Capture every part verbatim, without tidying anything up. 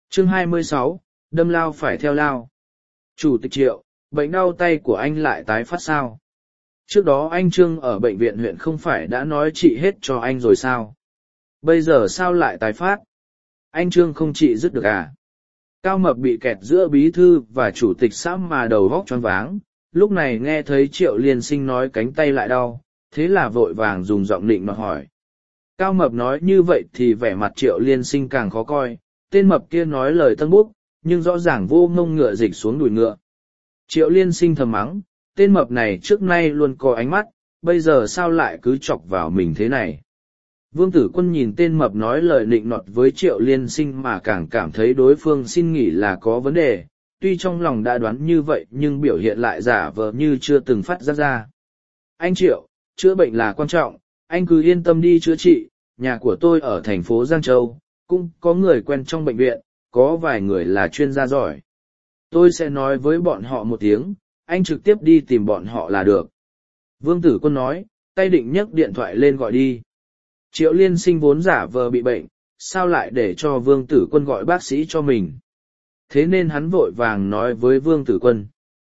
Chương hai mươi sáu, đâm lao phải theo lao. Chủ tịch Triệu, bệnh đau tay của anh lại tái phát sao? Trước đó anh Trương ở bệnh viện huyện không phải đã nói trị hết cho anh rồi sao? Bây giờ sao lại tái phát? Anh Trương không trị dứt được à? Cao Mập bị kẹt giữa bí thư và chủ tịch xã mà đầu vóc choáng váng, lúc này nghe thấy Triệu Liên Sinh nói cánh tay lại đau, thế là vội vàng dùng giọng nịnh nọt hỏi. Cao Mập nói như vậy thì vẻ mặt Triệu Liên Sinh càng khó coi, tên mập kia nói lời tân búc, nhưng rõ ràng vô ngông ngựa dịch xuống đùi ngựa. Triệu Liên Sinh thầm mắng, tên mập này trước nay luôn có ánh mắt, bây giờ sao lại cứ chọc vào mình thế này. Vương Tử Quân nhìn tên mập nói lời nịnh nọt với Triệu Liên Sinh mà càng cảm thấy đối phương xin nghỉ là có vấn đề, tuy trong lòng đã đoán như vậy nhưng biểu hiện lại giả vờ như chưa từng phát giác ra. Anh Triệu, chữa bệnh là quan trọng, anh cứ yên tâm đi chữa trị, nhà của tôi ở thành phố Giang Châu, cũng có người quen trong bệnh viện, có vài người là chuyên gia giỏi. Tôi sẽ nói với bọn họ một tiếng, anh trực tiếp đi tìm bọn họ là được. Vương Tử Quân nói, tay định nhấc điện thoại lên gọi đi. Triệu Liên Sinh vốn giả vờ bị bệnh, sao lại để cho Vương Tử Quân gọi bác sĩ cho mình. Thế nên hắn vội vàng nói với Vương Tử Quân.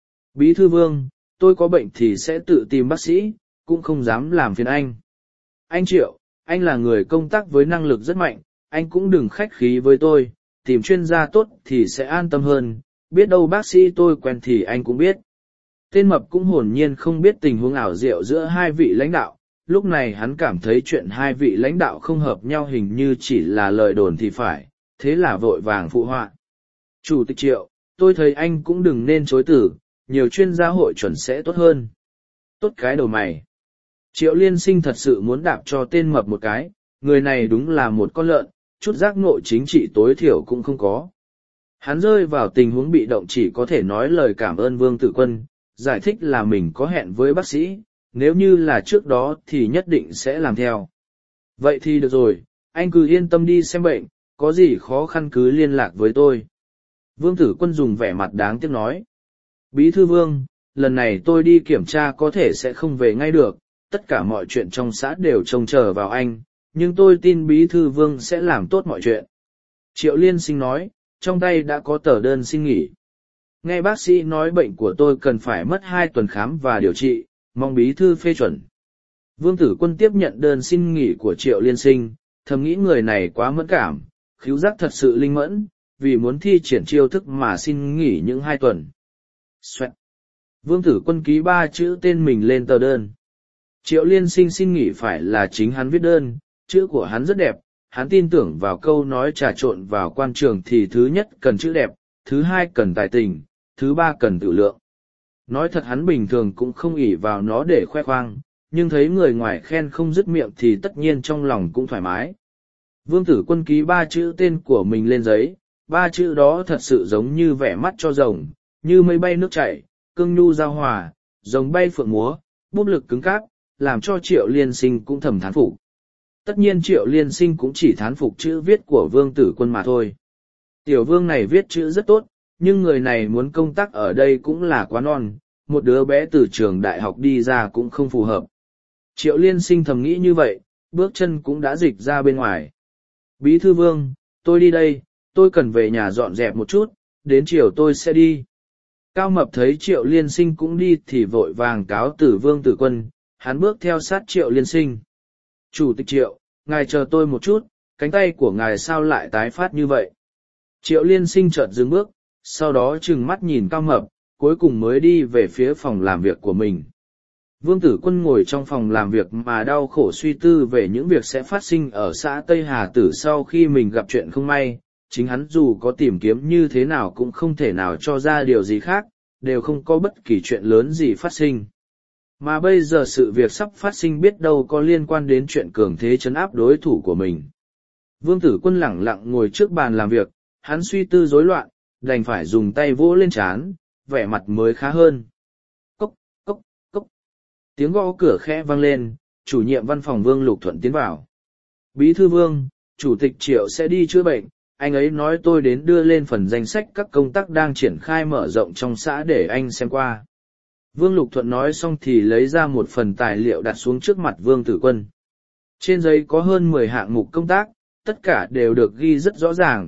Bí thư Vương, tôi có bệnh thì sẽ tự tìm bác sĩ, cũng không dám làm phiền anh. Anh Triệu, anh là người công tác với năng lực rất mạnh, anh cũng đừng khách khí với tôi, tìm chuyên gia tốt thì sẽ an tâm hơn, biết đâu bác sĩ tôi quen thì anh cũng biết. Tên mập cũng hồn nhiên không biết tình huống ảo diệu giữa hai vị lãnh đạo, lúc này hắn cảm thấy chuyện hai vị lãnh đạo không hợp nhau hình như chỉ là lời đồn thì phải, thế là vội vàng phụ họa. Chủ tịch Triệu, tôi thấy anh cũng đừng nên chối từ, nhiều chuyên gia hội chuẩn sẽ tốt hơn. Tốt cái đầu mày. Triệu Liên Sinh thật sự muốn đạp cho tên mập một cái, người này đúng là một con lợn, chút giác ngộ chính trị tối thiểu cũng không có. Hắn rơi vào tình huống bị động chỉ có thể nói lời cảm ơn Vương Tử Quân, giải thích là mình có hẹn với bác sĩ, nếu như là trước đó thì nhất định sẽ làm theo. Vậy thì được rồi, anh cứ yên tâm đi xem bệnh, có gì khó khăn cứ liên lạc với tôi. Vương Tử Quân dùng vẻ mặt đáng tiếc nói. Bí thư Vương, lần này tôi đi kiểm tra có thể sẽ không về ngay được, tất cả mọi chuyện trong xã đều trông chờ vào anh, nhưng tôi tin Bí thư Vương sẽ làm tốt mọi chuyện. Triệu Liên Sinh nói, trong tay đã có tờ đơn xin nghỉ. Nghe bác sĩ nói bệnh của tôi cần phải mất hai tuần khám và điều trị, mong bí thư phê chuẩn. Vương Tử Quân tiếp nhận đơn xin nghỉ của Triệu Liên Sinh, thầm nghĩ người này quá mẫn cảm, khứu giác thật sự linh mẫn, vì muốn thi triển chiêu thức mà xin nghỉ những hai tuần. Xoẹt. Vương Tử Quân ký ba chữ tên mình lên tờ đơn. Triệu Liên Sinh xin nghỉ phải là chính hắn viết đơn, chữ của hắn rất đẹp, hắn tin tưởng vào câu nói trà trộn vào quan trường thì thứ nhất cần chữ đẹp, thứ hai cần tài tình, thứ ba cần tự lượng. Nói thật hắn bình thường cũng không ỷ vào nó để khoe khoang, nhưng thấy người ngoài khen không dứt miệng thì tất nhiên trong lòng cũng thoải mái. Vương Tử Quân ký ba chữ tên của mình lên giấy, ba chữ đó thật sự giống như vẻ mắt cho rồng, như mây bay nước chảy, cương nhu giao hòa, rồng bay phượng múa, bút lực cứng cáp, làm cho Triệu Liên Sinh cũng thầm thán phục. Tất nhiên Triệu Liên Sinh cũng chỉ thán phục chữ viết của Vương Tử Quân mà thôi. Tiểu Vương này viết chữ rất tốt, nhưng người này muốn công tác ở đây cũng là quá non, một đứa bé từ trường đại học đi ra cũng không phù hợp. Triệu Liên Sinh thầm nghĩ như vậy, bước chân cũng đã dịch ra bên ngoài. Bí thư Vương, tôi đi đây, tôi cần về nhà dọn dẹp một chút, đến chiều tôi sẽ đi. Cao Mập thấy Triệu Liên Sinh cũng đi thì vội vàng cáo từ Vương Tử Quân, hắn bước theo sát Triệu Liên Sinh. Chủ tịch Triệu, ngài chờ tôi một chút, cánh tay của ngài sao lại tái phát như vậy? Triệu Liên Sinh chợt dừng bước, sau đó trừng mắt nhìn Cao Mập, cuối cùng mới đi về phía phòng làm việc của mình. Vương Tử Quân ngồi trong phòng làm việc mà đau khổ suy tư về những việc sẽ phát sinh ở xã Tây Hà Tử sau khi mình gặp chuyện không may, chính hắn dù có tìm kiếm như thế nào cũng không thể nào cho ra điều gì khác, đều không có bất kỳ chuyện lớn gì phát sinh. Mà bây giờ sự việc sắp phát sinh biết đâu có liên quan đến chuyện cường thế trấn áp đối thủ của mình. Vương Tử Quân lẳng lặng ngồi trước bàn làm việc, hắn suy tư rối loạn, đành phải dùng tay vỗ lên trán, vẻ mặt mới khá hơn. Cốc, cốc, cốc. Tiếng gõ cửa khẽ vang lên, chủ nhiệm văn phòng Vương Lục Thuận tiến vào. Bí thư Vương, Chủ tịch Triệu sẽ đi chữa bệnh, anh ấy nói tôi đến đưa lên phần danh sách các công tác đang triển khai mở rộng trong xã để anh xem qua. Vương Lục Thuận nói xong thì lấy ra một phần tài liệu đặt xuống trước mặt Vương Tử Quân. Trên giấy có hơn mười hạng mục công tác, tất cả đều được ghi rất rõ ràng,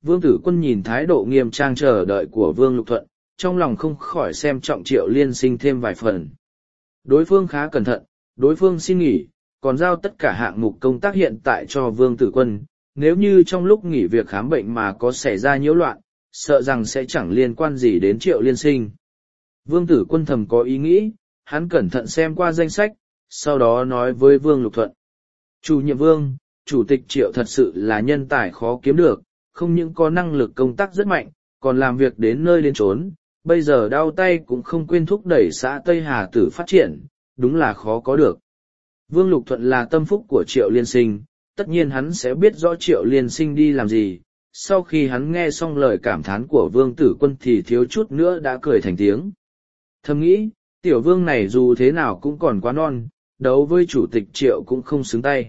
Vương Tử Quân nhìn thái độ nghiêm trang chờ đợi của Vương Lục Thuận, trong lòng không khỏi xem trọng Triệu Liên Sinh thêm vài phần. Đối phương khá cẩn thận, đối phương xin nghỉ, còn giao tất cả hạng mục công tác hiện tại cho Vương Tử Quân. Nếu như trong lúc nghỉ việc khám bệnh mà có xảy ra nhiễu loạn, sợ rằng sẽ chẳng liên quan gì đến Triệu Liên Sinh. Vương Tử Quân thầm có ý nghĩ, hắn cẩn thận xem qua danh sách, sau đó nói với Vương Lục Thuận. Chủ nhiệm Vương, Chủ tịch Triệu thật sự là nhân tài khó kiếm được, không những có năng lực công tác rất mạnh, còn làm việc đến nơi đến chốn, bây giờ đau tay cũng không quên thúc đẩy xã Tây Hà Tử phát triển, đúng là khó có được. Vương Lục Thuận là tâm phúc của Triệu Liên Sinh, tất nhiên hắn sẽ biết rõ Triệu Liên Sinh đi làm gì. Sau khi hắn nghe xong lời cảm thán của Vương Tử Quân thì thiếu chút nữa đã cười thành tiếng. Thầm nghĩ, tiểu vương này dù thế nào cũng còn quá non, đấu với Chủ tịch Triệu cũng không xứng tay.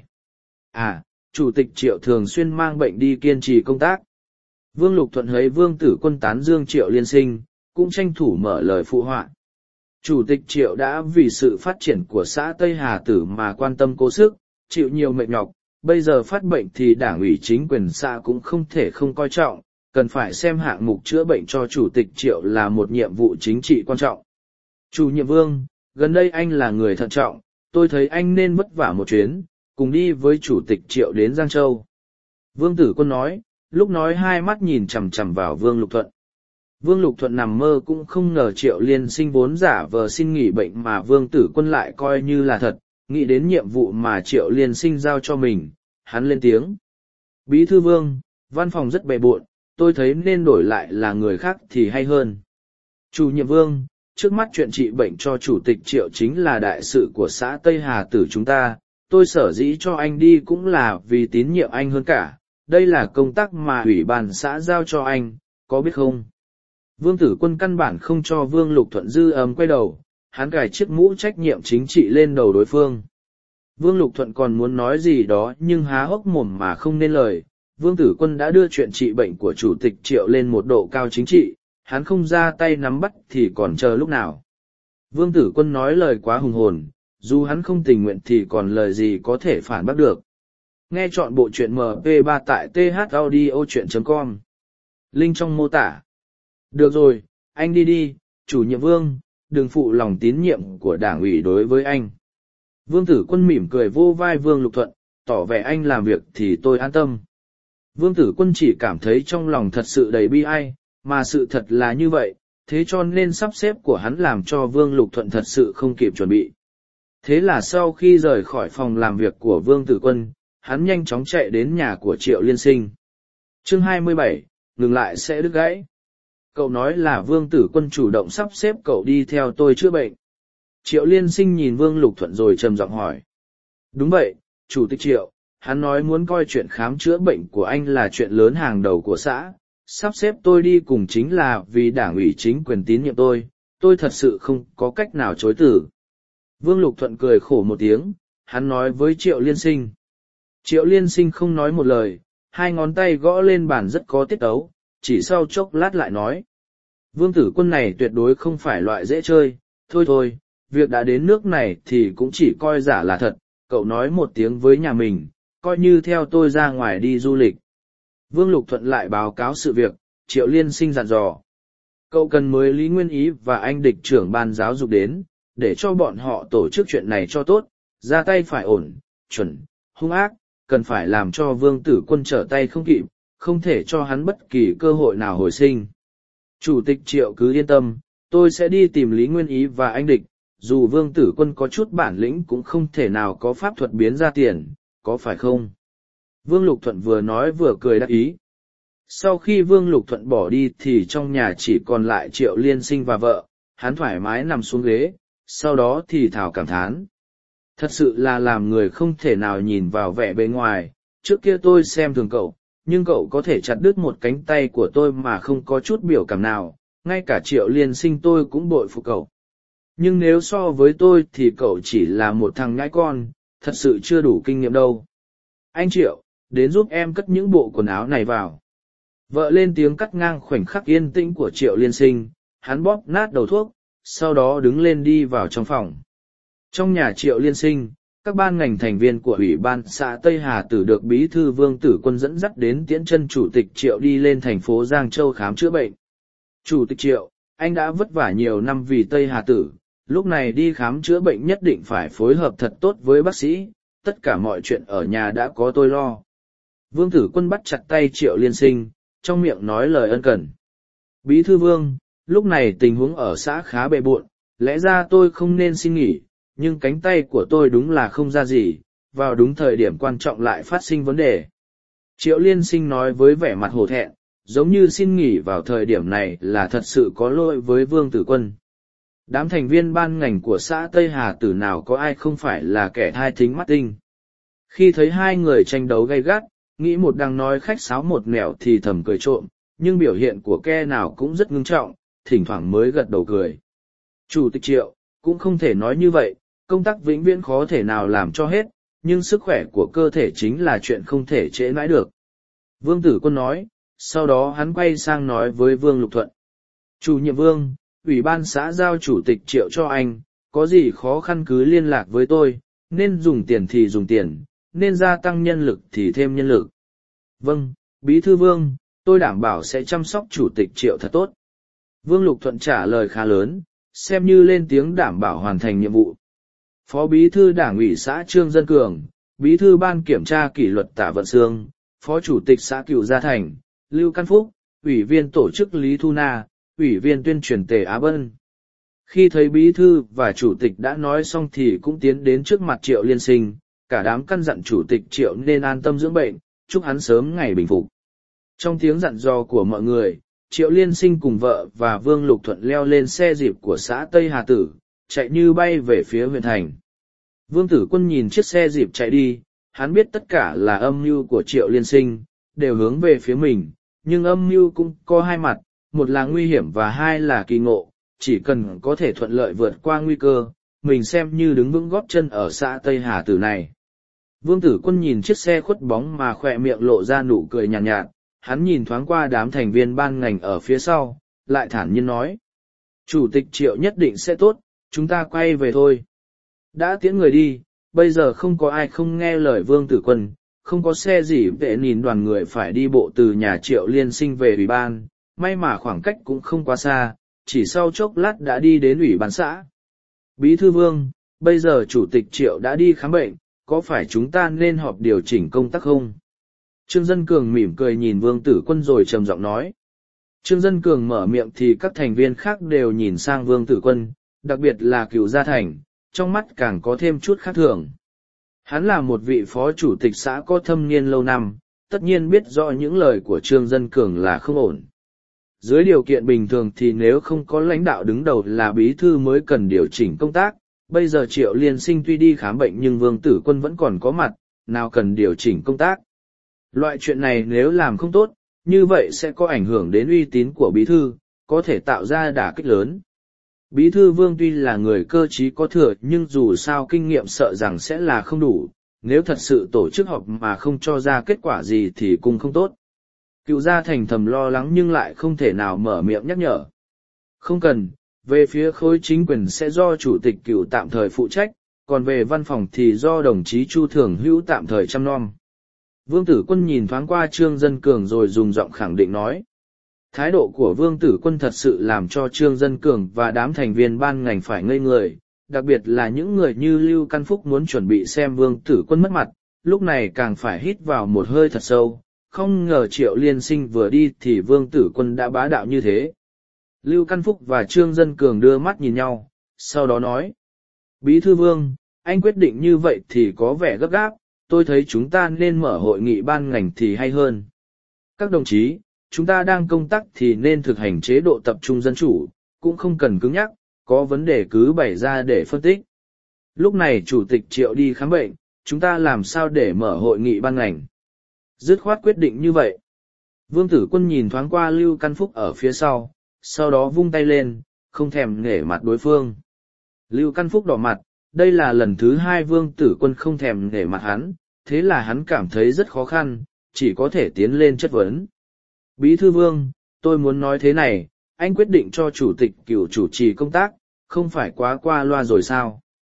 À, Chủ tịch Triệu thường xuyên mang bệnh đi kiên trì công tác. Vương Lục Thuận thấy Vương Tử Quân tán dương Triệu Liên Sinh, cũng tranh thủ mở lời phụ họa. Chủ tịch Triệu đã vì sự phát triển của xã Tây Hà Tử mà quan tâm cố sức, chịu nhiều mệt nhọc, bây giờ phát bệnh thì đảng ủy chính quyền xã cũng không thể không coi trọng, cần phải xem hạng mục chữa bệnh cho Chủ tịch Triệu là một nhiệm vụ chính trị quan trọng. Chủ nhiệm Vương, gần đây anh là người thận trọng, tôi thấy anh nên vất vả một chuyến, cùng đi với Chủ tịch Triệu đến Giang Châu. Vương Tử Quân nói, lúc nói hai mắt nhìn chằm chằm vào Vương Lục Thuận. Vương Lục Thuận nằm mơ cũng không ngờ Triệu Liên Sinh vốn giả vờ xin nghỉ bệnh mà Vương Tử Quân lại coi như là thật, nghĩ đến nhiệm vụ mà Triệu Liên Sinh giao cho mình, hắn lên tiếng. Bí thư Vương, văn phòng rất bề bộn, tôi thấy nên đổi lại là người khác thì hay hơn. Chủ nhiệm Vương, trước mắt chuyện trị bệnh cho Chủ tịch Triệu chính là đại sự của xã Tây Hà Tử chúng ta, tôi sở dĩ cho anh đi cũng là vì tín nhiệm anh hơn cả, đây là công tác mà ủy ban xã giao cho anh, có biết không? Vương Tử Quân căn bản không cho Vương Lục Thuận dư ấm quay đầu, hắn cài chiếc mũ trách nhiệm chính trị lên đầu đối phương. Vương Lục Thuận còn muốn nói gì đó nhưng há hốc mồm mà không nên lời. Vương Tử Quân đã đưa chuyện trị bệnh của Chủ tịch Triệu lên một độ cao chính trị, hắn không ra tay nắm bắt thì còn chờ lúc nào. Vương Tử Quân nói lời quá hùng hồn, dù hắn không tình nguyện thì còn lời gì có thể phản bác được. Nghe chọn bộ truyện em pê ba tại thaudio.chuyện com. Link trong mô tả. Được rồi, anh đi đi, chủ nhiệm Vương, đừng phụ lòng tín nhiệm của đảng ủy đối với anh. Vương Tử Quân mỉm cười vô vai Vương Lục Thuận, tỏ vẻ anh làm việc thì tôi an tâm. Vương Tử Quân chỉ cảm thấy trong lòng thật sự đầy bi ai, mà sự thật là như vậy, thế cho nên sắp xếp của hắn làm cho Vương Lục Thuận thật sự không kịp chuẩn bị. Thế là sau khi rời khỏi phòng làm việc của Vương Tử Quân, hắn nhanh chóng chạy đến nhà của Triệu Liên Sinh. Chương hai mươi bảy, ngừng lại sẽ đứt gãy. Cậu nói là Vương Tử Quân chủ động sắp xếp cậu đi theo tôi chữa bệnh. Triệu Liên Sinh nhìn Vương Lục Thuận rồi trầm giọng hỏi. Đúng vậy, Chủ tịch Triệu, hắn nói muốn coi chuyện khám chữa bệnh của anh là chuyện lớn hàng đầu của xã, sắp xếp tôi đi cùng chính là vì đảng ủy chính quyền tín nhiệm tôi, tôi thật sự không có cách nào chối từ. Vương Lục Thuận cười khổ một tiếng, hắn nói với Triệu Liên Sinh. Triệu Liên Sinh không nói một lời, hai ngón tay gõ lên bàn rất có tiết tấu, chỉ sau chốc lát lại nói. Vương Tử Quân này tuyệt đối không phải loại dễ chơi, thôi thôi, việc đã đến nước này thì cũng chỉ coi giả là thật, cậu nói một tiếng với nhà mình, coi như theo tôi ra ngoài đi du lịch. Vương Lục Thuận lại báo cáo sự việc, Triệu Liên Sinh dặn dò. Cậu cần mời Lý Nguyên Ý và anh địch trưởng ban giáo dục đến, để cho bọn họ tổ chức chuyện này cho tốt, ra tay phải ổn, chuẩn, hung ác, cần phải làm cho Vương Tử Quân trở tay không kịp, không thể cho hắn bất kỳ cơ hội nào hồi sinh. Chủ tịch Triệu cứ yên tâm, tôi sẽ đi tìm Lý Nguyên Ý và anh địch, dù Vương Tử Quân có chút bản lĩnh cũng không thể nào có pháp thuật biến ra tiền, có phải không? Vương Lục Thuận vừa nói vừa cười đắc ý. Sau khi Vương Lục Thuận bỏ đi thì trong nhà chỉ còn lại Triệu Liên Sinh và vợ, hắn thoải mái nằm xuống ghế, sau đó thì thào cảm thán. Thật sự là làm người không thể nào nhìn vào vẻ bề ngoài, trước kia tôi xem thường cậu, nhưng cậu có thể chặt đứt một cánh tay của tôi mà không có chút biểu cảm nào, ngay cả Triệu Liên Sinh tôi cũng bội phục cậu. Nhưng nếu so với tôi thì cậu chỉ là một thằng nhãi con, thật sự chưa đủ kinh nghiệm đâu. Anh Triệu, đến giúp em cất những bộ quần áo này vào. Vợ lên tiếng cắt ngang khoảnh khắc yên tĩnh của Triệu Liên Sinh, hắn bóp nát đầu thuốc, sau đó đứng lên đi vào trong phòng. Trong nhà Triệu Liên Sinh, Các ban ngành thành viên của Ủy ban xã Tây Hà Tử được Bí thư Vương Tử Quân dẫn dắt đến tiễn chân Chủ tịch Triệu đi lên thành phố Giang Châu khám chữa bệnh. Chủ tịch Triệu, anh đã vất vả nhiều năm vì Tây Hà Tử, lúc này đi khám chữa bệnh nhất định phải phối hợp thật tốt với bác sĩ, tất cả mọi chuyện ở nhà đã có tôi lo. Vương Tử Quân bắt chặt tay Triệu Liên Sinh, trong miệng nói lời ân cần. Bí thư Vương, lúc này tình huống ở xã khá bề bộn, lẽ ra tôi không nên xin nghỉ, nhưng cánh tay của tôi đúng là không ra gì, vào đúng thời điểm quan trọng lại phát sinh vấn đề. Triệu Liên Sinh nói với vẻ mặt hổ thẹn, giống như xin nghỉ vào thời điểm này là thật sự có lỗi với Vương Tử Quân. Đám thành viên ban ngành của xã Tây Hà Tử nào có ai không phải là kẻ thai thính mắt tinh. Khi thấy hai người tranh đấu gay gắt, nghĩ một đang nói khách sáo một nẻo thì thầm cười trộm, nhưng biểu hiện của ke nào cũng rất ngưng trọng, thỉnh thoảng mới gật đầu cười. Chủ tịch Triệu, cũng không thể nói như vậy, công tác vĩnh viễn khó thể nào làm cho hết, nhưng sức khỏe của cơ thể chính là chuyện không thể trễ mãi được. Vương Tử Quân nói, sau đó hắn quay sang nói với Vương Lục Thuận. Chủ nhiệm Vương, Ủy ban xã giao Chủ tịch Triệu cho anh, có gì khó khăn cứ liên lạc với tôi, nên dùng tiền thì dùng tiền, nên gia tăng nhân lực thì thêm nhân lực. Vâng, Bí thư Vương, tôi đảm bảo sẽ chăm sóc Chủ tịch Triệu thật tốt. Vương Lục Thuận trả lời khá lớn, xem như lên tiếng đảm bảo hoàn thành nhiệm vụ. Phó Bí thư Đảng ủy xã Trương Dân Cường, Bí thư Ban kiểm tra kỷ luật Tạ Vận Sương, Phó Chủ tịch xã Cựu Gia Thành, Lưu Căn Phúc, Ủy viên tổ chức Lý Thu Na, Ủy viên tuyên truyền Tề Á Bân. Khi thấy Bí thư và Chủ tịch đã nói xong thì cũng tiến đến trước mặt Triệu Liên Sinh, cả đám căn dặn Chủ tịch Triệu nên an tâm dưỡng bệnh, chúc hắn sớm ngày bình phục. Trong tiếng dặn dò của mọi người, Triệu Liên Sinh cùng vợ và Vương Lục Thuận leo lên xe dịp của xã Tây Hà Tử, chạy như bay về phía huyện thành. Vương Tử Quân nhìn chiếc xe dịp chạy đi, hắn biết tất cả là âm mưu của Triệu Liên Sinh, đều hướng về phía mình, nhưng âm mưu cũng có hai mặt, một là nguy hiểm và hai là kỳ ngộ, chỉ cần có thể thuận lợi vượt qua nguy cơ, mình xem như đứng vững gót chân ở xã Tây Hà Tử này. Vương Tử Quân nhìn chiếc xe khuất bóng mà khỏe miệng lộ ra nụ cười nhàn nhạt, nhạt, hắn nhìn thoáng qua đám thành viên ban ngành ở phía sau, lại thản nhiên nói. Chủ tịch Triệu nhất định sẽ tốt, chúng ta quay về thôi. Đã tiễn người đi, bây giờ không có ai không nghe lời Vương Tử Quân, không có xe gì vệ nhìn đoàn người phải đi bộ từ nhà Triệu Liên Sinh về ủy ban, may mà khoảng cách cũng không quá xa, chỉ sau chốc lát đã đi đến ủy ban xã. Bí thư Vương, bây giờ Chủ tịch Triệu đã đi khám bệnh, có phải chúng ta nên họp điều chỉnh công tác không? Trương Dân Cường mỉm cười nhìn Vương Tử Quân rồi trầm giọng nói. Trương Dân Cường mở miệng thì các thành viên khác đều nhìn sang Vương Tử Quân, đặc biệt là Cựu Gia Thành, trong mắt càng có thêm chút khác thường. Hắn là một vị phó chủ tịch xã có thâm niên lâu năm, tất nhiên biết rõ những lời của Trương Dân Cường là không ổn. Dưới điều kiện bình thường thì nếu không có lãnh đạo đứng đầu là bí thư mới cần điều chỉnh công tác, bây giờ Triệu Liên Sinh tuy đi khám bệnh nhưng Vương Tử Quân vẫn còn có mặt, nào cần điều chỉnh công tác. Loại chuyện này nếu làm không tốt, như vậy sẽ có ảnh hưởng đến uy tín của bí thư, có thể tạo ra đả kích lớn. Bí thư Vương tuy là người cơ trí có thừa nhưng dù sao kinh nghiệm sợ rằng sẽ là không đủ, nếu thật sự tổ chức họp mà không cho ra kết quả gì thì cũng không tốt. Cựu Gia Thành thầm lo lắng nhưng lại không thể nào mở miệng nhắc nhở. Không cần, về phía khối chính quyền sẽ do Chủ tịch Cựu tạm thời phụ trách, còn về văn phòng thì do đồng chí Chu Thường Hữu tạm thời chăm nom. Vương Tử Quân nhìn thoáng qua Trương Dân Cường rồi dùng giọng khẳng định nói. Thái độ của Vương Tử Quân thật sự làm cho Trương Dân Cường và đám thành viên ban ngành phải ngây người, đặc biệt là những người như Lưu Căn Phúc muốn chuẩn bị xem Vương Tử Quân mất mặt, lúc này càng phải hít vào một hơi thật sâu, không ngờ Triệu Liên Sinh vừa đi thì Vương Tử Quân đã bá đạo như thế. Lưu Căn Phúc và Trương Dân Cường đưa mắt nhìn nhau, sau đó nói. Bí thư Vương, anh quyết định như vậy thì có vẻ gấp gáp, tôi thấy chúng ta nên mở hội nghị ban ngành thì hay hơn. Các đồng chí, chúng ta đang công tác thì nên thực hành chế độ tập trung dân chủ, cũng không cần cứng nhắc, có vấn đề cứ bày ra để phân tích. Lúc này Chủ tịch Triệu đi khám bệnh, chúng ta làm sao để mở hội nghị ban ngành? Dứt khoát quyết định như vậy. Vương Tử Quân nhìn thoáng qua Lưu Căn Phúc ở phía sau, sau đó vung tay lên, không thèm nể mặt đối phương. Lưu Căn Phúc đỏ mặt, đây là lần thứ hai Vương Tử Quân không thèm nể mặt hắn, thế là hắn cảm thấy rất khó khăn, chỉ có thể tiến lên chất vấn. Bí thư Vương, tôi muốn nói thế này, anh quyết định cho Chủ tịch Cựu chủ trì công tác, không phải quá qua loa rồi sao?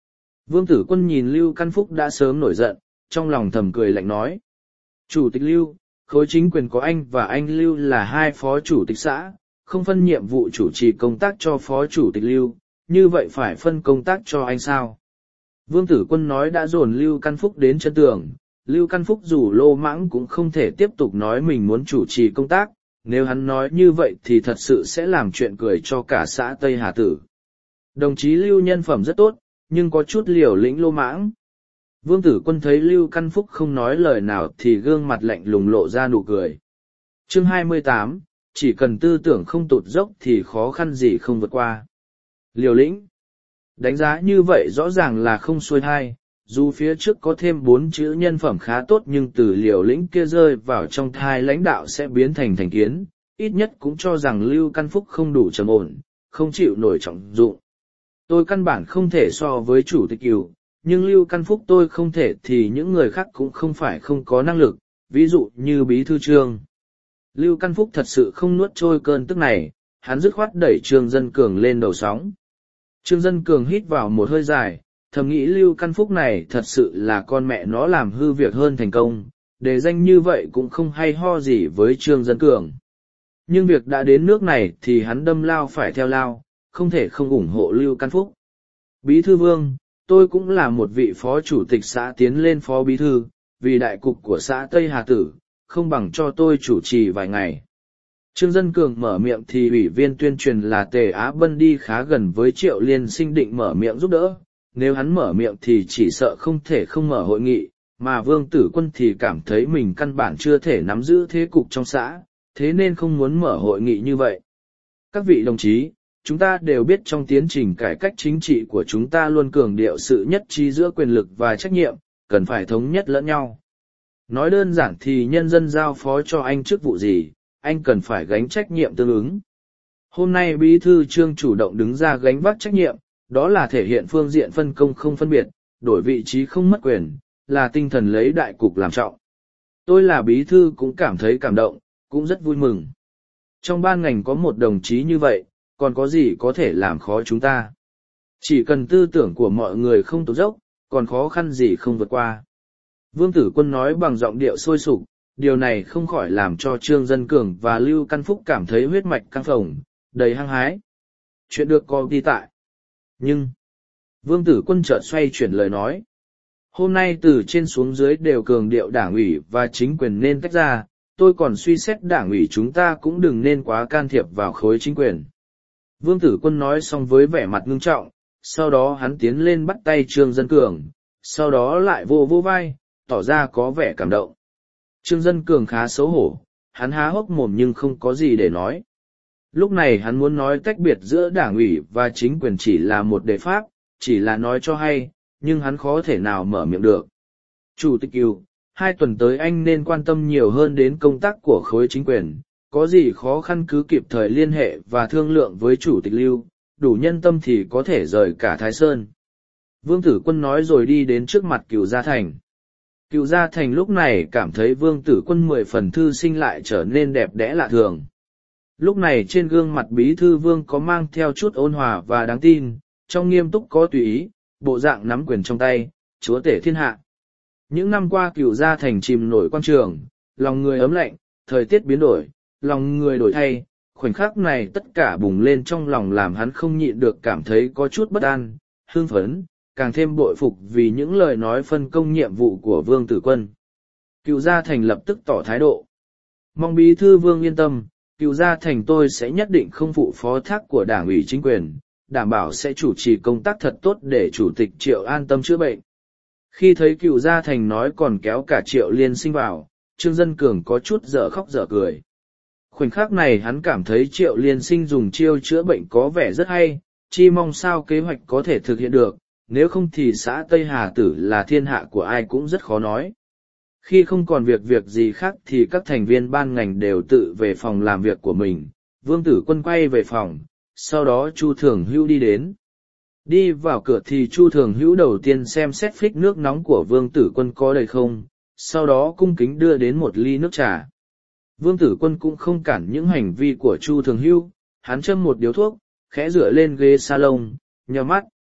Vương Tử Quân nhìn Lưu Căn Phúc đã sớm nổi giận, trong lòng thầm cười lạnh nói. Chủ tịch Lưu, khối chính quyền có anh và anh Lưu là hai phó chủ tịch xã, không phân nhiệm vụ chủ trì công tác cho phó chủ tịch Lưu, như vậy phải phân công tác cho anh sao? Vương Tử Quân nói đã dồn Lưu Căn Phúc đến chân tường, Lưu Căn Phúc dù lô mãng cũng không thể tiếp tục nói mình muốn chủ trì công tác, nếu hắn nói như vậy thì thật sự sẽ làm chuyện cười cho cả xã Tây Hà Tử. Đồng chí Lưu nhân phẩm rất tốt, nhưng có chút liều lĩnh lô mãng. Vương Tử Quân thấy Lưu Căn Phúc không nói lời nào thì gương mặt lạnh lùng lộ ra nụ cười. Chương hai mươi tám, chỉ cần tư tưởng không tụt dốc thì khó khăn gì không vượt qua. Liều lĩnh. Đánh giá như vậy rõ ràng là không xuôi thai, dù phía trước có thêm bốn chữ nhân phẩm khá tốt nhưng từ liều lĩnh kia rơi vào trong thai lãnh đạo sẽ biến thành thành kiến, ít nhất cũng cho rằng Lưu Căn Phúc không đủ trầm ổn, không chịu nổi trọng dụng. Tôi căn bản không thể so với chủ tịch Cửu, nhưng Lưu Căn Phúc tôi không thể thì những người khác cũng không phải không có năng lực, ví dụ như Bí Thư Trương. Lưu Căn Phúc thật sự không nuốt trôi cơn tức này, hắn dứt khoát đẩy Trương Dân Cường lên đầu sóng. Trương Dân Cường hít vào một hơi dài, thầm nghĩ Lưu Căn Phúc này thật sự là con mẹ nó làm hư việc hơn thành công, đề danh như vậy cũng không hay ho gì với Trương Dân Cường. Nhưng việc đã đến nước này thì hắn đâm lao phải theo lao, không thể không ủng hộ Lưu Căn Phúc. Bí thư Vương, tôi cũng là một vị phó chủ tịch xã tiến lên phó bí thư, vì đại cục của xã Tây Hà Tử, không bằng cho tôi chủ trì vài ngày. Trương Dân Cường mở miệng thì ủy viên tuyên truyền là Tề Á Bân đi khá gần với Triệu Liên Sinh định mở miệng giúp đỡ, nếu hắn mở miệng thì chỉ sợ không thể không mở hội nghị, mà Vương Tử Quân thì cảm thấy mình căn bản chưa thể nắm giữ thế cục trong xã, thế nên không muốn mở hội nghị như vậy. Các vị đồng chí, chúng ta đều biết trong tiến trình cải cách chính trị của chúng ta luôn cường điệu sự nhất trí giữa quyền lực và trách nhiệm, cần phải thống nhất lẫn nhau. Nói đơn giản thì nhân dân giao phó cho anh chức vụ gì, anh cần phải gánh trách nhiệm tương ứng. Hôm nay Bí thư Trương chủ động đứng ra gánh vác trách nhiệm, đó là thể hiện phương diện phân công không phân biệt, đổi vị trí không mất quyền, là tinh thần lấy đại cục làm trọng. Tôi là bí thư cũng cảm thấy cảm động, cũng rất vui mừng. Trong ban ngành có một đồng chí như vậy, còn có gì có thể làm khó chúng ta. Chỉ cần tư tưởng của mọi người không tụt dốc, còn khó khăn gì không vượt qua. Vương Tử Quân nói bằng giọng điệu sôi sục, điều này không khỏi làm cho Trương Dân Cường và Lưu Căn Phúc cảm thấy huyết mạch căng phồng, đầy hăng hái. Chuyện được có ghi tại. Nhưng, Vương Tử Quân chợt xoay chuyển lời nói. Hôm nay từ trên xuống dưới đều cường điệu đảng ủy và chính quyền nên tách ra, tôi còn suy xét đảng ủy chúng ta cũng đừng nên quá can thiệp vào khối chính quyền. Vương Tử Quân nói xong với vẻ mặt ngưng trọng, sau đó hắn tiến lên bắt tay Trương Dân Cường, sau đó lại vô vô vai, tỏ ra có vẻ cảm động. Trương Dân Cường khá xấu hổ, hắn há hốc mồm nhưng không có gì để nói. Lúc này hắn muốn nói tách biệt giữa đảng ủy và chính quyền chỉ là một đề pháp, chỉ là nói cho hay, nhưng hắn khó thể nào mở miệng được. Chủ tịch Cửu, hai tuần tới anh nên quan tâm nhiều hơn đến công tác của khối chính quyền, có gì khó khăn cứ kịp thời liên hệ và thương lượng với Chủ tịch Lưu, đủ nhân tâm thì có thể rời cả Thái Sơn. Vương Tử Quân nói rồi đi đến trước mặt Cửu Gia Thành. Cửu Gia Thành lúc này cảm thấy Vương Tử Quân mười phần thư sinh lại trở nên đẹp đẽ lạ thường. Lúc này trên gương mặt bí thư Vương có mang theo chút ôn hòa và đáng tin, trong nghiêm túc có tùy ý, bộ dạng nắm quyền trong tay, chúa tể thiên hạ. Những năm qua Cửu Gia Thành chìm nổi quan trường, lòng người ấm lạnh, thời tiết biến đổi, lòng người đổi thay, khoảnh khắc này tất cả bùng lên trong lòng làm hắn không nhịn được cảm thấy có chút bất an, hưng phấn, càng thêm bội phục vì những lời nói phân công nhiệm vụ của Vương Tử Quân. Cửu Gia Thành lập tức tỏ thái độ. Mong bí thư Vương yên tâm, Cửu Gia Thành tôi sẽ nhất định không phụ phó thác của đảng ủy chính quyền, đảm bảo sẽ chủ trì công tác thật tốt để chủ tịch Triệu an tâm chữa bệnh. Khi thấy Cửu Gia Thành nói còn kéo cả Triệu Liên Sinh vào, Trương Dân Cường có chút dở khóc dở cười. Khoảnh khắc này hắn cảm thấy Triệu Liên Sinh dùng chiêu chữa bệnh có vẻ rất hay, chi mong sao kế hoạch có thể thực hiện được, nếu không thì xã Tây Hà Tử là thiên hạ của ai cũng rất khó nói. Khi không còn việc việc gì khác thì các thành viên ban ngành đều tự về phòng làm việc của mình, Vương Tử Quân quay về phòng, sau đó Chu Thường Hữu đi đến. Đi vào cửa thì Chu Thường Hữu đầu tiên xem xét phích nước nóng của Vương Tử Quân có đầy không, sau đó cung kính đưa đến một ly nước trà. Vương Tử Quân cũng không cản những hành vi của Chu Thường Hữu, hắn châm một điếu thuốc, khẽ dựa lên ghế salon, nhắm mắt.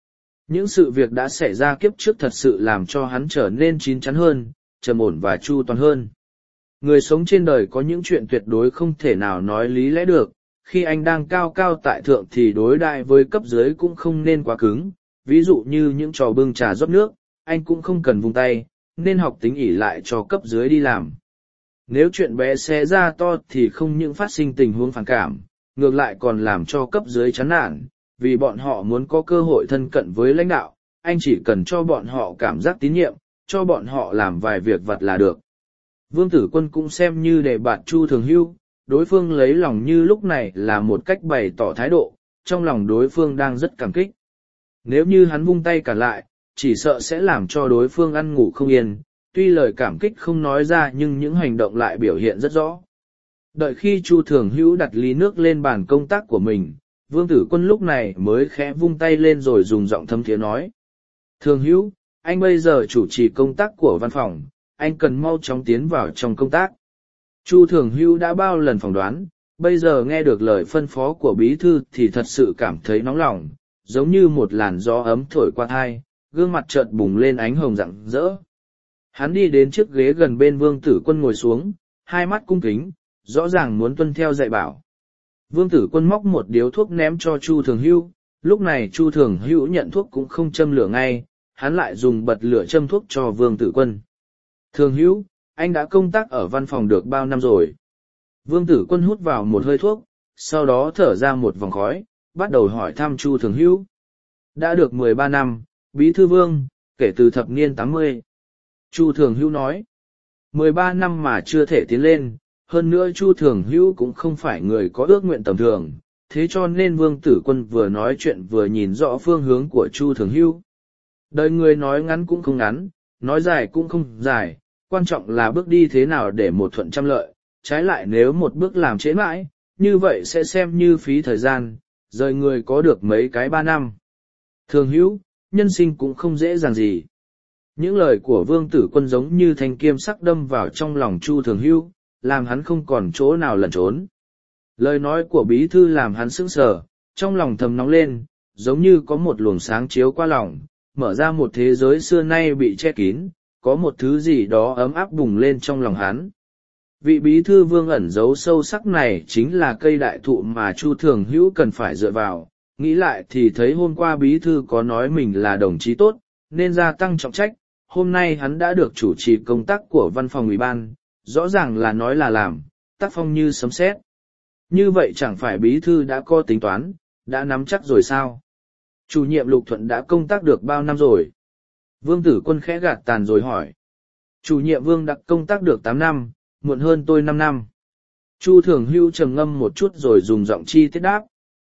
Những sự việc đã xảy ra kiếp trước thật sự làm cho hắn trở nên chín chắn hơn, trầm ổn và chu toàn hơn. Người sống trên đời có những chuyện tuyệt đối không thể nào nói lý lẽ được, khi anh đang cao cao tại thượng thì đối đại với cấp dưới cũng không nên quá cứng, ví dụ như những trò bưng trà rót nước, anh cũng không cần vung tay, nên học tính ỷ lại cho cấp dưới đi làm. Nếu chuyện bé xé ra to thì không những phát sinh tình huống phản cảm, ngược lại còn làm cho cấp dưới chán nản, vì bọn họ muốn có cơ hội thân cận với lãnh đạo, anh chỉ cần cho bọn họ cảm giác tín nhiệm, cho bọn họ làm vài việc vặt là được. Vương Tử Quân cũng xem như để bạn Chu Thường Hưu, đối phương lấy lòng như lúc này là một cách bày tỏ thái độ, trong lòng đối phương đang rất cảm kích. Nếu như hắn vung tay cả lại, chỉ sợ sẽ làm cho đối phương ăn ngủ không yên, tuy lời cảm kích không nói ra nhưng những hành động lại biểu hiện rất rõ. Đợi khi Chu Thường Hữu đặt ly nước lên bàn công tác của mình, Vương Tử Quân lúc này mới khẽ vung tay lên rồi dùng giọng thâm thiế nói. Thường Hữu, anh bây giờ chủ trì công tác của văn phòng, anh cần mau chóng tiến vào trong công tác. Chu Thường Hữu đã bao lần phỏng đoán, bây giờ nghe được lời phân phó của bí thư thì thật sự cảm thấy nóng lòng, giống như một làn gió ấm thổi qua thai, gương mặt chợt bùng lên ánh hồng rạng rỡ. Hắn đi đến chiếc ghế gần bên Vương Tử Quân ngồi xuống, hai mắt cung kính, rõ ràng muốn tuân theo dạy bảo. Vương Tử Quân móc một điếu thuốc ném cho Chu Thường Hữu, lúc này Chu Thường Hữu nhận thuốc cũng không châm lửa ngay, hắn lại dùng bật lửa châm thuốc cho Vương Tử Quân. Thường Hữu, anh đã công tác ở văn phòng được bao năm rồi? Vương Tử Quân hút vào một hơi thuốc, sau đó thở ra một vòng khói, bắt đầu hỏi thăm Chu Thường Hữu. Đã được mười ba năm, Bí thư Vương, kể từ thập niên tám mươi. Chu Thường Hữu nói. mười ba năm mà chưa thể tiến lên, hơn nữa Chu Thường Hữu cũng không phải người có ước nguyện tầm thường, thế cho nên Vương Tử Quân vừa nói chuyện vừa nhìn rõ phương hướng của Chu Thường Hữu. Đời người nói ngắn cũng không ngắn, nói dài cũng không dài, quan trọng là bước đi thế nào để một thuận trăm lợi, trái lại nếu một bước làm trễ mãi, như vậy sẽ xem như phí thời gian, rời người có được mấy cái ba năm. Thường Hữu, nhân sinh cũng không dễ dàng gì. Những lời của Vương Tử Quân giống như thanh kiếm sắc đâm vào trong lòng Chu Thường Hữu, làm hắn không còn chỗ nào lẩn trốn. Lời nói của bí thư làm hắn sững sờ, trong lòng thầm nóng lên, giống như có một luồng sáng chiếu qua lòng, mở ra một thế giới xưa nay bị che kín, có một thứ gì đó ấm áp bùng lên trong lòng hắn. Vị bí thư Vương ẩn giấu sâu sắc này chính là cây đại thụ mà Chu Thường Hữu cần phải dựa vào, nghĩ lại thì thấy hôm qua bí thư có nói mình là đồng chí tốt, nên gia tăng trọng trách, hôm nay hắn đã được chủ trì công tác của văn phòng ủy ban, rõ ràng là nói là làm, tác phong như sấm sét. Như vậy chẳng phải bí thư đã có tính toán, đã nắm chắc rồi sao? Chủ nhiệm Lục Thuận đã công tác được bao năm rồi? Vương Tử Quân khẽ gạt tàn rồi hỏi. Chủ nhiệm Vương đã công tác được tám năm, muộn hơn tôi năm năm. Chu Thường Hữu trầm ngâm một chút rồi dùng giọng chi tiết đáp.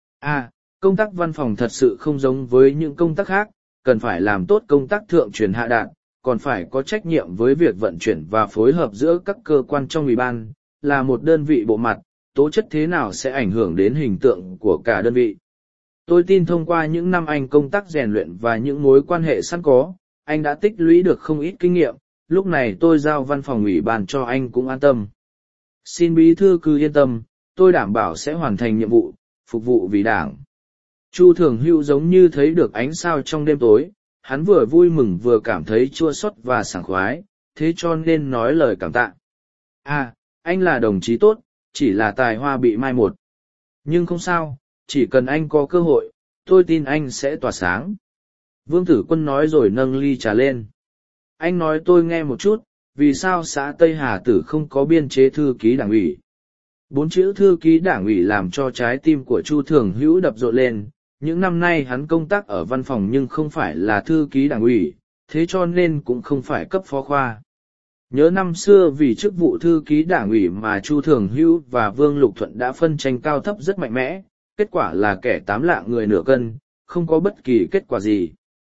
À, công tác văn phòng thật sự không giống với những công tác khác, cần phải làm tốt công tác thượng truyền hạ đạt, còn phải có trách nhiệm với việc vận chuyển và phối hợp giữa các cơ quan trong ủy ban, là một đơn vị bộ mặt, tố chất thế nào sẽ ảnh hưởng đến hình tượng của cả đơn vị. Tôi tin thông qua những năm anh công tác rèn luyện và những mối quan hệ sẵn có, anh đã tích lũy được không ít kinh nghiệm, lúc này tôi giao văn phòng ủy ban cho anh cũng an tâm. Xin bí thư cứ yên tâm, tôi đảm bảo sẽ hoàn thành nhiệm vụ, phục vụ vì đảng. Chu Thường Hữu giống như thấy được ánh sao trong đêm tối, hắn vừa vui mừng vừa cảm thấy chua xót và sảng khoái, thế cho nên nói lời cảm tạ. À, anh là đồng chí tốt, chỉ là tài hoa bị mai một. Nhưng không sao, chỉ cần anh có cơ hội, tôi tin anh sẽ tỏa sáng. Vương Tử Quân nói rồi nâng ly trà lên. Anh nói tôi nghe một chút, vì sao xã Tây Hà Tử không có biên chế thư ký đảng ủy? Bốn chữ thư ký đảng ủy làm cho trái tim của Chu Thường Hữu đập rộn lên. Những năm nay hắn công tác ở văn phòng nhưng không phải là thư ký đảng ủy, thế cho nên cũng không phải cấp phó khoa. Nhớ năm xưa vì chức vụ thư ký đảng ủy mà Chu Thường Hữu và Vương Lục Thuận đã phân tranh cao thấp rất mạnh mẽ, kết quả là kẻ tám lạng người nửa cân, không có bất kỳ kết quả gì.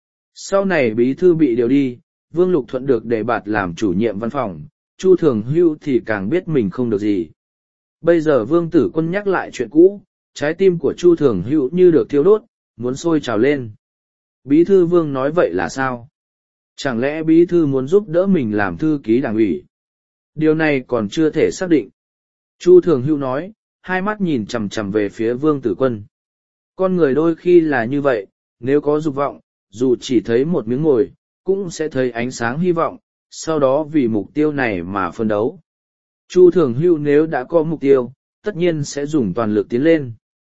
Sau này bí thư bị điều đi, Vương Lục Thuận được đề bạt làm chủ nhiệm văn phòng, Chu Thường Hữu thì càng biết mình không được gì. Bây giờ Vương Tử Quân nhắc lại chuyện cũ, trái tim của Chu Thường Hữu như được thiêu đốt, muốn sôi trào lên. Bí thư Vương nói vậy là sao? Chẳng lẽ bí thư muốn giúp đỡ mình làm thư ký đảng ủy? Điều này còn chưa thể xác định. Chu Thường Hữu nói, hai mắt nhìn chằm chằm về phía Vương Tử Quân. Con người đôi khi là như vậy, nếu có dục vọng, dù chỉ thấy một miếng mồi, cũng sẽ thấy ánh sáng hy vọng, sau đó vì mục tiêu này mà phân đấu. Chu Thường Hưu nếu đã có mục tiêu, tất nhiên sẽ dùng toàn lực tiến lên.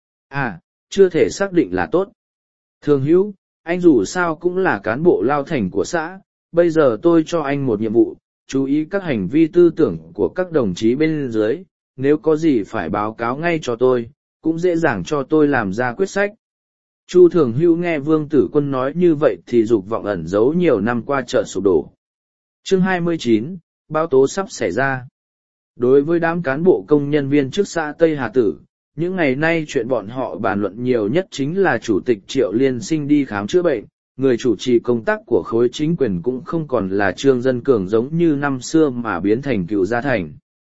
À, chưa thể xác định là tốt. Thường Hữu, anh dù sao cũng là cán bộ lao thành của xã, bây giờ tôi cho anh một nhiệm vụ, chú ý các hành vi tư tưởng của các đồng chí bên dưới, nếu có gì phải báo cáo ngay cho tôi, cũng dễ dàng cho tôi làm ra quyết sách. Chu Thường Hưu nghe Vương Tử Quân nói như vậy thì dục vọng ẩn giấu nhiều năm qua chợt sụp đổ. Chương hai mươi chín, báo tố sắp xảy ra. Đối với đám cán bộ công nhân viên chức xã Tây Hà Tử, những ngày nay chuyện bọn họ bàn luận nhiều nhất chính là Chủ tịch Triệu Liên Sinh đi khám chữa bệnh, người chủ trì công tác của khối chính quyền cũng không còn là Trương Dân Cường giống như năm xưa mà biến thành Cựu Gia Thành.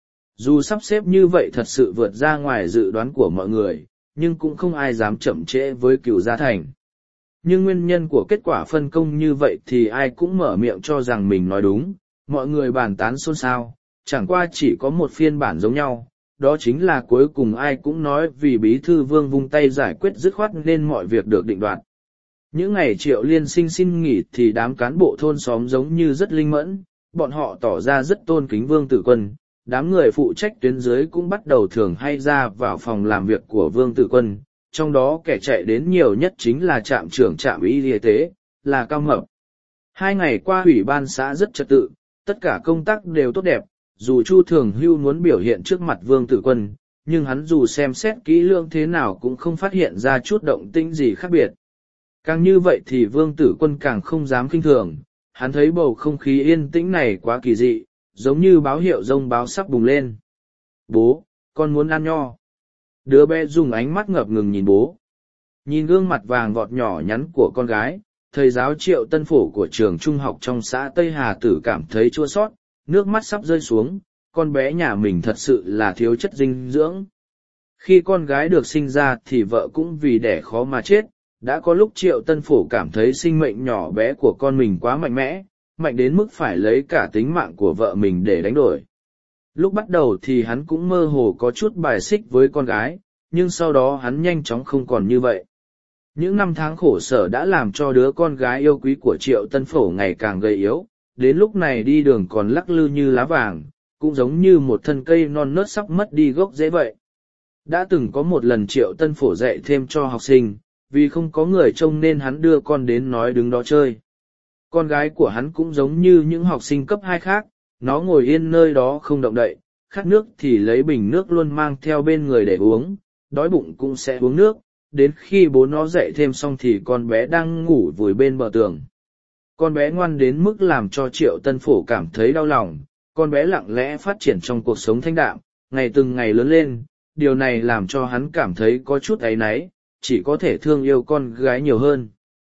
Dù sắp xếp như vậy thật sự vượt ra ngoài dự đoán của mọi người, nhưng cũng không ai dám chậm trễ với Cựu Gia Thành. Nhưng nguyên nhân của kết quả phân công như vậy thì ai cũng mở miệng cho rằng mình nói đúng, mọi người bàn tán xôn xao, chẳng qua chỉ có một phiên bản giống nhau, đó chính là cuối cùng ai cũng nói vì bí thư Vương vung tay giải quyết dứt khoát nên mọi việc được định đoạt. Những ngày Triệu Liên Sinh xin nghỉ thì đám cán bộ thôn xóm giống như rất linh mẫn, bọn họ tỏ ra rất tôn kính Vương Tử Quân, đám người phụ trách tuyến dưới cũng bắt đầu thường hay ra vào phòng làm việc của Vương Tử Quân, trong đó kẻ chạy đến nhiều nhất chính là trạm trưởng trạm y y tế, là Cao Mập. Hai ngày qua ủy ban xã rất trật tự, tất cả công tác đều tốt đẹp, dù Chu Thường Hưu muốn biểu hiện trước mặt Vương Tử Quân, nhưng hắn dù xem xét kỹ lưỡng thế nào cũng không phát hiện ra chút động tĩnh gì khác biệt. Càng như vậy thì Vương Tử Quân càng không dám khinh thường, hắn thấy bầu không khí yên tĩnh này quá kỳ dị, giống như báo hiệu rông báo sắp bùng lên. Bố, con muốn ăn nho. Đứa bé dùng ánh mắt ngập ngừng nhìn bố. Nhìn gương mặt vàng vọt nhỏ nhắn của con gái, thầy giáo Triệu Tân Phổ của trường trung học trong xã Tây Hà Tử cảm thấy chua xót, nước mắt sắp rơi xuống, con bé nhà mình thật sự là thiếu chất dinh dưỡng. Khi con gái được sinh ra thì vợ cũng vì đẻ khó mà chết, đã có lúc Triệu Tân Phổ cảm thấy sinh mệnh nhỏ bé của con mình quá mạnh mẽ, mạnh đến mức phải lấy cả tính mạng của vợ mình để đánh đổi. Lúc bắt đầu thì hắn cũng mơ hồ có chút bài xích với con gái, nhưng sau đó hắn nhanh chóng không còn như vậy. Những năm tháng khổ sở đã làm cho đứa con gái yêu quý của Triệu Tân Phổ ngày càng gầy yếu, đến lúc này đi đường còn lắc lư như lá vàng, cũng giống như một thân cây non nớt sắp mất đi gốc rễ vậy. Đã từng có một lần Triệu Tân Phổ dạy thêm cho học sinh, vì không có người trông nên hắn đưa con đến nói đứng đó chơi. Con gái của hắn cũng giống như những học sinh cấp hai khác, nó ngồi yên nơi đó không động đậy, khát nước thì lấy bình nước luôn mang theo bên người để uống, đói bụng cũng sẽ uống nước, đến khi bố nó dạy thêm xong thì con bé đang ngủ vùi bên bờ tường. Con bé ngoan đến mức làm cho Triệu Tân Phổ cảm thấy đau lòng, con bé lặng lẽ phát triển trong cuộc sống thanh đạm, ngày từng ngày lớn lên, điều này làm cho hắn cảm thấy có chút áy náy, chỉ có thể thương yêu con gái nhiều hơn.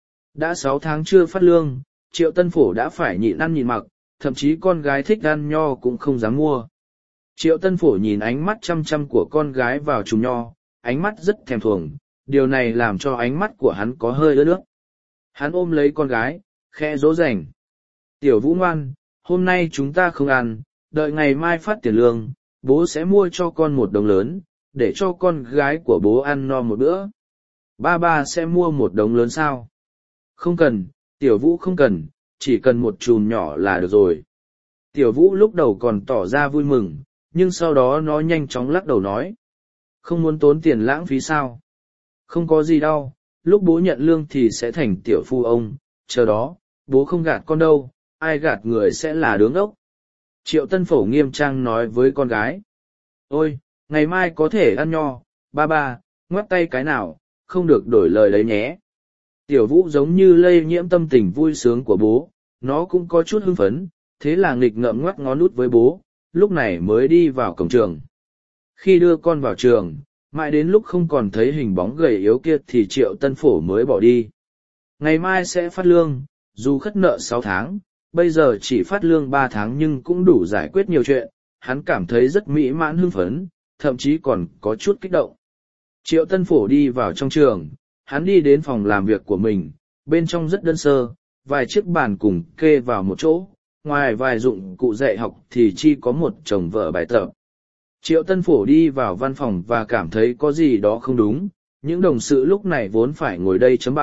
Đã sáu tháng chưa phát lương, Triệu Tân Phổ đã phải nhịn ăn nhịn mặc, thậm chí con gái thích ăn nho cũng không dám mua. Triệu Tân Phổ nhìn ánh mắt chăm chăm của con gái vào chùm nho, ánh mắt rất thèm thuồng, điều này làm cho ánh mắt của hắn có hơi ướt nước. Hắn ôm lấy con gái, khẽ dỗ dành. Tiểu Vũ ngoan, hôm nay chúng ta không ăn, đợi ngày mai phát tiền lương, bố sẽ mua cho con một đống lớn, để cho con gái của bố ăn no một bữa. Ba ba sẽ mua một đống lớn sao? Không cần, Tiểu Vũ không cần, chỉ cần một chùm nhỏ là được rồi. Tiểu Vũ lúc đầu còn tỏ ra vui mừng, nhưng sau đó nó nhanh chóng lắc đầu nói. Không muốn tốn tiền lãng phí sao? Không có gì đâu, lúc bố nhận lương thì sẽ thành tiểu phu ông, chờ đó, bố không gạt con đâu, ai gạt người sẽ là đứa ngốc. Triệu Tân Phổ nghiêm trang nói với con gái. Ôi, ngày mai có thể ăn nho, ba ba, ngoắc tay cái nào, không được đổi lời đấy nhé. Tiểu Vũ giống như lây nhiễm tâm tình vui sướng của bố, nó cũng có chút hưng phấn, thế là nghịch ngợm ngoắc ngón út với bố, lúc này mới đi vào cổng trường. Khi đưa con vào trường, mãi đến lúc không còn thấy hình bóng gầy yếu kia thì Triệu Tân Phổ mới bỏ đi. Ngày mai sẽ phát lương, dù khất nợ sáu tháng, bây giờ chỉ phát lương ba tháng nhưng cũng đủ giải quyết nhiều chuyện, hắn cảm thấy rất mỹ mãn hưng phấn, thậm chí còn có chút kích động. Triệu Tân Phổ đi vào trong trường, hắn đi đến phòng làm việc của mình, bên trong rất đơn sơ, vài chiếc bàn cùng kê vào một chỗ, ngoài vài dụng cụ dạy học thì chỉ có một chồng vở bài tập. Triệu Tân Phổ đi vào văn phòng và cảm thấy có gì đó không đúng, những đồng sự lúc này vốn phải ngồi đây chấm bài,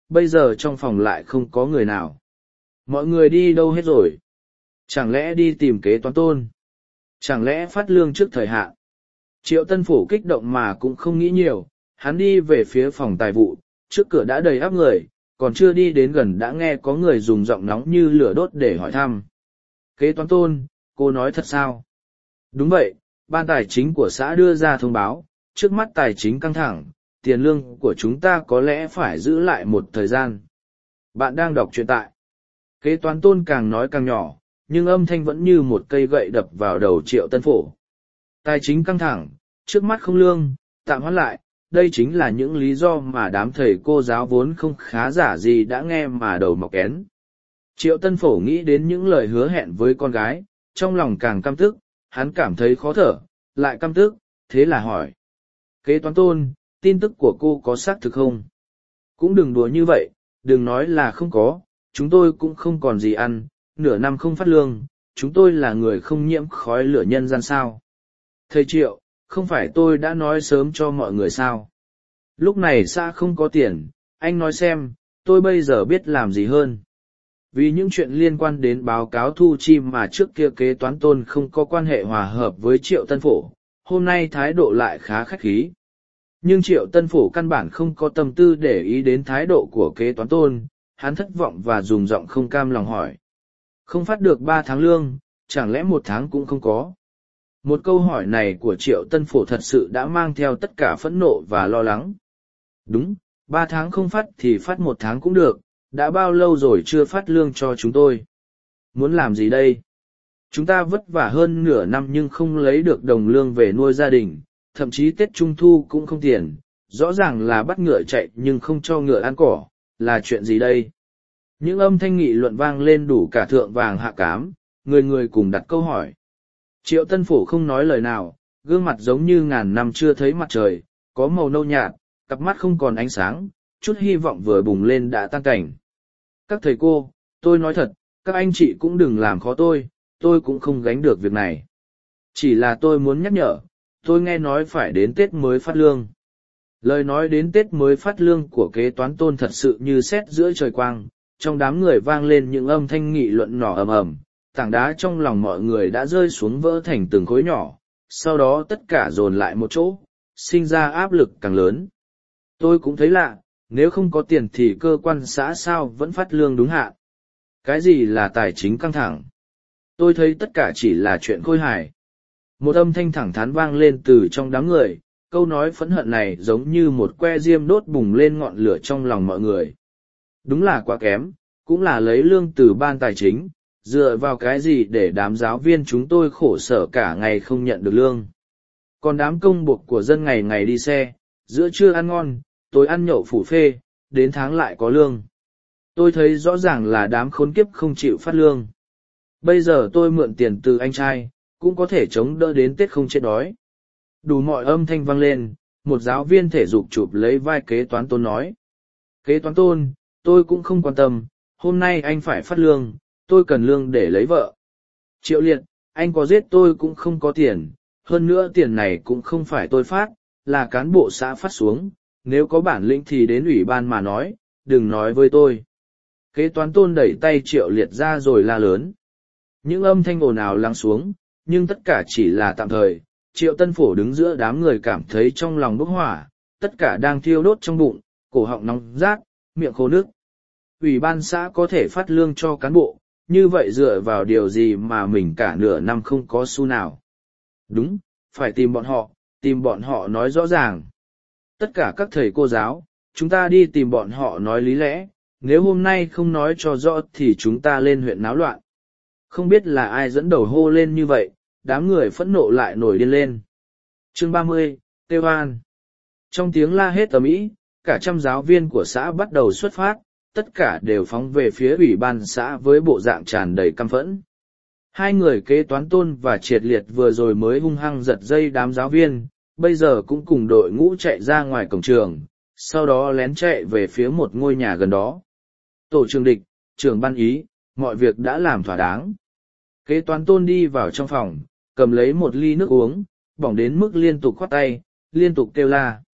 bây giờ trong phòng lại không có người nào. Mọi người đi đâu hết rồi? Chẳng lẽ đi tìm kế toán tôn? Chẳng lẽ phát lương trước thời hạn? Triệu Tân Phổ kích động mà cũng không nghĩ nhiều, hắn đi về phía phòng tài vụ, trước cửa đã đầy áp người, còn chưa đi đến gần đã nghe có người dùng giọng nóng như lửa đốt để hỏi thăm. Kế toán tôn, cô nói thật sao? Đúng vậy, ban tài chính của xã đưa ra thông báo, trước mắt tài chính căng thẳng, tiền lương của chúng ta có lẽ phải giữ lại một thời gian. Bạn đang đọc truyện tại. Kế toán tôn càng nói càng nhỏ, nhưng âm thanh vẫn như một cây gậy đập vào đầu Triệu Tân Phổ. Tài chính căng thẳng, trước mắt không lương, tạm hoãn lại, đây chính là những lý do mà đám thầy cô giáo vốn không khá giả gì đã nghe mà đầu mọc kén. Triệu Tân Phổ nghĩ đến những lời hứa hẹn với con gái, trong lòng càng căm tức, hắn cảm thấy khó thở, lại căm tức, thế là hỏi. Kế toán tôn, tin tức của cô có xác thực không? Cũng đừng đùa như vậy, đừng nói là không có, chúng tôi cũng không còn gì ăn, nửa năm không phát lương, chúng tôi là người không nhiễm khói lửa nhân gian sao. Thầy Triệu, không phải tôi đã nói sớm cho mọi người sao? Lúc này xã không có tiền, anh nói xem, tôi bây giờ biết làm gì hơn. Vì những chuyện liên quan đến báo cáo thu chi mà trước kia kế toán tôn không có quan hệ hòa hợp với Triệu Tân Phổ, hôm nay thái độ lại khá khách khí. Nhưng Triệu Tân Phổ căn bản không có tâm tư để ý đến thái độ của kế toán tôn, hắn thất vọng và dùng giọng không cam lòng hỏi. Không phát được ba tháng lương, chẳng lẽ một tháng cũng không có? Một câu hỏi này của Triệu Tân Phổ thật sự đã mang theo tất cả phẫn nộ và lo lắng. Đúng, ba tháng không phát thì phát một tháng cũng được, đã bao lâu rồi chưa phát lương cho chúng tôi? Muốn làm gì đây? Chúng ta vất vả hơn nửa năm nhưng không lấy được đồng lương về nuôi gia đình, thậm chí Tết Trung Thu cũng không tiền, rõ ràng là bắt ngựa chạy nhưng không cho ngựa ăn cỏ, là chuyện gì đây? Những âm thanh nghị luận vang lên đủ cả thượng vàng hạ cám, người người cùng đặt câu hỏi. Triệu Tân Phổ không nói lời nào, gương mặt giống như ngàn năm chưa thấy mặt trời, có màu nâu nhạt, cặp mắt không còn ánh sáng, chút hy vọng vừa bùng lên đã tan cảnh. Các thầy cô, tôi nói thật, các anh chị cũng đừng làm khó tôi, tôi cũng không gánh được việc này. Chỉ là tôi muốn nhắc nhở, tôi nghe nói phải đến Tết mới phát lương. Lời nói đến Tết mới phát lương của kế toán tôn thật sự như sét giữa trời quang, trong đám người vang lên những âm thanh nghị luận nỏ ầm ầm, tảng đá trong lòng mọi người đã rơi xuống vỡ thành từng khối nhỏ, sau đó tất cả dồn lại một chỗ, sinh ra áp lực càng lớn. Tôi cũng thấy lạ, nếu không có tiền thì cơ quan xã sao vẫn phát lương đúng hạn. Cái gì là tài chính căng thẳng? Tôi thấy tất cả chỉ là chuyện khôi hài. Một âm thanh thẳng thắn vang lên từ trong đám người, câu nói phẫn hận này giống như một que diêm đốt bùng lên ngọn lửa trong lòng mọi người. Đúng là quá kém, cũng là lấy lương từ ban tài chính, dựa vào cái gì để đám giáo viên chúng tôi khổ sở cả ngày không nhận được lương. Còn đám công buộc của dân ngày ngày đi xe, giữa trưa ăn ngon, tối ăn nhậu phủ phê, đến tháng lại có lương. Tôi thấy rõ ràng là đám khốn kiếp không chịu phát lương. Bây giờ tôi mượn tiền từ anh trai, cũng có thể chống đỡ đến Tết không chết đói. Đủ mọi âm thanh vang lên, một giáo viên thể dục chụp lấy vai kế toán tôn nói. Kế toán tôn, tôi cũng không quan tâm, hôm nay anh phải phát lương, tôi cần lương để lấy vợ. Triệu Liệt, anh có giết tôi cũng không có tiền, hơn nữa tiền này cũng không phải tôi phát, là cán bộ xã phát xuống, nếu có bản lĩnh thì đến ủy ban mà nói, đừng nói với tôi. Kế toán tôn đẩy tay Triệu Liệt ra rồi la lớn. Những âm thanh ồn ào lắng xuống, nhưng tất cả chỉ là tạm thời. Triệu Tân Phổ đứng giữa đám người cảm thấy trong lòng bốc hỏa, tất cả đang thiêu đốt trong bụng, cổ họng nóng rát, miệng khô nước. Ủy ban xã có thể phát lương cho cán bộ, như vậy dựa vào điều gì mà mình cả nửa năm không có xu nào? Đúng, phải tìm bọn họ, tìm bọn họ nói rõ ràng. Tất cả các thầy cô giáo, chúng ta đi tìm bọn họ nói lý lẽ, nếu hôm nay không nói cho rõ thì chúng ta lên huyện náo loạn. Không biết là ai dẫn đầu hô lên như vậy, đám người phẫn nộ lại nổi điên lên. Chương ba mươi, Têu An. Trong tiếng la hét ầm ĩ, cả trăm giáo viên của xã bắt đầu xuất phát, tất cả đều phóng về phía ủy ban xã với bộ dạng tràn đầy căm phẫn. Hai người kế toán tôn và triệt liệt vừa rồi mới hung hăng giật dây đám giáo viên, bây giờ cũng cùng đội ngũ chạy ra ngoài cổng trường, sau đó lén chạy về phía một ngôi nhà gần đó. Tổ trưởng địch, trưởng ban ý, mọi việc đã làm thỏa đáng. Kế toán tôn đi vào trong phòng, cầm lấy một ly nước uống, bỏng đến mức liên tục khoát tay, liên tục kêu la.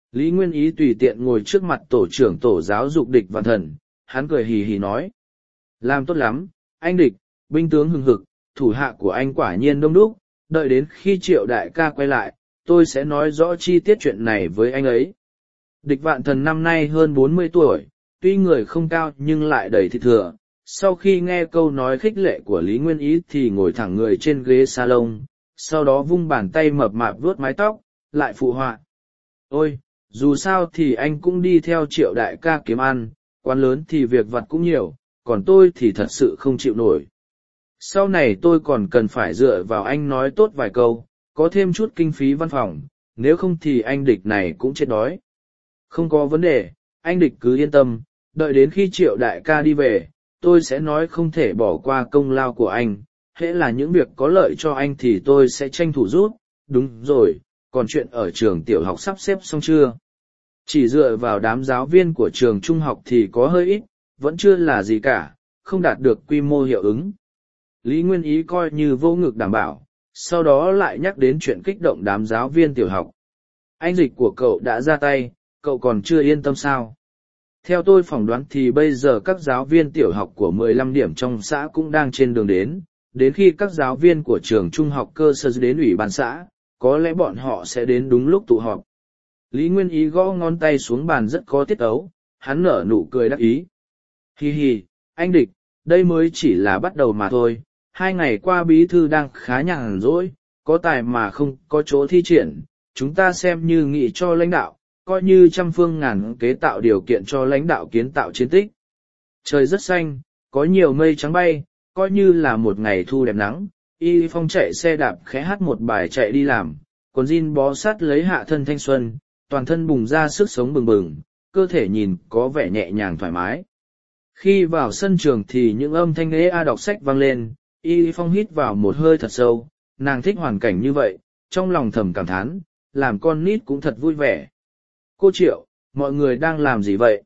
Lý Nguyên Ý tùy tiện ngồi trước mặt tổ trưởng tổ giáo dục Địch Vạn Thần, hắn cười hì hì nói. Làm tốt lắm, anh Địch, binh tướng hừng hực, thủ hạ của anh quả nhiên đông đúc, đợi đến khi Triệu đại ca quay lại, tôi sẽ nói rõ chi tiết chuyện này với anh ấy. Địch Vạn Thần năm nay hơn bốn mươi tuổi, tuy người không cao nhưng lại đầy thịt thừa. Sau khi nghe câu nói khích lệ của Lý Nguyên Ý thì ngồi thẳng người trên ghế salon, sau đó vung bàn tay mập mạp vuốt mái tóc, lại phụ họa. Ôi, dù sao thì anh cũng đi theo Triệu đại ca kiếm ăn, quán lớn thì việc vặt cũng nhiều, còn tôi thì thật sự không chịu nổi. Sau này tôi còn cần phải dựa vào anh nói tốt vài câu, có thêm chút kinh phí văn phòng, nếu không thì anh Địch này cũng chết đói. Không có vấn đề, anh Địch cứ yên tâm, đợi đến khi Triệu đại ca đi về, tôi sẽ nói không thể bỏ qua công lao của anh, hễ là những việc có lợi cho anh thì tôi sẽ tranh thủ giúp. Đúng rồi, còn chuyện ở trường tiểu học sắp xếp xong chưa? Chỉ dựa vào đám giáo viên của trường trung học thì có hơi ít, vẫn chưa là gì cả, không đạt được quy mô hiệu ứng. Lý Nguyên Ý coi như vô ngực đảm bảo, sau đó lại nhắc đến chuyện kích động đám giáo viên tiểu học. Anh Dịch của cậu đã ra tay, cậu còn chưa yên tâm sao? Theo tôi phỏng đoán thì bây giờ các giáo viên tiểu học của mười lăm điểm trong xã cũng đang trên đường đến, đến khi các giáo viên của trường trung học cơ sở đến ủy ban xã, có lẽ bọn họ sẽ đến đúng lúc tụ họp. Lý Nguyên Ý gõ ngón tay xuống bàn rất có tiết ấu, hắn nở nụ cười đắc ý. Hi hi, anh Địch, đây mới chỉ là bắt đầu mà thôi, hai ngày qua bí thư đang khá nhàn rỗi, có tài mà không có chỗ thi triển, chúng ta xem như nghị cho lãnh đạo, coi như trăm phương ngàn kế tạo điều kiện cho lãnh đạo kiến tạo chiến tích. Trời rất xanh, có nhiều mây trắng bay, coi như là một ngày thu đẹp nắng, Y Phong chạy xe đạp khẽ hát một bài chạy đi làm, quần jean bó sát lấy hạ thân thanh xuân, toàn thân bùng ra sức sống bừng bừng, cơ thể nhìn có vẻ nhẹ nhàng thoải mái. Khi vào sân trường thì những âm thanh ế a đọc sách vang lên, Y Phong hít vào một hơi thật sâu, nàng thích hoàn cảnh như vậy, trong lòng thầm cảm thán, làm con nít cũng thật vui vẻ. Cô Triệu, mọi người đang làm gì vậy?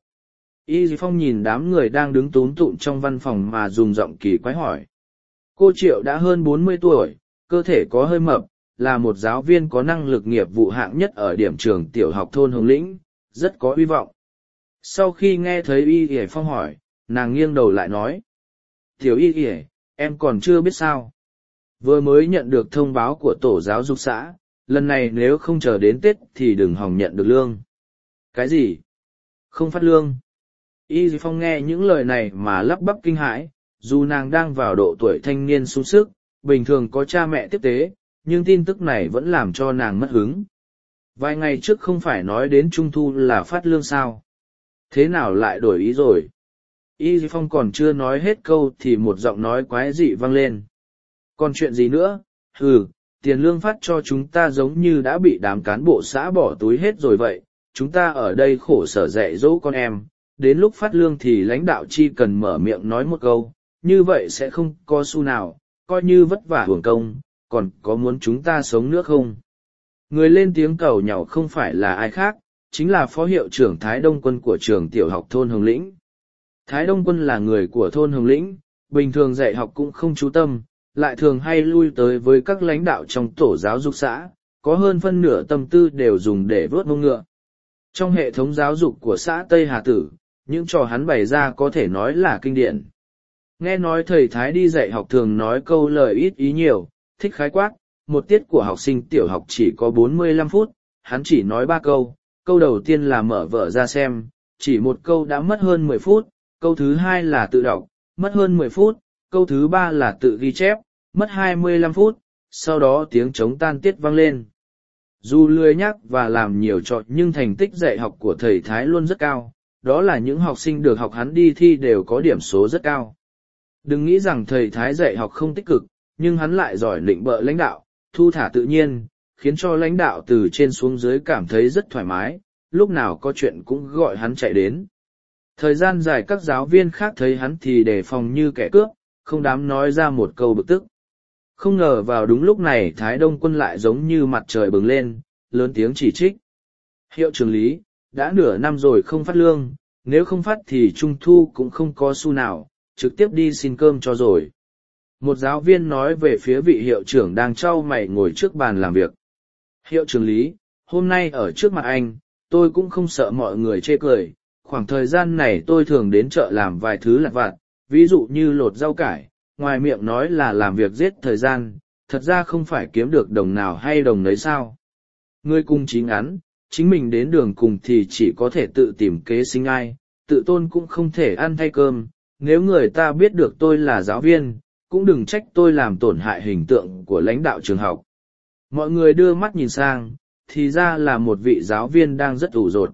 Y Phong nhìn đám người đang đứng túm tụm trong văn phòng mà dùng giọng kỳ quái hỏi. Cô Triệu đã hơn bốn mươi tuổi, cơ thể có hơi mập, là một giáo viên có năng lực nghiệp vụ hạng nhất ở điểm trường tiểu học thôn Hồng Lĩnh, rất có hy vọng. Sau khi nghe thấy Y Y Phong hỏi, nàng nghiêng đầu lại nói. Tiểu Y Y, em còn chưa biết sao. Vừa mới nhận được thông báo của tổ giáo dục xã, lần này nếu không chờ đến Tết thì đừng hòng nhận được lương. Cái gì? Không phát lương. Y Phong nghe những lời này mà lắp bắp kinh hãi, dù nàng đang vào độ tuổi thanh niên sung sức, bình thường có cha mẹ tiếp tế, nhưng tin tức này vẫn làm cho nàng mất hứng. Vài ngày trước không phải nói đến Trung Thu là phát lương sao? Thế nào lại đổi ý rồi? Y Phong còn chưa nói hết câu thì một giọng nói quái dị vang lên. Còn chuyện gì nữa? Ừ, tiền lương phát cho chúng ta giống như đã bị đám cán bộ xã bỏ túi hết rồi vậy, chúng ta ở đây khổ sở dạy dỗ con em, đến lúc phát lương thì lãnh đạo chi cần mở miệng nói một câu, như vậy sẽ không có xu nào, coi như vất vả hưởng công, còn có muốn chúng ta sống nữa không? Người lên tiếng cầu nhàu không phải là ai khác, chính là phó hiệu trưởng Thái Đông Quân của trường tiểu học thôn Hồng Lĩnh. Thái Đông Quân là người của thôn Hồng Lĩnh, bình thường dạy học cũng không chú tâm, lại thường hay lui tới với các lãnh đạo trong tổ giáo dục xã, có hơn phân nửa tâm tư đều dùng để vớt mông ngựa. Trong hệ thống giáo dục của xã Tây Hà Tử, những trò hắn bày ra có thể nói là kinh điển. Nghe nói thầy Thái đi dạy học thường nói câu lời ít ý nhiều, thích khái quát, một tiết của học sinh tiểu học chỉ có bốn mươi lăm phút, hắn chỉ nói ba câu, câu đầu tiên là mở vở ra xem, chỉ một câu đã mất hơn mười phút, câu thứ hai là tự đọc, mất hơn mười phút, câu thứ ba là tự ghi chép, mất hai mươi lăm phút, sau đó tiếng trống tan tiết vang lên. Dù lười nhắc và làm nhiều trò nhưng thành tích dạy học của thầy Thái luôn rất cao, đó là những học sinh được học hắn đi thi đều có điểm số rất cao. Đừng nghĩ rằng thầy Thái dạy học không tích cực, nhưng hắn lại giỏi định bợ lãnh đạo, thu thả tự nhiên, khiến cho lãnh đạo từ trên xuống dưới cảm thấy rất thoải mái, lúc nào có chuyện cũng gọi hắn chạy đến. Thời gian dài các giáo viên khác thấy hắn thì đề phòng như kẻ cướp, không dám nói ra một câu bực tức. Không ngờ vào đúng lúc này Thái Đông Quân lại giống như mặt trời bừng lên, lớn tiếng chỉ trích. Hiệu trưởng Lý, đã nửa năm rồi không phát lương, nếu không phát thì Trung Thu cũng không có xu nào, trực tiếp đi xin cơm cho rồi. Một giáo viên nói về phía vị hiệu trưởng đang trao mày ngồi trước bàn làm việc. Hiệu trưởng Lý, hôm nay ở trước mặt anh, tôi cũng không sợ mọi người chê cười. Khoảng thời gian này tôi thường đến chợ làm vài thứ lặt vặt, ví dụ như lột rau cải, ngoài miệng nói là làm việc giết thời gian, thật ra không phải kiếm được đồng nào hay đồng nấy sao. Người cùng chí ngắn, chính mình đến đường cùng thì chỉ có thể tự tìm kế sinh ai, tự tôn cũng không thể ăn thay cơm. Nếu người ta biết được tôi là giáo viên, cũng đừng trách tôi làm tổn hại hình tượng của lãnh đạo trường học. Mọi người đưa mắt nhìn sang, thì ra là một vị giáo viên đang rất ủ rột.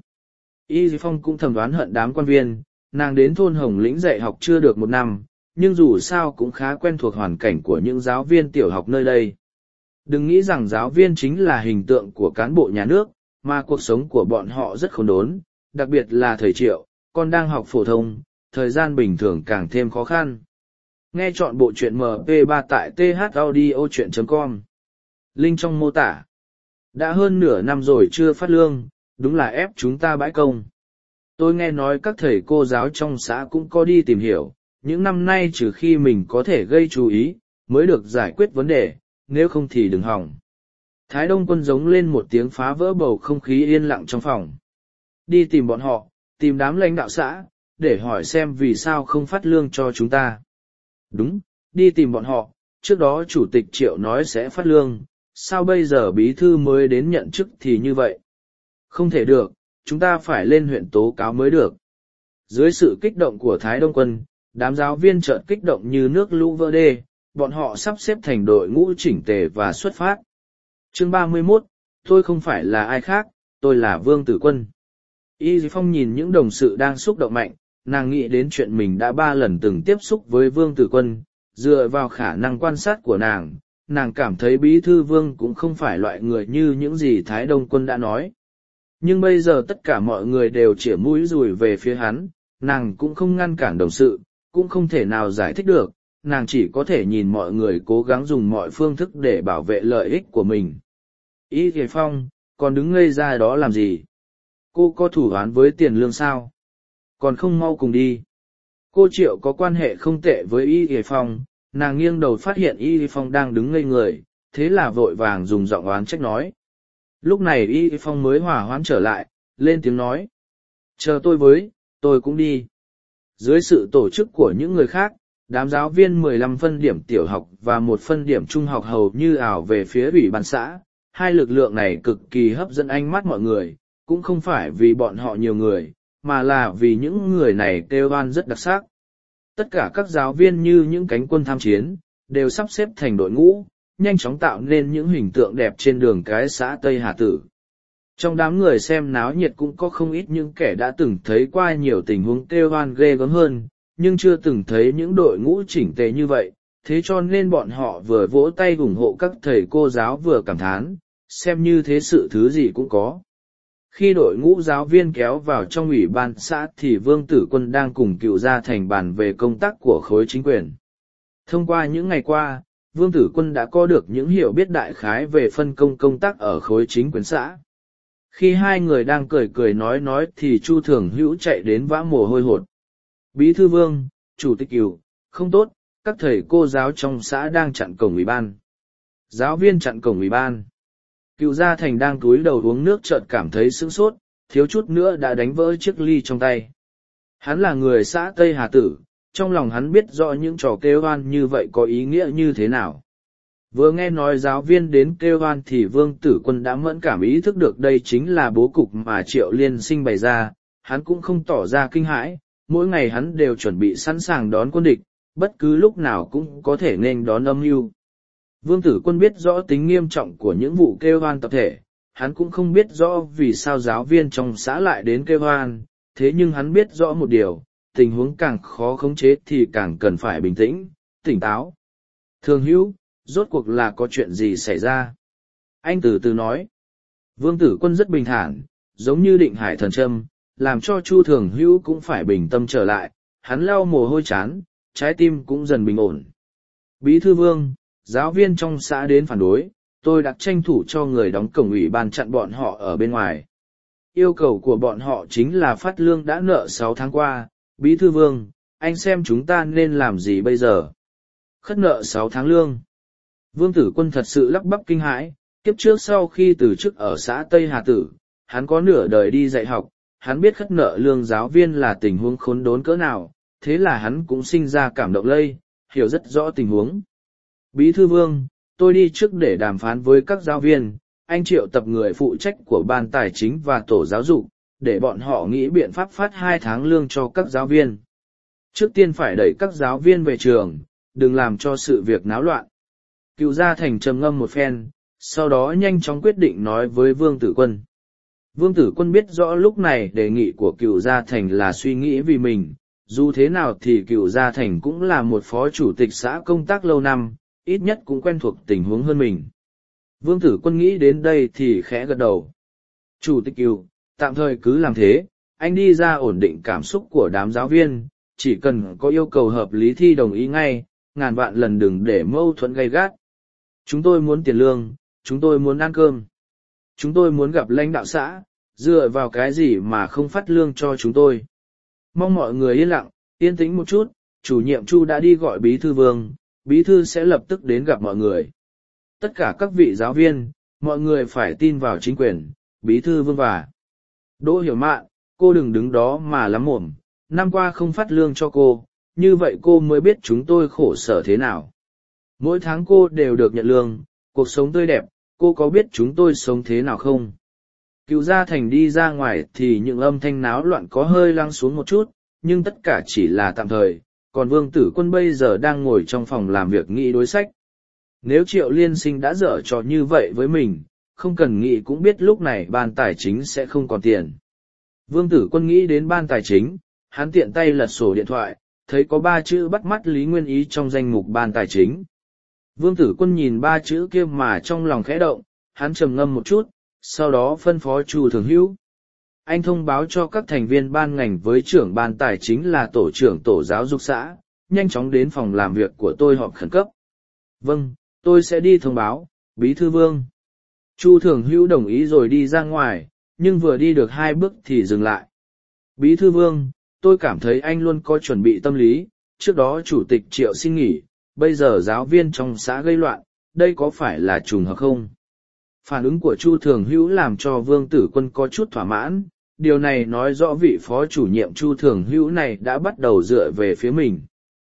Y Phong cũng thầm đoán hận đám quan viên, nàng đến thôn Hồng Lĩnh dạy học chưa được một năm, nhưng dù sao cũng khá quen thuộc hoàn cảnh của những giáo viên tiểu học nơi đây. Đừng nghĩ rằng giáo viên chính là hình tượng của cán bộ nhà nước, mà cuộc sống của bọn họ rất khốn đốn, đặc biệt là thầy Triệu, con đang học phổ thông, thời gian bình thường càng thêm khó khăn. Nghe chọn bộ truyện em pê ba tại thaudio.chuyện com. Link trong mô tả. Đã hơn nửa năm rồi chưa phát lương, đúng là ép chúng ta bãi công. Tôi nghe nói các thầy cô giáo trong xã cũng có đi tìm hiểu, những năm nay trừ khi mình có thể gây chú ý, mới được giải quyết vấn đề, nếu không thì đừng hỏng. Thái Đông Quân giống lên một tiếng phá vỡ bầu không khí yên lặng trong phòng. Đi tìm bọn họ, tìm đám lãnh đạo xã, để hỏi xem vì sao không phát lương cho chúng ta. Đúng, đi tìm bọn họ, trước đó chủ tịch Triệu nói sẽ phát lương, sao bây giờ bí thư mới đến nhận chức thì như vậy? Không thể được, chúng ta phải lên huyện tố cáo mới được. Dưới sự kích động của Thái Đông Quân, đám giáo viên chợt kích động như nước lũ vỡ đê, bọn họ sắp xếp thành đội ngũ chỉnh tề và xuất phát. Chương ba mươi mốt, tôi không phải là ai khác, tôi là Vương Tử Quân. Y Phong nhìn những đồng sự đang xúc động mạnh, nàng nghĩ đến chuyện mình đã ba lần từng tiếp xúc với Vương Tử Quân, dựa vào khả năng quan sát của nàng, nàng cảm thấy bí thư Vương cũng không phải loại người như những gì Thái Đông Quân đã nói. Nhưng bây giờ tất cả mọi người đều chĩa mũi dùi về phía hắn, nàng cũng không ngăn cản đồng sự, cũng không thể nào giải thích được, nàng chỉ có thể nhìn mọi người cố gắng dùng mọi phương thức để bảo vệ lợi ích của mình. Y Thề Phong, còn đứng ngây ra đó làm gì? Cô có thủ án với tiền lương sao? Còn không mau cùng đi. Cô Triệu có quan hệ không tệ với Y Thề Phong, nàng nghiêng đầu phát hiện Y Thề Phong đang đứng ngây người, thế là vội vàng dùng giọng oán trách nói. Lúc này Y Thề Phong mới hòa hoãn trở lại, lên tiếng nói. Chờ tôi với, tôi cũng đi. Dưới sự tổ chức của những người khác, đám giáo viên mười lăm phân điểm tiểu học và một phân điểm trung học hầu như ảo về phía ủy ban xã. Hai lực lượng này cực kỳ hấp dẫn ánh mắt mọi người, cũng không phải vì bọn họ nhiều người, mà là vì những người này kêu oan rất đặc sắc. Tất cả các giáo viên như những cánh quân tham chiến, đều sắp xếp thành đội ngũ, nhanh chóng tạo nên những hình tượng đẹp trên đường cái xã Tây Hà Tử. Trong đám người xem náo nhiệt cũng có không ít những kẻ đã từng thấy qua nhiều tình huống kêu oan ghê gớm hơn, nhưng chưa từng thấy những đội ngũ chỉnh tề như vậy, thế cho nên bọn họ vừa vỗ tay ủng hộ các thầy cô giáo vừa cảm thán, xem như thế sự thứ gì cũng có. Khi đội ngũ giáo viên kéo vào trong ủy ban xã thì Vương Tử Quân đang cùng Cựu Gia Thành bàn về công tác của khối chính quyền. Thông qua những ngày qua, Vương Tử Quân đã có được những hiểu biết đại khái về phân công công tác ở khối chính quyền xã. Khi hai người đang cười cười nói nói thì Chu Thường Hữu chạy đến vã mồ hôi hột. Bí thư Vương, Chủ tịch Cựu, không tốt, các thầy cô giáo trong xã đang chặn cổng ủy ban. Giáo viên chặn cổng ủy ban. Cựu Gia Thành đang cúi đầu uống nước chợt cảm thấy sững sốt, thiếu chút nữa đã đánh vỡ chiếc ly trong tay. Hắn là người xã Tây Hà Tử, trong lòng hắn biết rõ những trò kêu oan như vậy có ý nghĩa như thế nào. Vừa nghe nói giáo viên đến kêu oan thì Vương Tử Quân đã mẫn cảm ý thức được đây chính là bố cục mà Triệu Liên Sinh bày ra, hắn cũng không tỏ ra kinh hãi, mỗi ngày hắn đều chuẩn bị sẵn sàng đón quân địch, bất cứ lúc nào cũng có thể nên đón âm mưu. Vương Tử Quân biết rõ tính nghiêm trọng của những vụ kêu oan tập thể, hắn cũng không biết rõ vì sao giáo viên trong xã lại đến kêu oan, thế nhưng hắn biết rõ một điều, tình huống càng khó khống chế thì càng cần phải bình tĩnh, tỉnh táo. Thường Hữu, rốt cuộc là có chuyện gì xảy ra? Anh từ từ nói. Vương Tử Quân rất bình thản, giống như định hải thần châm, làm cho Chu Thường Hữu cũng phải bình tâm trở lại, hắn lau mồ hôi chán, trái tim cũng dần bình ổn. Bí thư Vương, giáo viên trong xã đến phản đối, tôi đã tranh thủ cho người đóng cổng ủy ban chặn bọn họ ở bên ngoài. Yêu cầu của bọn họ chính là phát lương đã nợ sáu tháng qua, Bí thư Vương, anh xem chúng ta nên làm gì bây giờ? Khất nợ sáu tháng lương. Vương Tử Quân thật sự lắp bắp kinh hãi, kiếp trước sau khi từ chức ở xã Tây Hà Tử, hắn có nửa đời đi dạy học, hắn biết khất nợ lương giáo viên là tình huống khốn đốn cỡ nào, thế là hắn cũng sinh ra cảm động lây, hiểu rất rõ tình huống. Bí thư Vương, tôi đi trước để đàm phán với các giáo viên, anh triệu tập người phụ trách của ban tài chính và tổ giáo dục, để bọn họ nghĩ biện pháp phát hai tháng lương cho các giáo viên. Trước tiên phải đẩy các giáo viên về trường, đừng làm cho sự việc náo loạn. Cựu Gia Thành trầm ngâm một phen, sau đó nhanh chóng quyết định nói với Vương Tử Quân. Vương Tử Quân biết rõ lúc này đề nghị của Cựu Gia Thành là suy nghĩ vì mình, dù thế nào thì Cựu Gia Thành cũng là một phó chủ tịch xã công tác lâu năm, ít nhất cũng quen thuộc tình huống hơn mình. Vương Tử Quân nghĩ đến đây thì khẽ gật đầu. Chủ tịch Cựu, tạm thời cứ làm thế, anh đi ra ổn định cảm xúc của đám giáo viên, chỉ cần có yêu cầu hợp lý thi đồng ý ngay, ngàn vạn lần đừng để mâu thuẫn gay gắt. Chúng tôi muốn tiền lương, chúng tôi muốn ăn cơm. Chúng tôi muốn gặp lãnh đạo xã, dựa vào cái gì mà không phát lương cho chúng tôi. Mong mọi người yên lặng, yên tĩnh một chút, chủ nhiệm Chu đã đi gọi bí thư Vương, bí thư sẽ lập tức đến gặp mọi người. Tất cả các vị giáo viên, mọi người phải tin vào chính quyền, bí thư Vương và Đỗ Hiểu Mạn, cô đừng đứng đó mà lắm mồm, năm qua không phát lương cho cô, như vậy cô mới biết chúng tôi khổ sở thế nào. Mỗi tháng cô đều được nhận lương, cuộc sống tươi đẹp, cô có biết chúng tôi sống thế nào không? Cựu Gia Thành đi ra ngoài thì những âm thanh náo loạn có hơi lắng xuống một chút, nhưng tất cả chỉ là tạm thời, còn Vương Tử Quân bây giờ đang ngồi trong phòng làm việc nghĩ đối sách. Nếu Triệu Liên Sinh đã dở trò như vậy với mình, không cần nghĩ cũng biết lúc này ban tài chính sẽ không còn tiền. Vương Tử Quân nghĩ đến ban tài chính, hắn tiện tay lật sổ điện thoại, thấy có ba chữ bắt mắt Lý Nguyên Ý trong danh mục ban tài chính. Vương Tử Quân nhìn ba chữ kia mà trong lòng khẽ động, hắn trầm ngâm một chút, sau đó phân phó Chu Thường Hữu. Anh thông báo cho các thành viên ban ngành với trưởng ban tài chính là tổ trưởng tổ giáo dục xã, nhanh chóng đến phòng làm việc của tôi họp khẩn cấp. Vâng, tôi sẽ đi thông báo, bí thư Vương. Chu Thường Hữu đồng ý rồi đi ra ngoài, nhưng vừa đi được hai bước thì dừng lại. Bí thư Vương, tôi cảm thấy anh luôn có chuẩn bị tâm lý, trước đó chủ tịch Triệu xin nghỉ, bây giờ giáo viên trong xã gây loạn, đây có phải là trùng hợp không? Phản ứng của Chu Thường Hữu làm cho Vương Tử Quân có chút thỏa mãn, điều này nói rõ vị phó chủ nhiệm Chu Thường Hữu này đã bắt đầu dựa về phía mình.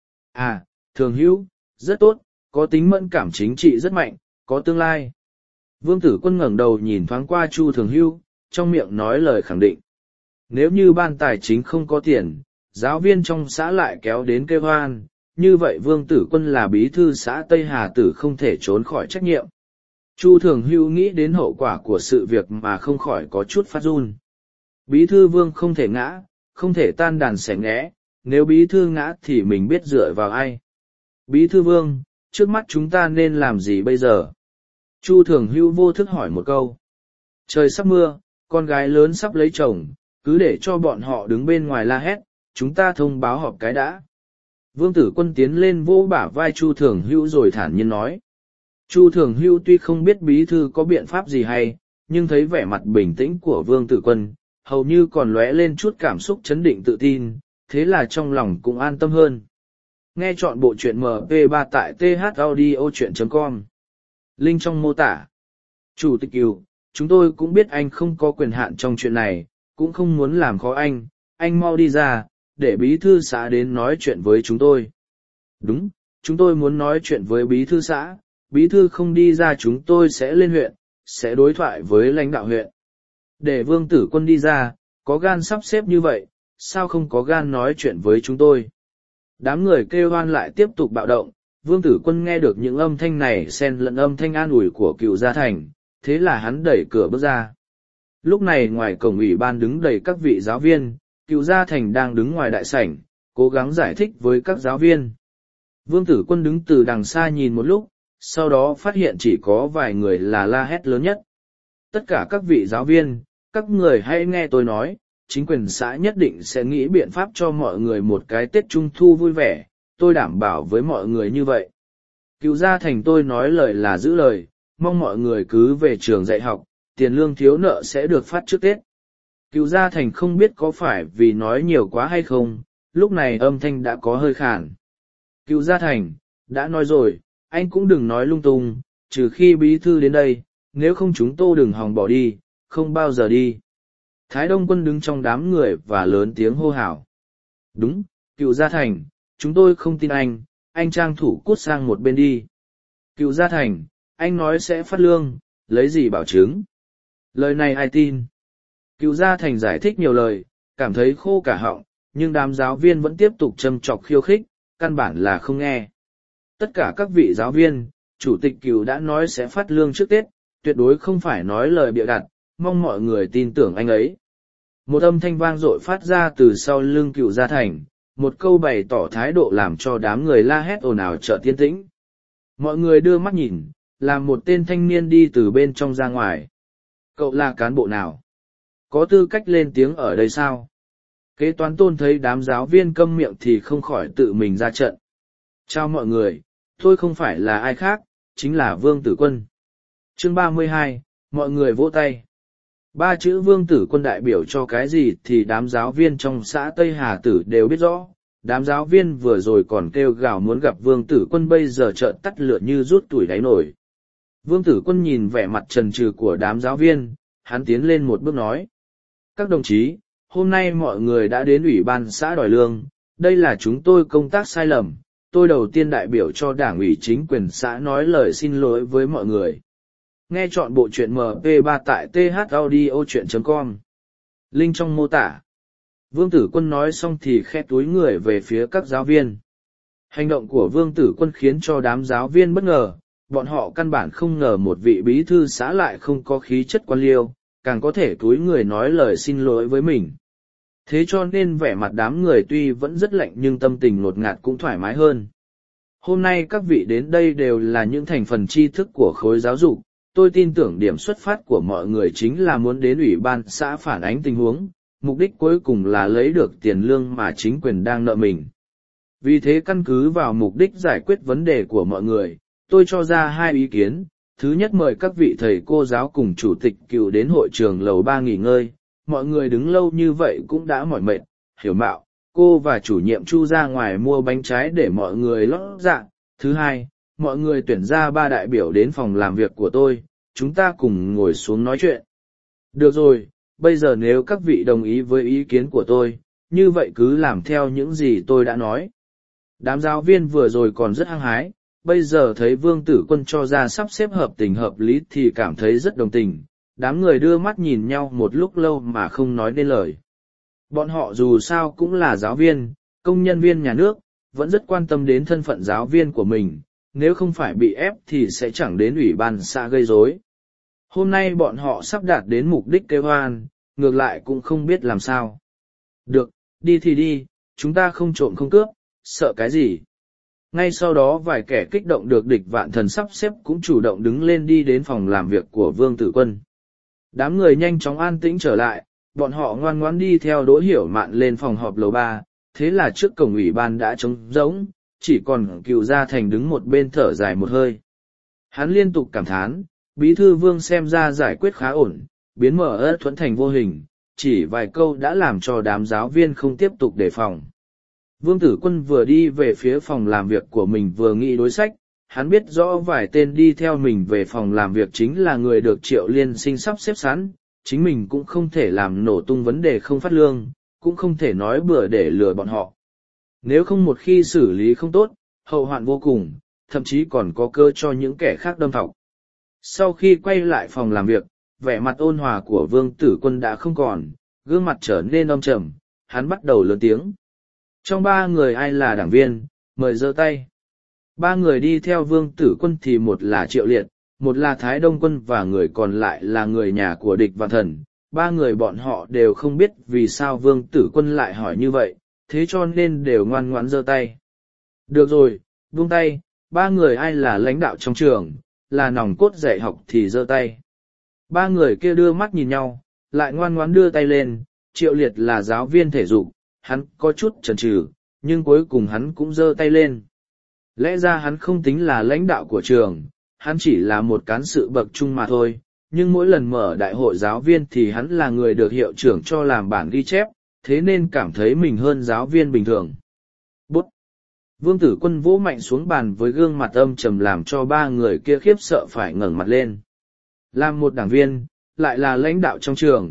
À, Thường Hữu, rất tốt, có tính mẫn cảm chính trị rất mạnh, có tương lai. Vương Tử Quân ngẩng đầu nhìn thoáng qua Chu Thường Hữu, trong miệng nói lời khẳng định. Nếu như ban tài chính không có tiền, giáo viên trong xã lại kéo đến kêu hoan, như vậy Vương Tử Quân là bí thư xã Tây Hà Tử không thể trốn khỏi trách nhiệm. Chu Thường Hữu nghĩ đến hậu quả của sự việc mà không khỏi có chút phát run. Bí thư Vương không thể ngã, không thể tan đàn xẻ nghẽ, nếu bí thư ngã thì mình biết dựa vào ai. Bí thư Vương, trước mắt chúng ta nên làm gì bây giờ? Chu Thường Hữu vô thức hỏi một câu. Trời sắp mưa, con gái lớn sắp lấy chồng, cứ để cho bọn họ đứng bên ngoài la hét, chúng ta thông báo họp cái đã. Vương Tử Quân tiến lên vỗ bả vai Chu Thường Hữu rồi thản nhiên nói. Chu Thường Hữu tuy không biết bí thư có biện pháp gì hay, nhưng thấy vẻ mặt bình tĩnh của Vương Tử Quân, hầu như còn lóe lên chút cảm xúc chấn định tự tin, thế là trong lòng cũng an tâm hơn. Nghe chọn bộ truyện em pê ba tại thaudio.chuyện com. Link trong mô tả. Chủ tịch Cửu, chúng tôi cũng biết anh không có quyền hạn trong chuyện này, cũng không muốn làm khó anh, anh mau đi ra, để bí thư xã đến nói chuyện với chúng tôi. Đúng, chúng tôi muốn nói chuyện với bí thư xã, bí thư không đi ra chúng tôi sẽ lên huyện, sẽ đối thoại với lãnh đạo huyện. Để Vương Tử Quân đi ra, có gan sắp xếp như vậy, sao không có gan nói chuyện với chúng tôi? Đám người kêu hoan lại tiếp tục bạo động, Vương Tử Quân nghe được những âm thanh này xen lẫn âm thanh an ủi của Cựu Gia Thành, thế là hắn đẩy cửa bước ra. Lúc này ngoài cổng ủy ban đứng đầy các vị giáo viên, Cựu Gia Thành đang đứng ngoài đại sảnh, cố gắng giải thích với các giáo viên. Vương Tử Quân đứng từ đằng xa nhìn một lúc, sau đó phát hiện chỉ có vài người là la hét lớn nhất. Tất cả các vị giáo viên, các người hãy nghe tôi nói, chính quyền xã nhất định sẽ nghĩ biện pháp cho mọi người một cái Tết Trung Thu vui vẻ, tôi đảm bảo với mọi người như vậy. Cựu Gia Thành tôi nói lời là giữ lời, mong mọi người cứ về trường dạy học, tiền lương thiếu nợ sẽ được phát trước Tết. Cựu Gia Thành không biết có phải vì nói nhiều quá hay không, lúc này âm thanh đã có hơi khàn. Cựu Gia Thành, đã nói rồi, anh cũng đừng nói lung tung, trừ khi bí thư đến đây, nếu không chúng tôi đừng hòng bỏ đi, không bao giờ đi. Thái Đông Quân đứng trong đám người và lớn tiếng hô hào. Đúng, Cựu Gia Thành, chúng tôi không tin anh, anh trang thủ cút sang một bên đi. Cựu Gia Thành, anh nói sẽ phát lương, lấy gì bảo chứng? Lời này ai tin? Cựu Gia Thành giải thích nhiều lời, cảm thấy khô cả họng, nhưng đám giáo viên vẫn tiếp tục châm chọc khiêu khích, căn bản là không nghe. Tất cả các vị giáo viên, chủ tịch Cựu đã nói sẽ phát lương trước Tết, tuyệt đối không phải nói lời bịa đặt, mong mọi người tin tưởng anh ấy. Một âm thanh vang dội phát ra từ sau lưng Cựu Gia Thành, một câu bày tỏ thái độ làm cho đám người la hét ồn ào chợt yên tĩnh. Mọi người đưa mắt nhìn, làm một tên thanh niên đi từ bên trong ra ngoài. Cậu là cán bộ nào? Có tư cách lên tiếng ở đây sao? Kế toán Tôn thấy đám giáo viên câm miệng thì không khỏi tự mình ra trận. Chào mọi người, tôi không phải là ai khác, chính là Vương Tử Quân. Chương ba mươi hai, mọi người vỗ tay. Ba chữ Vương Tử Quân đại biểu cho cái gì thì đám giáo viên trong xã Tây Hà Tử đều biết rõ. Đám giáo viên vừa rồi còn kêu gào muốn gặp Vương Tử Quân, bây giờ trợn tắt lửa như rút tuổi đáy nổi. Vương Tử Quân nhìn vẻ mặt trần trừ của đám giáo viên, hắn tiến lên một bước nói. Các đồng chí, hôm nay mọi người đã đến ủy ban xã đòi lương, đây là chúng tôi công tác sai lầm, tôi đầu tiên đại biểu cho đảng ủy chính quyền xã nói lời xin lỗi với mọi người. Nghe chọn bộ truyện em pê ba tại thaudio.chuyện com. Link trong mô tả. Vương Tử Quân nói xong thì khẽ túi người về phía các giáo viên. Hành động của Vương Tử Quân khiến cho đám giáo viên bất ngờ, bọn họ căn bản không ngờ một vị bí thư xã lại không có khí chất quan liêu, càng có thể túi người nói lời xin lỗi với mình. Thế cho nên vẻ mặt đám người tuy vẫn rất lạnh nhưng tâm tình ngột ngạt cũng thoải mái hơn. Hôm nay các vị đến đây đều là những thành phần tri thức của khối giáo dục, tôi tin tưởng điểm xuất phát của mọi người chính là muốn đến ủy ban xã phản ánh tình huống, mục đích cuối cùng là lấy được tiền lương mà chính quyền đang nợ mình. Vì thế căn cứ vào mục đích giải quyết vấn đề của mọi người, tôi cho ra hai ý kiến. Thứ nhất, mời các vị thầy cô giáo cùng chủ tịch Cựu đến hội trường lầu ba nghỉ ngơi, mọi người đứng lâu như vậy cũng đã mỏi mệt. Hiểu Mạo, cô và chủ nhiệm Chu ra ngoài mua bánh trái để mọi người lót dạ. Thứ hai, mọi người tuyển ra ba đại biểu đến phòng làm việc của tôi, chúng ta cùng ngồi xuống nói chuyện. Được rồi, bây giờ nếu các vị đồng ý với ý kiến của tôi, như vậy cứ làm theo những gì tôi đã nói. Đám giáo viên vừa rồi còn rất hăng hái, bây giờ thấy Vương Tử Quân cho ra sắp xếp hợp tình hợp lý thì cảm thấy rất đồng tình. Đám người đưa mắt nhìn nhau một lúc lâu mà không nói nên lời. Bọn họ dù sao cũng là giáo viên, công nhân viên nhà nước, vẫn rất quan tâm đến thân phận giáo viên của mình, nếu không phải bị ép thì sẽ chẳng đến ủy ban xã gây rối. Hôm nay bọn họ sắp đạt đến mục đích kêu oan, ngược lại cũng không biết làm sao. Được, đi thì đi, chúng ta không trộm không cướp, sợ cái gì. Ngay sau đó vài kẻ kích động được Địch Vạn Thần sắp xếp cũng chủ động đứng lên đi đến phòng làm việc của Vương Tử Quân. Đám người nhanh chóng an tĩnh trở lại, bọn họ ngoan ngoãn đi theo Đỗ Hiểu Mạn lên phòng họp lầu ba, thế là trước cổng ủy ban đã trống rỗng, chỉ còn Cựu Gia Thành đứng một bên thở dài một hơi. Hắn liên tục cảm thán, bí thư Vương xem ra giải quyết khá ổn, biến mở ớt thuẫn thành vô hình, chỉ vài câu đã làm cho đám giáo viên không tiếp tục đề phòng. Vương Tử Quân vừa đi về phía phòng làm việc của mình vừa nghĩ đối sách, hắn biết rõ vài tên đi theo mình về phòng làm việc chính là người được Triệu Liên Sinh sắp xếp sẵn, chính mình cũng không thể làm nổ tung vấn đề không phát lương, cũng không thể nói bừa để lừa bọn họ. Nếu không một khi xử lý không tốt, hậu hoạn vô cùng, thậm chí còn có cơ cho những kẻ khác đâm thọc. Sau khi quay lại phòng làm việc, vẻ mặt ôn hòa của Vương Tử Quân đã không còn, gương mặt trở nên âm trầm, hắn bắt đầu lớn tiếng. Trong ba người ai là đảng viên, mời giơ tay. Ba người đi theo Vương Tử Quân thì một là Triệu Liệt, một là Thái Đông Quân và người còn lại là người nhà của Địch Vạn Thần. Ba người bọn họ đều không biết vì sao Vương Tử Quân lại hỏi như vậy, thế cho nên đều ngoan ngoãn giơ tay. Được rồi, buông tay, ba người ai là lãnh đạo trong trường, là nòng cốt dạy học thì giơ tay. Ba người kia đưa mắt nhìn nhau, lại ngoan ngoãn đưa tay lên. Triệu Liệt là giáo viên thể dục, hắn có chút chần chừ, nhưng cuối cùng hắn cũng giơ tay lên. Lẽ ra hắn không tính là lãnh đạo của trường, hắn chỉ là một cán sự bậc trung mà thôi, nhưng mỗi lần mở đại hội giáo viên thì hắn là người được hiệu trưởng cho làm bản ghi chép, thế nên cảm thấy mình hơn giáo viên bình thường. Bút! Vương Tử Quân vỗ mạnh xuống bàn với gương mặt âm trầm làm cho ba người kia khiếp sợ phải ngẩng mặt lên. Làm một đảng viên, lại là lãnh đạo trong trường,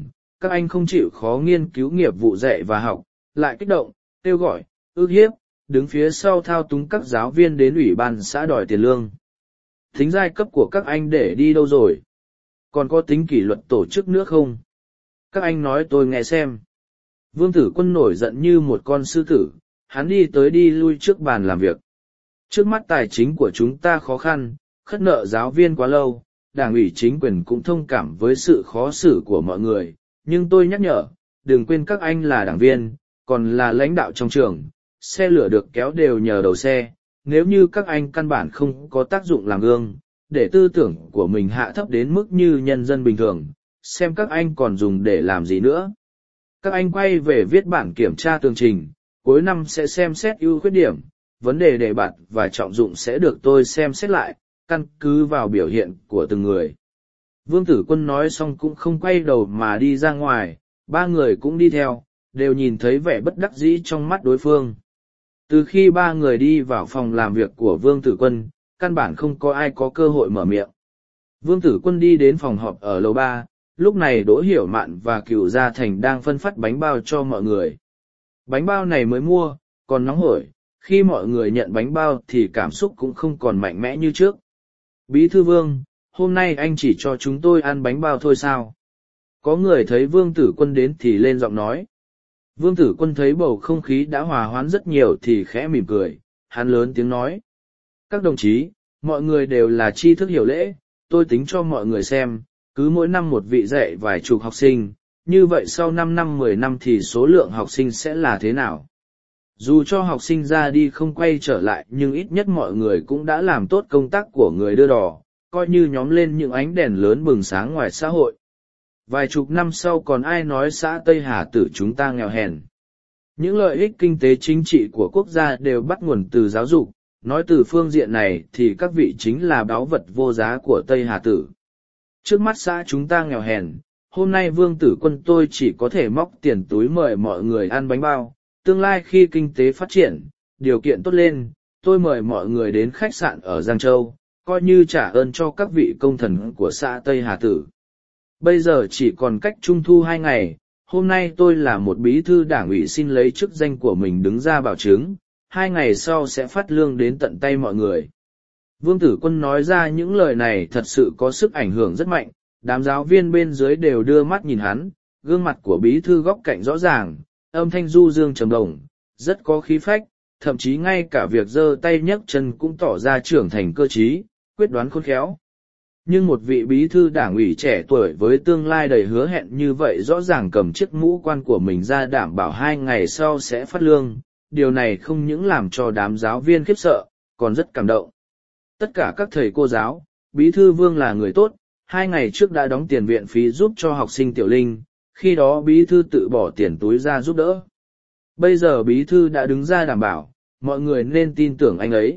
Các anh không chịu khó nghiên cứu nghiệp vụ dạy và học, lại kích động, kêu gọi, ức hiếp, đứng phía sau thao túng các giáo viên đến ủy ban xã đòi tiền lương. Tính giai cấp của các anh để đi đâu rồi? Còn có tính kỷ luật tổ chức nữa không? Các anh nói tôi nghe xem. Vương Tử Quân nổi giận như một con sư tử, hắn đi tới đi lui trước bàn làm việc. Trước mắt tài chính của chúng ta khó khăn, khất nợ giáo viên quá lâu, đảng ủy chính quyền cũng thông cảm với sự khó xử của mọi người, nhưng tôi nhắc nhở, đừng quên các anh là đảng viên, còn là lãnh đạo trong trường, xe lửa được kéo đều nhờ đầu xe, nếu như các anh căn bản không có tác dụng làm gương, để tư tưởng của mình hạ thấp đến mức như nhân dân bình thường, xem các anh còn dùng để làm gì nữa. Các anh quay về viết bản kiểm tra tường trình, cuối năm sẽ xem xét ưu khuyết điểm, vấn đề đề bạt và trọng dụng sẽ được tôi xem xét lại, căn cứ vào biểu hiện của từng người. Vương Tử Quân nói xong cũng không quay đầu mà đi ra ngoài, ba người cũng đi theo, đều nhìn thấy vẻ bất đắc dĩ trong mắt đối phương. Từ khi ba người đi vào phòng làm việc của Vương Tử Quân, căn bản không có ai có cơ hội mở miệng. Vương Tử Quân đi đến phòng họp ở lầu ba, lúc này Đỗ Hiểu Mạn và Cửu Gia Thành đang phân phát bánh bao cho mọi người. Bánh bao này mới mua, còn nóng hổi, khi mọi người nhận bánh bao thì cảm xúc cũng không còn mạnh mẽ như trước. Bí thư Vương, hôm nay anh chỉ cho chúng tôi ăn bánh bao thôi sao? Có người thấy Vương Tử Quân đến thì lên giọng nói. Vương Tử Quân thấy bầu không khí đã hòa hoãn rất nhiều thì khẽ mỉm cười, hắn lớn tiếng nói. Các đồng chí, mọi người đều là tri thức hiểu lễ, tôi tính cho mọi người xem, cứ mỗi năm một vị dạy vài chục học sinh, như vậy sau năm năm mười năm thì số lượng học sinh sẽ là thế nào? Dù cho học sinh ra đi không quay trở lại nhưng ít nhất mọi người cũng đã làm tốt công tác của người đưa đò, coi như nhóm lên những ánh đèn lớn bừng sáng ngoài xã hội. Vài chục năm sau còn ai nói xã Tây Hà Tử chúng ta nghèo hèn. Những lợi ích kinh tế chính trị của quốc gia đều bắt nguồn từ giáo dục, nói từ phương diện này thì các vị chính là báu vật vô giá của Tây Hà Tử. Trước mắt xã chúng ta nghèo hèn, hôm nay Vương Tử Quân tôi chỉ có thể móc tiền túi mời mọi người ăn bánh bao, tương lai khi kinh tế phát triển, điều kiện tốt lên, tôi mời mọi người đến khách sạn ở Giang Châu, coi như trả ơn cho các vị công thần của xã Tây Hà Tử. Bây giờ chỉ còn cách Trung thu hai ngày, hôm nay tôi là một bí thư đảng ủy xin lấy chức danh của mình đứng ra bảo chứng, hai ngày sau sẽ phát lương đến tận tay mọi người. Vương Tử Quân nói ra những lời này thật sự có sức ảnh hưởng rất mạnh, đám giáo viên bên dưới đều đưa mắt nhìn hắn, gương mặt của bí thư góc cạnh rõ ràng, âm thanh du dương trầm đồng, rất có khí phách, thậm chí ngay cả việc giơ tay nhấc chân cũng tỏ ra trưởng thành cơ trí, quyết đoán khôn khéo. Nhưng một vị bí thư đảng ủy trẻ tuổi với tương lai đầy hứa hẹn như vậy rõ ràng cầm chiếc mũ quan của mình ra đảm bảo hai ngày sau sẽ phát lương, điều này không những làm cho đám giáo viên khiếp sợ, còn rất cảm động. Tất cả các thầy cô giáo, bí thư Vương là người tốt, hai ngày trước đã đóng tiền viện phí giúp cho học sinh Tiểu Linh, khi đó bí thư tự bỏ tiền túi ra giúp đỡ. Bây giờ bí thư đã đứng ra đảm bảo, mọi người nên tin tưởng anh ấy.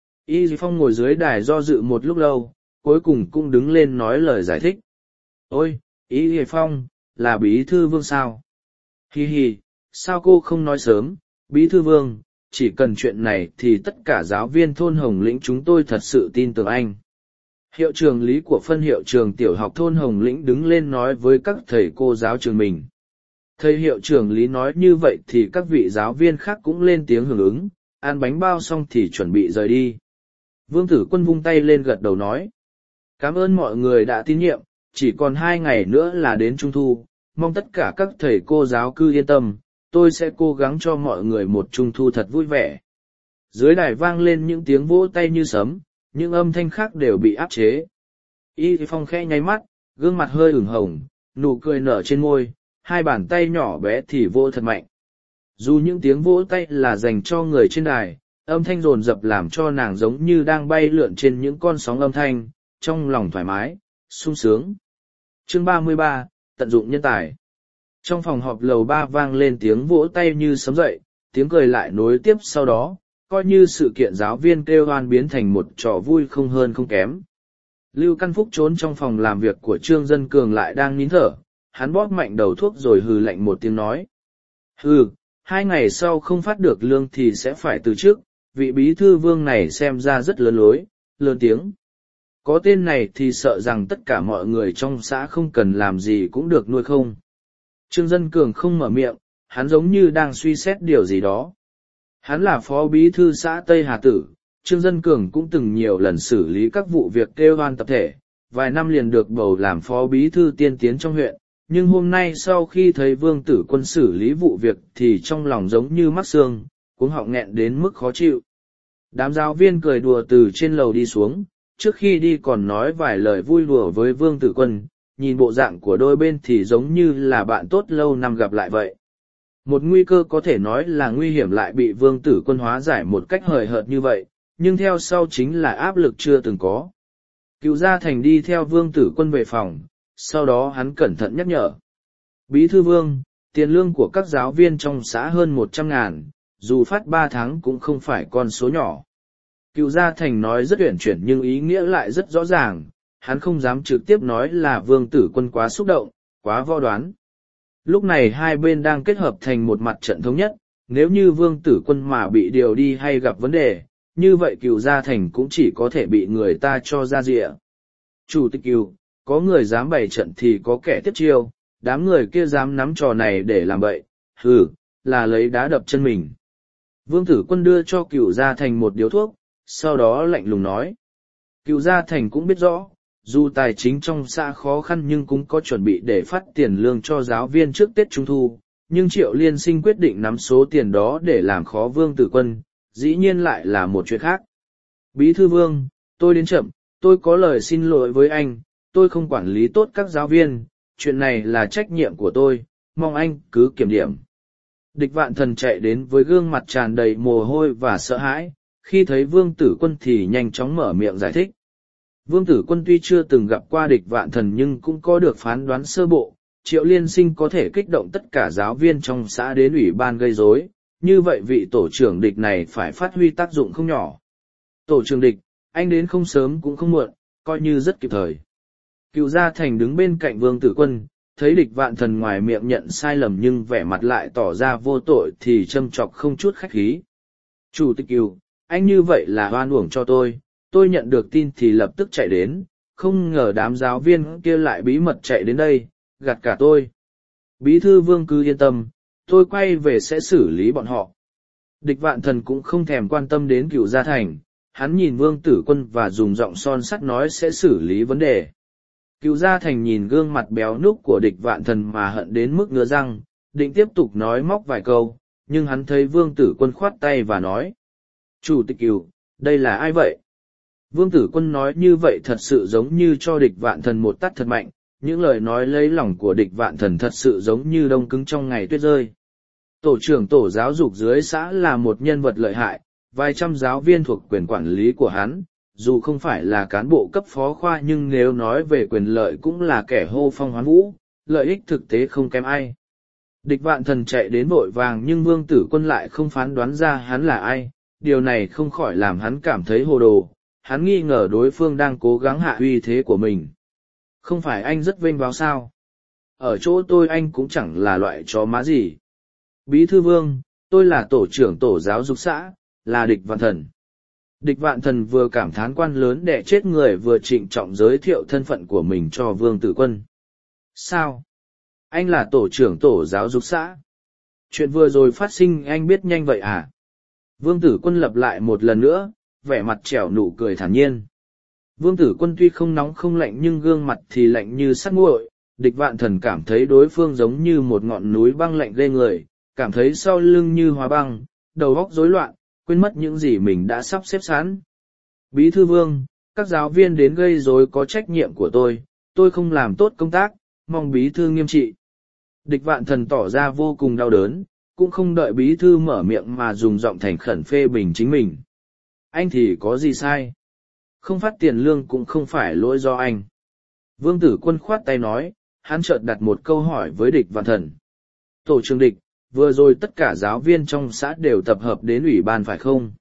Y Phong ngồi dưới đài do dự một lúc lâu, cuối cùng cũng đứng lên nói lời giải thích. Ôi, Y Phong, là bí thư Vương sao? Hi hi, sao cô không nói sớm, bí thư Vương, chỉ cần chuyện này thì tất cả giáo viên thôn Hồng Lĩnh chúng tôi thật sự tin tưởng anh. Hiệu trưởng lý của phân hiệu trường tiểu học thôn Hồng Lĩnh đứng lên nói với các thầy cô giáo trường mình. Thầy hiệu trưởng lý nói như vậy thì các vị giáo viên khác cũng lên tiếng hưởng ứng, ăn bánh bao xong thì chuẩn bị rời đi. Vương Tử Quân vung tay lên gật đầu nói. Cảm ơn mọi người đã tín nhiệm, chỉ còn hai ngày nữa là đến Trung thu, mong tất cả các thầy cô giáo cứ yên tâm, tôi sẽ cố gắng cho mọi người một Trung thu thật vui vẻ. Dưới đài vang lên những tiếng vỗ tay như sấm, những âm thanh khác đều bị áp chế. Y Phong khẽ nháy mắt, gương mặt hơi ửng hồng, nụ cười nở trên môi, hai bàn tay nhỏ bé thì vỗ thật mạnh. Dù những tiếng vỗ tay là dành cho người trên đài, âm thanh dồn dập làm cho nàng giống như đang bay lượn trên những con sóng âm thanh, trong lòng thoải mái, sung sướng. Chương ba mươi ba, tận dụng nhân tài. Trong phòng họp lầu ba vang lên tiếng vỗ tay như sấm dậy, tiếng cười lại nối tiếp sau đó, coi như sự kiện giáo viên kêu oan biến thành một trò vui không hơn không kém. Lưu Căn Phúc trốn trong phòng làm việc của Trương Dân Cường lại đang nín thở, hắn bóp mạnh đầu thuốc rồi hừ lạnh một tiếng nói. Hừ, hai ngày sau không phát được lương thì sẽ phải từ chức, vị bí thư Vương này xem ra rất lớn lối, lớn tiếng. Có tên này thì sợ rằng tất cả mọi người trong xã không cần làm gì cũng được nuôi không. Trương Dân Cường không mở miệng, hắn giống như đang suy xét điều gì đó. Hắn là phó bí thư xã Tây Hà Tử, Trương Dân Cường cũng từng nhiều lần xử lý các vụ việc kêu oan tập thể, vài năm liền được bầu làm phó bí thư tiên tiến trong huyện, nhưng hôm nay sau khi thấy Vương Tử Quân xử lý vụ việc thì trong lòng giống như mắc xương, cuống họng nghẹn đến mức khó chịu. Đám giáo viên cười đùa từ trên lầu đi xuống, trước khi đi còn nói vài lời vui đùa với Vương Tử Quân, nhìn bộ dạng của đôi bên thì giống như là bạn tốt lâu năm gặp lại vậy. Một nguy cơ có thể nói là nguy hiểm lại bị Vương Tử Quân hóa giải một cách hời hợt như vậy, nhưng theo sau chính là áp lực chưa từng có. Cựu Gia Thành đi theo Vương Tử Quân về phòng, sau đó hắn cẩn thận nhắc nhở. Bí thư Vương, tiền lương của các giáo viên trong xã hơn một trăm ngàn, dù phát ba tháng cũng không phải con số nhỏ. Cựu Gia Thành nói rất uyển chuyển nhưng ý nghĩa lại rất rõ ràng, hắn không dám trực tiếp nói là Vương Tử Quân quá xúc động, quá vo đoán. Lúc này hai bên đang kết hợp thành một mặt trận thống nhất, nếu như Vương Tử Quân mà bị điều đi hay gặp vấn đề, như vậy Cựu Gia Thành cũng chỉ có thể bị người ta cho ra rịa. Chủ tịch Cựu, có người dám bày trận thì có kẻ tiếp chiêu, đám người kia dám nắm trò này để làm bậy, hừ, là lấy đá đập chân mình. Vương Tử Quân đưa cho Cựu Gia Thành một điếu thuốc, sau đó lạnh lùng nói. Cựu Gia Thành cũng biết rõ, dù tài chính trong xã khó khăn nhưng cũng có chuẩn bị để phát tiền lương cho giáo viên trước Tết Trung Thu, nhưng Triệu Liên Sinh quyết định nắm số tiền đó để làm khó Vương Tử Quân, dĩ nhiên lại là một chuyện khác. Bí thư Vương, tôi đến chậm, tôi có lời xin lỗi với anh, tôi không quản lý tốt các giáo viên, chuyện này là trách nhiệm của tôi, mong anh cứ kiểm điểm. Địch Vạn Thần chạy đến với gương mặt tràn đầy mồ hôi và sợ hãi, khi thấy Vương Tử Quân thì nhanh chóng mở miệng giải thích. Vương Tử Quân tuy chưa từng gặp qua Địch Vạn Thần nhưng cũng có được phán đoán sơ bộ, Triệu Liên Sinh có thể kích động tất cả giáo viên trong xã đến ủy ban gây rối, như vậy vị tổ trưởng Địch này phải phát huy tác dụng không nhỏ. Tổ trưởng Địch, anh đến không sớm cũng không muộn, coi như rất kịp thời. Cựu Gia Thành đứng bên cạnh Vương Tử Quân, thấy Địch Vạn Thần ngoài miệng nhận sai lầm nhưng vẻ mặt lại tỏ ra vô tội thì châm chọc không chút khách khí. Chủ tịch Cựu, anh như vậy là oan uổng cho tôi, tôi nhận được tin thì lập tức chạy đến, không ngờ đám giáo viên kia lại bí mật chạy đến đây, gạt cả tôi. Bí thư Vương cứ yên tâm, tôi quay về sẽ xử lý bọn họ. Địch Vạn Thần cũng không thèm quan tâm đến Cựu Gia Thành, hắn nhìn Vương Tử Quân và dùng giọng son sắt nói sẽ xử lý vấn đề. Cựu Gia Thành nhìn gương mặt béo núc của Địch Vạn Thần mà hận đến mức ngứa răng, định tiếp tục nói móc vài câu, nhưng hắn thấy Vương Tử Quân khoát tay và nói. Chủ tịch Cựu, đây là ai vậy? Vương Tử Quân nói như vậy thật sự giống như cho Địch Vạn Thần một tát thật mạnh, những lời nói lấy lòng của Địch Vạn Thần thật sự giống như đông cứng trong ngày tuyết rơi. Tổ trưởng tổ giáo dục dưới xã là một nhân vật lợi hại, vài trăm giáo viên thuộc quyền quản lý của hắn, dù không phải là cán bộ cấp phó khoa nhưng nếu nói về quyền lợi cũng là kẻ hô phong hoán vũ, lợi ích thực tế không kém ai. Địch Vạn Thần chạy đến vội vàng nhưng Vương Tử Quân lại không phán đoán ra hắn là ai, điều này không khỏi làm hắn cảm thấy hồ đồ, hắn nghi ngờ đối phương đang cố gắng hạ uy thế của mình. Không phải anh rất vênh váo sao? Ở chỗ tôi anh cũng chẳng là loại chó má gì. Bí thư Vương, tôi là tổ trưởng tổ giáo dục xã, là Địch Vạn Thần. Địch Vạn Thần vừa cảm thán quan lớn đẻ chết người vừa trịnh trọng giới thiệu thân phận của mình cho Vương Tử Quân. Sao? Anh là tổ trưởng tổ giáo dục xã. Chuyện vừa rồi phát sinh anh biết nhanh vậy à? Vương Tử Quân lặp lại một lần nữa, vẻ mặt trẻo nụ cười thản nhiên. Vương Tử Quân tuy không nóng không lạnh nhưng gương mặt thì lạnh như sắt nguội. Địch Vạn Thần cảm thấy đối phương giống như một ngọn núi băng lạnh ghê người, cảm thấy sau lưng như hóa băng, đầu óc rối loạn, quên mất những gì mình đã sắp xếp sẵn. Bí thư Vương, các giáo viên đến gây rối có trách nhiệm của tôi, tôi không làm tốt công tác, mong bí thư nghiêm trị. Địch Vạn Thần tỏ ra vô cùng đau đớn, cũng không đợi bí thư mở miệng mà dùng giọng thành khẩn phê bình chính mình. Anh thì có gì sai? Không phát tiền lương cũng không phải lỗi do anh. Vương Tử Quân khoát tay nói, hắn chợt đặt một câu hỏi với Địch Vạn Thần. Tổ trưởng Địch, vừa rồi tất cả giáo viên trong xã đều tập hợp đến ủy ban phải không?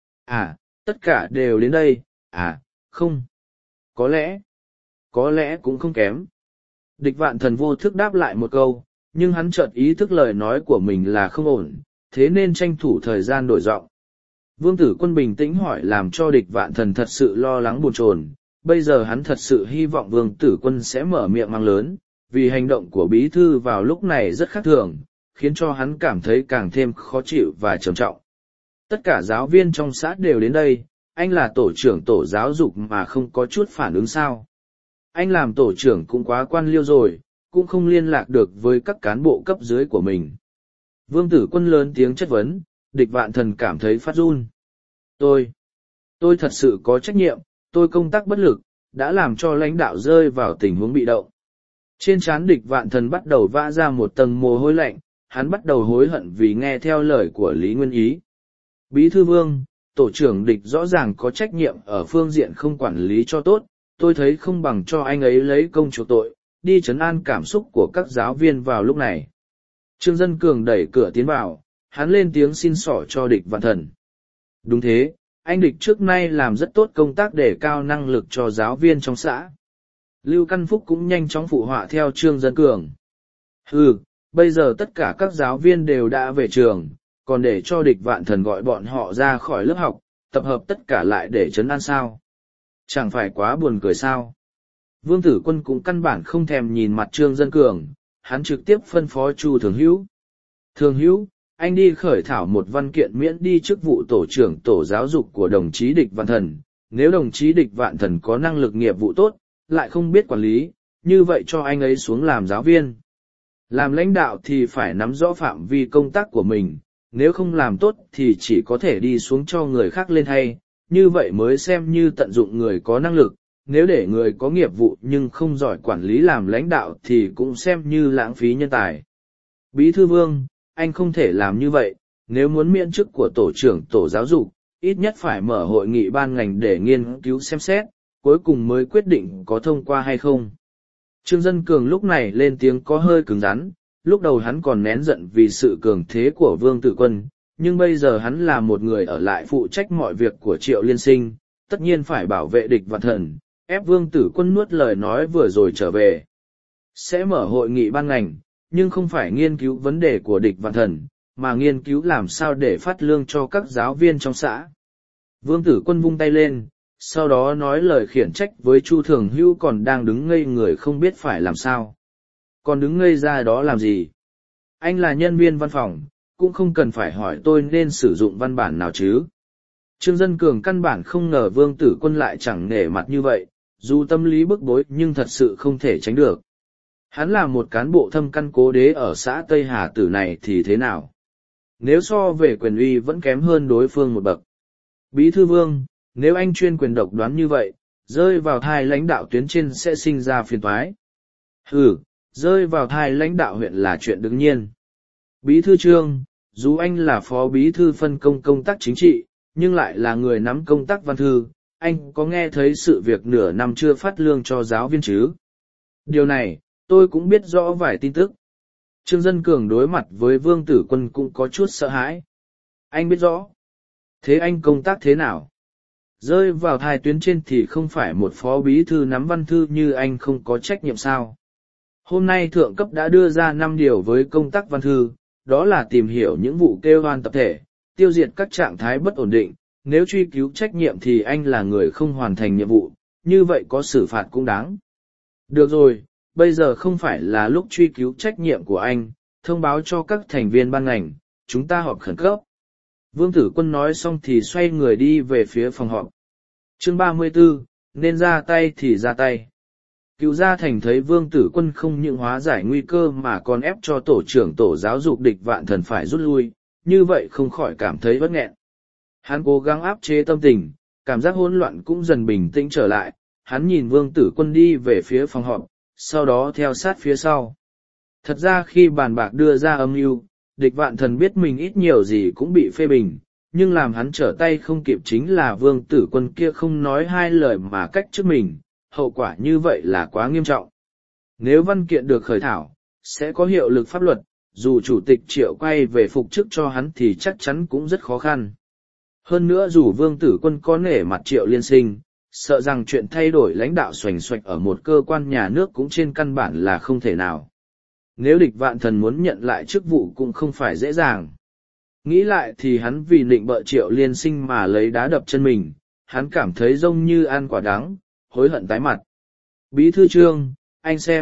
À, tất cả đều đến đây, à, không. Có lẽ, có lẽ cũng không kém. Địch Vạn Thần vô thức đáp lại một câu, nhưng hắn chợt ý thức lời nói của mình là không ổn, thế nên tranh thủ thời gian đổi giọng. Vương Tử Quân bình tĩnh hỏi làm cho Địch Vạn Thần thật sự lo lắng bồn chồn. Bây giờ hắn thật sự hy vọng Vương Tử Quân sẽ mở miệng mang lớn, vì hành động của bí thư vào lúc này rất khác thường, khiến cho hắn cảm thấy càng thêm khó chịu và trầm trọng. Tất cả giáo viên trong xã đều đến đây, anh là tổ trưởng tổ giáo dục mà không có chút phản ứng sao? Anh làm tổ trưởng cũng quá quan liêu rồi, cũng không liên lạc được với các cán bộ cấp dưới của mình. Vương Tử Quân lớn tiếng chất vấn, Địch Vạn Thần cảm thấy phát run. Tôi, tôi thật sự có trách nhiệm, tôi công tác bất lực, đã làm cho lãnh đạo rơi vào tình huống bị động. Trên trán Địch Vạn Thần bắt đầu vã ra một tầng mồ hôi lạnh, hắn bắt đầu hối hận vì nghe theo lời của Lý Nguyên Ý. Bí thư Vương, tổ trưởng Địch rõ ràng có trách nhiệm ở phương diện không quản lý cho tốt, tôi thấy không bằng cho anh ấy lấy công chuộc tội, đi trấn an cảm xúc của các giáo viên vào lúc này. Trương Dân Cường đẩy cửa tiến vào, hắn lên tiếng xin xỏ cho Địch Vạn Thần. Đúng thế, anh Địch trước nay làm rất tốt công tác để cao năng lực cho giáo viên trong xã. Lưu Căn Phúc cũng nhanh chóng phụ họa theo Trương Dân Cường. Ừ, bây giờ tất cả các giáo viên đều đã về trường, còn để cho Địch Vạn Thần gọi bọn họ ra khỏi lớp học, tập hợp tất cả lại để trấn an sao? Chẳng phải quá buồn cười sao? Vương Tử Quân cũng căn bản không thèm nhìn mặt Trương Dân Cường, hắn trực tiếp phân phó Chu Thường Hữu. Thường Hữu, anh đi khởi thảo một văn kiện miễn đi chức vụ tổ trưởng tổ giáo dục của đồng chí Địch Vạn Thần. Nếu đồng chí Địch Vạn Thần có năng lực nghiệp vụ tốt, lại không biết quản lý, như vậy cho anh ấy xuống làm giáo viên. Làm lãnh đạo thì phải nắm rõ phạm vi công tác của mình, nếu không làm tốt thì chỉ có thể đi xuống cho người khác lên thay, như vậy mới xem như tận dụng người có năng lực. Nếu để người có nghiệp vụ nhưng không giỏi quản lý làm lãnh đạo thì cũng xem như lãng phí nhân tài. Bí thư Vương, anh không thể làm như vậy, nếu muốn miễn chức của tổ trưởng tổ giáo dục, ít nhất phải mở hội nghị ban ngành để nghiên cứu xem xét, cuối cùng mới quyết định có thông qua hay không. Trương Dân Cường lúc này lên tiếng có hơi cứng rắn, lúc đầu hắn còn nén giận vì sự cường thế của Vương Tử Quân, nhưng bây giờ hắn là một người ở lại phụ trách mọi việc của Triệu Liên Sinh, tất nhiên phải bảo vệ Địch Vạn Thần, ép Vương Tử Quân nuốt lời nói vừa rồi trở về. Sẽ mở hội nghị ban ngành, nhưng không phải nghiên cứu vấn đề của Địch Vạn Thần, mà nghiên cứu làm sao để phát lương cho các giáo viên trong xã. Vương Tử Quân vung tay lên, sau đó nói lời khiển trách với Chu Thường Hữu còn đang đứng ngây người không biết phải làm sao. Còn đứng ngây ra đó làm gì? Anh là nhân viên văn phòng, cũng không cần phải hỏi tôi nên sử dụng văn bản nào chứ. Trương Dân Cường căn bản không ngờ Vương Tử Quân lại chẳng nể mặt như vậy, dù tâm lý bức bối nhưng thật sự không thể tránh được. Hắn là một cán bộ thâm căn cố đế ở xã Tây Hà Tử này thì thế nào? Nếu so về quyền uy vẫn kém hơn đối phương một bậc. Bí thư Vương, nếu anh chuyên quyền độc đoán như vậy, rơi vào thai lãnh đạo tuyến trên sẽ sinh ra phiền toái. Ừ, rơi vào thai lãnh đạo huyện là chuyện đương nhiên. Bí thư Trương, dù anh là phó bí thư phân công công tác chính trị, nhưng lại là người nắm công tác văn thư, anh có nghe thấy sự việc nửa năm chưa phát lương cho giáo viên chứ? Điều này, tôi cũng biết rõ vài tin tức. Trương Dân Cường đối mặt với Vương Tử Quân cũng có chút sợ hãi. Anh biết rõ. Thế anh công tác thế nào? Rơi vào thai tuyến trên thì không phải một phó bí thư nắm văn thư như anh không có trách nhiệm sao? Hôm nay thượng cấp đã đưa ra năm điều với công tác văn thư, đó là tìm hiểu những vụ kêu oan tập thể, tiêu diệt các trạng thái bất ổn định, nếu truy cứu trách nhiệm thì anh là người không hoàn thành nhiệm vụ, như vậy có xử phạt cũng đáng. Được rồi, bây giờ không phải là lúc truy cứu trách nhiệm của anh, thông báo cho các thành viên ban ngành, chúng ta họp khẩn cấp. Vương Tử Quân nói xong thì xoay người đi về phía phòng họp. Chương ba mươi tư, nên ra tay thì ra tay. Cựu Gia Thành thấy Vương Tử Quân không những hóa giải nguy cơ mà còn ép cho tổ trưởng tổ giáo dục Địch Vạn Thần phải rút lui, như vậy không khỏi cảm thấy bất nghẹn. Hắn cố gắng áp chế tâm tình, cảm giác hỗn loạn cũng dần bình tĩnh trở lại, hắn nhìn Vương Tử Quân đi về phía phòng họp, sau đó theo sát phía sau. Thật ra khi bàn bạc đưa ra âm mưu, Địch Vạn Thần biết mình ít nhiều gì cũng bị phê bình, nhưng làm hắn trở tay không kịp chính là Vương Tử Quân kia không nói hai lời mà cách trước mình, hậu quả như vậy là quá nghiêm trọng. Nếu văn kiện được khởi thảo, sẽ có hiệu lực pháp luật, dù chủ tịch Triệu quay về phục chức cho hắn thì chắc chắn cũng rất khó khăn. Hơn nữa dù Vương Tử Quân có nể mặt Triệu Liên Sinh, sợ rằng chuyện thay đổi lãnh đạo xoành xoạch ở một cơ quan nhà nước cũng trên căn bản là không thể nào. Nếu Địch Vạn Thần muốn nhận lại chức vụ cũng không phải dễ dàng. Nghĩ lại thì hắn vì nịnh bợ Triệu Liên Sinh mà lấy đá đập chân mình, hắn cảm thấy giống như ăn quả đắng, hối hận tái mặt. Bí thư Trương, anh xem,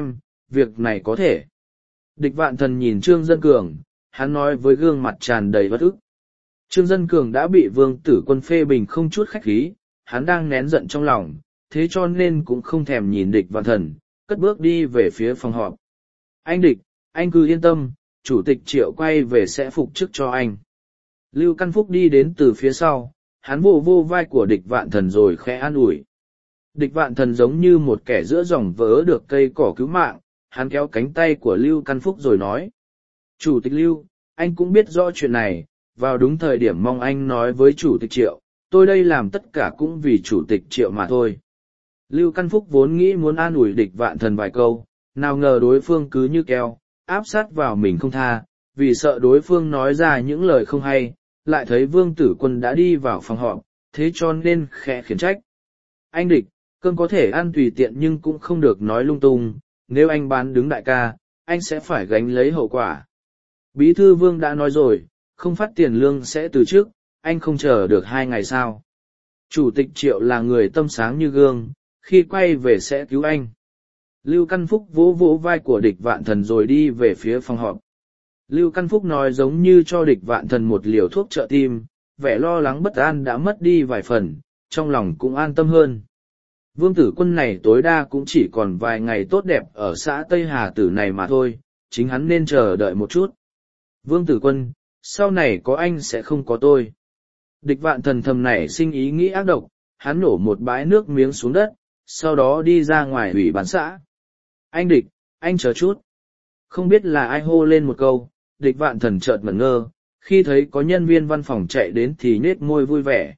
việc này có thể. Địch Vạn Thần nhìn Trương Dân Cường, hắn nói với gương mặt tràn đầy bất ức. Trương Dân Cường đã bị Vương Tử Quân phê bình không chút khách khí, hắn đang nén giận trong lòng, thế cho nên cũng không thèm nhìn Địch Vạn Thần, cất bước đi về phía phòng họp. Anh Địch, anh cứ yên tâm, chủ tịch Triệu quay về sẽ phục chức cho anh. Lưu Căn Phúc đi đến từ phía sau, hắn vô vô vai của Địch Vạn Thần rồi khẽ an ủi. Địch Vạn Thần giống như một kẻ giữa dòng vớ được cây cỏ cứu mạng, hắn kéo cánh tay của Lưu Căn Phúc rồi nói. Chủ tịch Lưu, anh cũng biết rõ chuyện này, vào đúng thời điểm mong anh nói với chủ tịch Triệu, tôi đây làm tất cả cũng vì chủ tịch Triệu mà thôi. Lưu Căn Phúc vốn nghĩ muốn an ủi Địch Vạn Thần vài câu, nào ngờ đối phương cứ như keo, áp sát vào mình không tha, vì sợ đối phương nói ra những lời không hay, lại thấy Vương Tử Quân đã đi vào phòng họp, thế cho nên khẽ khiển trách. Anh Địch, cơm có thể ăn tùy tiện nhưng cũng không được nói lung tung, nếu anh bán đứng đại ca, anh sẽ phải gánh lấy hậu quả. Bí thư Vương đã nói rồi, không phát tiền lương sẽ từ chức, anh không chờ được hai ngày sao. Chủ tịch Triệu là người tâm sáng như gương, khi quay về sẽ cứu anh. Lưu Căn Phúc vỗ vỗ vai của Địch Vạn Thần rồi đi về phía phòng họp. Lưu Căn Phúc nói giống như cho Địch Vạn Thần một liều thuốc trợ tim, vẻ lo lắng bất an đã mất đi vài phần, trong lòng cũng an tâm hơn. Vương Tử Quân này tối đa cũng chỉ còn vài ngày tốt đẹp ở xã Tây Hà Tử này mà thôi, chính hắn nên chờ đợi một chút. Vương Tử Quân, sau này có anh sẽ không có tôi. Địch Vạn Thần thầm nảy sinh ý nghĩ ác độc, hắn nổ một bãi nước miếng xuống đất, sau đó đi ra ngoài ủy ban xã. Anh Địch, anh chờ chút. Không biết là ai hô lên một câu, Địch Vạn Thần chợt ngẩn ngơ, khi thấy có nhân viên văn phòng chạy đến thì nết môi vui vẻ.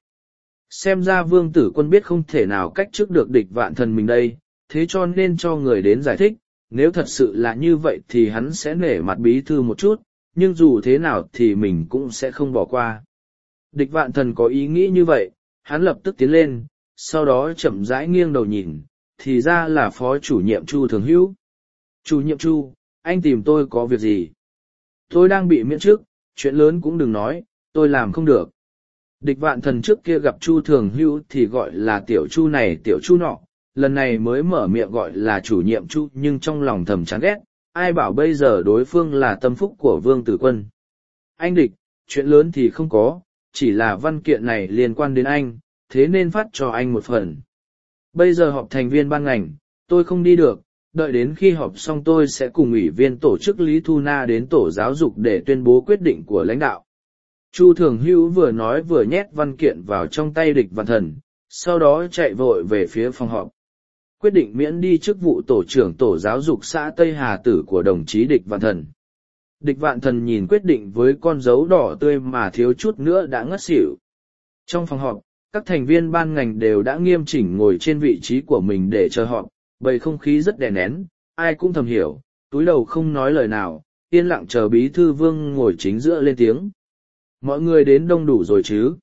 Xem ra Vương Tử Quân biết không thể nào cách trước được Địch Vạn Thần mình đây, thế cho nên cho người đến giải thích, nếu thật sự là như vậy thì hắn sẽ nể mặt bí thư một chút, nhưng dù thế nào thì mình cũng sẽ không bỏ qua. Địch Vạn Thần có ý nghĩ như vậy, hắn lập tức tiến lên, sau đó chậm rãi nghiêng đầu nhìn, thì ra là phó chủ nhiệm Chu Thường Hữu. Chủ nhiệm Chu, anh tìm tôi có việc gì? Tôi đang bị miễn chức, chuyện lớn cũng đừng nói, tôi làm không được. Địch Vạn Thần trước kia gặp Chu Thường Hữu thì gọi là tiểu Chu này tiểu Chu nọ, lần này mới mở miệng gọi là chủ nhiệm Chu nhưng trong lòng thầm chán ghét, ai bảo bây giờ đối phương là tâm phúc của Vương Tử Quân. Anh Địch, chuyện lớn thì không có, chỉ là văn kiện này liên quan đến anh, thế nên phát cho anh một phần. Bây giờ họp thành viên ban ngành, tôi không đi được, đợi đến khi họp xong tôi sẽ cùng ủy viên tổ chức Lý Thu Na đến tổ giáo dục để tuyên bố quyết định của lãnh đạo. Chu Thường Hữu vừa nói vừa nhét văn kiện vào trong tay Địch Vạn Thần, sau đó chạy vội về phía phòng họp. Quyết định miễn đi chức vụ tổ trưởng tổ giáo dục xã Tây Hà Tử của đồng chí Địch Vạn Thần. Địch Vạn Thần nhìn quyết định với con dấu đỏ tươi mà thiếu chút nữa đã ngất xỉu. Trong phòng họp, các thành viên ban ngành đều đã nghiêm chỉnh ngồi trên vị trí của mình để chờ họp, bầu không khí rất đè nén, ai cũng thầm hiểu, túi đầu không nói lời nào, yên lặng chờ bí thư Vương ngồi chính giữa lên tiếng. Mọi người đến đông đủ rồi chứ?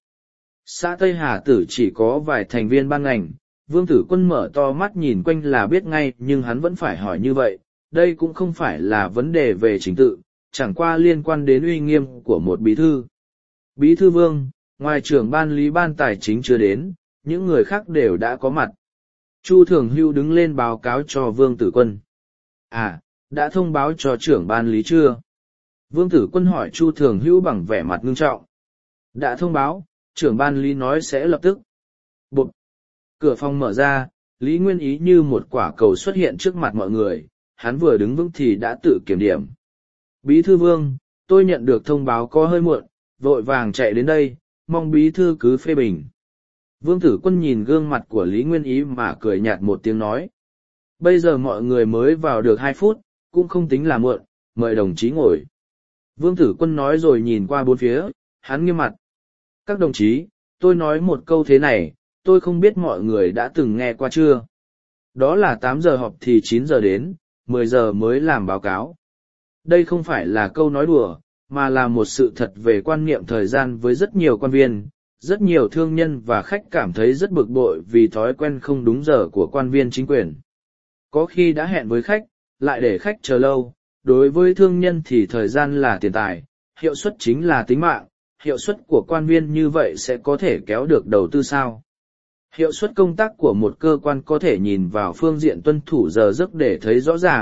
Xã Tây Hà Tử chỉ có vài thành viên ban ngành, Vương Tử Quân mở to mắt nhìn quanh là biết ngay nhưng hắn vẫn phải hỏi như vậy, đây cũng không phải là vấn đề về trình tự, chẳng qua liên quan đến uy nghiêm của một bí thư. Bí thư Vương, ngoài trưởng ban lý ban tài chính chưa đến, những người khác đều đã có mặt. Chu Thường Hữu đứng lên báo cáo cho Vương Tử Quân. À, đã thông báo cho trưởng ban lý chưa? Vương Tử Quân hỏi Chu Thường Hữu bằng vẻ mặt ngưng trọng. Đã thông báo, trưởng ban lý nói sẽ lập tức. Bụt! Cửa phòng mở ra, Lý Nguyên Ý như một quả cầu xuất hiện trước mặt mọi người, hắn vừa đứng vững thì đã tự kiểm điểm. Bí thư Vương, tôi nhận được thông báo có hơi muộn, vội vàng chạy đến đây, mong bí thư cứ phê bình. Vương Tử Quân nhìn gương mặt của Lý Nguyên Ý mà cười nhạt một tiếng nói. Bây giờ mọi người mới vào được hai phút, cũng không tính là muộn, mời đồng chí ngồi. Vương Tử Quân nói rồi nhìn qua bốn phía, hắn nghiêm mặt. Các đồng chí, tôi nói một câu thế này, tôi không biết mọi người đã từng nghe qua chưa. Đó là tám giờ họp thì chín giờ đến, mười giờ mới làm báo cáo. Đây không phải là câu nói đùa, mà là một sự thật về quan niệm thời gian với rất nhiều quan viên, rất nhiều thương nhân và khách cảm thấy rất bực bội vì thói quen không đúng giờ của quan viên chính quyền. Có khi đã hẹn với khách, lại để khách chờ lâu, đối với thương nhân thì thời gian là tiền tài, hiệu suất chính là tính mạng, hiệu suất của quan viên như vậy sẽ có thể kéo được đầu tư sao? Hiệu suất công tác của một cơ quan có thể nhìn vào phương diện tuân thủ giờ giấc để thấy rõ ràng,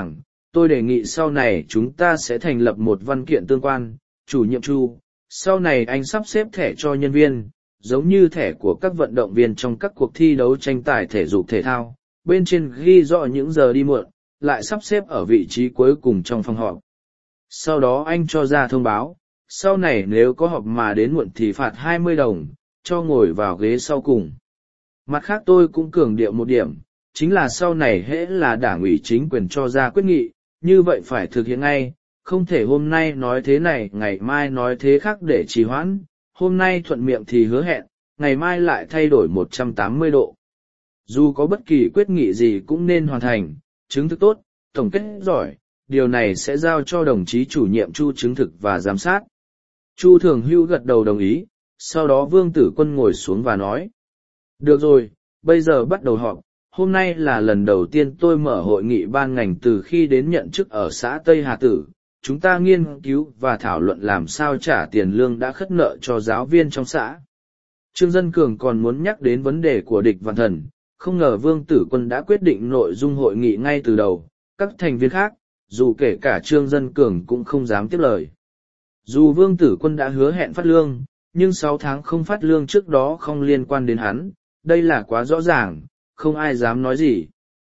tôi đề nghị sau này chúng ta sẽ thành lập một văn kiện tương quan. Chủ nhiệm Chu, sau này anh sắp xếp thẻ cho nhân viên, giống như thẻ của các vận động viên trong các cuộc thi đấu tranh tài thể dục thể thao, bên trên ghi rõ những giờ đi muộn, lại sắp xếp ở vị trí cuối cùng trong phòng họp. Sau đó anh cho ra thông báo, sau này nếu có họp mà đến muộn thì phạt hai mươi đồng, cho ngồi vào ghế sau cùng. Mặt khác tôi cũng cường điệu một điểm, chính là sau này hễ là đảng ủy chính quyền cho ra quyết nghị, như vậy phải thực hiện ngay, không thể hôm nay nói thế này ngày mai nói thế khác để trì hoãn, hôm nay thuận miệng thì hứa hẹn, ngày mai lại thay đổi một trăm tám mươi độ. Dù có bất kỳ quyết nghị gì cũng nên hoàn thành, chứng thực tốt, tổng kết giỏi, điều này sẽ giao cho đồng chí chủ nhiệm Chu chứng thực và giám sát. Chu Thường Hữu gật đầu đồng ý, sau đó Vương Tử Quân ngồi xuống và nói. Được rồi, bây giờ bắt đầu họp. Hôm nay là lần đầu tiên tôi mở hội nghị ban ngành từ khi đến nhận chức ở xã Tây Hà Tử. Chúng ta nghiên cứu và thảo luận làm sao trả tiền lương đã khất nợ cho giáo viên trong xã. Trương Dân Cường còn muốn nhắc đến vấn đề của Địch Vạn Thần, không ngờ Vương Tử Quân đã quyết định nội dung hội nghị ngay từ đầu. Các thành viên khác, dù kể cả Trương Dân Cường cũng không dám tiếp lời. Dù Vương Tử Quân đã hứa hẹn phát lương, nhưng sáu tháng không phát lương trước đó không liên quan đến hắn, đây là quá rõ ràng, không ai dám nói gì.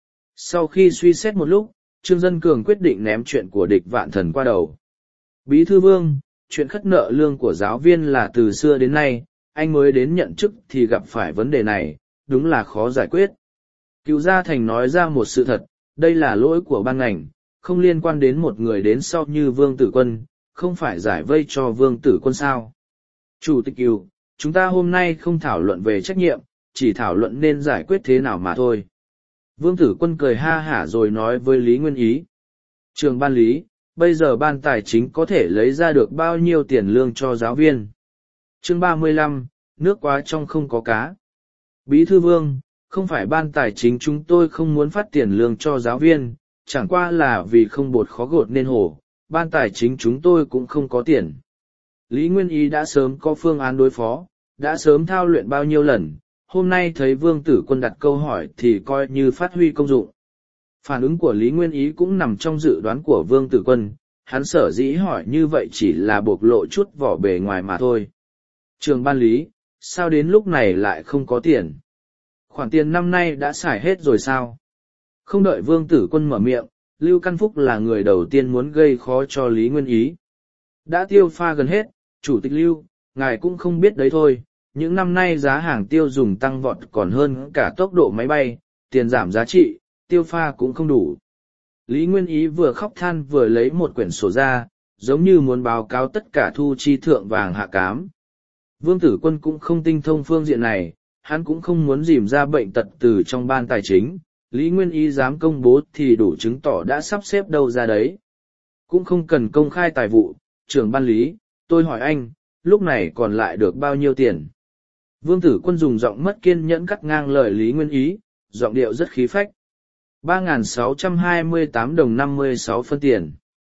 Sau khi suy xét một lúc, Trương Dân Cường quyết định ném chuyện của Địch Vạn Thần qua đầu. Bí thư Vương, chuyện khất nợ lương của giáo viên là từ xưa đến nay, anh mới đến nhận chức thì gặp phải vấn đề này, đúng là khó giải quyết. Cựu Gia Thành nói ra một sự thật, đây là lỗi của ban ngành, không liên quan đến một người đến sau như Vương Tử Quân, không phải giải vây cho Vương Tử Quân sao. Chủ tịch Cựu, chúng ta hôm nay không thảo luận về trách nhiệm, chỉ thảo luận nên giải quyết thế nào mà thôi. Vương Tử Quân cười ha hả rồi nói với Lý Nguyên Ý. Trường ban lý, bây giờ ban tài chính có thể lấy ra được bao nhiêu tiền lương cho giáo viên? Chương ba mươi lăm, nước quá trong không có cá. Bí thư Vương, không phải ban tài chính chúng tôi không muốn phát tiền lương cho giáo viên, chẳng qua là vì không bột khó gột nên hổ, ban tài chính chúng tôi cũng không có tiền. Lý Nguyên Ý đã sớm có phương án đối phó, đã sớm thao luyện bao nhiêu lần, hôm nay thấy Vương Tử Quân đặt câu hỏi thì coi như phát huy công dụng. Phản ứng của Lý Nguyên Ý cũng nằm trong dự đoán của Vương Tử Quân, hắn sở dĩ hỏi như vậy chỉ là bộc lộ chút vỏ bề ngoài mà thôi. Trường ban lý, sao đến lúc này lại không có tiền? Khoản tiền năm nay đã xài hết rồi sao? Không đợi Vương Tử Quân mở miệng, Lưu Căn Phúc là người đầu tiên muốn gây khó cho Lý Nguyên Ý. Đã tiêu pha gần hết, Chủ tịch Lưu, ngài cũng không biết đấy thôi, những năm nay giá hàng tiêu dùng tăng vọt còn hơn cả tốc độ máy bay, tiền giảm giá trị, tiêu pha cũng không đủ. Lý Nguyên Ý vừa khóc than vừa lấy một quyển sổ ra, giống như muốn báo cáo tất cả thu chi thượng vàng hạ cám. Vương Tử Quân cũng không tinh thông phương diện này, hắn cũng không muốn dìm ra bệnh tật từ trong ban tài chính, Lý Nguyên Ý dám công bố thì đủ chứng tỏ đã sắp xếp đâu ra đấy. Cũng không cần công khai tài vụ, trưởng ban lý, tôi hỏi anh, lúc này còn lại được bao nhiêu tiền? Vương Tử Quân dùng giọng mất kiên nhẫn cắt ngang lời Lý Nguyên Ý, giọng điệu rất khí phách. ba nghìn sáu trăm hai mươi tám đồng năm mươi sáu phân tiền.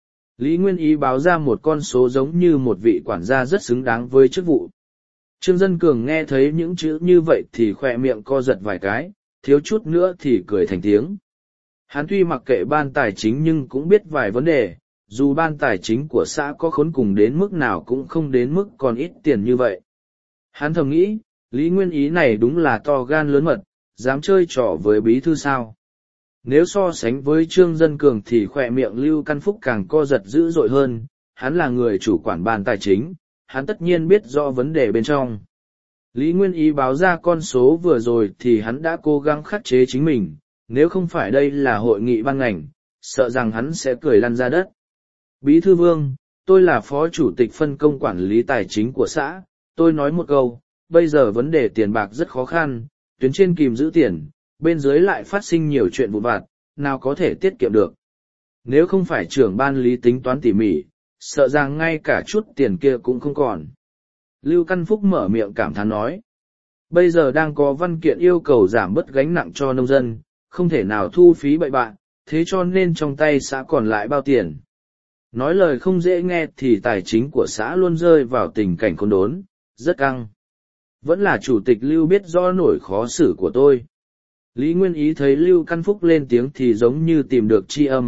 Lý Nguyên Ý báo ra một con số giống như một vị quản gia rất xứng đáng với chức vụ. Trương Dân Cường nghe thấy những chữ như vậy thì khỏe miệng co giật vài cái, thiếu chút nữa thì cười thành tiếng. Hắn tuy mặc kệ ban tài chính nhưng cũng biết vài vấn đề, dù ban tài chính của xã có khốn cùng đến mức nào cũng không đến mức còn ít tiền như vậy. Hắn thầm nghĩ, Lý Nguyên Ý này đúng là to gan lớn mật, dám chơi trò với bí thư sao. Nếu so sánh với Trương Dân Cường thì khỏe miệng Lưu Căn Phúc càng co giật dữ dội hơn, hắn là người chủ quản ban tài chính, hắn tất nhiên biết rõ vấn đề bên trong. Lý Nguyên Ý báo ra con số vừa rồi thì hắn đã cố gắng khắc chế chính mình, nếu không phải đây là hội nghị ban ngành, sợ rằng hắn sẽ cười lăn ra đất. Bí thư Vương, tôi là phó chủ tịch phân công quản lý tài chính của xã, tôi nói một câu, bây giờ vấn đề tiền bạc rất khó khăn, tuyến trên kìm giữ tiền, bên dưới lại phát sinh nhiều chuyện vụn vặt, nào có thể tiết kiệm được. Nếu không phải trưởng ban lý tính toán tỉ mỉ, sợ rằng ngay cả chút tiền kia cũng không còn. Lưu Căn Phúc mở miệng cảm thán nói. Bây giờ đang có văn kiện yêu cầu giảm bớt gánh nặng cho nông dân, không thể nào thu phí bậy bạn, thế cho nên trong tay xã còn lại bao tiền. Nói lời không dễ nghe thì tài chính của xã luôn rơi vào tình cảnh khốn đốn, rất căng. Vẫn là chủ tịch Lưu biết rõ nỗi khó xử của tôi. Lý Nguyên Ý thấy Lưu Căn Phúc lên tiếng thì giống như tìm được tri âm,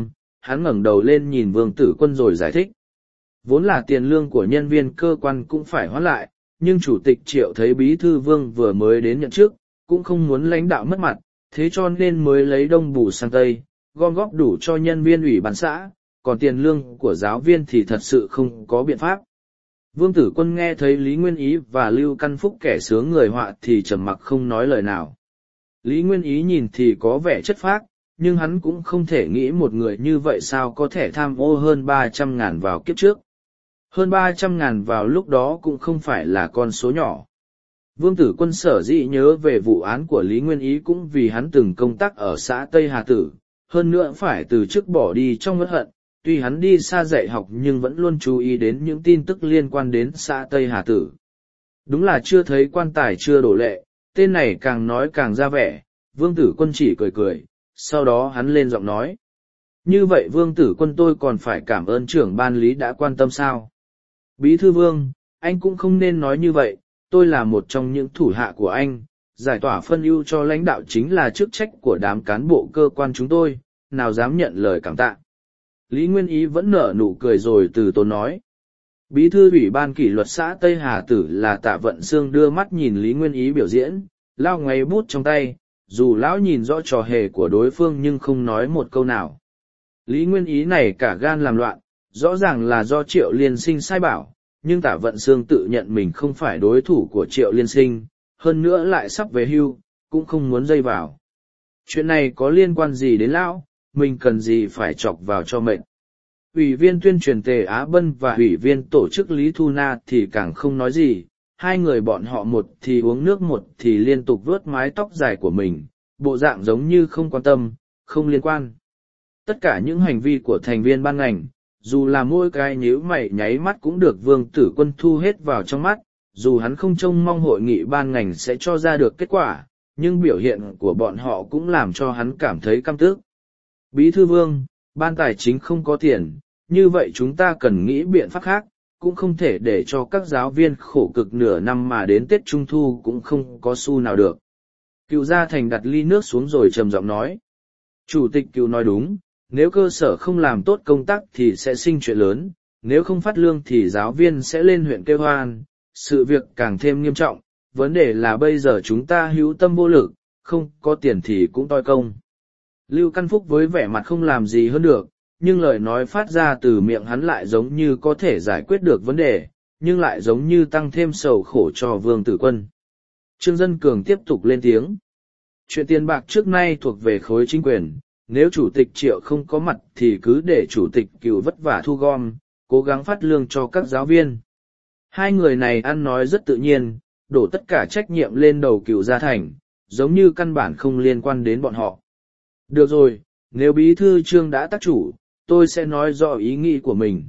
hắn ngẩng đầu lên nhìn Vương Tử Quân rồi giải thích. Vốn là tiền lương của nhân viên cơ quan cũng phải hoãn lại, nhưng Chủ tịch Triệu thấy Bí thư Vương vừa mới đến nhận chức, cũng không muốn lãnh đạo mất mặt, thế cho nên mới lấy đông bù sang tây, gom góp đủ cho nhân viên ủy ban xã, còn tiền lương của giáo viên thì thật sự không có biện pháp. Vương Tử Quân nghe thấy Lý Nguyên Ý và Lưu Căn Phúc kẻ sướng người họa thì trầm mặc không nói lời nào. Lý Nguyên Ý nhìn thì có vẻ chất phác, nhưng hắn cũng không thể nghĩ một người như vậy sao có thể tham ô hơn ba trăm ngàn vào kiếp trước. Hơn ba trăm ngàn vào lúc đó cũng không phải là con số nhỏ. Vương Tử Quân sở dĩ nhớ về vụ án của Lý Nguyên Ý cũng vì hắn từng công tác ở xã Tây Hà Tử, hơn nữa phải từ chức bỏ đi trong uất hận. Tuy hắn đi xa dạy học nhưng vẫn luôn chú ý đến những tin tức liên quan đến xã Tây Hà Tử. Đúng là chưa thấy quan tài chưa đổ lệ, tên này càng nói càng ra vẻ, Vương Tử Quân chỉ cười cười, sau đó hắn lên giọng nói. Như vậy Vương Tử Quân tôi còn phải cảm ơn trưởng ban lý đã quan tâm sao? Bí thư Vương, anh cũng không nên nói như vậy, tôi là một trong những thủ hạ của anh, giải tỏa phân ưu cho lãnh đạo chính là chức trách của đám cán bộ cơ quan chúng tôi, nào dám nhận lời cảm tạ. Lý Nguyên Ý vẫn nở nụ cười rồi từ tốn nói. Bí thư ủy ban kỷ luật xã Tây Hà Tử là Tạ Vận Sương đưa mắt nhìn Lý Nguyên Ý biểu diễn, lao ngay bút trong tay, dù lão nhìn rõ trò hề của đối phương nhưng không nói một câu nào. Lý Nguyên Ý này cả gan làm loạn, rõ ràng là do Triệu Liên Sinh sai bảo, nhưng Tạ Vận Sương tự nhận mình không phải đối thủ của Triệu Liên Sinh, hơn nữa lại sắp về hưu, cũng không muốn dây vào. Chuyện này có liên quan gì đến lão? Mình cần gì phải chọc vào cho mệnh. Ủy viên tuyên truyền Tề Á Bân và ủy viên tổ chức Lý Thu Na thì càng không nói gì, hai người bọn họ một thì uống nước một thì liên tục vuốt mái tóc dài của mình, bộ dạng giống như không quan tâm, không liên quan. Tất cả những hành vi của thành viên ban ngành, dù là mỗi cái nhíu mày nháy mắt cũng được Vương Tử Quân thu hết vào trong mắt, dù hắn không trông mong hội nghị ban ngành sẽ cho ra được kết quả, nhưng biểu hiện của bọn họ cũng làm cho hắn cảm thấy căm tức. Bí thư Vương, ban tài chính không có tiền, như vậy chúng ta cần nghĩ biện pháp khác, cũng không thể để cho các giáo viên khổ cực nửa năm mà đến Tết Trung Thu cũng không có xu nào được. Cựu Gia Thành đặt ly nước xuống rồi trầm giọng nói. Chủ tịch Cựu nói đúng, nếu cơ sở không làm tốt công tác thì sẽ sinh chuyện lớn, nếu không phát lương thì giáo viên sẽ lên huyện kêu hoan, sự việc càng thêm nghiêm trọng, vấn đề là bây giờ chúng ta hữu tâm vô lực, không có tiền thì cũng toi công. Lưu Căn Phúc với vẻ mặt không làm gì hơn được, nhưng lời nói phát ra từ miệng hắn lại giống như có thể giải quyết được vấn đề, nhưng lại giống như tăng thêm sầu khổ cho Vương Tử Quân. Trương Dân Cường tiếp tục lên tiếng. Chuyện tiền bạc trước nay thuộc về khối chính quyền, nếu chủ tịch Triệu không có mặt thì cứ để chủ tịch Cựu vất vả thu gom, cố gắng phát lương cho các giáo viên. Hai người này ăn nói rất tự nhiên, đổ tất cả trách nhiệm lên đầu Cựu Gia Thành, giống như căn bản không liên quan đến bọn họ. Được rồi, nếu Bí thư Trương đã tác chủ, tôi sẽ nói rõ ý nghĩ của mình.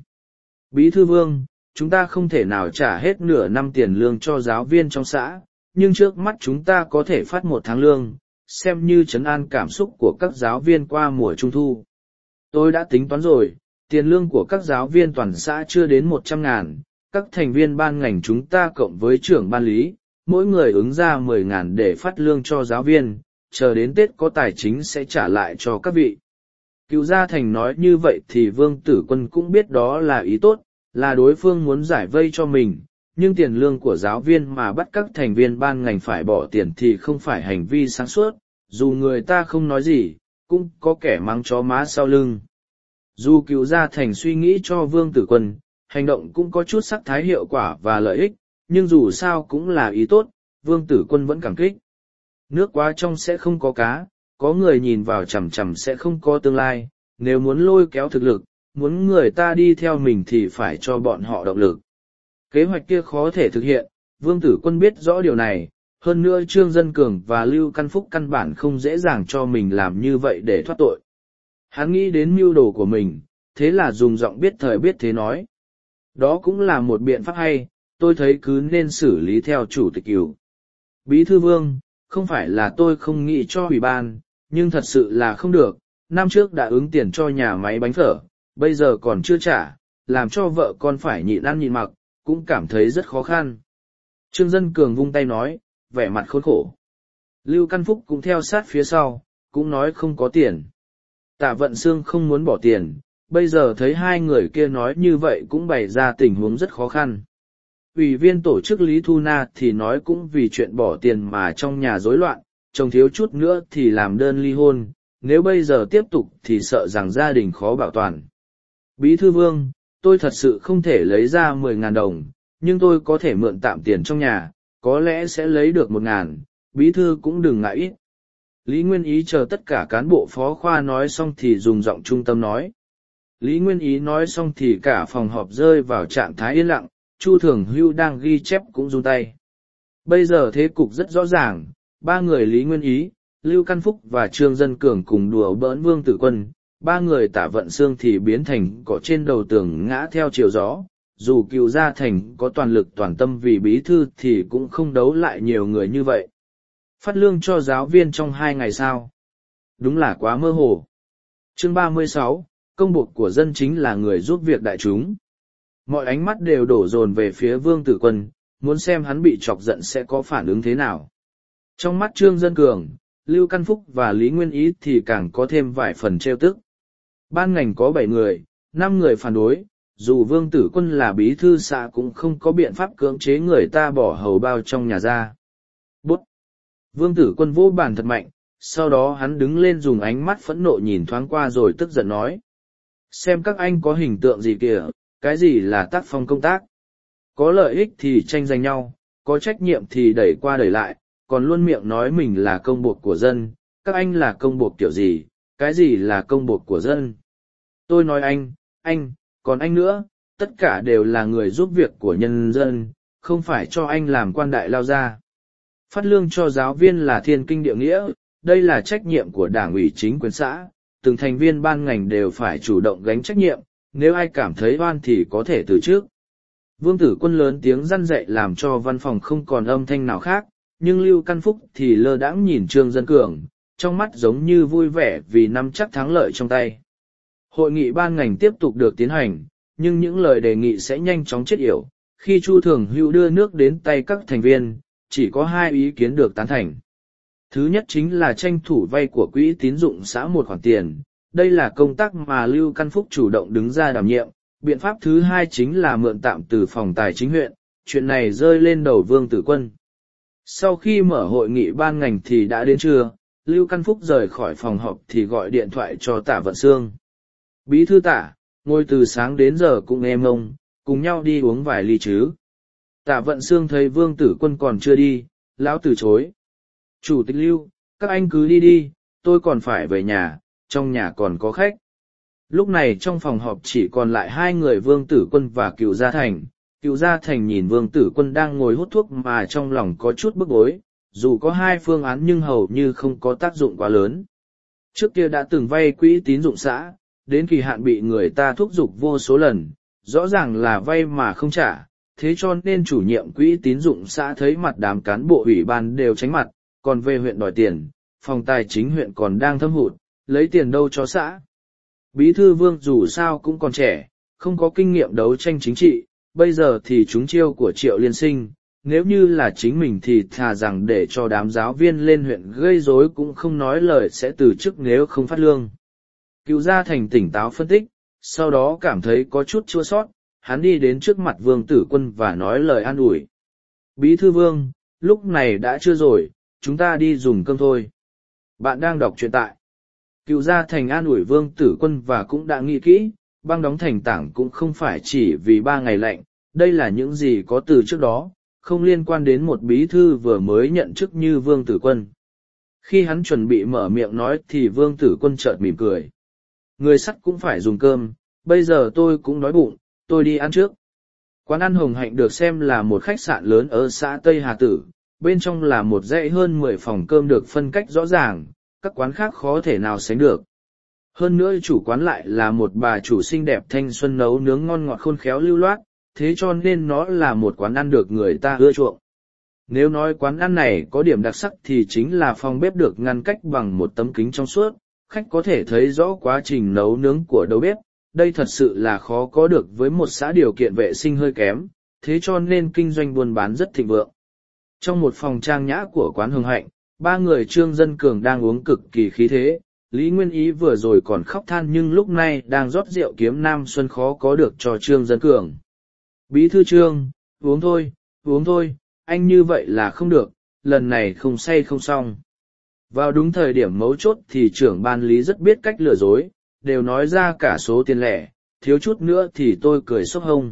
Bí thư Vương, chúng ta không thể nào trả hết nửa năm tiền lương cho giáo viên trong xã, nhưng trước mắt chúng ta có thể phát một tháng lương, xem như trấn an cảm xúc của các giáo viên qua mùa Trung Thu. Tôi đã tính toán rồi, tiền lương của các giáo viên toàn xã chưa đến một trăm ngàn, các thành viên ban ngành chúng ta cộng với trưởng ban lý, mỗi người ứng ra mười ngàn để phát lương cho giáo viên, chờ đến Tết có tài chính sẽ trả lại cho các vị. Cựu Gia Thành nói như vậy thì Vương Tử Quân cũng biết đó là ý tốt, là đối phương muốn giải vây cho mình, nhưng tiền lương của giáo viên mà bắt các thành viên ban ngành phải bỏ tiền thì không phải hành vi sáng suốt, dù người ta không nói gì, cũng có kẻ mắng chó má sau lưng. Dù Cựu Gia Thành suy nghĩ cho Vương Tử Quân, hành động cũng có chút sắc thái hiệu quả và lợi ích, nhưng dù sao cũng là ý tốt, Vương Tử Quân vẫn cảm kích. Nước quá trong sẽ không có cá, có người nhìn vào chằm chằm sẽ không có tương lai, nếu muốn lôi kéo thực lực, muốn người ta đi theo mình thì phải cho bọn họ động lực. Kế hoạch kia khó thể thực hiện, Vương Tử Quân biết rõ điều này, hơn nữa Trương Dân Cường và Lưu Căn Phúc căn bản không dễ dàng cho mình làm như vậy để thoát tội. Hắn nghĩ đến mưu đồ của mình, thế là dùng giọng biết thời biết thế nói. Đó cũng là một biện pháp hay, tôi thấy cứ nên xử lý theo chủ tịch Cựu. Bí thư Vương, không phải là tôi không nghĩ cho ủy ban, nhưng thật sự là không được, năm trước đã ứng tiền cho nhà máy bánh phở, bây giờ còn chưa trả, làm cho vợ con phải nhịn ăn nhịn mặc, cũng cảm thấy rất khó khăn. Trương Dân Cường vung tay nói, vẻ mặt khốn khổ. Lưu Căn Phúc cũng theo sát phía sau, cũng nói không có tiền. Tạ Vận Sương không muốn bỏ tiền, bây giờ thấy hai người kia nói như vậy cũng bày ra tình huống rất khó khăn. Ủy viên tổ chức Lý Thu Na thì nói cũng vì chuyện bỏ tiền mà trong nhà rối loạn, chồng thiếu chút nữa thì làm đơn ly hôn, nếu bây giờ tiếp tục thì sợ rằng gia đình khó bảo toàn. Bí thư Vương, tôi thật sự không thể lấy ra mười ngàn đồng, nhưng tôi có thể mượn tạm tiền trong nhà, có lẽ sẽ lấy được một ngàn, bí thư cũng đừng ngại ít. Lý Nguyên Ý chờ tất cả cán bộ phó khoa nói xong thì dùng giọng trung tâm nói. Lý Nguyên Ý nói xong thì cả phòng họp rơi vào trạng thái yên lặng, Chu Thường Hưu đang ghi chép cũng run tay. Bây giờ thế cục rất rõ ràng, ba người Lý Nguyên Ý, Lưu Căn Phúc và Trương Dân Cường cùng đùa bỡn Vương Tử Quân, ba người Tả Vận Xương thì biến thành cỏ trên đầu tường ngã theo chiều gió. Dù Cựu Gia Thành có toàn lực toàn tâm vì bí thư thì cũng không đấu lại nhiều người như vậy. Phát lương cho giáo viên trong hai ngày sao? Đúng là quá mơ hồ. Chương ba mươi sáu, công buộc của dân chính là người giúp việc đại chúng. Mọi ánh mắt đều đổ dồn về phía Vương Tử Quân, muốn xem hắn bị chọc giận sẽ có phản ứng thế nào. Trong mắt Trương Dân Cường, Lưu Căn Phúc và Lý Nguyên Ý thì càng có thêm vài phần trêu tức. Ban ngành có bảy người, năm người phản đối, dù Vương Tử Quân là bí thư xã cũng không có biện pháp cưỡng chế người ta bỏ hầu bao trong nhà ra. Bút! Vương Tử Quân vỗ bàn thật mạnh, sau đó hắn đứng lên dùng ánh mắt phẫn nộ nhìn thoáng qua rồi tức giận nói. Xem các anh có hình tượng gì kìa, cái gì là tác phong công tác. Có lợi ích thì tranh giành nhau, có trách nhiệm thì đẩy qua đẩy lại, còn luôn miệng nói mình là công buộc của dân, các anh là công buộc kiểu gì, cái gì là công buộc của dân. Tôi nói anh, anh, còn anh nữa, tất cả đều là người giúp việc của nhân dân, không phải cho anh làm quan đại lao ra. Phát lương cho giáo viên là thiên kinh địa nghĩa, đây là trách nhiệm của đảng ủy chính quyền xã, từng thành viên ban ngành đều phải chủ động gánh trách nhiệm, nếu ai cảm thấy oan thì có thể từ trước. Vương Tử Quân lớn tiếng răn dạy làm cho văn phòng không còn âm thanh nào khác, nhưng Lưu Căn Phúc thì lơ đãng nhìn Trương Dân Cường, trong mắt giống như vui vẻ vì nắm chắc thắng lợi trong tay. Hội nghị ban ngành tiếp tục được tiến hành, nhưng những lời đề nghị sẽ nhanh chóng chết yểu. Khi Chu Thường Hữu đưa nước đến tay các thành viên, chỉ có hai ý kiến được tán thành. Thứ nhất chính là tranh thủ vay của quỹ tín dụng xã một khoản tiền, đây là công tác mà Lưu Căn Phúc chủ động đứng ra đảm nhiệm. Biện pháp thứ hai chính là mượn tạm từ phòng tài chính huyện, chuyện này rơi lên đầu Vương Tử Quân. Sau khi mở hội nghị ban ngành thì đã đến trưa, Lưu Căn Phúc rời khỏi phòng họp thì gọi điện thoại cho Tả Vận Xương. Bí thư Tả, ngồi từ sáng đến giờ cũng em ông, cùng nhau đi uống vài ly chứ. Tả Vận Xương thấy Vương Tử Quân còn chưa đi, lão từ chối. Chủ tịch Lưu, các anh cứ đi đi, tôi còn phải về nhà, trong nhà còn có khách. Lúc này trong phòng họp chỉ còn lại hai người Vương Tử Quân và Cựu Gia Thành. Cựu Gia Thành nhìn Vương Tử Quân đang ngồi hút thuốc mà trong lòng có chút bức bối, dù có hai phương án nhưng hầu như không có tác dụng quá lớn. Trước kia đã từng vay quỹ tín dụng xã, đến kỳ hạn bị người ta thúc giục vô số lần, rõ ràng là vay mà không trả, thế cho nên chủ nhiệm quỹ tín dụng xã thấy mặt đám cán bộ ủy ban đều tránh mặt, còn về huyện đòi tiền, phòng tài chính huyện còn đang thâm hụt, lấy tiền đâu cho xã. Bí thư Vương dù sao cũng còn trẻ, không có kinh nghiệm đấu tranh chính trị, bây giờ thì trúng chiêu của Triệu Liên Sinh, nếu như là chính mình thì thà rằng để cho đám giáo viên lên huyện gây rối cũng không nói lời sẽ từ chức nếu không phát lương. Cựu Gia Thành tỉnh táo phân tích, sau đó cảm thấy có chút chua sót, hắn đi đến trước mặt Vương Tử Quân và nói lời an ủi. Bí thư Vương, lúc này đã trưa rồi, chúng ta đi dùng cơm thôi. Bạn đang đọc truyện tại. Cựu Gia Thành an ủi Vương Tử Quân và cũng đã nghĩ kỹ, băng đóng thành tảng cũng không phải chỉ vì ba ngày lạnh, đây là những gì có từ trước đó, không liên quan đến một bí thư vừa mới nhận chức như Vương Tử Quân. Khi hắn chuẩn bị mở miệng nói thì Vương Tử Quân chợt mỉm cười. Người sắt cũng phải dùng cơm, bây giờ tôi cũng đói bụng, tôi đi ăn trước. Quán ăn Hồng Hạnh được xem là một khách sạn lớn ở xã Tây Hà Tử, bên trong là một dãy hơn mười phòng cơm được phân cách rõ ràng, các quán khác khó thể nào sánh được. Hơn nữa chủ quán lại là một bà chủ xinh đẹp thanh xuân nấu nướng ngon ngọt khôn khéo lưu loát, thế cho nên nó là một quán ăn được người ta ưa chuộng. Nếu nói quán ăn này có điểm đặc sắc thì chính là phòng bếp được ngăn cách bằng một tấm kính trong suốt, khách có thể thấy rõ quá trình nấu nướng của đầu bếp, đây thật sự là khó có được với một xã điều kiện vệ sinh hơi kém, thế cho nên kinh doanh buôn bán rất thịnh vượng. Trong một phòng trang nhã của quán Hồng Hạnh, ba người Trương Dân Cường đang uống cực kỳ khí thế, Lý Nguyên Ý vừa rồi còn khóc than nhưng lúc này đang rót rượu kiếm Nam Xuân khó có được cho Trương Dân Cường. Bí thư Trương, uống thôi, uống thôi, anh như vậy là không được, lần này không say không xong. Vào đúng thời điểm mấu chốt thì trưởng ban Lý rất biết cách lừa dối, đều nói ra cả số tiền lẻ, thiếu chút nữa thì tôi cười sốc hông.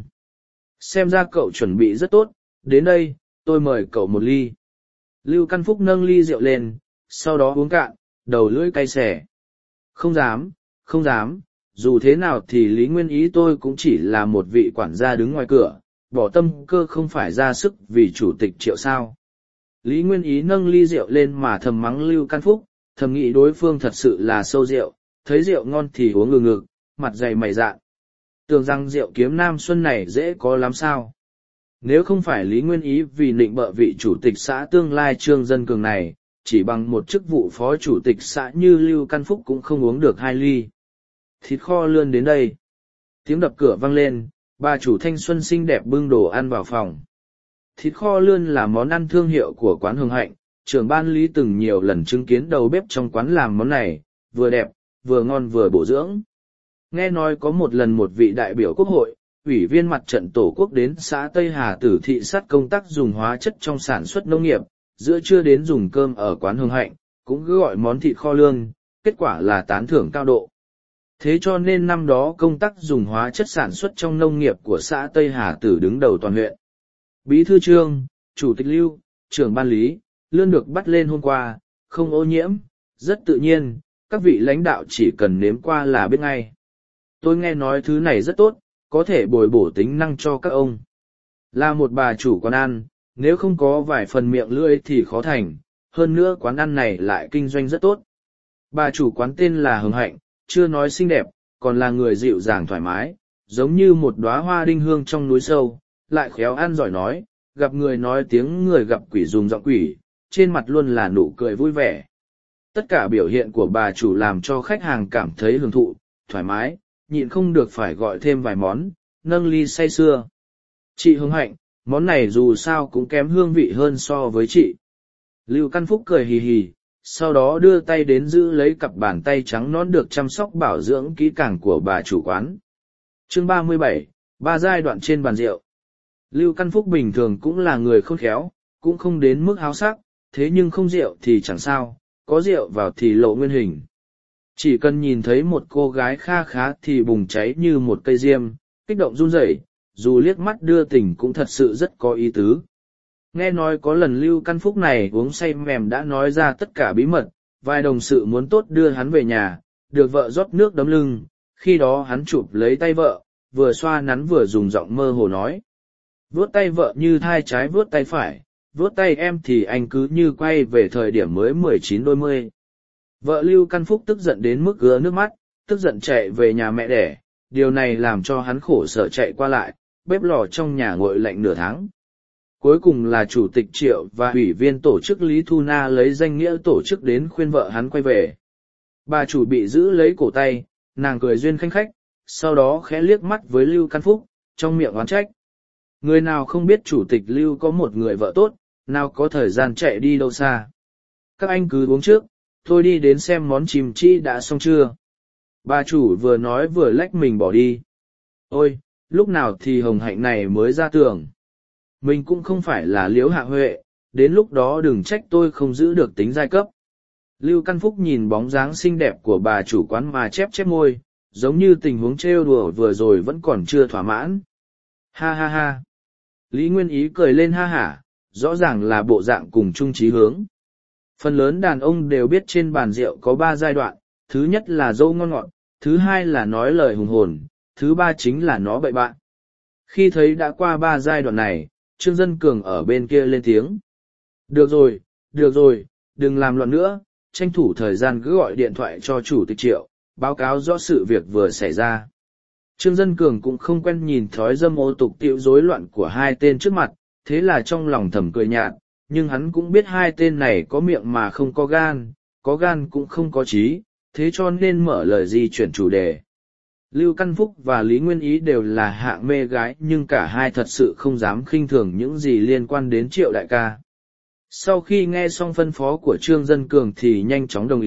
Xem ra cậu chuẩn bị rất tốt, đến đây, tôi mời cậu một ly. Lưu Căn Phúc nâng ly rượu lên, sau đó uống cạn, đầu lưỡi cay xẻ. Không dám, không dám, dù thế nào thì Lý Nguyên Ý tôi cũng chỉ là một vị quản gia đứng ngoài cửa, bỏ tâm cơ không phải ra sức vì chủ tịch Triệu sao. Lý Nguyên Ý nâng ly rượu lên mà thầm mắng Lưu Căn Phúc, thầm nghĩ đối phương thật sự là sâu rượu, thấy rượu ngon thì uống ngừng ngực, mặt dày mày dạn. Tưởng rằng rượu kiếm Nam Xuân này dễ có lắm sao. Nếu không phải Lý Nguyên Ý vì nịnh bợ vị chủ tịch xã tương lai Trương Dân Cường này, chỉ bằng một chức vụ phó chủ tịch xã như Lưu Căn Phúc cũng không uống được hai ly. Thịt kho lươn đến đây. Tiếng đập cửa vang lên, bà chủ thanh xuân xinh đẹp bưng đồ ăn vào phòng. Thịt kho lươn là món ăn thương hiệu của quán Hưng Hạnh, trưởng ban Lý từng nhiều lần chứng kiến đầu bếp trong quán làm món này, vừa đẹp, vừa ngon vừa bổ dưỡng. Nghe nói có một lần một vị đại biểu quốc hội, ủy viên mặt trận tổ quốc đến xã Tây Hà Tử thị sát công tác dùng hóa chất trong sản xuất nông nghiệp, giữa trưa đến dùng cơm ở quán Hưng Hạnh, cũng cứ gọi món thịt kho lươn, kết quả là tán thưởng cao độ. Thế cho nên năm đó công tác dùng hóa chất sản xuất trong nông nghiệp của xã Tây Hà Tử đứng đầu toàn huyện. Bí thư Trương, Chủ tịch Lưu, trưởng ban Lý, lươn được bắt lên hôm qua, không ô nhiễm, rất tự nhiên, các vị lãnh đạo chỉ cần nếm qua là biết ngay. Tôi nghe nói thứ này rất tốt, có thể bồi bổ tính năng cho các ông. Là một bà chủ quán ăn, nếu không có vài phần miệng lưỡi thì khó thành, hơn nữa quán ăn này lại kinh doanh rất tốt. Bà chủ quán tên là Hưng Hạnh, chưa nói xinh đẹp, còn là người dịu dàng thoải mái, giống như một đóa hoa đinh hương trong núi sâu, lại khéo ăn giỏi nói, gặp người nói tiếng người gặp quỷ dùng giọng quỷ, trên mặt luôn là nụ cười vui vẻ. Tất cả biểu hiện của bà chủ làm cho khách hàng cảm thấy hưởng thụ, thoải mái, nhịn không được phải gọi thêm vài món, nâng ly say sưa. Chị Hưng Hạnh, món này dù sao cũng kém hương vị hơn so với chị. Lưu Căn Phúc cười hì hì, sau đó đưa tay đến giữ lấy cặp bàn tay trắng nõn được chăm sóc bảo dưỡng kỹ càng của bà chủ quán. Chương ba mươi bảy, ba giai đoạn trên bàn rượu. Lưu Căn Phúc bình thường cũng là người khôn khéo, cũng không đến mức háo sắc, thế nhưng không rượu thì chẳng sao, có rượu vào thì lộ nguyên hình. Chỉ cần nhìn thấy một cô gái kha khá thì bùng cháy như một cây diêm, kích động run rẩy, dù liếc mắt đưa tình cũng thật sự rất có ý tứ. Nghe nói có lần Lưu Căn Phúc này uống say mềm đã nói ra tất cả bí mật, vài đồng sự muốn tốt đưa hắn về nhà, được vợ rót nước đấm lưng, khi đó hắn chụp lấy tay vợ, vừa xoa nắn vừa dùng giọng mơ hồ nói. Vuốt tay vợ như thai trái vuốt tay phải, vuốt tay em thì anh cứ như quay về thời điểm mới mười chín đôi mươi. Vợ Lưu Căn Phúc tức giận đến mức ứa nước mắt, tức giận chạy về nhà mẹ đẻ, điều này làm cho hắn khổ sở chạy qua lại, bếp lò trong nhà nguội lạnh nửa tháng. Cuối cùng là chủ tịch Triệu và ủy viên tổ chức Lý Thu Na lấy danh nghĩa tổ chức đến khuyên vợ hắn quay về. Bà chủ bị giữ lấy cổ tay, nàng cười duyên khanh khách, sau đó khẽ liếc mắt với Lưu Căn Phúc, trong miệng oán trách. Người nào không biết chủ tịch Lưu có một người vợ tốt, nào có thời gian chạy đi đâu xa. Các anh cứ uống trước, tôi đi đến xem món chìm chi đã xong chưa. Bà chủ vừa nói vừa lách mình bỏ đi. Ôi, lúc nào thì Hồng Hạnh này mới ra tường. Mình cũng không phải là Liễu Hạ Huệ, đến lúc đó đừng trách tôi không giữ được tính giai cấp. Lưu Căn Phúc nhìn bóng dáng xinh đẹp của bà chủ quán mà chép chép môi, giống như tình huống trêu đùa vừa rồi vẫn còn chưa thỏa mãn. Ha ha ha. Lý Nguyên Ý cười lên ha hả, rõ ràng là bộ dạng cùng chung chí hướng. Phần lớn đàn ông đều biết trên bàn rượu có ba giai đoạn, thứ nhất là dâu ngon ngọt, thứ hai là nói lời hùng hồn, thứ ba chính là nó bậy bạ. Khi thấy đã qua ba giai đoạn này, Trương Dân Cường ở bên kia lên tiếng. Được rồi, được rồi, đừng làm loạn nữa, tranh thủ thời gian cứ gọi điện thoại cho chủ tịch Triệu, báo cáo rõ sự việc vừa xảy ra. Trương Dân Cường cũng không quen nhìn thói dâm ô tục tiễu rối loạn của hai tên trước mặt, thế là trong lòng thầm cười nhạt, nhưng hắn cũng biết hai tên này có miệng mà không có gan, có gan cũng không có trí, thế cho nên mở lời di chuyển chủ đề. Lưu Căn Phúc và Lý Nguyên Ý đều là hạng mê gái nhưng cả hai thật sự không dám khinh thường những gì liên quan đến Triệu đại ca. Sau khi nghe xong phân phó của Trương Dân Cường thì nhanh chóng đồng ý,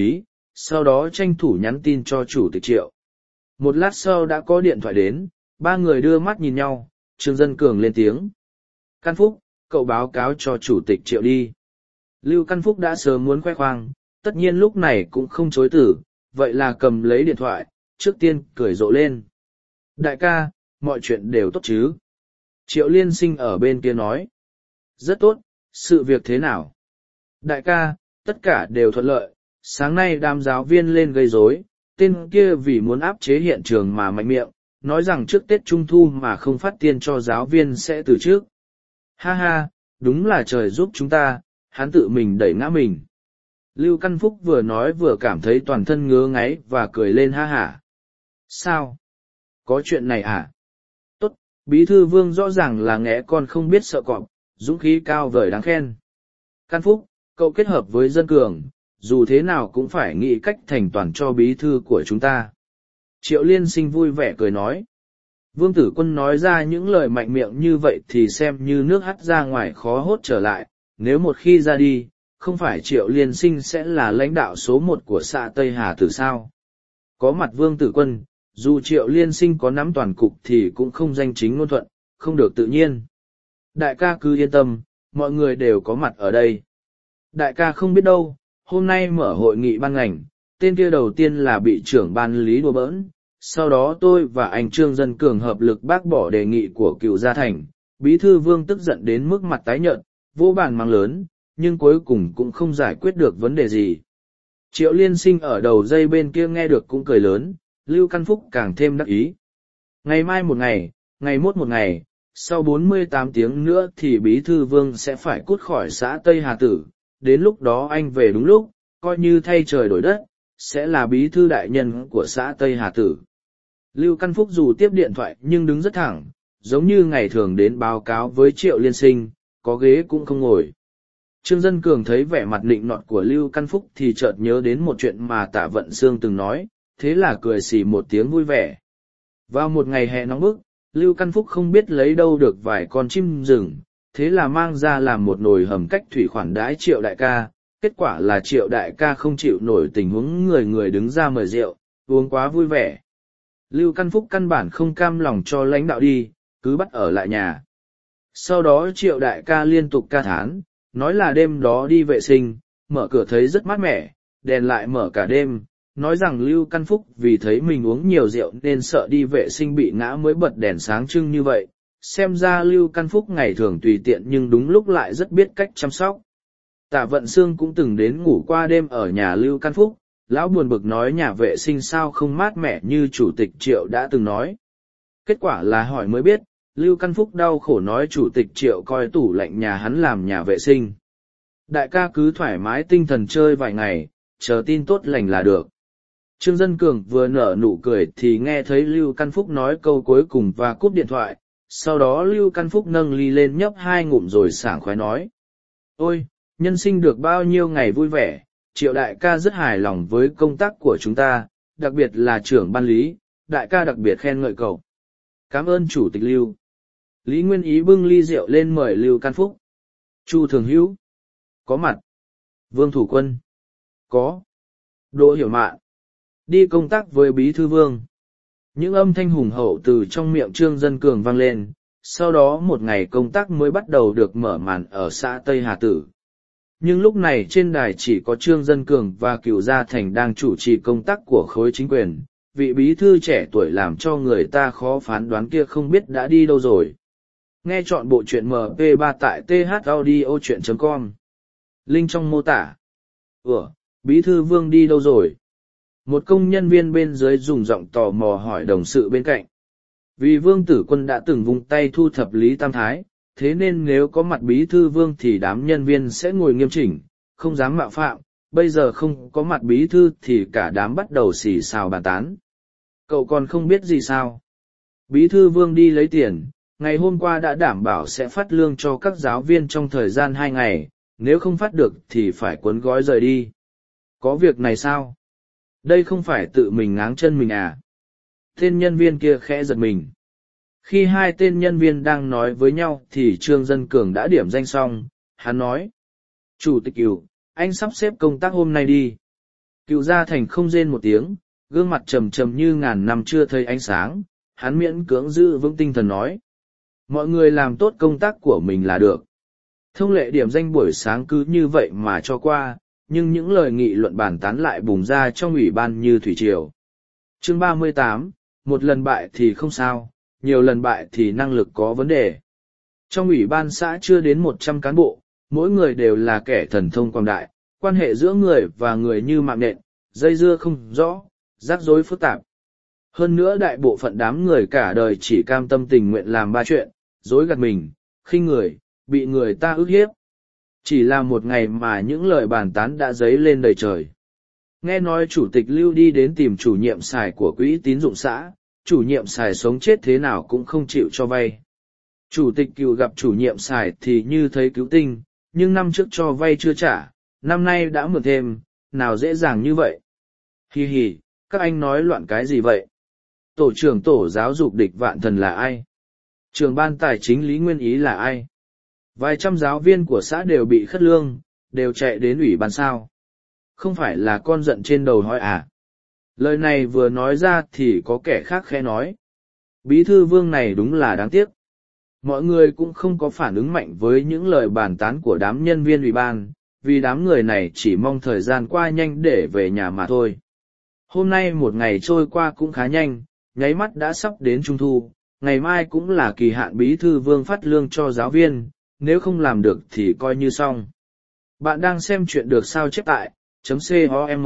sau đó tranh thủ nhắn tin cho chủ tịch Triệu. Một lát sau đã có điện thoại đến, ba người đưa mắt nhìn nhau, Trương Dân Cường lên tiếng. Căn Phúc, cậu báo cáo cho chủ tịch Triệu đi. Lưu Căn Phúc đã sớm muốn khoe khoang, tất nhiên lúc này cũng không chối từ, vậy là cầm lấy điện thoại, trước tiên cười rộ lên. Đại ca, mọi chuyện đều tốt chứ? Triệu Liên Sinh ở bên kia nói. Rất tốt, sự việc thế nào? Đại ca, tất cả đều thuận lợi, sáng nay đám giáo viên lên gây rối, tên kia vì muốn áp chế hiện trường mà mạnh miệng, nói rằng trước Tết Trung Thu mà không phát tiền cho giáo viên sẽ từ trước. Ha ha, đúng là trời giúp chúng ta, hắn tự mình đẩy ngã mình. Lưu Căn Phúc vừa nói vừa cảm thấy toàn thân ngứa ngáy và cười lên ha hả. Sao? Có chuyện này à? Tốt, Bí thư Vương rõ ràng là nghé con không biết sợ cọp, dũng khí cao vời đáng khen. Căn Phúc, cậu kết hợp với Dân Cường, dù thế nào cũng phải nghĩ cách thành toàn cho bí thư của chúng ta. Triệu Liên Sinh vui vẻ cười nói. Vương Tử Quân nói ra những lời mạnh miệng như vậy thì xem như nước hắt ra ngoài khó hốt trở lại, nếu một khi ra đi, không phải Triệu Liên Sinh sẽ là lãnh đạo số một của xã Tây Hà Tử sao? Có mặt Vương Tử Quân, dù Triệu Liên Sinh có nắm toàn cục thì cũng không danh chính ngôn thuận, không được tự nhiên. Đại ca cứ yên tâm, mọi người đều có mặt ở đây. Đại ca không biết đâu, hôm nay mở hội nghị ban ngành, tên kia đầu tiên là bị trưởng ban lý đùa bỡn, sau đó tôi và anh Trương Dân Cường hợp lực bác bỏ đề nghị của cựu gia thành, bí thư Vương tức giận đến mức mặt tái nhợt, vô bàn mang lớn, nhưng cuối cùng cũng không giải quyết được vấn đề gì. Triệu Liên Sinh ở đầu dây bên kia nghe được cũng cười lớn, Lưu Căn Phúc càng thêm đắc ý. Ngày mai một ngày, ngày mốt một ngày, sau bốn mươi tám tiếng nữa thì bí thư Vương sẽ phải cút khỏi xã Tây Hà Tử, đến lúc đó anh về đúng lúc, coi như thay trời đổi đất, sẽ là bí thư đại nhân của xã Tây Hà Tử. Lưu Căn Phúc dù tiếp điện thoại nhưng đứng rất thẳng, giống như ngày thường đến báo cáo với Triệu Liên Sinh, có ghế cũng không ngồi. Trương Dân Cường thấy vẻ mặt nịnh nọt của Lưu Căn Phúc thì chợt nhớ đến một chuyện mà Tạ Vận Sương từng nói, thế là cười xì một tiếng vui vẻ. Vào một ngày hè nóng bức, Lưu Căn Phúc không biết lấy đâu được vài con chim rừng, thế là mang ra làm một nồi hầm cách thủy khoản đãi Triệu đại ca, kết quả là Triệu đại ca không chịu nổi tình huống người người đứng ra mời rượu, uống quá vui vẻ. Lưu Căn Phúc căn bản không cam lòng cho lãnh đạo đi, cứ bắt ở lại nhà. Sau đó Triệu đại ca liên tục ca thán, nói là đêm đó đi vệ sinh, mở cửa thấy rất mát mẻ, đèn lại mở cả đêm, nói rằng Lưu Căn Phúc vì thấy mình uống nhiều rượu nên sợ đi vệ sinh bị ngã mới bật đèn sáng trưng như vậy. Xem ra Lưu Căn Phúc ngày thường tùy tiện nhưng đúng lúc lại rất biết cách chăm sóc. Tạ Vận Sương cũng từng đến ngủ qua đêm ở nhà Lưu Căn Phúc, lão buồn bực nói nhà vệ sinh sao không mát mẻ như chủ tịch Triệu đã từng nói. Kết quả là hỏi mới biết, Lưu Căn Phúc đau khổ nói chủ tịch Triệu coi tủ lạnh nhà hắn làm nhà vệ sinh. Đại ca cứ thoải mái tinh thần chơi vài ngày, chờ tin tốt lành là được. Trương Dân Cường vừa nở nụ cười thì nghe thấy Lưu Căn Phúc nói câu cuối cùng và cúp điện thoại, sau đó Lưu Căn Phúc nâng ly lên nhấp hai ngụm rồi sảng khoái nói. Ôi, nhân sinh được bao nhiêu ngày vui vẻ, Triệu đại ca rất hài lòng với công tác của chúng ta, đặc biệt là trưởng ban lý, đại ca đặc biệt khen ngợi cậu. Cảm ơn chủ tịch Lưu. Lý Nguyên Ý bưng ly rượu lên mời Lưu Căn Phúc. Chu Thường Hữu. Có mặt. Vương Thủ Quân. Có. Đỗ Hiểu Mạn. Đi công tác với Bí thư Vương. Những âm thanh hùng hậu từ trong miệng Trương Dân Cường vang lên, sau đó một ngày công tác mới bắt đầu được mở màn ở xã Tây Hà Tử. Nhưng lúc này trên đài chỉ có Trương Dân Cường và Cửu Gia Thành đang chủ trì công tác của khối chính quyền, vị bí thư trẻ tuổi làm cho người ta khó phán đoán kia không biết đã đi đâu rồi. Nghe chọn bộ truyện em pê ba tại thaudio.chuyện com. Link trong mô tả. Ủa, bí thư Vương đi đâu rồi? Một công nhân viên bên dưới dùng giọng tò mò hỏi đồng sự bên cạnh. Vì Vương Tử Quân đã từng vung tay thu thập Lý Tam Thái, thế nên nếu có mặt bí thư Vương thì đám nhân viên sẽ ngồi nghiêm chỉnh, không dám mạo phạm, bây giờ không có mặt bí thư thì cả đám bắt đầu xì xào bàn tán. Cậu còn không biết gì sao? Bí thư Vương đi lấy tiền, ngày hôm qua đã đảm bảo sẽ phát lương cho các giáo viên trong thời gian hai ngày, nếu không phát được thì phải cuốn gói rời đi. Có việc này sao? Đây không phải tự mình ngáng chân mình à? Tên nhân viên kia khẽ giật mình. Khi hai tên nhân viên đang nói với nhau thì Trương Dân Cường đã điểm danh xong, hắn nói. Chủ tịch Cửu, anh sắp xếp công tác hôm nay đi. Cựu Gia Thành không rên một tiếng, gương mặt trầm trầm như ngàn năm chưa thấy ánh sáng, hắn miễn cưỡng giữ vững tinh thần nói. Mọi người làm tốt công tác của mình là được. Thông lệ điểm danh buổi sáng cứ như vậy mà cho qua, nhưng những lời nghị luận bàn tán lại bùng ra trong ủy ban như thủy triều. Chương ba mươi tám, một lần bại thì không sao, nhiều lần bại thì năng lực có vấn đề. Trong ủy ban xã chưa đến một trăm cán bộ, mỗi người đều là kẻ thần thông quảng đại, quan hệ giữa người và người như mạng nện, dây dưa không rõ, rắc rối phức tạp. Hơn nữa đại bộ phận đám người cả đời chỉ cam tâm tình nguyện làm ba chuyện, dối gạt mình, khinh người, bị người ta ức hiếp. Chỉ là một ngày mà những lời bàn tán đã dấy lên đầy trời. Nghe nói chủ tịch Lưu đi đến tìm chủ nhiệm xài của quỹ tín dụng xã, chủ nhiệm xài sống chết thế nào cũng không chịu cho vay. Chủ tịch Cựu gặp chủ nhiệm xài thì như thấy cứu tinh, nhưng năm trước cho vay chưa trả, năm nay đã mượn thêm, nào dễ dàng như vậy. Hi hi, các anh nói loạn cái gì vậy? Tổ trưởng tổ giáo dục Địch Vạn Thần là ai? Trưởng ban tài chính Lý Nguyên Ý là ai? Vài trăm giáo viên của xã đều bị khất lương, đều chạy đến ủy ban sao. Không phải là con giận trên đầu hỏi à? Lời này vừa nói ra thì có kẻ khác khẽ nói. Bí thư Vương này đúng là đáng tiếc. Mọi người cũng không có phản ứng mạnh với những lời bàn tán của đám nhân viên ủy ban, vì đám người này chỉ mong thời gian qua nhanh để về nhà mà thôi. Hôm nay một ngày trôi qua cũng khá nhanh, nháy mắt đã sắp đến Trung Thu, ngày mai cũng là kỳ hạn bí thư Vương phát lương cho giáo viên, nếu không làm được thì coi như xong. Bạn đang xem chuyện được sao chép tại .com.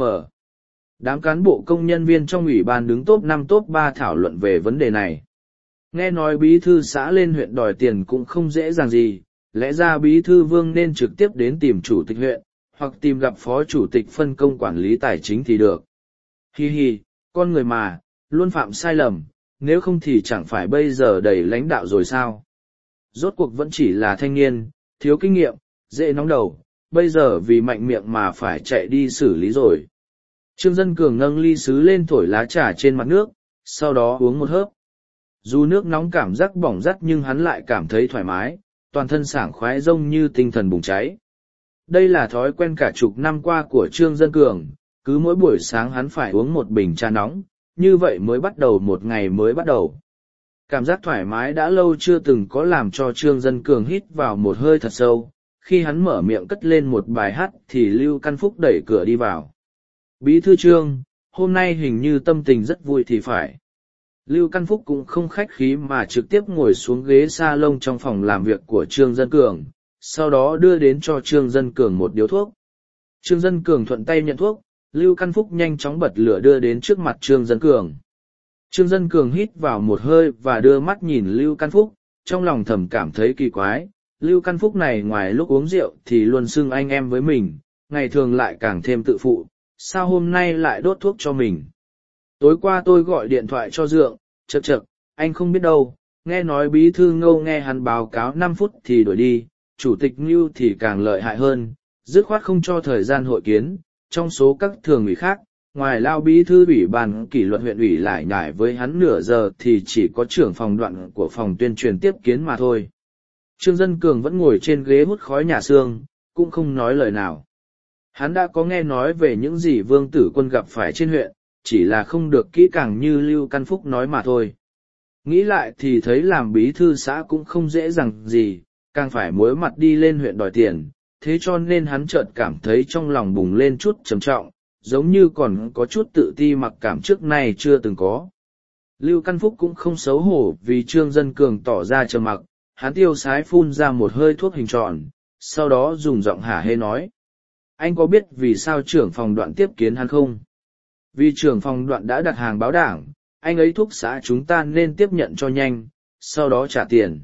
Đám cán bộ công nhân viên trong ủy ban đứng top năm top ba thảo luận về vấn đề này. Nghe nói bí thư xã lên huyện đòi tiền cũng không dễ dàng gì, lẽ ra bí thư Vương nên trực tiếp đến tìm chủ tịch huyện, hoặc tìm gặp phó chủ tịch phân công quản lý tài chính thì được. Hi hi, con người mà, luôn phạm sai lầm, nếu không thì chẳng phải bây giờ đầy lãnh đạo rồi sao. Rốt cuộc vẫn chỉ là thanh niên, thiếu kinh nghiệm, dễ nóng đầu, bây giờ vì mạnh miệng mà phải chạy đi xử lý rồi. Trương Dân Cường nâng ly sứ lên thổi lá trà trên mặt nước, sau đó uống một hớp. Dù nước nóng cảm giác bỏng rát nhưng hắn lại cảm thấy thoải mái, toàn thân sảng khoái rông như tinh thần bùng cháy. Đây là thói quen cả chục năm qua của Trương Dân Cường, cứ mỗi buổi sáng hắn phải uống một bình trà nóng, như vậy mới bắt đầu một ngày mới bắt đầu. Cảm giác thoải mái đã lâu chưa từng có làm cho Trương Dân Cường hít vào một hơi thật sâu, khi hắn mở miệng cất lên một bài hát thì Lưu Căn Phúc đẩy cửa đi vào. Bí thư Trương, hôm nay hình như tâm tình rất vui thì phải. Lưu Căn Phúc cũng không khách khí mà trực tiếp ngồi xuống ghế salon trong phòng làm việc của Trương Dân Cường, sau đó đưa đến cho Trương Dân Cường một điếu thuốc. Trương Dân Cường thuận tay nhận thuốc, Lưu Căn Phúc nhanh chóng bật lửa đưa đến trước mặt Trương Dân Cường. Trương Dân Cường hít vào một hơi và đưa mắt nhìn Lưu Căn Phúc, trong lòng thầm cảm thấy kỳ quái. Lưu Căn Phúc này ngoài lúc uống rượu thì luôn xưng anh em với mình, ngày thường lại càng thêm tự phụ, sao hôm nay lại đốt thuốc cho mình. Tối qua tôi gọi điện thoại cho Dượng, chậc chậc, anh không biết đâu, nghe nói bí thư Ngô nghe hắn báo cáo năm phút thì đổi đi, chủ tịch Ngưu thì càng lợi hại hơn, dứt khoát không cho thời gian hội kiến, trong số các thường ủy khác, ngoài lao bí thư ủy ban kỷ luật huyện ủy lại nhải với hắn nửa giờ thì chỉ có trưởng phòng đoạn của phòng tuyên truyền tiếp kiến mà thôi. Trương Dân Cường vẫn ngồi trên ghế hút khói nhà xương, cũng không nói lời nào. Hắn đã có nghe nói về những gì Vương Tử Quân gặp phải trên huyện, chỉ là không được kỹ càng như Lưu Căn Phúc nói mà thôi. Nghĩ lại thì thấy làm bí thư xã cũng không dễ dàng gì, càng phải muối mặt đi lên huyện đòi tiền, thế cho nên hắn chợt cảm thấy trong lòng bùng lên chút trầm trọng, giống như còn có chút tự ti mặc cảm trước nay chưa từng có. Lưu Căn Phúc cũng không xấu hổ vì Trương Dân Cường tỏ ra trầm mặc, hắn tiêu sái phun ra một hơi thuốc hình tròn, sau đó dùng giọng hả hê nói. Anh có biết vì sao trưởng phòng Đoạn tiếp kiến hắn không? Vì trưởng phòng Đoạn đã đặt hàng báo đảng, anh ấy thúc xã chúng ta nên tiếp nhận cho nhanh, sau đó trả tiền.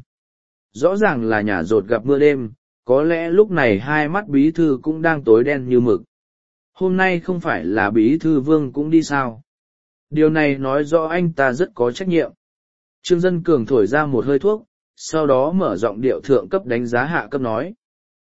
Rõ ràng là nhà rột gặp mưa đêm, có lẽ lúc này hai mắt bí thư cũng đang tối đen như mực. Hôm nay không phải là bí thư Vương cũng đi sao? Điều này nói rõ anh ta rất có trách nhiệm. Trương Dân Cường thổi ra một hơi thuốc, sau đó mở giọng điệu thượng cấp đánh giá hạ cấp nói.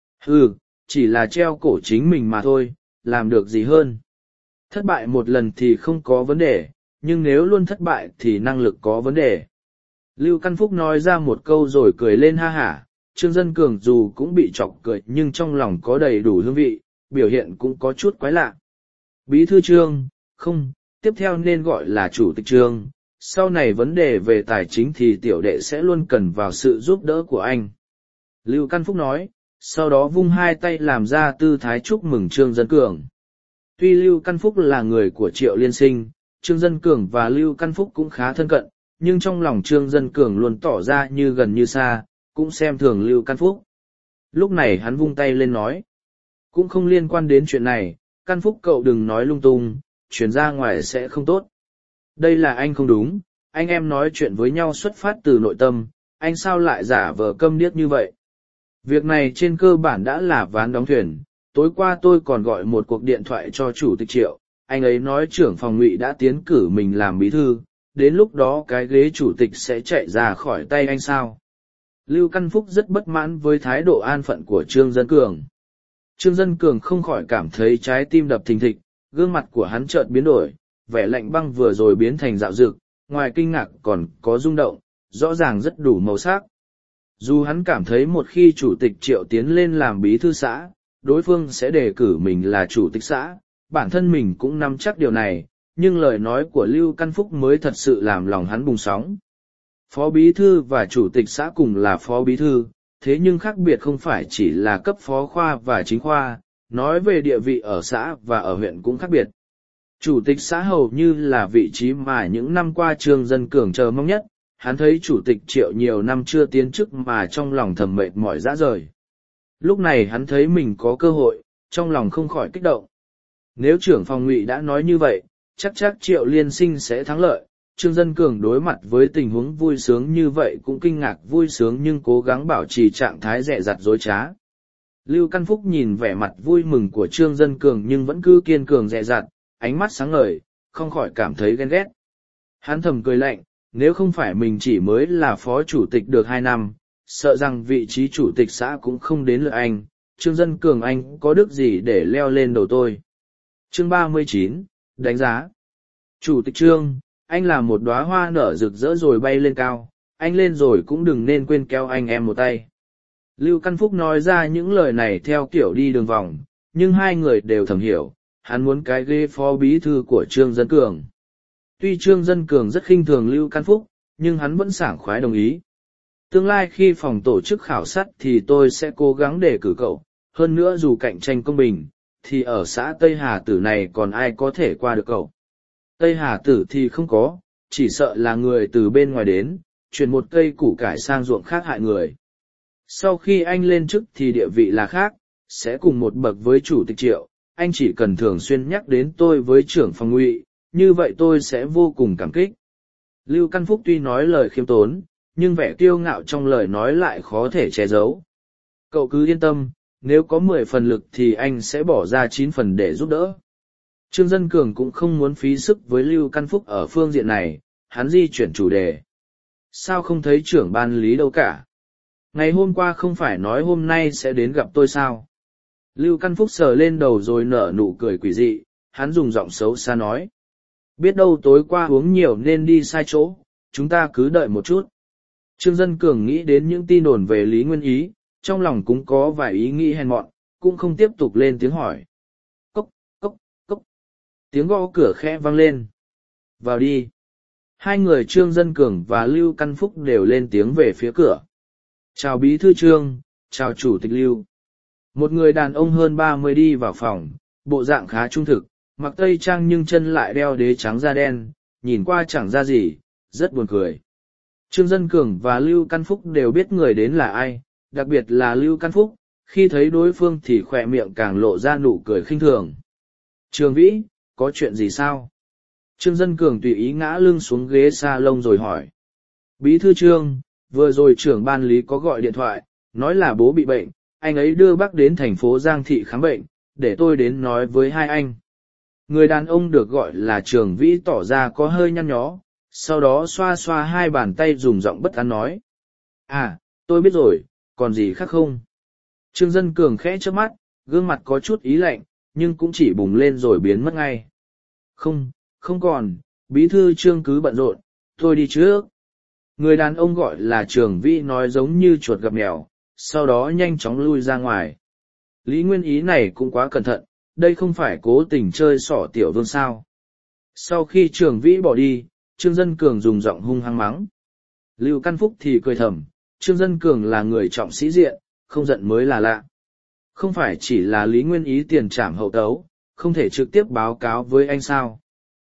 Ừ, chỉ là treo cổ chính mình mà thôi, làm được gì hơn. Thất bại một lần thì không có vấn đề, nhưng nếu luôn thất bại thì năng lực có vấn đề. Lưu Căn Phúc nói ra một câu rồi cười lên ha hả, Trương Dân Cường dù cũng bị chọc cười nhưng trong lòng có đầy đủ hương vị, biểu hiện cũng có chút quái lạ. Bí thư Trương, không, tiếp theo nên gọi là chủ tịch Trương, sau này vấn đề về tài chính thì tiểu đệ sẽ luôn cần vào sự giúp đỡ của anh. Lưu Căn Phúc nói, sau đó vung hai tay làm ra tư thái chúc mừng Trương Dân Cường. Tuy Lưu Căn Phúc là người của Triệu Liên Sinh, Trương Dân Cường và Lưu Căn Phúc cũng khá thân cận, nhưng trong lòng Trương Dân Cường luôn tỏ ra như gần như xa, cũng xem thường Lưu Căn Phúc. Lúc này hắn vung tay lên nói, cũng không liên quan đến chuyện này, Căn Phúc cậu đừng nói lung tung, chuyển ra ngoài sẽ không tốt. Đây là anh không đúng, anh em nói chuyện với nhau xuất phát từ nội tâm, anh sao lại giả vờ câm điếc như vậy. Việc này trên cơ bản đã là ván đóng thuyền, tối qua tôi còn gọi một cuộc điện thoại cho chủ tịch Triệu, anh ấy nói trưởng phòng Ngụy đã tiến cử mình làm bí thư, đến lúc đó cái ghế chủ tịch sẽ chạy ra khỏi tay anh sao. Lưu Căn Phúc rất bất mãn với thái độ an phận của Trương Dân Cường. Trương Dân Cường không khỏi cảm thấy trái tim đập thình thịch, gương mặt của hắn chợt biến đổi, vẻ lạnh băng vừa rồi biến thành dạo dực, ngoài kinh ngạc còn có rung động, rõ ràng rất đủ màu sắc. Dù hắn cảm thấy một khi chủ tịch Triệu tiến lên làm bí thư xã, đối phương sẽ đề cử mình là chủ tịch xã, bản thân mình cũng nắm chắc điều này, nhưng lời nói của Lưu Căn Phúc mới thật sự làm lòng hắn bùng sóng. Phó bí thư và chủ tịch xã cùng là phó bí thư, thế nhưng khác biệt không phải chỉ là cấp phó khoa và chính khoa, nói về địa vị ở xã và ở huyện cũng khác biệt. Chủ tịch xã hầu như là vị trí mà những năm qua Trương Dân Cường chờ mong nhất, hắn thấy chủ tịch Triệu nhiều năm chưa tiến chức mà trong lòng thầm mệt mỏi rã rời. Lúc này hắn thấy mình có cơ hội, trong lòng không khỏi kích động. Nếu trưởng phòng Ngụy đã nói như vậy, chắc chắc Triệu Liên Sinh sẽ thắng lợi. Trương Dân Cường đối mặt với tình huống vui sướng như vậy cũng kinh ngạc vui sướng nhưng cố gắng bảo trì trạng thái dè dặt dối trá. Lưu Căn Phúc nhìn vẻ mặt vui mừng của Trương Dân Cường nhưng vẫn cứ kiên cường dè dặt, ánh mắt sáng ngời, không khỏi cảm thấy ghen ghét. Hắn thầm cười lạnh, nếu không phải mình chỉ mới là phó chủ tịch được hai năm, sợ rằng vị trí chủ tịch xã cũng không đến lượt anh, Trương Dân Cường anh có đức gì để leo lên đầu tôi. Chương ba mươi chín, đánh giá. Chủ tịch Trương, anh là một đóa hoa nở rực rỡ rồi bay lên cao, anh lên rồi cũng đừng nên quên kéo anh em một tay. Lưu Căn Phúc nói ra những lời này theo kiểu đi đường vòng, nhưng hai người đều thầm hiểu, hắn muốn cái ghế phó bí thư của Trương Dân Cường. Tuy Trương Dân Cường rất khinh thường Lưu Căn Phúc, nhưng hắn vẫn sảng khoái đồng ý. Tương lai khi phòng tổ chức khảo sát thì tôi sẽ cố gắng để cử cậu, hơn nữa dù cạnh tranh công bình, thì ở xã Tây Hà Tử này còn ai có thể qua được cậu. Tây Hà Tử thì không có, chỉ sợ là người từ bên ngoài đến, chuyển một cây củ cải sang ruộng khác hại người. Sau khi anh lên chức thì địa vị là khác, sẽ cùng một bậc với chủ tịch Triệu, anh chỉ cần thường xuyên nhắc đến tôi với trưởng phòng Ngụy, như vậy tôi sẽ vô cùng cảm kích. Lưu Căn Phúc tuy nói lời khiêm tốn, nhưng vẻ kiêu ngạo trong lời nói lại khó thể che giấu. Cậu cứ yên tâm, nếu có mười phần lực thì anh sẽ bỏ ra chín phần để giúp đỡ. Trương Dân Cường cũng không muốn phí sức với Lưu Căn Phúc ở phương diện này, hắn di chuyển chủ đề. Sao không thấy trưởng ban lý đâu cả? Ngày hôm qua không phải nói hôm nay sẽ đến gặp tôi sao? Lưu Căn Phúc sờ lên đầu rồi nở nụ cười quỷ dị, hắn dùng giọng xấu xa nói. Biết đâu tối qua uống nhiều nên đi sai chỗ, chúng ta cứ đợi một chút. Trương Dân Cường nghĩ đến những tin đồn về Lý Nguyên Ý, trong lòng cũng có vài ý nghĩ hèn mọn, cũng không tiếp tục lên tiếng hỏi. Cốc, cốc, cốc. Tiếng gõ cửa khẽ vang lên. Vào đi. Hai người Trương Dân Cường và Lưu Căn Phúc đều lên tiếng về phía cửa. Chào bí thư Trương, chào chủ tịch Lưu. Một người đàn ông hơn ba mươi đi vào phòng, bộ dạng khá trung thực, mặc tây trang nhưng chân lại đeo đế trắng da đen, nhìn qua chẳng ra gì, rất buồn cười. Trương Dân Cường và Lưu Căn Phúc đều biết người đến là ai, đặc biệt là Lưu Căn Phúc, khi thấy đối phương thì khỏe miệng càng lộ ra nụ cười khinh thường. Trương Vĩ, có chuyện gì sao? Trương Dân Cường tùy ý ngã lưng xuống ghế salon rồi hỏi. Bí thư Trương, vừa rồi trưởng ban lý có gọi điện thoại, nói là bố bị bệnh, anh ấy đưa bác đến thành phố Giang Thị khám bệnh, để tôi đến nói với hai anh. Người đàn ông được gọi là Trường Vĩ tỏ ra có hơi nhăn nhó, sau đó xoa xoa hai bàn tay dùng giọng bất an nói. À, tôi biết rồi, còn gì khác không? Trương Dân Cường khẽ chớp mắt, gương mặt có chút ý lạnh, nhưng cũng chỉ bùng lên rồi biến mất ngay. Không, không còn, bí thư Trương cứ bận rộn, tôi đi trước. Người đàn ông gọi là Trường Vĩ nói giống như chuột gặp mèo, sau đó nhanh chóng lui ra ngoài. Lý Nguyên Ý này cũng quá cẩn thận, đây không phải cố tình chơi xỏ tiểu vương sao. Sau khi Trường Vĩ bỏ đi, Trương Dân Cường dùng giọng hung hăng mắng. Lưu Căn Phúc thì cười thầm, Trương Dân Cường là người trọng sĩ diện, không giận mới là lạ. Không phải chỉ là Lý Nguyên Ý tiền trảm hậu tấu, không thể trực tiếp báo cáo với anh sao.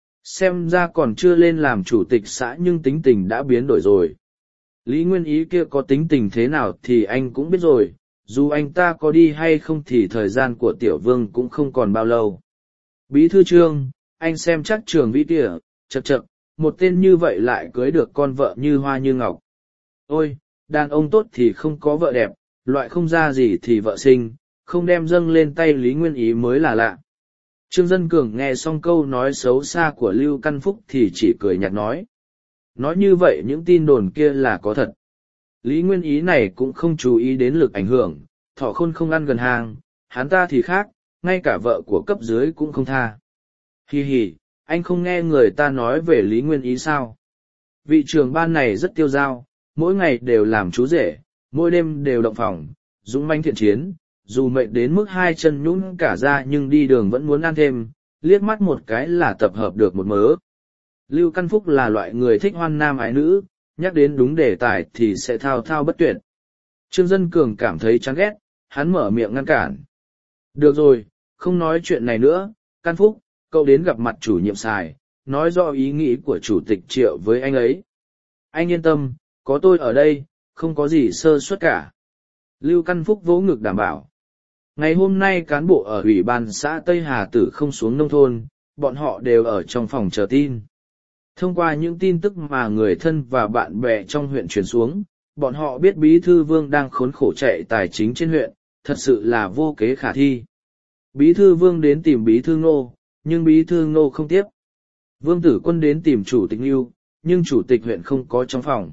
Xem ra còn chưa lên làm chủ tịch xã nhưng tính tình đã biến đổi rồi. Lý Nguyên Ý kia có tính tình thế nào thì anh cũng biết rồi, dù anh ta có đi hay không thì thời gian của Tiểu Vương cũng không còn bao lâu. Bí thư Trương, anh xem chắc Trường Vĩ kìa, chậc chậc, một tên như vậy lại cưới được con vợ như hoa như ngọc. Ôi, đàn ông tốt thì không có vợ đẹp, loại không ra gì thì vợ sinh, không đem dâng lên tay Lý Nguyên Ý mới là lạ. Trương Dân Cường nghe xong câu nói xấu xa của Lưu Căn Phúc thì chỉ cười nhạt nói. Nói như vậy những tin đồn kia là có thật. Lý Nguyên Ý này cũng không chú ý đến lực ảnh hưởng, thỏ khôn không ăn gần hàng, hắn ta thì khác, ngay cả vợ của cấp dưới cũng không tha. Hi hi, anh không nghe người ta nói về Lý Nguyên Ý sao? Vị trưởng ban này rất tiêu dao, mỗi ngày đều làm chú rể, mỗi đêm đều động phòng, dũng manh thiện chiến, dù mệt đến mức hai chân nhũn cả ra nhưng đi đường vẫn muốn ăn thêm, liếc mắt một cái là tập hợp được một mớ. Lưu Căn Phúc là loại người thích hoan nam ái nữ, nhắc đến đúng đề tài thì sẽ thao thao bất tuyệt. Trương Dân Cường cảm thấy chán ghét, hắn mở miệng ngăn cản. Được rồi, không nói chuyện này nữa, Căn Phúc, cậu đến gặp mặt chủ nhiệm Sài, nói rõ ý nghĩ của chủ tịch Triệu với anh ấy. Anh yên tâm, có tôi ở đây, không có gì sơ suất cả. Lưu Căn Phúc vỗ ngực đảm bảo. Ngày hôm nay cán bộ ở Ủy ban xã Tây Hà Tử không xuống nông thôn, bọn họ đều ở trong phòng chờ tin. Thông qua những tin tức mà người thân và bạn bè trong huyện truyền xuống, bọn họ biết Bí thư Vương đang khốn khổ chạy tài chính trên huyện, thật sự là vô kế khả thi. Bí thư Vương đến tìm Bí thư Ngô, nhưng Bí thư Ngô không tiếp. Vương Tử Quân đến tìm Chủ tịch Ngưu, nhưng Chủ tịch huyện không có trong phòng.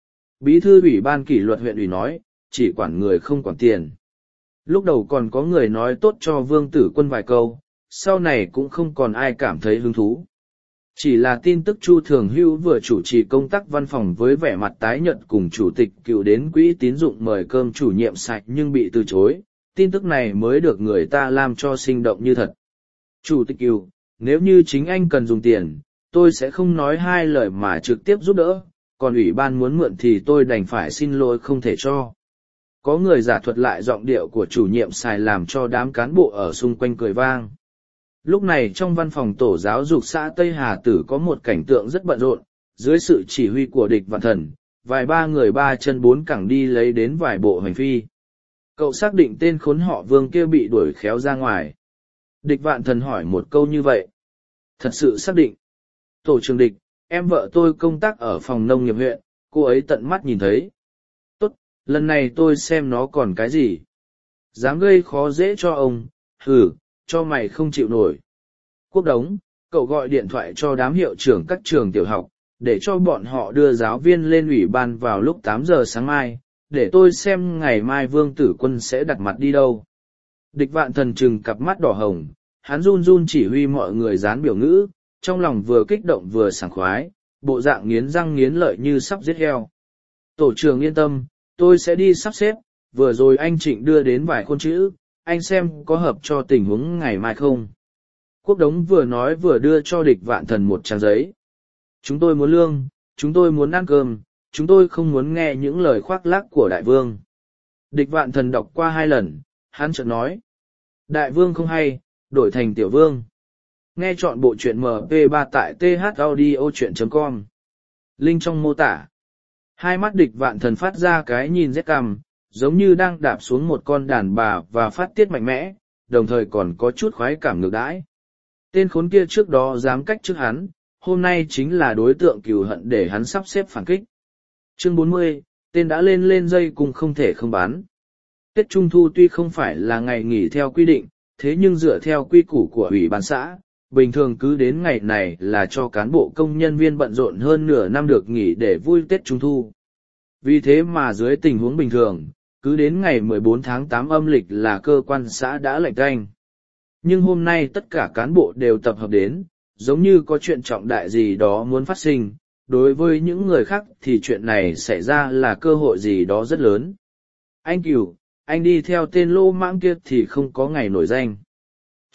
Bí thư Ủy ban kỷ luật huyện ủy nói, chỉ quản người không quản tiền. Lúc đầu còn có người nói tốt cho Vương Tử Quân vài câu, sau này cũng không còn ai cảm thấy hứng thú. Chỉ là tin tức Chu Thường Hữu vừa chủ trì công tác văn phòng với vẻ mặt tái nhợt cùng chủ tịch cựu đến quỹ tín dụng mời cơm chủ nhiệm sạch nhưng bị từ chối, tin tức này mới được người ta làm cho sinh động như thật. Chủ tịch cựu, nếu như chính anh cần dùng tiền, tôi sẽ không nói hai lời mà trực tiếp giúp đỡ, còn ủy ban muốn mượn thì tôi đành phải xin lỗi không thể cho. Có người giả thuật lại giọng điệu của chủ nhiệm Sài làm cho đám cán bộ ở xung quanh cười vang. Lúc này trong văn phòng tổ giáo dục xã Tây Hà Tử có một cảnh tượng rất bận rộn, dưới sự chỉ huy của Địch Vạn Thần, vài ba người ba chân bốn cẳng đi lấy đến vài bộ hành phi. Cậu xác định tên khốn họ Vương kia bị đuổi khéo ra ngoài. Địch Vạn Thần hỏi một câu như vậy. Thật sự xác định. Tổ trưởng Địch, em vợ tôi công tác ở phòng nông nghiệp huyện, cô ấy tận mắt nhìn thấy. Tốt, lần này tôi xem nó còn cái gì. Dám gây khó dễ cho ông, hừ, cho mày không chịu nổi. Quốc Đống, cậu gọi điện thoại cho đám hiệu trưởng các trường tiểu học, để cho bọn họ đưa giáo viên lên ủy ban vào lúc tám giờ sáng mai, để tôi xem ngày mai Vương Tử Quân sẽ đặt mặt đi đâu. Địch Vạn Thần trừng cặp mắt đỏ hồng, hắn run run chỉ huy mọi người dán biểu ngữ, trong lòng vừa kích động vừa sảng khoái, bộ dạng nghiến răng nghiến lợi như sắp giết heo. Tổ trưởng yên tâm, tôi sẽ đi sắp xếp, vừa rồi anh Trịnh đưa đến vài khuôn chữ, anh xem có hợp cho tình huống ngày mai không. Quốc Đống vừa nói vừa đưa cho Địch Vạn Thần một trang giấy. Chúng tôi muốn lương, chúng tôi muốn ăn cơm, chúng tôi không muốn nghe những lời khoác lác của đại vương. Địch Vạn Thần đọc qua hai lần, hắn chợt nói. Đại vương không hay, đổi thành tiểu vương. Nghe chọn bộ truyện em pê ba tại thaudio chuyện chấm com. Link trong mô tả. Hai mắt Địch Vạn Thần phát ra cái nhìn rét cằm, giống như đang đạp xuống một con đàn bà và phát tiết mạnh mẽ, đồng thời còn có chút khoái cảm ngược đãi. Tên khốn kia trước đó dám cách trước hắn, hôm nay chính là đối tượng cừu hận để hắn sắp xếp phản kích. Chương bốn mươi, tên đã lên lên dây cùng không thể không bán. Tết Trung Thu tuy không phải là ngày nghỉ theo quy định, thế nhưng dựa theo quy củ của Ủy ban xã, bình thường cứ đến ngày này là cho cán bộ công nhân viên bận rộn hơn nửa năm được nghỉ để vui Tết Trung Thu. Vì thế mà dưới tình huống bình thường, cứ đến ngày mười bốn tháng tám âm lịch là cơ quan xã đã lệnh canh. Nhưng hôm nay tất cả cán bộ đều tập hợp đến, giống như có chuyện trọng đại gì đó muốn phát sinh, đối với những người khác thì chuyện này xảy ra là cơ hội gì đó rất lớn. Anh Cửu, anh đi theo tên lô mãng kia thì không có ngày nổi danh.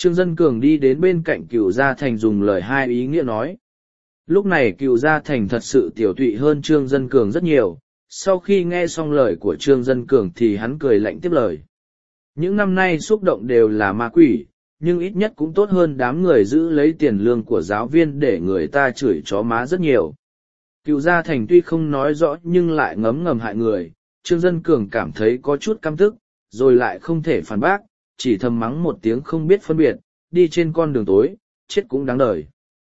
Trương Dân Cường đi đến bên cạnh Cửu Gia Thành dùng lời hai ý nghĩa nói. Lúc này Cửu Gia Thành thật sự tiểu tụy hơn Trương Dân Cường rất nhiều, sau khi nghe xong lời của Trương Dân Cường thì hắn cười lạnh tiếp lời. Những năm nay xúc động đều là ma quỷ, nhưng ít nhất cũng tốt hơn đám người giữ lấy tiền lương của giáo viên để người ta chửi chó má rất nhiều. Cửu Gia Thành tuy không nói rõ nhưng lại ngấm ngầm hại người, Trương Dân Cường cảm thấy có chút căm tức, rồi lại không thể phản bác, chỉ thầm mắng một tiếng không biết phân biệt, đi trên con đường tối, chết cũng đáng đời.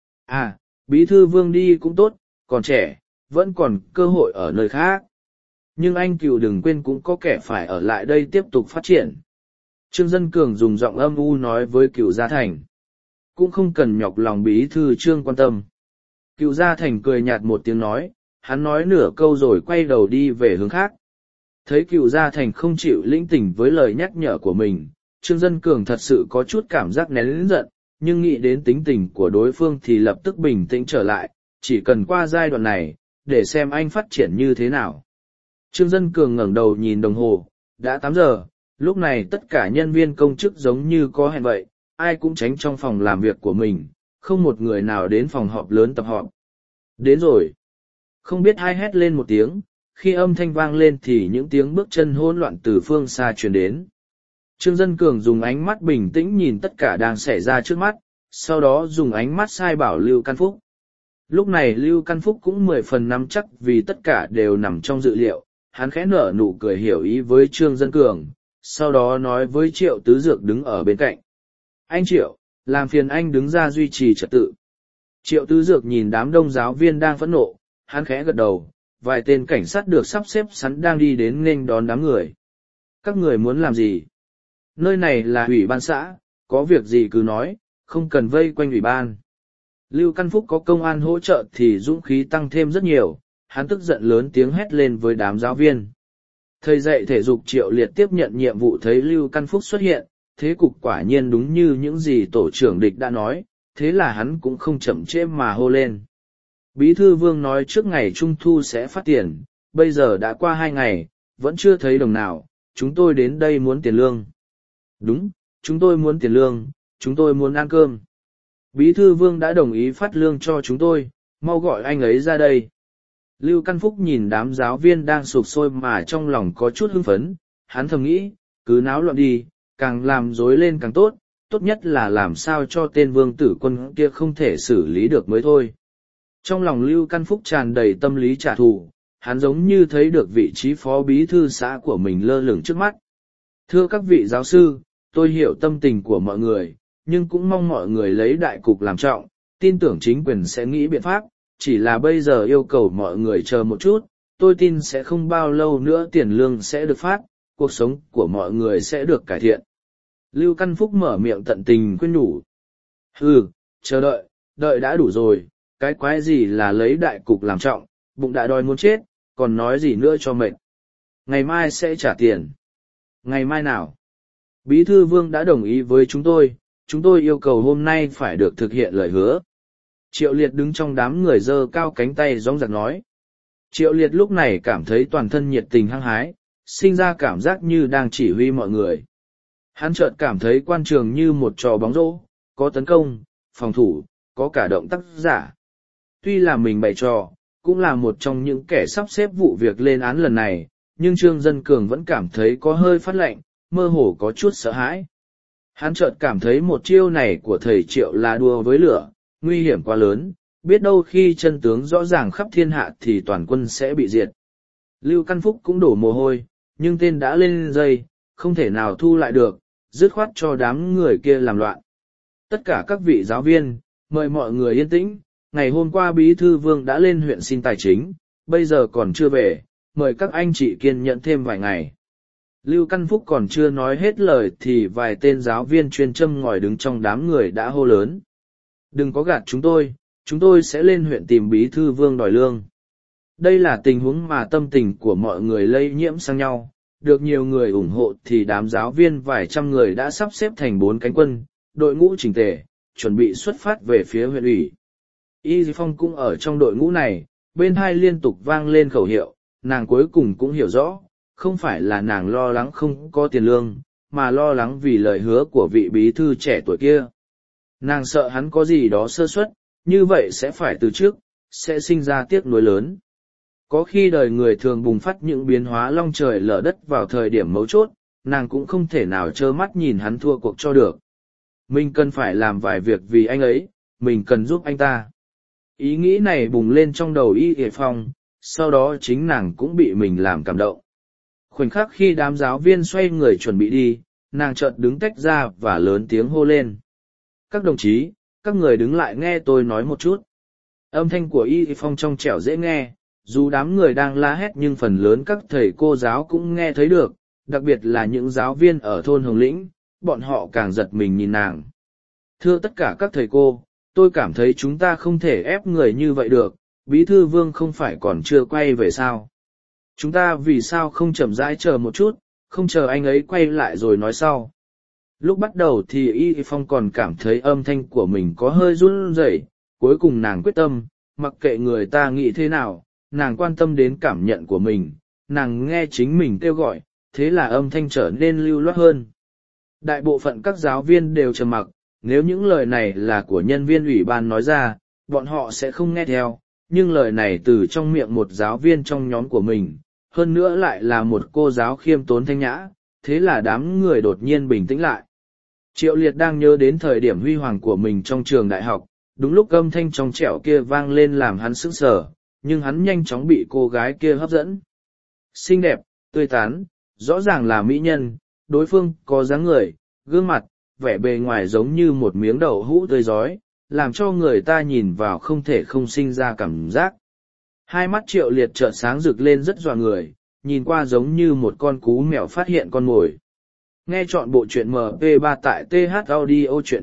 À, Bí thư Vương đi cũng tốt, còn trẻ, vẫn còn cơ hội ở nơi khác. Nhưng anh Cửu đừng quên cũng có kẻ phải ở lại đây tiếp tục phát triển. Trương Dân Cường dùng giọng âm u nói với Cửu Gia Thành. Cũng không cần nhọc lòng Bí thư Trương quan tâm. Cửu Gia Thành cười nhạt một tiếng nói, hắn nói nửa câu rồi quay đầu đi về hướng khác. Thấy Cửu Gia Thành không chịu lĩnh tình với lời nhắc nhở của mình, Trương Dân Cường thật sự có chút cảm giác nén giận, nhưng nghĩ đến tính tình của đối phương thì lập tức bình tĩnh trở lại, chỉ cần qua giai đoạn này, để xem anh phát triển như thế nào. Trương Dân Cường ngẩng đầu nhìn đồng hồ, đã tám giờ, lúc này tất cả nhân viên công chức giống như có hẹn vậy, ai cũng tránh trong phòng làm việc của mình, không một người nào đến phòng họp lớn tập họp. Đến rồi. Không biết ai hét lên một tiếng, khi âm thanh vang lên thì những tiếng bước chân hỗn loạn từ phương xa truyền đến. Trương Dân Cường dùng ánh mắt bình tĩnh nhìn tất cả đang xảy ra trước mắt, sau đó dùng ánh mắt sai bảo Lưu Căn Phúc. Lúc này Lưu Căn Phúc cũng mười phần nắm chắc vì tất cả đều nằm trong dự liệu, hắn khẽ nở nụ cười hiểu ý với Trương Dân Cường, sau đó nói với Triệu Tứ Dược đứng ở bên cạnh. Anh Triệu, làm phiền anh đứng ra duy trì trật tự. Triệu Tứ Dược nhìn đám đông giáo viên đang phẫn nộ, hắn khẽ gật đầu, vài tên cảnh sát được sắp xếp sẵn đang đi đến nghênh đón đám người. Các người muốn làm gì? Nơi này là ủy ban xã, có việc gì cứ nói, không cần vây quanh ủy ban. Lưu Căn Phúc có công an hỗ trợ thì dũng khí tăng thêm rất nhiều, hắn tức giận lớn tiếng hét lên với đám giáo viên. Thầy dạy thể dục Triệu Liệt tiếp nhận nhiệm vụ thấy Lưu Căn Phúc xuất hiện, thế cục quả nhiên đúng như những gì tổ trưởng địch đã nói, thế là hắn cũng không chậm trễ mà hô lên. Bí thư Vương nói trước ngày Trung Thu sẽ phát tiền, bây giờ đã qua hai ngày, vẫn chưa thấy đồng nào, chúng tôi đến đây muốn tiền lương. Đúng, chúng tôi muốn tiền lương, chúng tôi muốn ăn cơm. Bí thư Vương đã đồng ý phát lương cho chúng tôi, mau gọi anh ấy ra đây. Lưu Căn Phúc nhìn đám giáo viên đang sục sôi mà trong lòng có chút hưng phấn, hắn thầm nghĩ, cứ náo loạn đi, càng làm rối lên càng tốt, tốt nhất là làm sao cho tên Vương Tử Quân kia không thể xử lý được mới thôi. Trong lòng Lưu Căn Phúc tràn đầy tâm lý trả thù, hắn giống như thấy được vị trí phó bí thư xã của mình lơ lửng trước mắt. Thưa các vị giáo sư, tôi hiểu tâm tình của mọi người, nhưng cũng mong mọi người lấy đại cục làm trọng, tin tưởng chính quyền sẽ nghĩ biện pháp, chỉ là bây giờ yêu cầu mọi người chờ một chút, tôi tin sẽ không bao lâu nữa tiền lương sẽ được phát, cuộc sống của mọi người sẽ được cải thiện. Lưu Căn Phúc mở miệng tận tình khuyên nhủ. Hừ, chờ đợi, đợi đã đủ rồi, cái quái gì là lấy đại cục làm trọng, bụng đã đói muốn chết, còn nói gì nữa cho mệt. Ngày mai sẽ trả tiền. Ngày mai nào? Bí thư Vương đã đồng ý với chúng tôi, chúng tôi yêu cầu hôm nay phải được thực hiện lời hứa. Triệu Liệt đứng trong đám người giơ cao cánh tay rõng rạc nói. Triệu Liệt lúc này cảm thấy toàn thân nhiệt tình hăng hái, sinh ra cảm giác như đang chỉ huy mọi người. Hắn chợt cảm thấy quan trường như một trò bóng rổ, có tấn công, phòng thủ, có cả động tác giả. Tuy là mình bày trò, cũng là một trong những kẻ sắp xếp vụ việc lên án lần này, nhưng Trương Dân Cường vẫn cảm thấy có hơi phát lạnh, mơ hồ có chút sợ hãi. Hắn chợt cảm thấy một chiêu này của thầy Triệu là đùa với lửa, nguy hiểm quá lớn, biết đâu khi chân tướng rõ ràng khắp thiên hạ thì toàn quân sẽ bị diệt. Lưu Căn Phúc cũng đổ mồ hôi, nhưng tên đã lên dây, không thể nào thu lại được, dứt khoát cho đám người kia làm loạn. Tất cả các vị giáo viên, mời mọi người yên tĩnh, ngày hôm qua Bí thư Vương đã lên huyện xin tài chính, bây giờ còn chưa về, mời các anh chị kiên nhẫn thêm vài ngày. Lưu Căn Phúc còn chưa nói hết lời thì vài tên giáo viên chuyên châm ngòi đứng trong đám người đã hô lớn. Đừng có gạt chúng tôi, chúng tôi sẽ lên huyện tìm Bí thư Vương đòi lương. Đây là tình huống mà tâm tình của mọi người lây nhiễm sang nhau, được nhiều người ủng hộ thì đám giáo viên vài trăm người đã sắp xếp thành bốn cánh quân, đội ngũ chỉnh tề, chuẩn bị xuất phát về phía huyện ủy. Y Phong cũng ở trong đội ngũ này, bên hai liên tục vang lên khẩu hiệu, nàng cuối cùng cũng hiểu rõ, không phải là nàng lo lắng không có tiền lương, mà lo lắng vì lời hứa của vị bí thư trẻ tuổi kia. Nàng sợ hắn có gì đó sơ suất, như vậy sẽ phải từ trước, sẽ sinh ra tiếc nuối lớn. Có khi đời người thường bùng phát những biến hóa long trời lở đất vào thời điểm mấu chốt, nàng cũng không thể nào trơ mắt nhìn hắn thua cuộc cho được. Mình cần phải làm vài việc vì anh ấy, mình cần giúp anh ta. Ý nghĩ này bùng lên trong đầu Y Y Phong, sau đó chính nàng cũng bị mình làm cảm động. Khoảnh khắc khi đám giáo viên xoay người chuẩn bị đi, nàng chợt đứng tách ra và lớn tiếng hô lên. Các đồng chí, các người đứng lại nghe tôi nói một chút. Âm thanh của Y Y Phong trong trẻo dễ nghe, dù đám người đang la hét nhưng phần lớn các thầy cô giáo cũng nghe thấy được, đặc biệt là những giáo viên ở thôn Hồng Lĩnh, bọn họ càng giật mình nhìn nàng. Thưa tất cả các thầy cô, tôi cảm thấy chúng ta không thể ép người như vậy được, Bí thư Vương không phải còn chưa quay về sao. Chúng ta vì sao không chậm rãi chờ một chút, không chờ anh ấy quay lại rồi nói sau. Lúc bắt đầu thì Y Phong còn cảm thấy âm thanh của mình có hơi run rẩy, cuối cùng nàng quyết tâm, mặc kệ người ta nghĩ thế nào, nàng quan tâm đến cảm nhận của mình, nàng nghe chính mình kêu gọi, thế là âm thanh trở nên lưu loát hơn. Đại bộ phận các giáo viên đều trầm mặc, nếu những lời này là của nhân viên ủy ban nói ra, bọn họ sẽ không nghe theo, nhưng lời này từ trong miệng một giáo viên trong nhóm của mình, hơn nữa lại là một cô giáo khiêm tốn thanh nhã, thế là đám người đột nhiên bình tĩnh lại. Triệu Liệt đang nhớ đến thời điểm huy hoàng của mình trong trường đại học, đúng lúc âm thanh trong trẻo kia vang lên làm hắn sững sờ, nhưng hắn nhanh chóng bị cô gái kia hấp dẫn. Xinh đẹp, tươi tắn, rõ ràng là mỹ nhân, đối phương có dáng người, gương mặt, vẻ bề ngoài giống như một miếng đậu hũ tươi rói, làm cho người ta nhìn vào không thể không sinh ra cảm giác. Hai mắt Triệu Liệt chợt sáng rực lên rất dọa người, nhìn qua giống như một con cú mèo phát hiện con mồi. Nghe chọn bộ truyện em pê ba tại thaudio.com.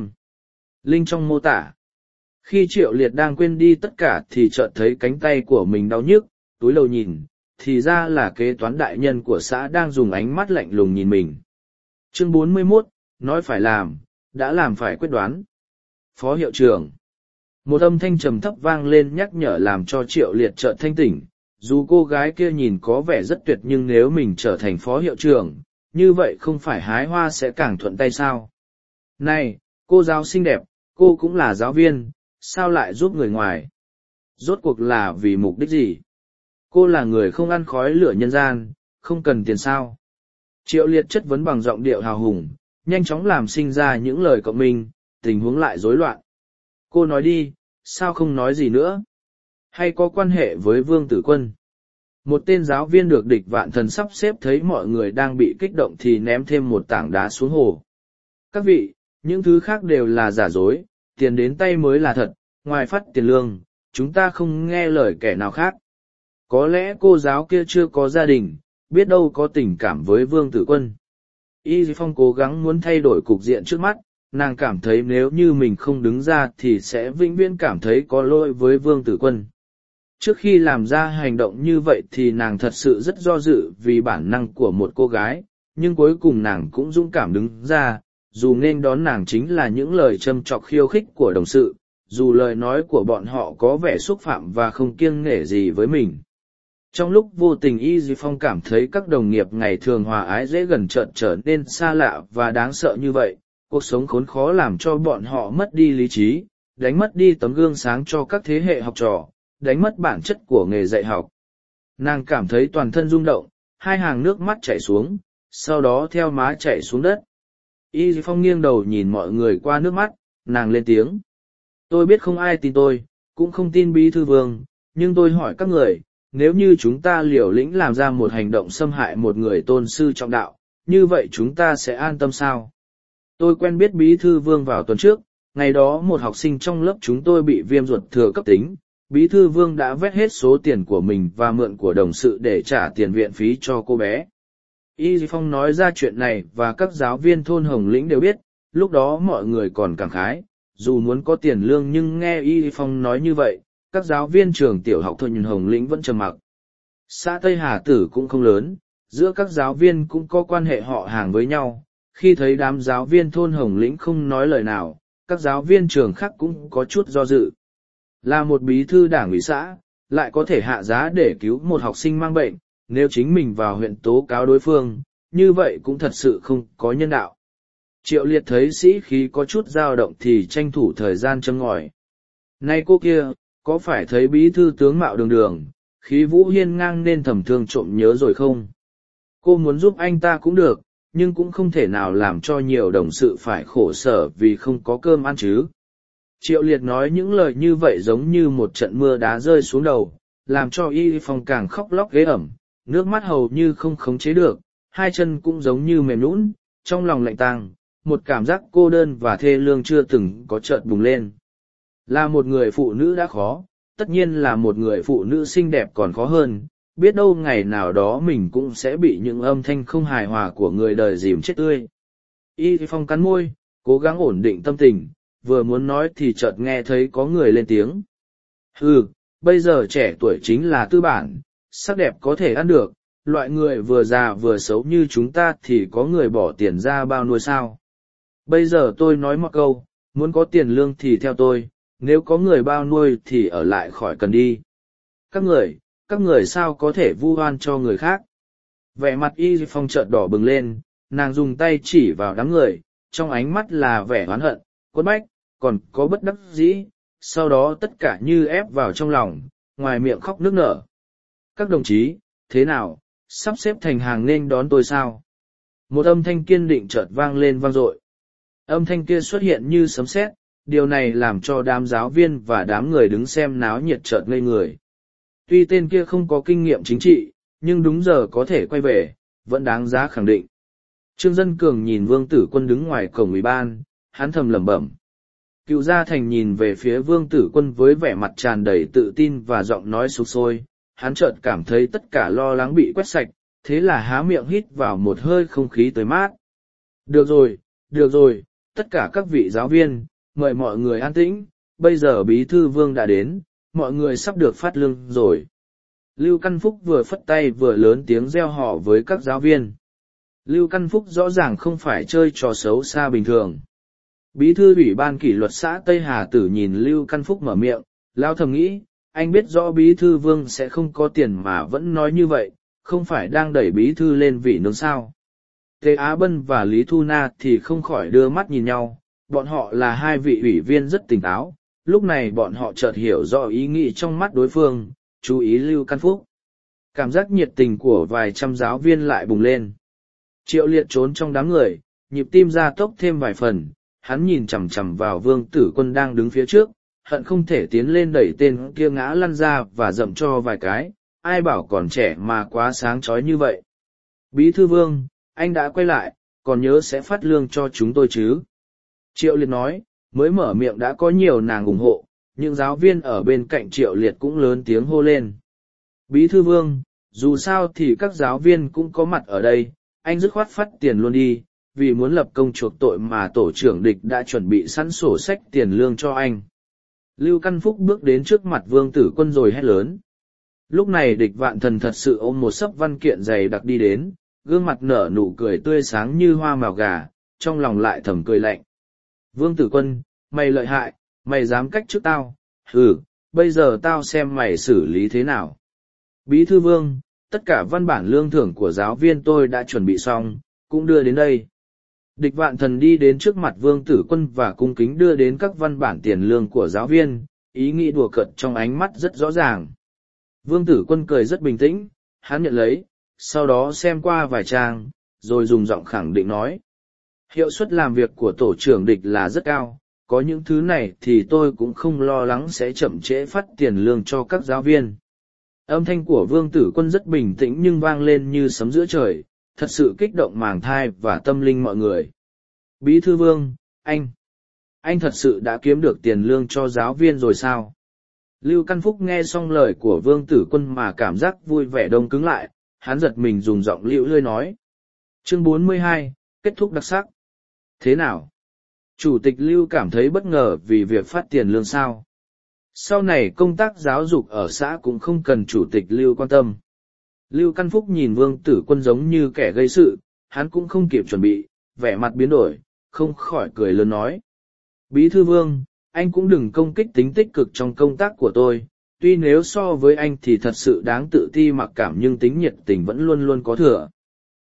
Link trong mô tả. Khi Triệu Liệt đang quên đi tất cả thì chợt thấy cánh tay của mình đau nhức, túi đầu nhìn, thì ra là kế toán đại nhân của xã đang dùng ánh mắt lạnh lùng nhìn mình. Chương bốn mươi mốt, nói phải làm, đã làm phải quyết đoán. Phó hiệu trưởng. Một âm thanh trầm thấp vang lên nhắc nhở làm cho Triệu Liệt chợt thanh tỉnh, dù cô gái kia nhìn có vẻ rất tuyệt nhưng nếu mình trở thành phó hiệu trưởng, như vậy không phải hái hoa sẽ càng thuận tay sao? Này, cô giáo xinh đẹp, cô cũng là giáo viên, sao lại giúp người ngoài? Rốt cuộc là vì mục đích gì? Cô là người không ăn khói lửa nhân gian, không cần tiền sao? Triệu Liệt chất vấn bằng giọng điệu hào hùng, nhanh chóng làm sinh ra những lời cộng minh, tình huống lại rối loạn. Cô nói đi, sao không nói gì nữa? Hay có quan hệ với Vương Tử Quân? Một tên giáo viên được địch vạn thần sắp xếp thấy mọi người đang bị kích động thì ném thêm một tảng đá xuống hồ. Các vị, những thứ khác đều là giả dối, tiền đến tay mới là thật, ngoài phát tiền lương, chúng ta không nghe lời kẻ nào khác. Có lẽ cô giáo kia chưa có gia đình, biết đâu có tình cảm với Vương Tử Quân. Y Phong cố gắng muốn thay đổi cục diện trước mắt, nàng cảm thấy nếu như mình không đứng ra thì sẽ vĩnh viễn cảm thấy có lỗi với Vương Tử Quân. Trước khi làm ra hành động như vậy thì nàng thật sự rất do dự vì bản năng của một cô gái, nhưng cuối cùng nàng cũng dũng cảm đứng ra, dù nên đón nàng chính là những lời châm chọc khiêu khích của đồng sự, dù lời nói của bọn họ có vẻ xúc phạm và không kiêng nể gì với mình. Trong lúc vô tình Y Di Phong cảm thấy các đồng nghiệp ngày thường hòa ái dễ gần chợt trở nên xa lạ và đáng sợ như vậy, cuộc sống khốn khó làm cho bọn họ mất đi lý trí, đánh mất đi tấm gương sáng cho các thế hệ học trò, đánh mất bản chất của nghề dạy học. Nàng cảm thấy toàn thân rung động, hai hàng nước mắt chảy xuống, sau đó theo má chảy xuống đất. Y Di Phong nghiêng đầu nhìn mọi người qua nước mắt, nàng lên tiếng. Tôi biết không ai tin tôi, cũng không tin Bí thư Vương, nhưng tôi hỏi các người, nếu như chúng ta liều lĩnh làm ra một hành động xâm hại một người tôn sư trọng đạo, như vậy chúng ta sẽ an tâm sao? Tôi quen biết Bí thư Vương vào tuần trước, ngày đó một học sinh trong lớp chúng tôi bị viêm ruột thừa cấp tính, Bí thư Vương đã vét hết số tiền của mình và mượn của đồng sự để trả tiền viện phí cho cô bé. Y Di Phong nói ra chuyện này và các giáo viên thôn Hồng Lĩnh đều biết, lúc đó mọi người còn cảm khái, dù muốn có tiền lương nhưng nghe Y Di Phong nói như vậy, các giáo viên trường tiểu học thôn Hồng Lĩnh vẫn trầm mặc. Xã Tây Hà Tử cũng không lớn, giữa các giáo viên cũng có quan hệ họ hàng với nhau, khi thấy đám giáo viên thôn Hồng Lĩnh không nói lời nào, các giáo viên trường khác cũng có chút do dự. Là một bí thư đảng ủy xã, lại có thể hạ giá để cứu một học sinh mang bệnh, nếu chính mình vào huyện tố cáo đối phương, như vậy cũng thật sự không có nhân đạo. Triệu Liệt thấy sĩ khí có chút dao động thì tranh thủ thời gian châm ngòi. Này cô kia, có phải thấy bí thư tướng mạo đường đường, khí vũ hiên ngang nên thầm thương trộm nhớ rồi không? Cô muốn giúp anh ta cũng được, nhưng cũng không thể nào làm cho nhiều đồng sự phải khổ sở vì không có cơm ăn chứ. Triệu Liệt nói những lời như vậy giống như một trận mưa đá rơi xuống đầu, làm cho Y Phong càng khóc lóc ghế ẩm, nước mắt hầu như không khống chế được, hai chân cũng giống như mềm nhũn, trong lòng lạnh tang, một cảm giác cô đơn và thê lương chưa từng có chợt bùng lên. Là một người phụ nữ đã khó, tất nhiên là một người phụ nữ xinh đẹp còn khó hơn, biết đâu ngày nào đó mình cũng sẽ bị những âm thanh không hài hòa của người đời dìm chết tươi. Y Phong cắn môi, cố gắng ổn định tâm tình, vừa muốn nói thì chợt nghe thấy có người lên tiếng. Hừ, bây giờ trẻ tuổi chính là tư bản, sắc đẹp có thể ăn được, loại người vừa già vừa xấu như chúng ta thì có người bỏ tiền ra bao nuôi sao. Bây giờ tôi nói một câu, muốn có tiền lương thì theo tôi, nếu có người bao nuôi thì ở lại khỏi cần đi. Các người, các người sao có thể vu oan cho người khác. Vẻ mặt Y Phong chợt đỏ bừng lên, nàng dùng tay chỉ vào đám người, trong ánh mắt là vẻ oán hận, quất bách, còn có bất đắc dĩ, sau đó tất cả như ép vào trong lòng, ngoài miệng khóc nức nở. Các đồng chí, thế nào, sắp xếp thành hàng nên đón tôi sao? Một âm thanh kiên định chợt vang lên vang dội. Âm thanh kia xuất hiện như sấm sét, điều này làm cho đám giáo viên và đám người đứng xem náo nhiệt chợt ngây người. Tuy tên kia không có kinh nghiệm chính trị, nhưng đúng giờ có thể quay về, vẫn đáng giá khẳng định. Trương Dân Cường nhìn Vương Tử Quân đứng ngoài cổng ủy ban, hắn thầm lẩm bẩm. Cựu Gia Thành nhìn về phía Vương Tử Quân với vẻ mặt tràn đầy tự tin và giọng nói sục sôi, hắn chợt cảm thấy tất cả lo lắng bị quét sạch, thế là há miệng hít vào một hơi không khí tươi mát. Được rồi, được rồi, tất cả các vị giáo viên, mời mọi người an tĩnh, bây giờ Bí thư Vương đã đến, mọi người sắp được phát lương rồi. Lưu Căn Phúc vừa phất tay vừa lớn tiếng reo hò với các giáo viên. Lưu Căn Phúc rõ ràng không phải chơi trò xấu xa bình thường. Bí thư ủy ban kỷ luật xã Tây Hà Tử nhìn Lưu Căn Phúc mở miệng, lao thầm nghĩ, anh biết rõ Bí thư Vương sẽ không có tiền mà vẫn nói như vậy, không phải đang đẩy Bí thư lên vị nướng sao. Tề Á Bân và Lý Thu Na thì không khỏi đưa mắt nhìn nhau, bọn họ là hai vị ủy viên rất tỉnh táo, lúc này bọn họ chợt hiểu rõ ý nghĩ trong mắt đối phương, chú ý Lưu Căn Phúc. Cảm giác nhiệt tình của vài trăm giáo viên lại bùng lên. Triệu Liệt trốn trong đám người, nhịp tim ra tốc thêm vài phần, hắn nhìn chằm chằm vào Vương Tử Quân đang đứng phía trước, hận không thể tiến lên đẩy tên kia ngã lăn ra và dậm cho vài cái, ai bảo còn trẻ mà quá sáng chói như vậy. Bí thư Vương, anh đã quay lại, còn nhớ sẽ phát lương cho chúng tôi chứ? Triệu Liệt nói, mới mở miệng đã có nhiều nàng ủng hộ, những giáo viên ở bên cạnh Triệu Liệt cũng lớn tiếng hô lên. Bí thư Vương, dù sao thì các giáo viên cũng có mặt ở đây, anh dứt khoát phát tiền luôn đi, vì muốn lập công chuộc tội mà tổ trưởng địch đã chuẩn bị sẵn sổ sách tiền lương cho anh. Lưu Căn Phúc bước đến trước mặt Vương Tử Quân rồi hét lớn. Lúc này địch Vạn Thần thật sự ôm một sấp văn kiện dày đặc đi đến, gương mặt nở nụ cười tươi sáng như hoa màu gà, trong lòng lại thầm cười lạnh. Vương Tử Quân, mày lợi hại, mày dám cách trước tao, ừ, bây giờ tao xem mày xử lý thế nào. Bí thư Vương, tất cả văn bản lương thưởng của giáo viên tôi đã chuẩn bị xong, cũng đưa đến đây. Địch Vạn Thần đi đến trước mặt Vương Tử Quân và cung kính đưa đến các văn bản tiền lương của giáo viên, ý nghĩ đùa cợt trong ánh mắt rất rõ ràng. Vương Tử Quân cười rất bình tĩnh, hắn nhận lấy, sau đó xem qua vài trang, rồi dùng giọng khẳng định nói. Hiệu suất làm việc của tổ trưởng địch là rất cao, có những thứ này thì tôi cũng không lo lắng sẽ chậm trễ phát tiền lương cho các giáo viên. Âm thanh của Vương Tử Quân rất bình tĩnh nhưng vang lên như sấm giữa trời, thật sự kích động màng thai và tâm linh mọi người. Bí thư Vương, anh, anh thật sự đã kiếm được tiền lương cho giáo viên rồi sao? Lưu Căn Phúc nghe xong lời của Vương Tử Quân mà cảm giác vui vẻ đông cứng lại, hắn giật mình dùng giọng liễu lơi nói. Chương bốn mươi hai, kết thúc đặc sắc. Thế nào? Chủ tịch Lưu cảm thấy bất ngờ vì việc phát tiền lương sao? Sau này công tác giáo dục ở xã cũng không cần chủ tịch Lưu quan tâm. Lưu Căn Phúc nhìn Vương Tử Quân giống như kẻ gây sự, hắn cũng không kịp chuẩn bị, vẻ mặt biến đổi, không khỏi cười lớn nói. Bí thư Vương, anh cũng đừng công kích tính tích cực trong công tác của tôi, tuy nếu so với anh thì thật sự đáng tự ti mặc cảm nhưng tính nhiệt tình vẫn luôn luôn có thừa.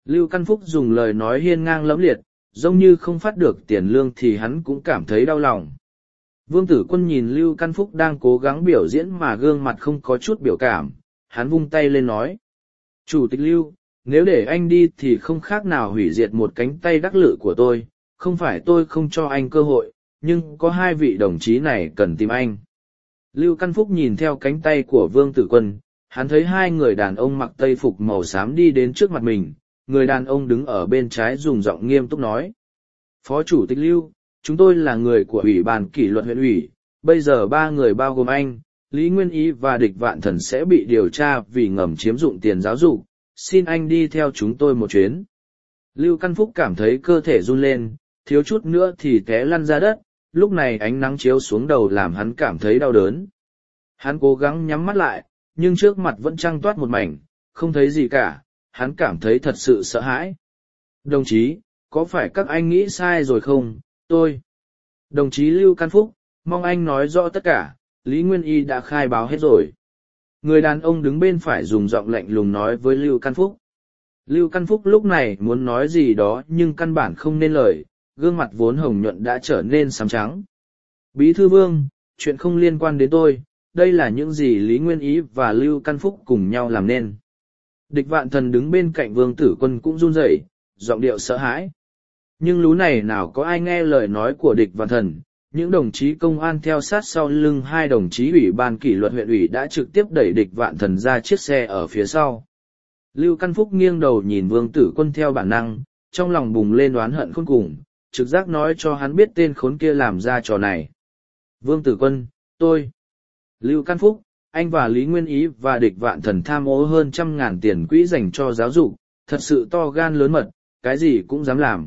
Lưu Căn Phúc dùng lời nói hiên ngang lẫm liệt, giống như không phát được tiền lương thì hắn cũng cảm thấy đau lòng. Vương Tử Quân nhìn Lưu Căn Phúc đang cố gắng biểu diễn mà gương mặt không có chút biểu cảm, hắn vung tay lên nói. Chủ tịch Lưu, nếu để anh đi thì không khác nào hủy diệt một cánh tay đắc lực của tôi, không phải tôi không cho anh cơ hội, nhưng có hai vị đồng chí này cần tìm anh. Lưu Căn Phúc nhìn theo cánh tay của Vương Tử Quân, hắn thấy hai người đàn ông mặc tây phục màu xám đi đến trước mặt mình, người đàn ông đứng ở bên trái dùng giọng nghiêm túc nói. Phó Chủ tịch Lưu, chúng tôi là người của Ủy ban kỷ luật huyện ủy, bây giờ ba người bao gồm anh, Lý Nguyên Ý và Địch Vạn Thần sẽ bị điều tra vì ngầm chiếm dụng tiền giáo dục, xin anh đi theo chúng tôi một chuyến. Lưu Căn Phúc cảm thấy cơ thể run lên, thiếu chút nữa thì té lăn ra đất, lúc này ánh nắng chiếu xuống đầu làm hắn cảm thấy đau đớn. Hắn cố gắng nhắm mắt lại, nhưng trước mặt vẫn trăng toát một mảnh, không thấy gì cả, hắn cảm thấy thật sự sợ hãi. Đồng chí, có phải các anh nghĩ sai rồi không, tôi? Đồng chí Lưu Căn Phúc, mong anh nói rõ tất cả, Lý Nguyên Y đã khai báo hết rồi. Người đàn ông đứng bên phải dùng giọng lạnh lùng nói với Lưu Căn Phúc. Lưu Căn Phúc lúc này muốn nói gì đó nhưng căn bản không nên lời, gương mặt vốn hồng nhuận đã trở nên xám trắng. Bí thư Vương, chuyện không liên quan đến tôi, đây là những gì Lý Nguyên Ý và Lưu Căn Phúc cùng nhau làm nên. Địch Vạn Thần đứng bên cạnh Vương Tử Quân cũng run rẩy, giọng điệu sợ hãi. Nhưng lú này nào có ai nghe lời nói của Địch Vạn Thần, những đồng chí công an theo sát sau lưng hai đồng chí ủy ban kỷ luật huyện ủy đã trực tiếp đẩy Địch Vạn Thần ra chiếc xe ở phía sau. Lưu Căn Phúc nghiêng đầu nhìn Vương Tử Quân theo bản năng, trong lòng bùng lên oán hận khôn cùng, trực giác nói cho hắn biết tên khốn kia làm ra trò này. Vương Tử Quân, tôi. Lưu Căn Phúc, anh và Lý Nguyên Ý và Địch Vạn Thần tham ô hơn trăm ngàn tiền quỹ dành cho giáo dục, thật sự to gan lớn mật, cái gì cũng dám làm.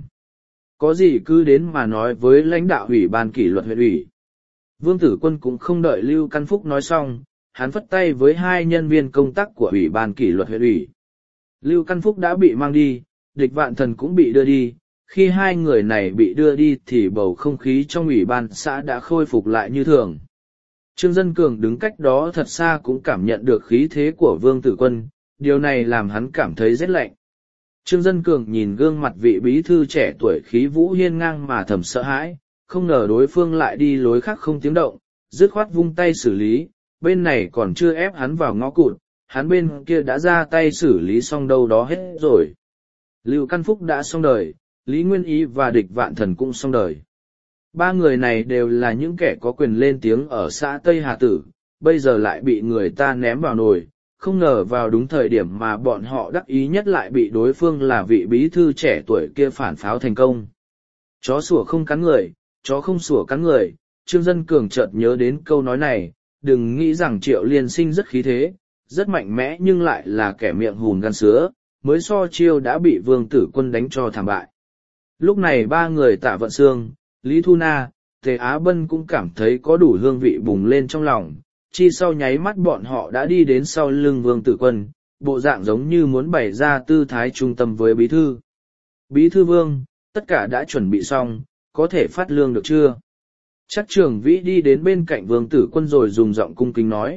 Có gì cứ đến mà nói với lãnh đạo ủy ban kỷ luật huyện ủy. Vương Tử Quân cũng không đợi Lưu Căn Phúc nói xong, hắn phất tay với hai nhân viên công tác của ủy ban kỷ luật huyện ủy. Lưu Căn Phúc đã bị mang đi, Địch Vạn Thần cũng bị đưa đi. Khi hai người này bị đưa đi thì bầu không khí trong ủy ban xã đã khôi phục lại như thường. Trương Dân Cường đứng cách đó thật xa cũng cảm nhận được khí thế của Vương Tử Quân, điều này làm hắn cảm thấy rét lạnh. Trương Dân Cường nhìn gương mặt vị bí thư trẻ tuổi khí vũ hiên ngang mà thầm sợ hãi, không ngờ đối phương lại đi lối khác không tiếng động, dứt khoát vung tay xử lý, bên này còn chưa ép hắn vào ngõ cụt, hắn bên kia đã ra tay xử lý xong đâu đó hết rồi. Lưu Căn Phúc đã xong đời, Lý Nguyên Ý và Địch Vạn Thần cũng xong đời. Ba người này đều là những kẻ có quyền lên tiếng ở xã Tây Hà Tử, bây giờ lại bị người ta ném vào nồi, không ngờ vào đúng thời điểm mà bọn họ đắc ý nhất lại bị đối phương là vị bí thư trẻ tuổi kia phản pháo thành công. Chó sủa không cắn người, chó không sủa cắn người, Trương Dân Cường chợt nhớ đến câu nói này, đừng nghĩ rằng Triệu Liên Sinh rất khí thế, rất mạnh mẽ nhưng lại là kẻ miệng hùn gan sứa, mới so chiêu đã bị Vương Tử Quân đánh cho thảm bại. Lúc này ba người Tạ Vận Sương, Lý Thu Na, Tề Á Bân cũng cảm thấy có đủ hương vị bùng lên trong lòng, chi sau nháy mắt bọn họ đã đi đến sau lưng Vương Tử Quân, bộ dạng giống như muốn bày ra tư thái trung tâm với bí thư. Bí thư Vương, tất cả đã chuẩn bị xong, có thể phát lương được chưa? Chắc Trường Vĩ đi đến bên cạnh Vương Tử Quân rồi dùng giọng cung kính nói.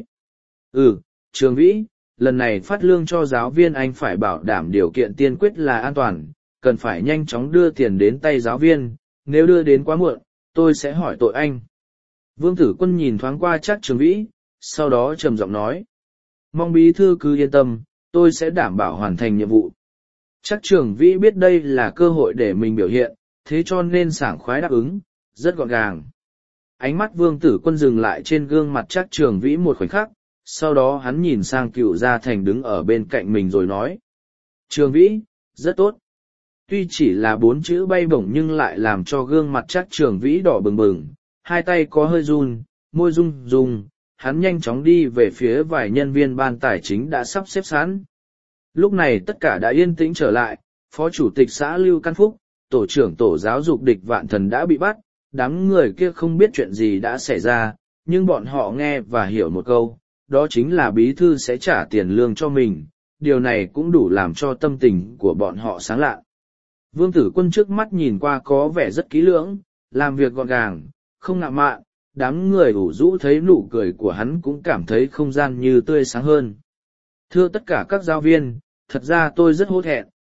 Ừ, Trường Vĩ, lần này phát lương cho giáo viên anh phải bảo đảm điều kiện tiên quyết là an toàn, cần phải nhanh chóng đưa tiền đến tay giáo viên, nếu đưa đến quá muộn, tôi sẽ hỏi tội anh. Vương Tử Quân nhìn thoáng qua Trác Trường Vĩ, sau đó trầm giọng nói. Mong bí thư cứ yên tâm, tôi sẽ đảm bảo hoàn thành nhiệm vụ. Trác Trường Vĩ biết đây là cơ hội để mình biểu hiện, thế cho nên sảng khoái đáp ứng, rất gọn gàng. Ánh mắt Vương Tử Quân dừng lại trên gương mặt Trác Trường Vĩ một khoảnh khắc, sau đó hắn nhìn sang Cựu Gia Thành đứng ở bên cạnh mình rồi nói. Trường Vĩ, rất tốt. Tuy chỉ là bốn chữ bay bổng nhưng lại làm cho gương mặt Trác Trường Vĩ đỏ bừng bừng, hai tay có hơi run, môi rung rung, hắn nhanh chóng đi về phía vài nhân viên ban tài chính đã sắp xếp sẵn. Lúc này tất cả đã yên tĩnh trở lại, Phó Chủ tịch xã Lưu Căn Phúc, Tổ trưởng Tổ giáo dục Địch Vạn Thần đã bị bắt, đám người kia không biết chuyện gì đã xảy ra, nhưng bọn họ nghe và hiểu một câu, đó chính là bí thư sẽ trả tiền lương cho mình, điều này cũng đủ làm cho tâm tình của bọn họ sáng lạ. Vương Tử Quân trước mắt nhìn qua có vẻ rất kỹ lưỡng, làm việc gọn gàng, không ngạo mạn, đám người ủ rũ thấy nụ cười của hắn cũng cảm thấy không gian như tươi sáng hơn. Thưa tất cả các giáo viên, thật ra tôi rất hổ thẹn,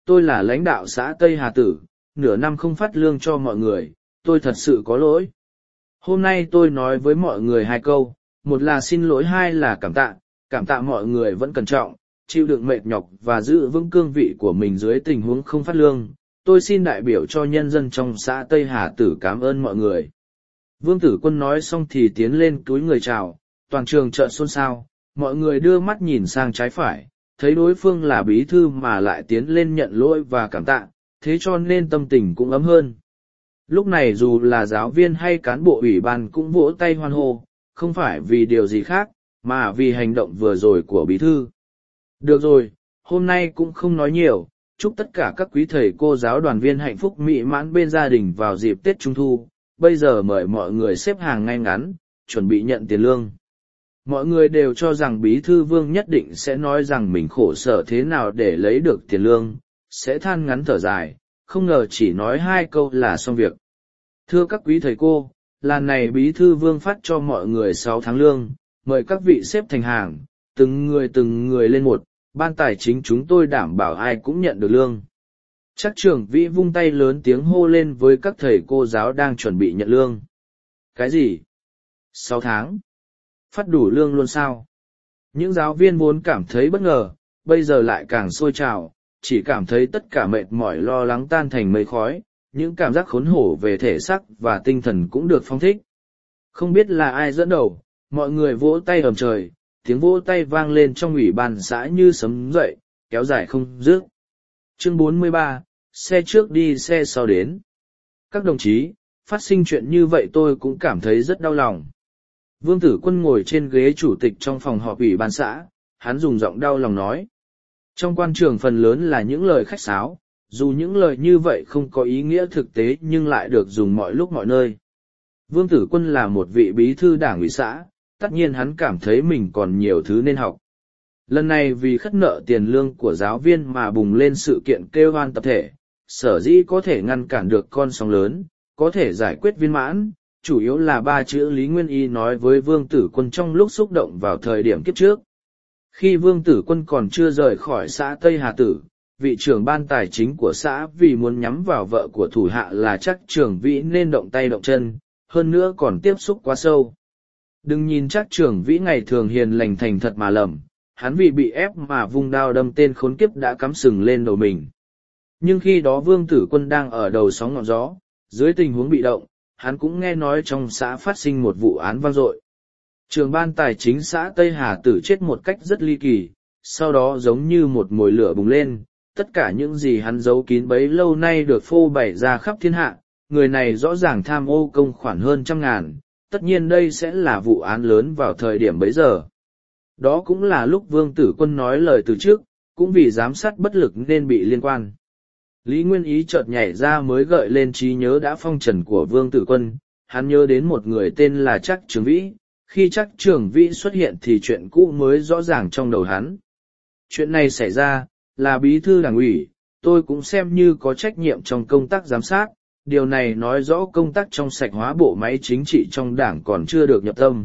tôi là lãnh đạo xã Tây Hà Tử, nửa năm không phát lương cho mọi người, tôi thật sự có lỗi. Hôm nay tôi nói với mọi người hai câu, một là xin lỗi, hai là cảm tạ, cảm tạ mọi người vẫn cẩn trọng, chịu đựng mệt nhọc và giữ vững cương vị của mình dưới tình huống không phát lương. Tôi xin đại biểu cho nhân dân trong xã Tây Hà Tử cảm ơn mọi người. Vương Tử Quân nói xong thì tiến lên cúi người chào, toàn trường chợt xôn xao, mọi người đưa mắt nhìn sang trái phải, thấy đối phương là bí thư mà lại tiến lên nhận lỗi và cảm tạ, thế cho nên tâm tình cũng ấm hơn. Lúc này dù là giáo viên hay cán bộ ủy ban cũng vỗ tay hoan hô, không phải vì điều gì khác, mà vì hành động vừa rồi của bí thư. Được rồi, hôm nay cũng không nói nhiều, chúc tất cả các quý thầy cô giáo đoàn viên hạnh phúc mỹ mãn bên gia đình vào dịp Tết Trung Thu. Bây giờ mời mọi người xếp hàng ngay ngắn, chuẩn bị nhận tiền lương. Mọi người đều cho rằng bí thư Vương nhất định sẽ nói rằng mình khổ sở thế nào để lấy được tiền lương, sẽ than ngắn thở dài, không ngờ chỉ nói hai câu là xong việc. Thưa các quý thầy cô, lần này bí thư Vương phát cho mọi người sáu tháng lương, mời các vị xếp thành hàng, từng người từng người lên một, ban tài chính chúng tôi đảm bảo ai cũng nhận được lương. Chắc trưởng Vĩ vung tay lớn tiếng hô lên với các thầy cô giáo đang chuẩn bị nhận lương. Cái gì? Sáu tháng? Phát đủ lương luôn sao? Những giáo viên vốn cảm thấy bất ngờ, bây giờ lại càng sôi trào, chỉ cảm thấy tất cả mệt mỏi lo lắng tan thành mây khói, những cảm giác khốn hổ về thể xác và tinh thần cũng được phóng thích. Không biết là ai dẫn đầu, mọi người vỗ tay ầm trời, tiếng vỗ tay vang lên trong ủy ban xã như sấm dậy, kéo dài không dứt. Chương bốn mươi ba, xe trước đi xe sau đến. Các đồng chí, phát sinh chuyện như vậy tôi cũng cảm thấy rất đau lòng. Vương Tử Quân ngồi trên ghế chủ tịch trong phòng họp ủy ban xã, hắn dùng giọng đau lòng nói. Trong quan trường phần lớn là những lời khách sáo, dù những lời như vậy không có ý nghĩa thực tế nhưng lại được dùng mọi lúc mọi nơi. Vương Tử Quân là một vị bí thư đảng ủy xã, tất nhiên hắn cảm thấy mình còn nhiều thứ nên học. Lần này vì khất nợ tiền lương của giáo viên mà bùng lên sự kiện kêu oan tập thể, sở dĩ có thể ngăn cản được con sóng lớn, có thể giải quyết viên mãn, chủ yếu là ba chữ Lý Nguyên Y nói với Vương Tử Quân trong lúc xúc động vào thời điểm kiếp trước. Khi Vương Tử Quân còn chưa rời khỏi xã Tây Hà Tử, vị trưởng ban tài chính của xã vì muốn nhắm vào vợ của thủ hạ là Trắc Trưởng Vĩ nên động tay động chân, hơn nữa còn tiếp xúc quá sâu. Đừng nhìn Trắc Trưởng Vĩ ngày thường hiền lành thành thật mà lầm, hắn vì bị ép mà vung đao đâm tên khốn kiếp đã cắm sừng lên đầu mình. Nhưng khi đó Vương Tử Quân đang ở đầu sóng ngọn gió, dưới tình huống bị động, hắn cũng nghe nói trong xã phát sinh một vụ án vang dội. Trưởng ban tài chính xã Tây Hà Tử chết một cách rất ly kỳ, sau đó giống như một mồi lửa bùng lên, tất cả những gì hắn giấu kín bấy lâu nay được phô bày ra khắp thiên hạ, người này rõ ràng tham ô công khoản hơn trăm ngàn, tất nhiên đây sẽ là vụ án lớn vào thời điểm bấy giờ. Đó cũng là lúc Vương Tử Quân nói lời từ trước, cũng vì giám sát bất lực nên bị liên quan. Lý Nguyên Ý chợt nhảy ra mới gợi lên trí nhớ đã phong trần của Vương Tử Quân, hắn nhớ đến một người tên là Trắc Trường Vĩ, khi Trắc Trường Vĩ xuất hiện thì chuyện cũ mới rõ ràng trong đầu hắn. Chuyện này xảy ra, là bí thư đảng ủy, tôi cũng xem như có trách nhiệm trong công tác giám sát, điều này nói rõ công tác trong sạch hóa bộ máy chính trị trong đảng còn chưa được nhập tâm.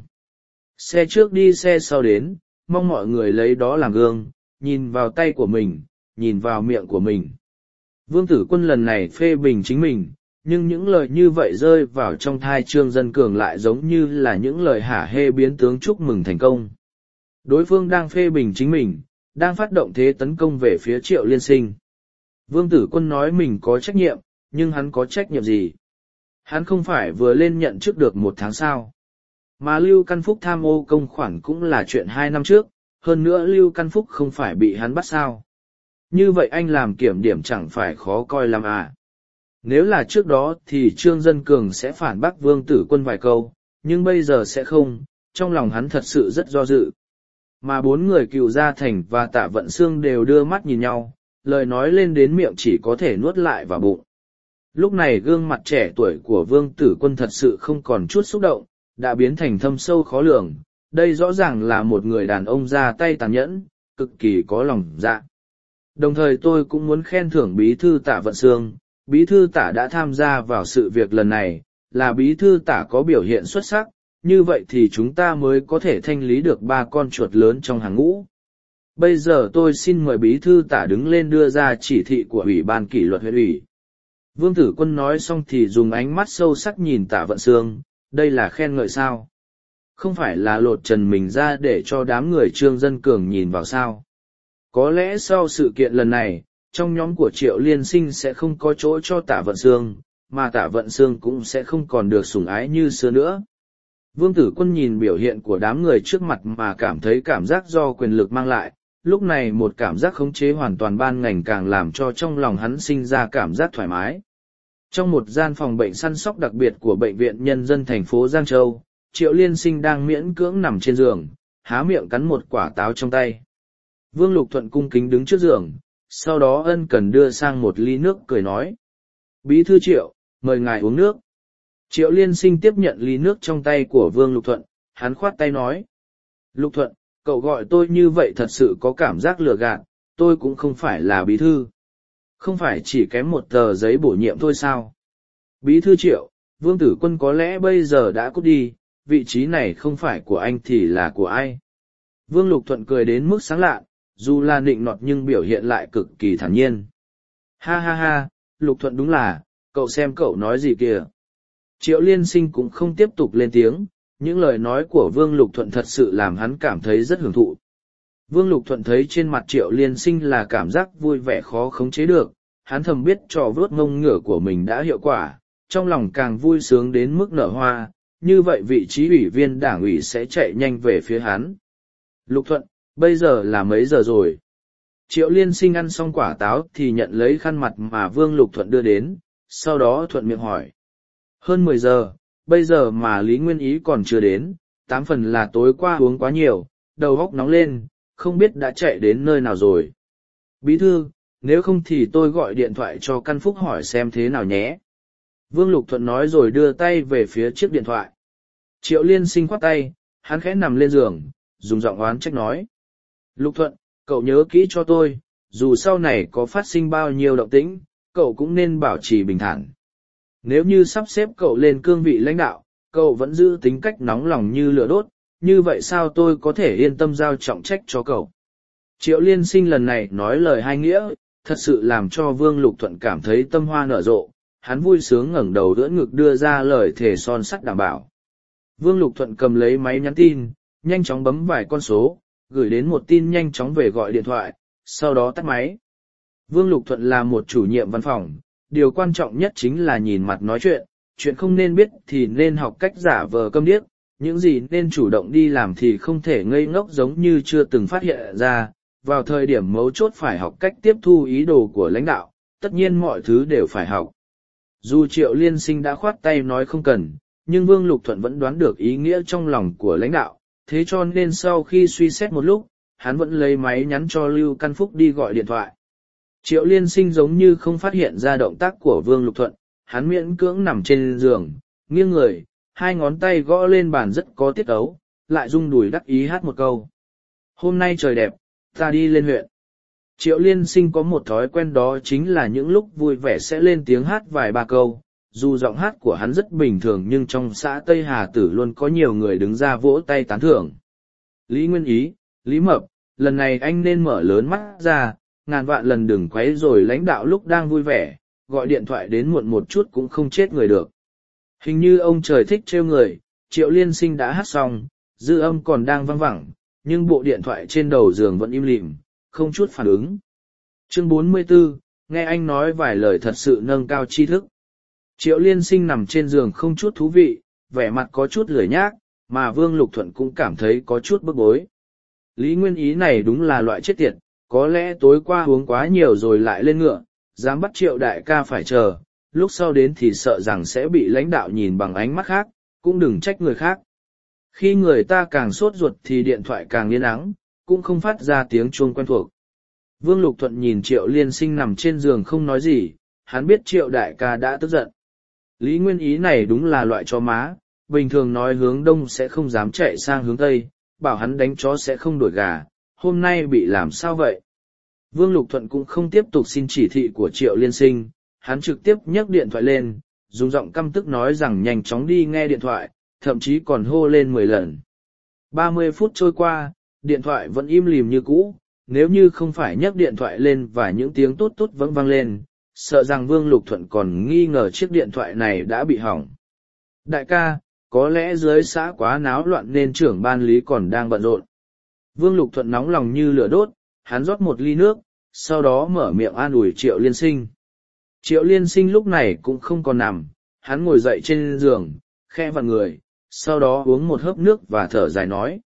Xe trước đi xe sau đến, mong mọi người lấy đó làm gương, nhìn vào tay của mình, nhìn vào miệng của mình. Vương Tử Quân lần này phê bình chính mình, nhưng những lời như vậy rơi vào trong thai Trương Dân Cường lại giống như là những lời hả hê biến tướng chúc mừng thành công. Đối phương đang phê bình chính mình, đang phát động thế tấn công về phía Triệu Liên Sinh. Vương Tử Quân nói mình có trách nhiệm, nhưng hắn có trách nhiệm gì? Hắn không phải vừa lên nhận chức được một tháng sao? Mà Lưu Căn Phúc tham ô công khoản cũng là chuyện hai năm trước, hơn nữa Lưu Căn Phúc không phải bị hắn bắt sao? Như vậy anh làm kiểm điểm chẳng phải khó coi lắm à? Nếu là trước đó thì Trương Dân Cường sẽ phản bác Vương Tử Quân vài câu, nhưng bây giờ sẽ không, trong lòng hắn thật sự rất do dự. Mà bốn người Cựu Gia Thành và Tạ Vận Xương đều đưa mắt nhìn nhau, lời nói lên đến miệng chỉ có thể nuốt lại vào bụng. Lúc này gương mặt trẻ tuổi của Vương Tử Quân thật sự không còn chút xúc động, đã biến thành thâm sâu khó lường, đây rõ ràng là một người đàn ông ra tay tàn nhẫn, cực kỳ có lòng dạ. Đồng thời tôi cũng muốn khen thưởng bí thư Tạ Vận Xương, bí thư Tạ đã tham gia vào sự việc lần này, là bí thư Tạ có biểu hiện xuất sắc, như vậy thì chúng ta mới có thể thanh lý được ba con chuột lớn trong hàng ngũ. Bây giờ tôi xin mời bí thư tả đứng lên đưa ra chỉ thị của ủy ban kỷ luật huyện ủy. Vương Tử Quân nói xong thì dùng ánh mắt sâu sắc nhìn Tả Vận Sương, đây là khen ngợi sao? Không phải là lột trần mình ra để cho đám người Trương Dân Cường nhìn vào sao? Có lẽ sau sự kiện lần này, trong nhóm của Triệu Liên Sinh sẽ không có chỗ cho Tả Vận Sương, mà Tả Vận Sương cũng sẽ không còn được sủng ái như xưa nữa. Vương Tử Quân nhìn biểu hiện của đám người trước mặt mà cảm thấy cảm giác do quyền lực mang lại, lúc này một cảm giác khống chế hoàn toàn ban ngành càng làm cho trong lòng hắn sinh ra cảm giác thoải mái. Trong một gian phòng bệnh săn sóc đặc biệt của Bệnh viện Nhân dân thành phố Giang Châu, Triệu Liên Sinh đang miễn cưỡng nằm trên giường, há miệng cắn một quả táo trong tay. Vương Lục Thuận cung kính đứng trước giường, sau đó ân cần đưa sang một ly nước cười nói. Bí thư Triệu, mời ngài uống nước. Triệu Liên Sinh tiếp nhận ly nước trong tay của Vương Lục Thuận, hắn khoát tay nói. Lục Thuận, cậu gọi tôi như vậy thật sự có cảm giác lừa gạt, tôi cũng không phải là bí thư. Không phải chỉ kém một tờ giấy bổ nhiệm thôi sao? Bí thư Triệu, Vương Tử Quân có lẽ bây giờ đã cút đi, vị trí này không phải của anh thì là của ai? Vương Lục Thuận cười đến mức sáng lạ, dù là nịnh nọt nhưng biểu hiện lại cực kỳ thản nhiên. Ha ha ha, Lục Thuận đúng là, cậu xem cậu nói gì kìa. Triệu Liên Sinh cũng không tiếp tục lên tiếng, những lời nói của Vương Lục Thuận thật sự làm hắn cảm thấy rất hưởng thụ. Vương Lục Thuận thấy trên mặt Triệu Liên Sinh là cảm giác vui vẻ khó khống chế được, hắn thầm biết trò vuốt ngông ngửa của mình đã hiệu quả, trong lòng càng vui sướng đến mức nở hoa, như vậy vị trí ủy viên đảng ủy sẽ chạy nhanh về phía hắn. Lục Thuận, bây giờ là mấy giờ rồi? Triệu Liên Sinh ăn xong quả táo thì nhận lấy khăn mặt mà Vương Lục Thuận đưa đến, sau đó thuận miệng hỏi. Hơn mười giờ, bây giờ mà Lý Nguyên Ý còn chưa đến, tám phần là tối qua uống quá nhiều, đầu óc nóng lên, không biết đã chạy đến nơi nào rồi. Bí thư, nếu không thì tôi gọi điện thoại cho Căn Phúc hỏi xem thế nào nhé. Vương Lục Thuận nói rồi đưa tay về phía chiếc điện thoại. Triệu Liên Sinh khoát tay, hắn khẽ nằm lên giường, dùng giọng oán trách nói. Lục Thuận, cậu nhớ kỹ cho tôi, dù sau này có phát sinh bao nhiêu động tĩnh, cậu cũng nên bảo trì bình thản. Nếu như sắp xếp cậu lên cương vị lãnh đạo, cậu vẫn giữ tính cách nóng lòng như lửa đốt, như vậy sao tôi có thể yên tâm giao trọng trách cho cậu? Triệu Liên Sinh lần này nói lời hai nghĩa, thật sự làm cho Vương Lục Thuận cảm thấy tâm hoa nở rộ, hắn vui sướng ngẩng đầu đỡ ngực đưa ra lời thề son sắt đảm bảo. Vương Lục Thuận cầm lấy máy nhắn tin, nhanh chóng bấm vài con số, gửi đến một tin nhanh chóng về gọi điện thoại, sau đó tắt máy. Vương Lục Thuận là một chủ nhiệm văn phòng, điều quan trọng nhất chính là nhìn mặt nói chuyện, chuyện không nên biết thì nên học cách giả vờ câm điếc, những gì nên chủ động đi làm thì không thể ngây ngốc giống như chưa từng phát hiện ra, vào thời điểm mấu chốt phải học cách tiếp thu ý đồ của lãnh đạo, tất nhiên mọi thứ đều phải học. Dù Triệu Liên Sinh đã khoát tay nói không cần, nhưng Vương Lục Thuận vẫn đoán được ý nghĩa trong lòng của lãnh đạo, thế cho nên sau khi suy xét một lúc, hắn vẫn lấy máy nhắn cho Lưu Căn Phúc đi gọi điện thoại. Triệu Liên Sinh giống như không phát hiện ra động tác của Vương Lục Thuận, hắn miễn cưỡng nằm trên giường, nghiêng người, hai ngón tay gõ lên bàn rất có tiết ấu, lại rung đùi đắc ý hát một câu. Hôm nay trời đẹp, ta đi lên huyện. Triệu Liên Sinh có một thói quen đó chính là những lúc vui vẻ sẽ lên tiếng hát vài ba câu, dù giọng hát của hắn rất bình thường nhưng trong xã Tây Hà Tử luôn có nhiều người đứng ra vỗ tay tán thưởng. Lý Nguyên Ý, Lý Mập, lần này anh nên mở lớn mắt ra, ngàn vạn lần đừng quấy rồi lãnh đạo lúc đang vui vẻ, gọi điện thoại đến muộn một chút cũng không chết người được. Hình như ông trời thích trêu người, Triệu Liên Sinh đã hát xong, dư âm còn đang vang vẳng, nhưng bộ điện thoại trên đầu giường vẫn im lìm, không chút phản ứng. Chương bốn mươi tư, nghe anh nói vài lời thật sự nâng cao tri thức. Triệu Liên Sinh nằm trên giường không chút thú vị, vẻ mặt có chút lười nhác, mà Vương Lục Thuận cũng cảm thấy có chút bức bối. Lý Nguyên Ý này đúng là loại chết tiệt, có lẽ tối qua uống quá nhiều rồi lại lên ngựa, dám bắt Triệu đại ca phải chờ, lúc sau đến thì sợ rằng sẽ bị lãnh đạo nhìn bằng ánh mắt khác, cũng đừng trách người khác. Khi người ta càng sốt ruột thì điện thoại càng yên ắng, cũng không phát ra tiếng chuông quen thuộc. Vương Lục Thuận nhìn Triệu Liên Sinh nằm trên giường không nói gì, hắn biết Triệu đại ca đã tức giận. Lý Nguyên Ý này đúng là loại chó má, bình thường nói hướng đông sẽ không dám chạy sang hướng tây, bảo hắn đánh chó sẽ không đuổi gà, hôm nay bị làm sao vậy? Vương Lục Thuận cũng không tiếp tục xin chỉ thị của Triệu Liên Sinh, hắn trực tiếp nhấc điện thoại lên, dùng giọng căm tức nói rằng nhanh chóng đi nghe điện thoại, thậm chí còn hô lên mười lần. ba mươi phút trôi qua, điện thoại vẫn im lìm như cũ, nếu như không phải nhấc điện thoại lên và những tiếng tốt tốt vẫn vang lên, sợ rằng Vương Lục Thuận còn nghi ngờ chiếc điện thoại này đã bị hỏng. Đại ca, có lẽ dưới xã quá náo loạn nên trưởng ban lý còn đang bận rộn. Vương Lục Thuận nóng lòng như lửa đốt, hắn rót một ly nước, sau đó mở miệng an ủi Triệu Liên Sinh. Triệu Liên Sinh lúc này cũng không còn nằm, hắn ngồi dậy trên giường, khe vặn người, sau đó uống một hớp nước và thở dài nói.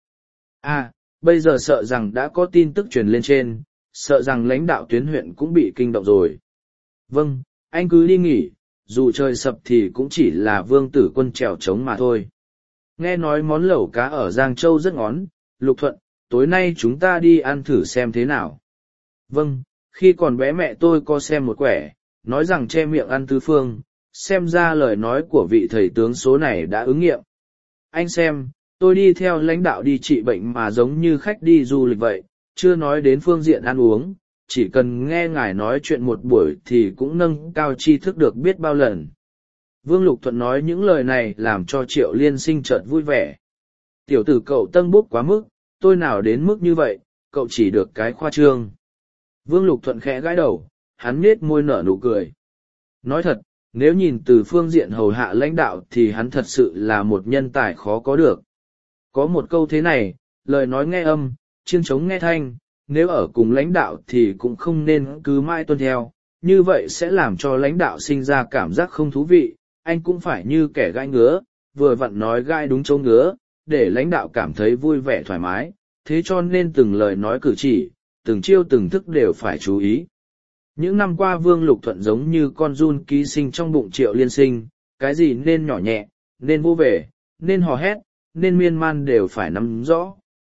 À, bây giờ sợ rằng đã có tin tức truyền lên trên, sợ rằng lãnh đạo tuyến huyện cũng bị kinh động rồi. Vâng, anh cứ đi nghỉ, dù trời sập thì cũng chỉ là Vương Tử Quân trèo trống mà thôi. Nghe nói món lẩu cá ở Giang Châu rất ngon, Lục Thuận, tối nay chúng ta đi ăn thử xem thế nào. Vâng, khi còn bé mẹ tôi có xem một quẻ, nói rằng che miệng ăn tứ phương, xem ra lời nói của vị thầy tướng số này đã ứng nghiệm. Anh xem, tôi đi theo lãnh đạo đi trị bệnh mà giống như khách đi du lịch vậy, chưa nói đến phương diện ăn uống, chỉ cần nghe ngài nói chuyện một buổi thì cũng nâng cao tri thức được biết bao lần. Vương Lục Thuận nói những lời này làm cho Triệu Liên Sinh chợt vui vẻ. Tiểu tử cậu tân bốc quá mức, tôi nào đến mức như vậy, cậu chỉ được cái khoa trương. Vương Lục Thuận khẽ gãi đầu, hắn nhếch môi nở nụ cười. Nói thật, nếu nhìn từ phương diện hầu hạ lãnh đạo thì hắn thật sự là một nhân tài khó có được. Có một câu thế này, lời nói nghe âm, chiêng trống nghe thanh, nếu ở cùng lãnh đạo thì cũng không nên cứ mãi tuân theo, như vậy sẽ làm cho lãnh đạo sinh ra cảm giác không thú vị, anh cũng phải như kẻ gai ngứa, vừa vặn nói gai đúng chỗ ngứa, để lãnh đạo cảm thấy vui vẻ thoải mái, thế cho nên từng lời nói cử chỉ, từng chiêu từng thức đều phải chú ý. Những năm qua Vương Lục Thuận giống như con giun ký sinh trong bụng Triệu Liên Sinh, cái gì nên nhỏ nhẹ, nên vô về, nên hò hét, nên miên man đều phải nắm rõ.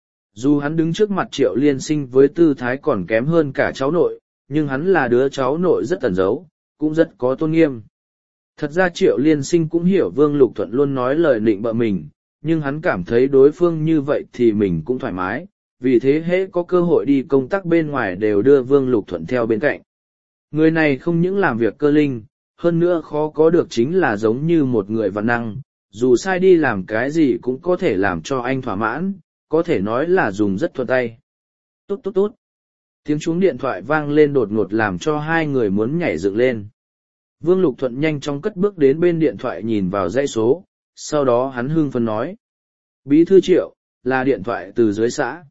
Dù hắn đứng trước mặt Triệu Liên Sinh với tư thái còn kém hơn cả cháu nội, nhưng hắn là đứa cháu nội rất ẩn giấu, cũng rất có tôn nghiêm. Thật ra Triệu Liên Sinh cũng hiểu Vương Lục Thuận luôn nói lời nịnh bợ mình, nhưng hắn cảm thấy đối phương như vậy thì mình cũng thoải mái, vì thế hễ có cơ hội đi công tác bên ngoài đều đưa Vương Lục Thuận theo bên cạnh. Người này không những làm việc cơ linh, hơn nữa khó có được chính là giống như một người văn năng, dù sai đi làm cái gì cũng có thể làm cho anh thỏa mãn, có thể nói là dùng rất thuận tay. Tốt tốt tốt. Tiếng chuông điện thoại vang lên đột ngột làm cho hai người muốn nhảy dựng lên. Vương Lục Thuận nhanh chóng cất bước đến bên điện thoại nhìn vào dãy số, sau đó hắn hưng phấn nói. Bí thư Triệu, là điện thoại từ dưới xã.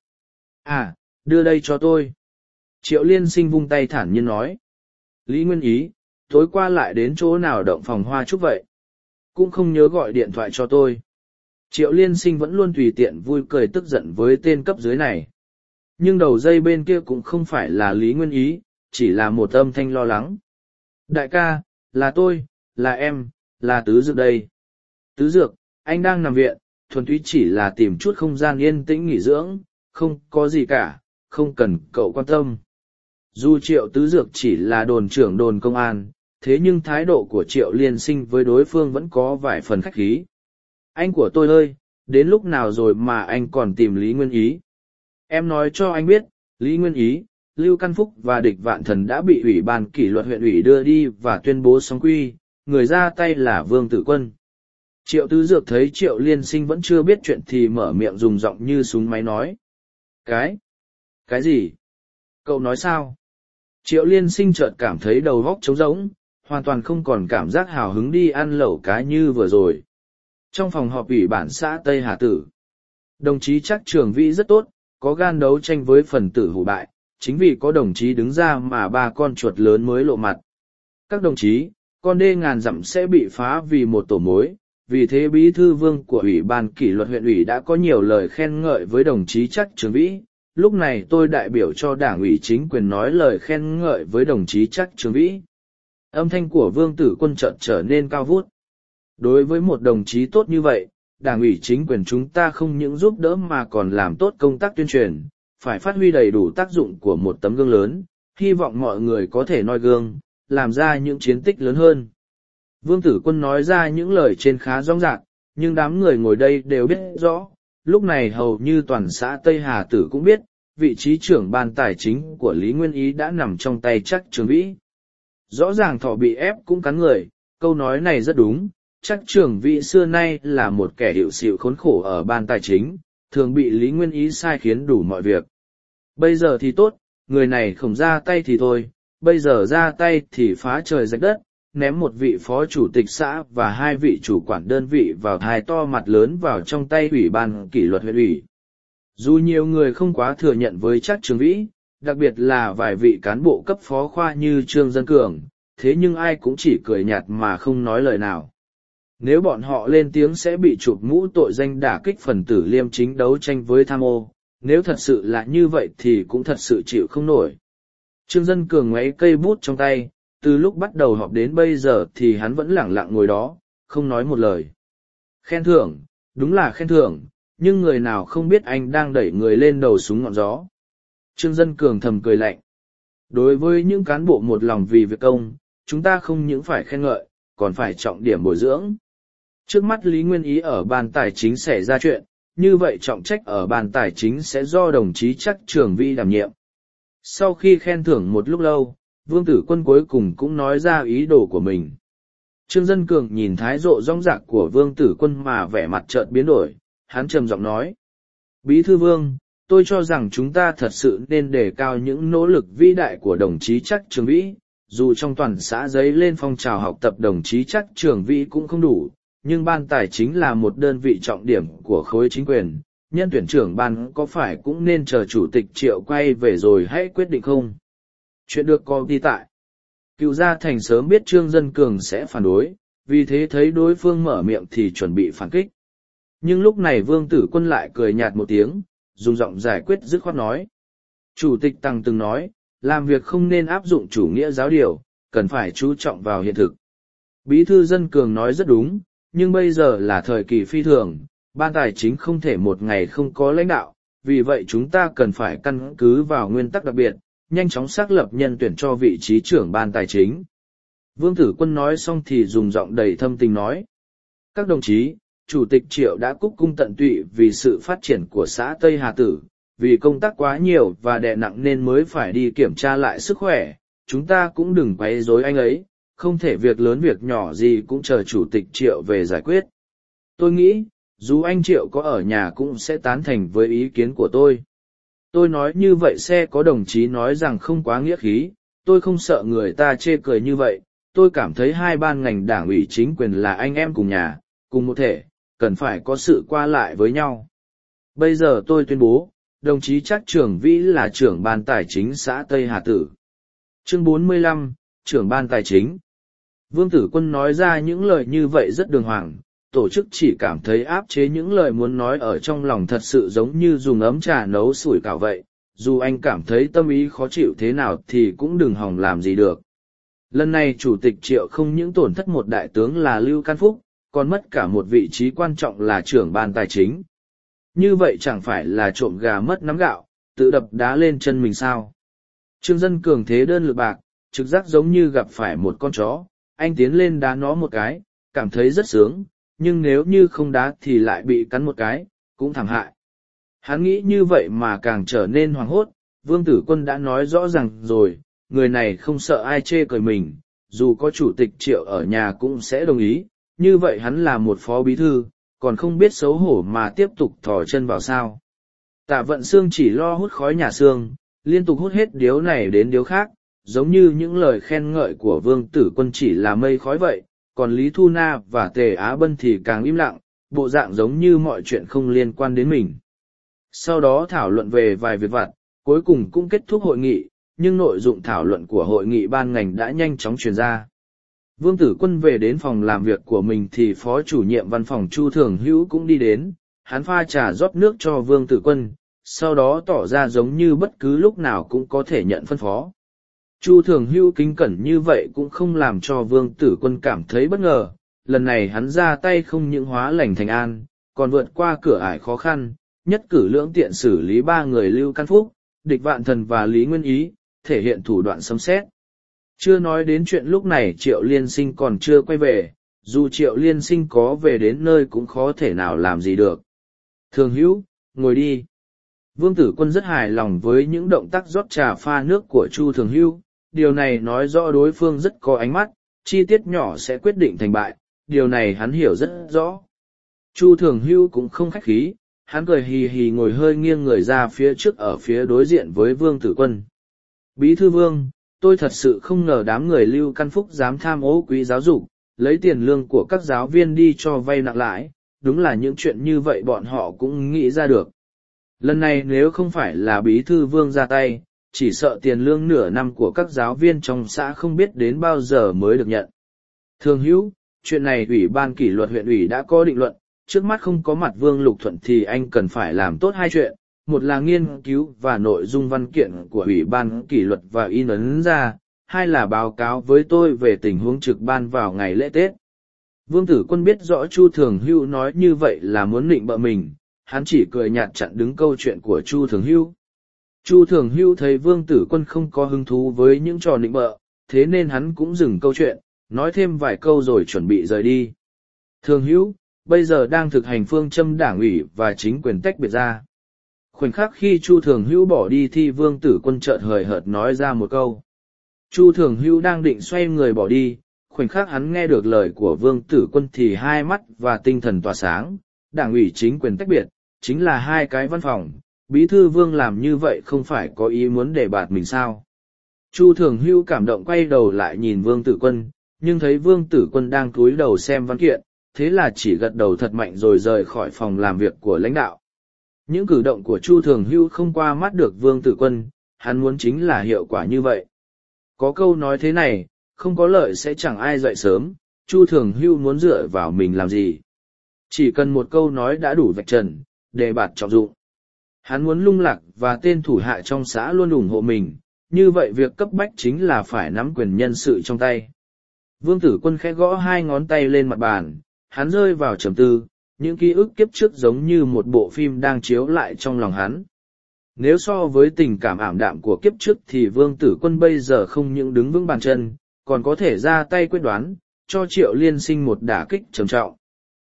À, đưa đây cho tôi. Triệu Liên Sinh vung tay thản nhiên nói. Lý Nguyên Ý, tối qua lại đến chỗ nào động phòng hoa chúc vậy? Cũng không nhớ gọi điện thoại cho tôi. Triệu Liên Sinh vẫn luôn tùy tiện vui cười tức giận với tên cấp dưới này. Nhưng đầu dây bên kia cũng không phải là Lý Nguyên Ý, chỉ là một âm thanh lo lắng. Đại ca, là tôi, là em, là Tứ Dược đây. Tứ Dược, anh đang nằm viện, thuần túy chỉ là tìm chút không gian yên tĩnh nghỉ dưỡng, không có gì cả, không cần cậu quan tâm. Dù Triệu Tứ Dược chỉ là đồn trưởng đồn công an, thế nhưng thái độ của Triệu Liên Sinh với đối phương vẫn có vài phần khách khí. Anh của tôi ơi, đến lúc nào rồi mà anh còn tìm Lý Nguyên Ý? Em nói cho anh biết, Lý Nguyên Ý, Lưu Căn Phúc và Địch Vạn Thần đã bị Ủy ban kỷ luật huyện ủy đưa đi và tuyên bố song quy, người ra tay là Vương Tử Quân. Triệu Tứ Dược thấy Triệu Liên Sinh vẫn chưa biết chuyện thì mở miệng dùng giọng như súng máy nói. Cái? Cái gì? Cậu nói sao? Triệu Liên Sinh chợt cảm thấy đầu óc trống rỗng, hoàn toàn không còn cảm giác hào hứng đi ăn lẩu cá như vừa rồi. Trong phòng họp ủy bản xã Tây Hà Tử, đồng chí Trác Trường Vĩ rất tốt, có gan đấu tranh với phần tử hủ bại, chính vì có đồng chí đứng ra mà ba con chuột lớn mới lộ mặt. Các đồng chí, con đê ngàn dặm sẽ bị phá vì một tổ mối, vì thế bí thư Vương của Ủy ban kỷ luật huyện ủy đã có nhiều lời khen ngợi với đồng chí Trác Trường Vĩ. Lúc này tôi đại biểu cho đảng ủy chính quyền nói lời khen ngợi với đồng chí Trác Trường Vĩ. Âm thanh của Vương Tử Quân chợt trở nên cao vút. Đối với một đồng chí tốt như vậy, đảng ủy chính quyền chúng ta không những giúp đỡ mà còn làm tốt công tác tuyên truyền, phải phát huy đầy đủ tác dụng của một tấm gương lớn, hy vọng mọi người có thể noi gương, làm ra những chiến tích lớn hơn. Vương Tử Quân nói ra những lời trên khá rõ ràng, nhưng đám người ngồi đây đều biết rõ, lúc này hầu như toàn xã Tây Hà Tử cũng biết, vị trí trưởng ban tài chính của Lý Nguyên Ý đã nằm trong tay Trác Trường Vĩ. Rõ ràng thỏ bị ép cũng cắn người, câu nói này rất đúng. Trác Trường Vĩ xưa nay là một kẻ hiệu xịu khốn khổ ở ban tài chính, thường bị Lý Nguyên Ý sai khiến đủ mọi việc. Bây giờ thì tốt, người này không ra tay thì thôi, bây giờ ra tay thì phá trời rạch đất, ném một vị phó chủ tịch xã và hai vị chủ quản đơn vị vào hai to mặt lớn vào trong tay ủy ban kỷ luật huyện ủy. Dù nhiều người không quá thừa nhận với Trác Trường Vĩ, đặc biệt là vài vị cán bộ cấp phó khoa như Trương Dân Cường, thế nhưng ai cũng chỉ cười nhạt mà không nói lời nào. Nếu bọn họ lên tiếng sẽ bị chụp mũ tội danh đả kích phần tử liêm chính đấu tranh với tham ô, nếu thật sự là như vậy thì cũng thật sự chịu không nổi. Trương Dân Cường ngoáy cây bút trong tay, từ lúc bắt đầu họp đến bây giờ thì hắn vẫn lẳng lặng ngồi đó, không nói một lời. Khen thưởng, đúng là khen thưởng, nhưng người nào không biết anh đang đẩy người lên đầu súng ngọn gió. Trương Dân Cường thầm cười lạnh. Đối với những cán bộ một lòng vì việc công, chúng ta không những phải khen ngợi, còn phải trọng điểm bồi dưỡng. Trước mắt Lý Nguyên Ý ở ban tài chính xảy ra chuyện, như vậy trọng trách ở ban tài chính sẽ do đồng chí Trác Trường Vĩ đảm nhiệm. Sau khi khen thưởng một lúc lâu, Vương Tử Quân cuối cùng cũng nói ra ý đồ của mình. Trương Dân Cường nhìn thái độ rong rạc của Vương Tử Quân mà vẻ mặt chợt biến đổi, hắn trầm giọng nói. Bí thư Vương, tôi cho rằng chúng ta thật sự nên đề cao những nỗ lực vĩ đại của đồng chí Trác Trường Vĩ, dù trong toàn xã giấy lên phong trào học tập đồng chí Trác Trường Vĩ cũng không đủ, nhưng ban tài chính là một đơn vị trọng điểm của khối chính quyền, nhân tuyển trưởng ban có phải cũng nên chờ chủ tịch Triệu quay về rồi hãy quyết định không? Chuyện được có đi tại. Cựu Gia Thành sớm biết Trương Dân Cường sẽ phản đối, vì thế thấy đối phương mở miệng thì chuẩn bị phản kích. Nhưng lúc này Vương Tử Quân lại cười nhạt một tiếng, dùng giọng giải quyết dứt khoát nói. Chủ tịch Tăng từng nói, làm việc không nên áp dụng chủ nghĩa giáo điều, cần phải chú trọng vào hiện thực. Bí thư Dân Cường nói rất đúng, nhưng bây giờ là thời kỳ phi thường, ban tài chính không thể một ngày không có lãnh đạo, vì vậy chúng ta cần phải căn cứ vào nguyên tắc đặc biệt, nhanh chóng xác lập nhân tuyển cho vị trí trưởng ban tài chính. Vương Tử Quân nói xong thì dùng giọng đầy thâm tình nói. Các đồng chí, Chủ tịch Triệu đã cúc cung tận tụy vì sự phát triển của xã Tây Hà Tử, vì công tác quá nhiều và đè nặng nên mới phải đi kiểm tra lại sức khỏe, chúng ta cũng đừng quấy rối anh ấy, không thể việc lớn việc nhỏ gì cũng chờ Chủ tịch Triệu về giải quyết. Tôi nghĩ, dù anh Triệu có ở nhà cũng sẽ tán thành với ý kiến của tôi. Tôi nói như vậy sẽ có đồng chí nói rằng không quá nghĩa khí, tôi không sợ người ta chê cười như vậy, tôi cảm thấy hai ban ngành đảng ủy chính quyền là anh em cùng nhà, cùng một thể, cần phải có sự qua lại với nhau. Bây giờ tôi tuyên bố, đồng chí Trác Trường Vĩ là trưởng ban tài chính xã Tây Hà Tử. Chương bốn mươi lăm, trưởng ban tài chính. Vương Tử Quân nói ra những lời như vậy rất đường hoàng, tổ chức chỉ cảm thấy áp chế những lời muốn nói ở trong lòng thật sự giống như dùng ấm trà nấu sủi cảo vậy, dù anh cảm thấy tâm ý khó chịu thế nào thì cũng đừng hòng làm gì được. Lần này Chủ tịch Triệu không những tổn thất một đại tướng là Lưu Can Phúc, còn mất cả một vị trí quan trọng là trưởng ban tài chính. Như vậy chẳng phải là trộm gà mất nắm gạo, tự đập đá lên chân mình sao? Trương Dân Cường thế đơn lực bạc, trực giác giống như gặp phải một con chó, anh tiến lên đá nó một cái, cảm thấy rất sướng, nhưng nếu như không đá thì lại bị cắn một cái, cũng thảm hại. Hắn nghĩ như vậy mà càng trở nên hoảng hốt, Vương Tử Quân đã nói rõ ràng rồi, người này không sợ ai chê cười mình, dù có Chủ tịch Triệu ở nhà cũng sẽ đồng ý, như vậy hắn là một phó bí thư, còn không biết xấu hổ mà tiếp tục thò chân vào sao. Tạ Vận Xương chỉ lo hút khói nhà xương, liên tục hút hết điếu này đến điếu khác, giống như những lời khen ngợi của Vương Tử Quân chỉ là mây khói vậy, còn Lý Thu Na và Tề Á Bân thì càng im lặng, bộ dạng giống như mọi chuyện không liên quan đến mình. Sau đó thảo luận về vài việc vặt, cuối cùng cũng kết thúc hội nghị, nhưng nội dung thảo luận của hội nghị ban ngành đã nhanh chóng truyền ra. Vương Tử Quân về đến phòng làm việc của mình thì phó chủ nhiệm văn phòng Chu Thường Hữu cũng đi đến, hắn pha trà rót nước cho Vương Tử Quân, sau đó tỏ ra giống như bất cứ lúc nào cũng có thể nhận phân phó. Chu Thường Hữu kính cẩn như vậy cũng không làm cho Vương Tử Quân cảm thấy bất ngờ, lần này hắn ra tay không những hóa lành thành an, còn vượt qua cửa ải khó khăn, nhất cử lưỡng tiện xử lý ba người Lưu Can Phúc, Địch Vạn Thần và Lý Nguyên Ý, thể hiện thủ đoạn sấm sét. Chưa nói đến chuyện lúc này Triệu Liên Sinh còn chưa quay về, dù Triệu Liên Sinh có về đến nơi cũng khó thể nào làm gì được. Thường Hữu, ngồi đi. Vương Tử Quân rất hài lòng với những động tác rót trà pha nước của Chu Thường Hữu, điều này nói rõ đối phương rất có ánh mắt, chi tiết nhỏ sẽ quyết định thành bại, điều này hắn hiểu rất rõ. Chu Thường Hữu cũng không khách khí, hắn cười hì hì ngồi hơi nghiêng người ra phía trước ở phía đối diện với Vương Tử Quân. Bí thư Vương, tôi thật sự không ngờ đám người Lưu Căn Phúc dám tham ô quý giáo dục, lấy tiền lương của các giáo viên đi cho vay nặng lãi, đúng là những chuyện như vậy bọn họ cũng nghĩ ra được. Lần này nếu không phải là Bí thư Vương ra tay, chỉ sợ tiền lương nửa năm của các giáo viên trong xã không biết đến bao giờ mới được nhận. Thường hữu, chuyện này Ủy ban kỷ luật huyện ủy đã có định luận, trước mắt không có mặt Vương Lục Thuận thì anh cần phải làm tốt hai chuyện, một là nghiên cứu và nội dung văn kiện của Ủy ban kỷ luật và in ấn ra, hai là báo cáo với tôi về tình huống trực ban vào ngày lễ Tết. Vương Tử Quân biết rõ Chu Thường Hưu nói như vậy là muốn nịnh bợ mình, hắn chỉ cười nhạt chặn đứng câu chuyện của Chu Thường Hưu. Chu Thường Hưu thấy Vương Tử Quân không có hứng thú với những trò nịnh bợ, thế nên hắn cũng dừng câu chuyện, nói thêm vài câu rồi chuẩn bị rời đi. Thường Hưu, bây giờ đang thực hành phương châm đảng ủy và chính quyền tách biệt ra. Khoảnh khắc khi Chu Thường Hưu bỏ đi thì Vương Tử Quân chợt hời hợt nói ra một câu. Chu Thường Hưu đang định xoay người bỏ đi, khoảnh khắc hắn nghe được lời của Vương Tử Quân thì hai mắt và tinh thần tỏa sáng, đảng ủy chính quyền tách biệt, chính là hai cái văn phòng, bí thư Vương làm như vậy không phải có ý muốn để bạt mình sao. Chu Thường Hưu cảm động quay đầu lại nhìn Vương Tử Quân, nhưng thấy Vương Tử Quân đang cúi đầu xem văn kiện, thế là chỉ gật đầu thật mạnh rồi rời khỏi phòng làm việc của lãnh đạo. Những cử động của Chu Thường Hưu không qua mắt được Vương Tử Quân, hắn muốn chính là hiệu quả như vậy. Có câu nói thế này, không có lợi sẽ chẳng ai dậy sớm, Chu Thường Hưu muốn dựa vào mình làm gì. Chỉ cần một câu nói đã đủ vạch trần, đề bạt trọng dụng. Hắn muốn Lung Lạc và tên thủ hạ trong xã luôn ủng hộ mình, như vậy việc cấp bách chính là phải nắm quyền nhân sự trong tay. Vương Tử Quân khẽ gõ hai ngón tay lên mặt bàn, hắn rơi vào trầm tư, những ký ức kiếp trước giống như một bộ phim đang chiếu lại trong lòng hắn. Nếu so với tình cảm ảm đạm của kiếp trước thì Vương Tử Quân bây giờ không những đứng vững bàn chân, còn có thể ra tay quyết đoán, cho Triệu Liên Sinh một đả kích trầm trọng.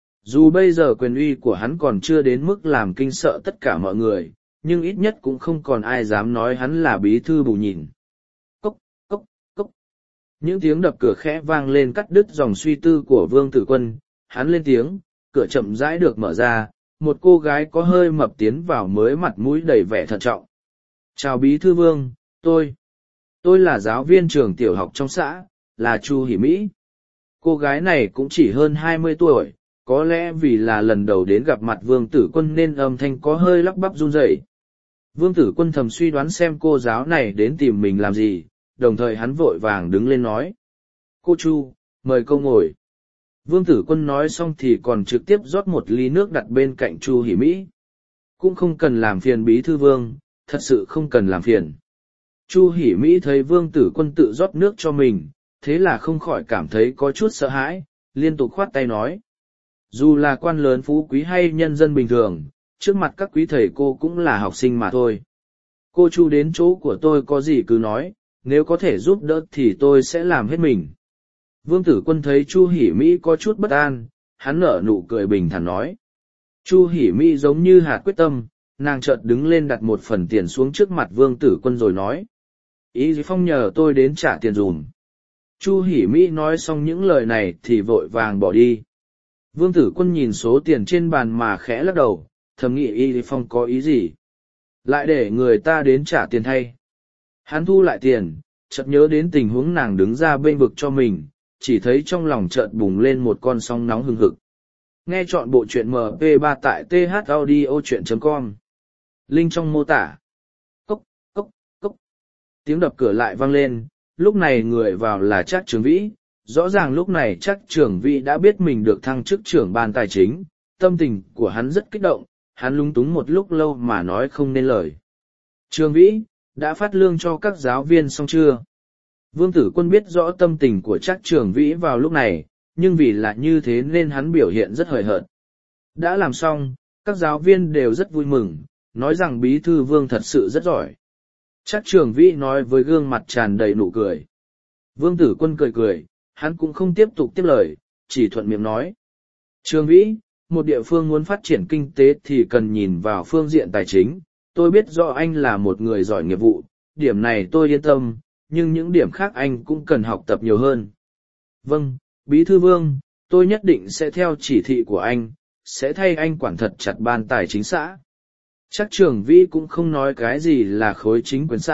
Dù bây giờ quyền uy của hắn còn chưa đến mức làm kinh sợ tất cả mọi người, nhưng ít nhất cũng không còn ai dám nói hắn là bí thư bù nhìn. Cốc, cốc, cốc. Những tiếng đập cửa khẽ vang lên cắt đứt dòng suy tư của Vương Tử Quân, hắn lên tiếng, cửa chậm rãi được mở ra, một cô gái có hơi mập tiến vào mới mặt mũi đầy vẻ thận trọng. Chào bí thư Vương, tôi. Tôi là giáo viên trường tiểu học trong xã, là Chu Hỷ Mỹ. Cô gái này cũng chỉ hơn hai mươi tuổi, có lẽ vì là lần đầu đến gặp mặt Vương Tử Quân nên âm thanh có hơi lắp bắp run rẩy. Vương Tử Quân thầm suy đoán xem cô giáo này đến tìm mình làm gì, đồng thời hắn vội vàng đứng lên nói. Cô Chu, mời cô ngồi. Vương Tử Quân nói xong thì còn trực tiếp rót một ly nước đặt bên cạnh Chu Hỷ Mỹ. Cũng không cần làm phiền bí thư Vương, thật sự không cần làm phiền. Chu Hỷ Mỹ thấy Vương Tử Quân tự rót nước cho mình, thế là không khỏi cảm thấy có chút sợ hãi, liên tục khoát tay nói. Dù là quan lớn phú quý hay nhân dân bình thường, trước mặt các quý thầy cô cũng là học sinh mà thôi. Cô Chu đến chỗ của tôi có gì cứ nói, nếu có thể giúp đỡ thì tôi sẽ làm hết mình. Vương Tử Quân thấy Chu Hỷ Mỹ có chút bất an, hắn nở nụ cười bình thản nói. Chu Hỷ Mỹ giống như hạt quyết tâm, nàng chợt đứng lên đặt một phần tiền xuống trước mặt Vương Tử Quân rồi nói. Ý Phong nhờ tôi đến trả tiền dùm. Chu Hỷ Mỹ nói xong những lời này thì vội vàng bỏ đi. Vương Tử Quân nhìn số tiền trên bàn mà khẽ lắc đầu, thầm nghĩ Y Phong có ý gì? Lại để người ta đến trả tiền thay. Hắn thu lại tiền, chợt nhớ đến tình huống nàng đứng ra bên vực cho mình, chỉ thấy trong lòng chợt bùng lên một con sóng nóng hừng hực. Nghe chọn bộ truyện em pê ba tại th audio chuyện chấm com. Link trong mô tả. Cốc, cốc, cốc. Tiếng đập cửa lại vang lên, lúc này người vào là Trác Trường Vĩ. Rõ ràng lúc này Trác Trường Vĩ đã biết mình được thăng chức trưởng ban tài chính, tâm tình của hắn rất kích động, hắn lúng túng một lúc lâu mà nói không nên lời. Trường Vĩ, đã phát lương cho các giáo viên xong chưa? Vương Tử Quân biết rõ tâm tình của Trác Trường Vĩ vào lúc này, nhưng vì là như thế nên hắn biểu hiện rất hời hợt. Đã làm xong, các giáo viên đều rất vui mừng, nói rằng bí thư Vương thật sự rất giỏi. Trác Trường Vĩ nói với gương mặt tràn đầy nụ cười. Vương Tử Quân cười cười, hắn cũng không tiếp tục tiếp lời, chỉ thuận miệng nói. Trường Vĩ, một địa phương muốn phát triển kinh tế thì cần nhìn vào phương diện tài chính, tôi biết rõ anh là một người giỏi nghiệp vụ, điểm này tôi yên tâm, nhưng những điểm khác anh cũng cần học tập nhiều hơn. Vâng, bí thư Vương, tôi nhất định sẽ theo chỉ thị của anh, sẽ thay anh quản thật chặt ban tài chính xã. Trác Trường Vĩ cũng không nói cái gì là khối chính quyền xã,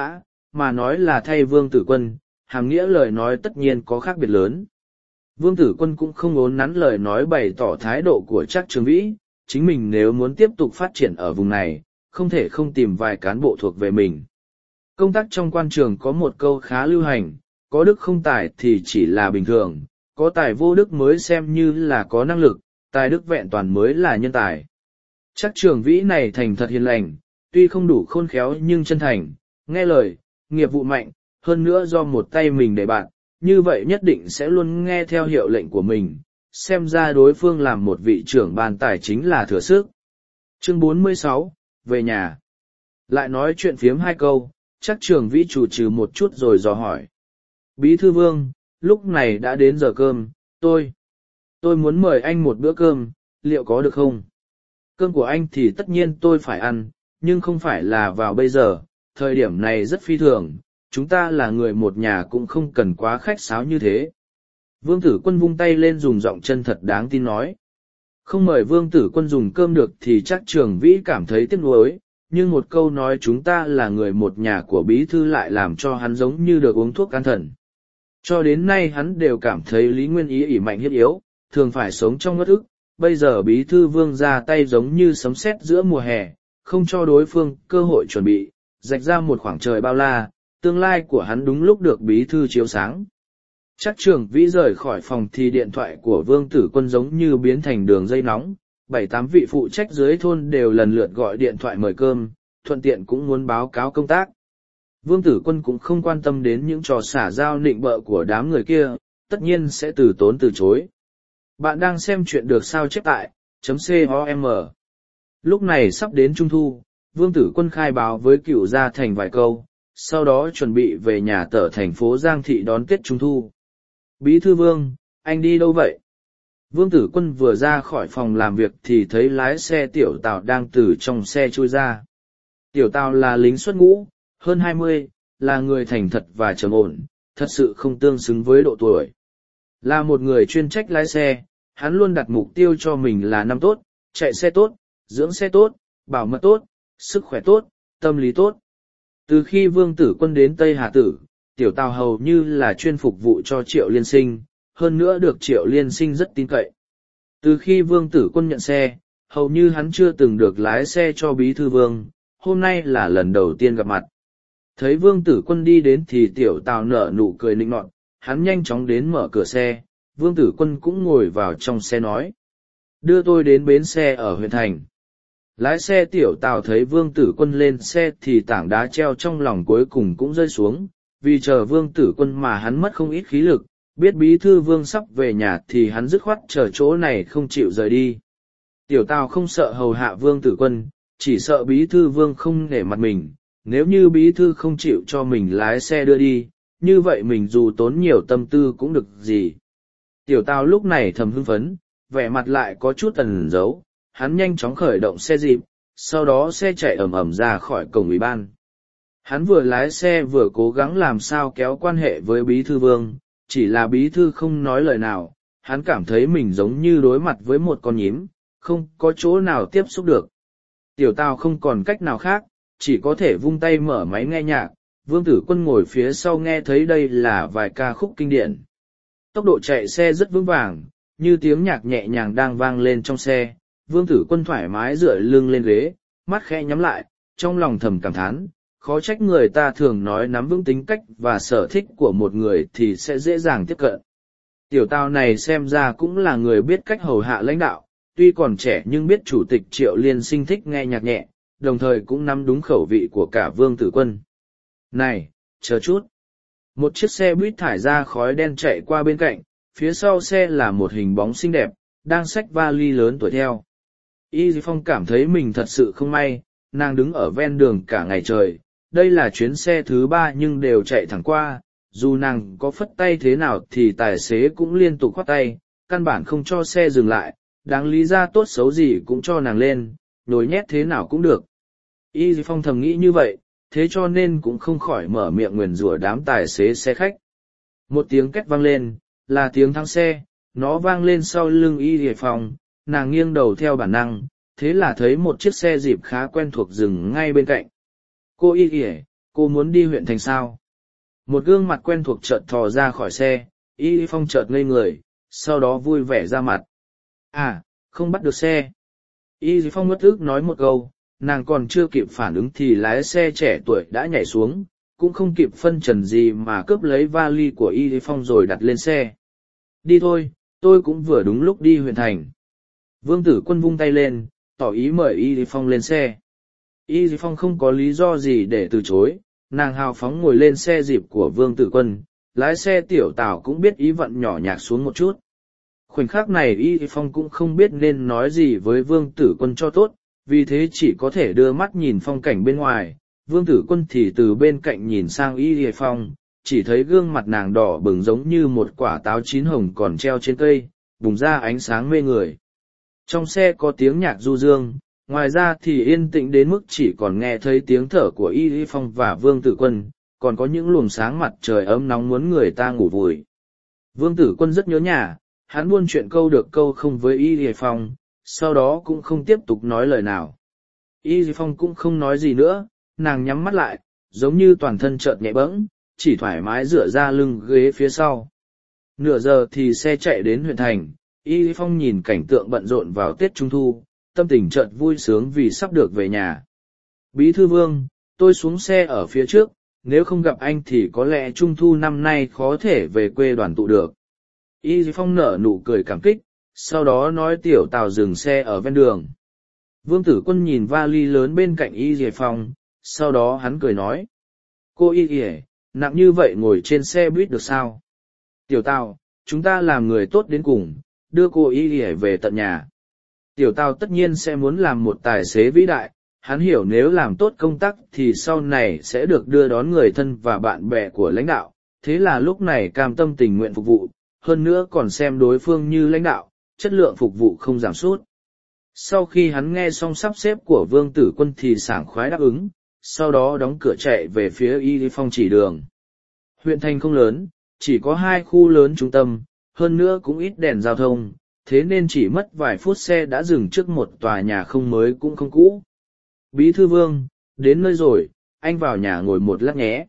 mà nói là thay Vương Tử Quân, hàm nghĩa lời nói tất nhiên có khác biệt lớn. Vương Tử Quân cũng không ốn nắn lời nói bày tỏ thái độ của Trác Trường Vĩ, chính mình nếu muốn tiếp tục phát triển ở vùng này, không thể không tìm vài cán bộ thuộc về mình. Công tác trong quan trường có một câu khá lưu hành, có đức không tài thì chỉ là bình thường, có tài vô đức mới xem như là có năng lực, tài đức vẹn toàn mới là nhân tài. Trác Trường Vĩ này thành thật hiền lành, tuy không đủ khôn khéo nhưng chân thành, nghe lời, nghiệp vụ mạnh, hơn nữa do một tay mình để bạn, như vậy nhất định sẽ luôn nghe theo hiệu lệnh của mình, xem ra đối phương làm một vị trưởng ban tài chính là thừa sức. Chương bốn mươi sáu, về nhà. Lại nói chuyện phiếm hai câu, Trác Trường Vĩ chủ trừ một chút rồi dò hỏi. Bí thư Vương, lúc này đã đến giờ cơm, tôi, tôi muốn mời anh một bữa cơm, liệu có được không? Cơm của anh thì tất nhiên tôi phải ăn, nhưng không phải là vào bây giờ, thời điểm này rất phi thường, chúng ta là người một nhà cũng không cần quá khách sáo như thế. Vương Tử Quân vung tay lên dùng giọng chân thật đáng tin nói. Không mời Vương Tử Quân dùng cơm được thì chắc Trường Vĩ cảm thấy tiếc nuối, nhưng một câu nói chúng ta là người một nhà của bí thư lại làm cho hắn giống như được uống thuốc can thần. Cho đến nay hắn đều cảm thấy Lý Nguyên Ý ỷ mạnh hiết yếu, thường phải sống trong ngất ức, bây giờ bí thư Vương ra tay giống như sấm sét giữa mùa hè, không cho đối phương cơ hội chuẩn bị, rạch ra một khoảng trời bao la, tương lai của hắn đúng lúc được bí thư chiếu sáng. Chắc Trường Vĩ rời khỏi phòng thì điện thoại của Vương Tử Quân giống như biến thành đường dây nóng, bảy tám vị phụ trách dưới thôn đều lần lượt gọi điện thoại mời cơm, thuận tiện cũng muốn báo cáo công tác. Vương Tử Quân cũng không quan tâm đến những trò xả giao nịnh bợ của đám người kia, tất nhiên sẽ từ tốn từ chối. Bạn đang xem chuyện được sao chép tại .com. Lúc này sắp đến Trung Thu, Vương Tử Quân khai báo với Cựu Gia Thành vài câu, sau đó chuẩn bị về nhà tở thành phố Giang Thị đón Tết Trung Thu. Bí thư Vương, anh đi đâu vậy? Vương Tử Quân vừa ra khỏi phòng làm việc thì thấy lái xe Tiểu Tào đang từ trong xe chui ra. Tiểu Tào là lính xuất ngũ, hơn hai mươi, là người thành thật và trầm ổn, thật sự không tương xứng với độ tuổi. Là một người chuyên trách lái xe, hắn luôn đặt mục tiêu cho mình là năm tốt, chạy xe tốt, dưỡng xe tốt, bảo mật tốt, sức khỏe tốt, tâm lý tốt. Từ khi Vương Tử Quân đến Tây Hà Tử, Tiểu Tào hầu như là chuyên phục vụ cho Triệu Liên Sinh, hơn nữa được Triệu Liên Sinh rất tin cậy. Từ khi Vương Tử Quân nhận xe, hầu như hắn chưa từng được lái xe cho Bí thư Vương, hôm nay là lần đầu tiên gặp mặt. Thấy Vương Tử Quân đi đến thì Tiểu Tào nở nụ cười nịnh nọt, hắn nhanh chóng đến mở cửa xe, Vương Tử Quân cũng ngồi vào trong xe nói. Đưa tôi đến bến xe ở huyện thành. Lái xe Tiểu Tào thấy Vương Tử Quân lên xe thì tảng đá treo trong lòng cuối cùng cũng rơi xuống, vì chờ Vương Tử Quân mà hắn mất không ít khí lực, biết Bí thư Vương sắp về nhà thì hắn dứt khoát chờ chỗ này không chịu rời đi. Tiểu Tào không sợ hầu hạ Vương Tử Quân, chỉ sợ Bí thư Vương không nể mặt mình, nếu như Bí thư không chịu cho mình lái xe đưa đi, như vậy mình dù tốn nhiều tâm tư cũng được gì. Tiểu Tào lúc này thầm hưng phấn, vẻ mặt lại có chút ẩn giấu, hắn nhanh chóng khởi động xe dịp, sau đó xe chạy ầm ầm ra khỏi cổng ủy ban. Hắn vừa lái xe vừa cố gắng làm sao kéo quan hệ với Bí thư Vương, chỉ là Bí thư không nói lời nào, hắn cảm thấy mình giống như đối mặt với một con nhím, không có chỗ nào tiếp xúc được. Tiểu Tào không còn cách nào khác, chỉ có thể vung tay mở máy nghe nhạc, Vương Tử Quân ngồi phía sau nghe thấy đây là vài ca khúc kinh điển. Tốc độ chạy xe rất vững vàng, như tiếng nhạc nhẹ nhàng đang vang lên trong xe, Vương Tử Quân thoải mái dựa lưng lên ghế, mắt khẽ nhắm lại, trong lòng thầm cảm thán, khó trách người ta thường nói nắm vững tính cách và sở thích của một người thì sẽ dễ dàng tiếp cận. Tiểu Tào này xem ra cũng là người biết cách hầu hạ lãnh đạo, tuy còn trẻ nhưng biết Chủ tịch Triệu Liên Sinh thích nghe nhạc nhẹ, đồng thời cũng nắm đúng khẩu vị của cả Vương Tử Quân. Này, chờ chút. Một chiếc xe buýt thải ra khói đen chạy qua bên cạnh, phía sau xe là một hình bóng xinh đẹp, đang xách vali lớn tuổi theo. Y Phong cảm thấy mình thật sự không may, nàng đứng ở ven đường cả ngày trời, đây là chuyến xe thứ ba nhưng đều chạy thẳng qua, dù nàng có phất tay thế nào thì tài xế cũng liên tục khoát tay, căn bản không cho xe dừng lại, đáng lý ra tốt xấu gì cũng cho nàng lên, nhồi nhét thế nào cũng được. Y Phong thầm nghĩ như vậy, thế cho nên cũng không khỏi mở miệng nguyền rủa đám tài xế xe khách. Một tiếng két vang lên, là tiếng thắng xe, nó vang lên sau lưng Y Phong, nàng nghiêng đầu theo bản năng, thế là thấy một chiếc xe dịp khá quen thuộc dừng ngay bên cạnh. Cô Y Y, Cô muốn đi huyện thành sao? Một gương mặt quen thuộc chợt thò ra khỏi xe, Y Phong chợt ngây người, sau đó vui vẻ ra mặt. À, không bắt được xe. Y Phong ngất ức nói một câu, nàng còn chưa kịp phản ứng thì lái xe trẻ tuổi đã nhảy xuống, cũng không kịp phân trần gì mà cướp lấy vali của Y Phong rồi đặt lên xe. Đi thôi, tôi cũng vừa đúng lúc đi huyện thành. Vương Tử Quân vung tay lên, tỏ ý mời Y Phong lên xe. Y Phong không có lý do gì để từ chối, nàng hào phóng ngồi lên xe dịp của Vương Tử Quân, lái xe tiểu tảo cũng biết ý vận nhỏ nhạc xuống một chút. Khoảnh khắc này Y Phong cũng không biết nên nói gì với Vương Tử Quân cho tốt, vì thế chỉ có thể đưa mắt nhìn phong cảnh bên ngoài. Vương Tử Quân thì từ bên cạnh nhìn sang Y Phong, chỉ thấy gương mặt nàng đỏ bừng giống như một quả táo chín hồng còn treo trên cây, bùng ra ánh sáng mê người. Trong xe có tiếng nhạc du dương, ngoài ra thì yên tĩnh đến mức chỉ còn nghe thấy tiếng thở của Y Phong và Vương Tử Quân, còn có những luồng sáng mặt trời ấm nóng muốn người ta ngủ vùi. Vương Tử Quân rất nhớ nhà, hắn buôn chuyện câu được câu không với Y Phong, sau đó cũng không tiếp tục nói lời nào. Y Phong cũng không nói gì nữa, nàng nhắm mắt lại, giống như toàn thân chợt nhẹ bẫng, chỉ thoải mái dựa ra lưng ghế phía sau. Nửa giờ thì xe chạy đến huyện thành, Y Phong nhìn cảnh tượng bận rộn vào Tết Trung Thu, tâm tình chợt vui sướng vì sắp được về nhà. Bí thư Vương, tôi xuống xe ở phía trước, nếu không gặp anh thì có lẽ Trung Thu năm nay khó thể về quê đoàn tụ được. Y Phong nở nụ cười cảm kích, sau đó nói tiểu Tào dừng xe ở ven đường. Vương Tử Quân nhìn vali lớn bên cạnh Y Phong, sau đó hắn cười nói. Cô Y Y, nặng như vậy ngồi trên xe buýt được sao? Tiểu Tào, chúng ta làm người tốt đến cùng, đưa cô Y Y về tận nhà. Tiểu Tào tất nhiên sẽ muốn làm một tài xế vĩ đại, hắn hiểu nếu làm tốt công tác thì sau này sẽ được đưa đón người thân và bạn bè của lãnh đạo, thế là lúc này cam tâm tình nguyện phục vụ, hơn nữa còn xem đối phương như lãnh đạo, chất lượng phục vụ không giảm sút. Sau khi hắn nghe xong sắp xếp của Vương Tử Quân thì sảng khoái đáp ứng, sau đó đóng cửa chạy về phía Y Phong chỉ đường. Huyện thành không lớn, chỉ có hai khu lớn trung tâm, hơn nữa cũng ít đèn giao thông, thế nên chỉ mất vài phút xe đã dừng trước một tòa nhà không mới cũng không cũ. Bí thư Vương, đến nơi rồi, anh vào nhà ngồi một lát nhé.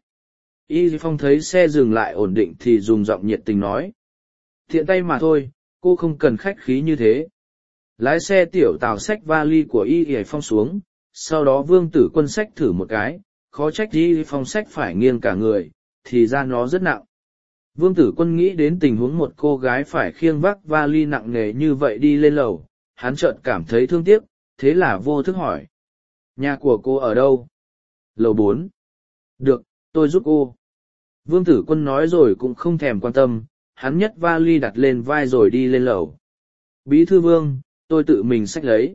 Y Phong thấy xe dừng lại ổn định thì dùng giọng nhiệt tình nói. Thiện tay mà thôi, cô không cần khách khí như thế. Lái xe tiểu Tào xách vali của Y Phong xuống, sau đó Vương Tử Quân xách thử một cái, khó trách Y Phong xách phải nghiêng cả người, thì ra nó rất nặng. Vương Tử Quân nghĩ đến tình huống một cô gái phải khiêng vác vali nặng nề như vậy đi lên lầu, hắn chợt cảm thấy thương tiếc, thế là vô thức hỏi. Nhà của cô ở đâu? Lầu bốn. Được, tôi giúp cô. Vương Tử Quân nói rồi cũng không thèm quan tâm, hắn nhấc vali đặt lên vai rồi đi lên lầu. Bí thư Vương, tôi tự mình xách lấy.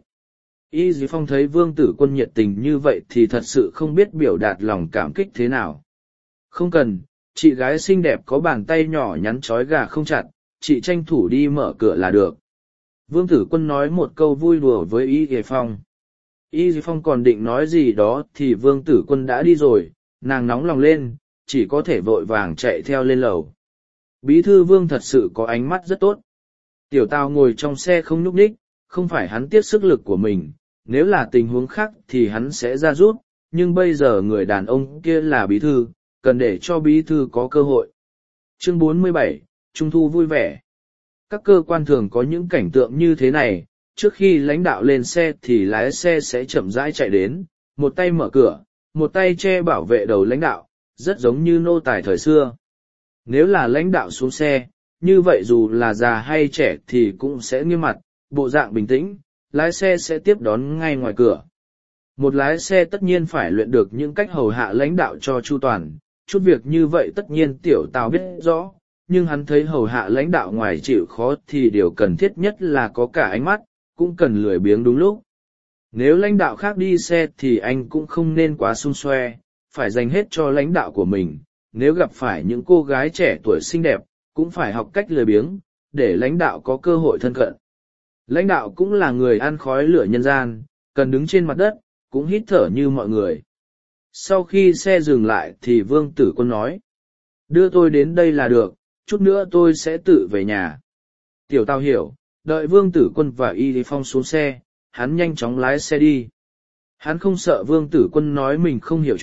Y Dì Phong thấy Vương Tử Quân nhiệt tình như vậy thì thật sự không biết biểu đạt lòng cảm kích thế nào. Không cần, chị gái xinh đẹp có bàn tay nhỏ nhắn trói gà không chặt, chị tranh thủ đi mở cửa là được. Vương Tử Quân nói một câu vui đùa với Y Dì Phong. Y Dì Phong còn định nói gì đó thì Vương Tử Quân đã đi rồi, nàng nóng lòng lên, chỉ có thể vội vàng chạy theo lên lầu. Bí thư Vương thật sự có ánh mắt rất tốt. Tiểu Tào ngồi trong xe không nhúc nhích, không phải hắn tiếc sức lực của mình, nếu là tình huống khác thì hắn sẽ ra rút, nhưng bây giờ người đàn ông kia là bí thư, cần để cho bí thư có cơ hội. Chương bốn mươi bảy, Trung thu vui vẻ. Các cơ quan thường có những cảnh tượng như thế này, trước khi lãnh đạo lên xe thì lái xe sẽ chậm rãi chạy đến, một tay mở cửa, một tay che bảo vệ đầu lãnh đạo, rất giống như nô tài thời xưa. Nếu là lãnh đạo xuống xe, như vậy dù là già hay trẻ thì cũng sẽ nghiêm mặt, bộ dạng bình tĩnh, lái xe sẽ tiếp đón ngay ngoài cửa. Một lái xe tất nhiên phải luyện được những cách hầu hạ lãnh đạo cho chu toàn, chút việc như vậy tất nhiên Tiểu Tào biết rõ, nhưng hắn thấy hầu hạ lãnh đạo ngoài chịu khó thì điều cần thiết nhất là có cả ánh mắt, cũng cần lười biếng đúng lúc. Nếu lãnh đạo khác đi xe thì anh cũng không nên quá xung xoe, phải dành hết cho lãnh đạo của mình. Nếu gặp phải những cô gái trẻ tuổi xinh đẹp, cũng phải học cách lười biếng, để lãnh đạo có cơ hội thân cận. Lãnh đạo cũng là người ăn khói lửa nhân gian, cần đứng trên mặt đất, cũng hít thở như mọi người. Sau khi xe dừng lại thì Vương Tử Quân nói, đưa tôi đến đây là được, chút nữa tôi sẽ tự về nhà. Tiểu Tào hiểu, đợi Vương Tử Quân và Y Phong xuống xe, hắn nhanh chóng lái xe đi. Hắn không sợ Vương Tử Quân nói mình không hiểu chuyện,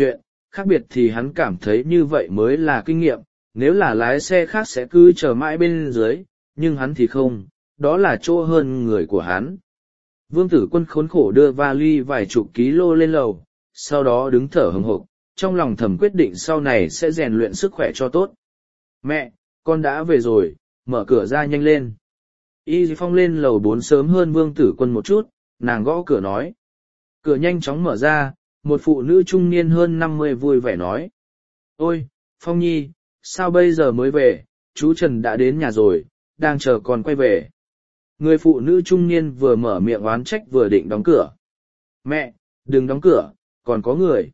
khác biệt thì hắn cảm thấy như vậy mới là kinh nghiệm, nếu là lái xe khác sẽ cứ chờ mãi bên dưới, nhưng hắn thì không, đó là chỗ hơn người của hắn. Vương Tử Quân khốn khổ đưa vali vài chục ký lô lên lầu, sau đó đứng thở hừng hực, trong lòng thầm quyết định sau này sẽ rèn luyện sức khỏe cho tốt. Mẹ, con đã về rồi, mở cửa ra nhanh lên. Y Phong lên lầu bốn sớm hơn Vương Tử Quân một chút, nàng gõ cửa nói. Cửa nhanh chóng mở ra, một phụ nữ trung niên hơn năm mươi vui vẻ nói. Ôi, Phong Nhi, sao bây giờ mới về, chú Trần đã đến nhà rồi, đang chờ con quay về. Người phụ nữ trung niên vừa mở miệng oán trách vừa định đóng cửa. Mẹ, đừng đóng cửa, còn có người.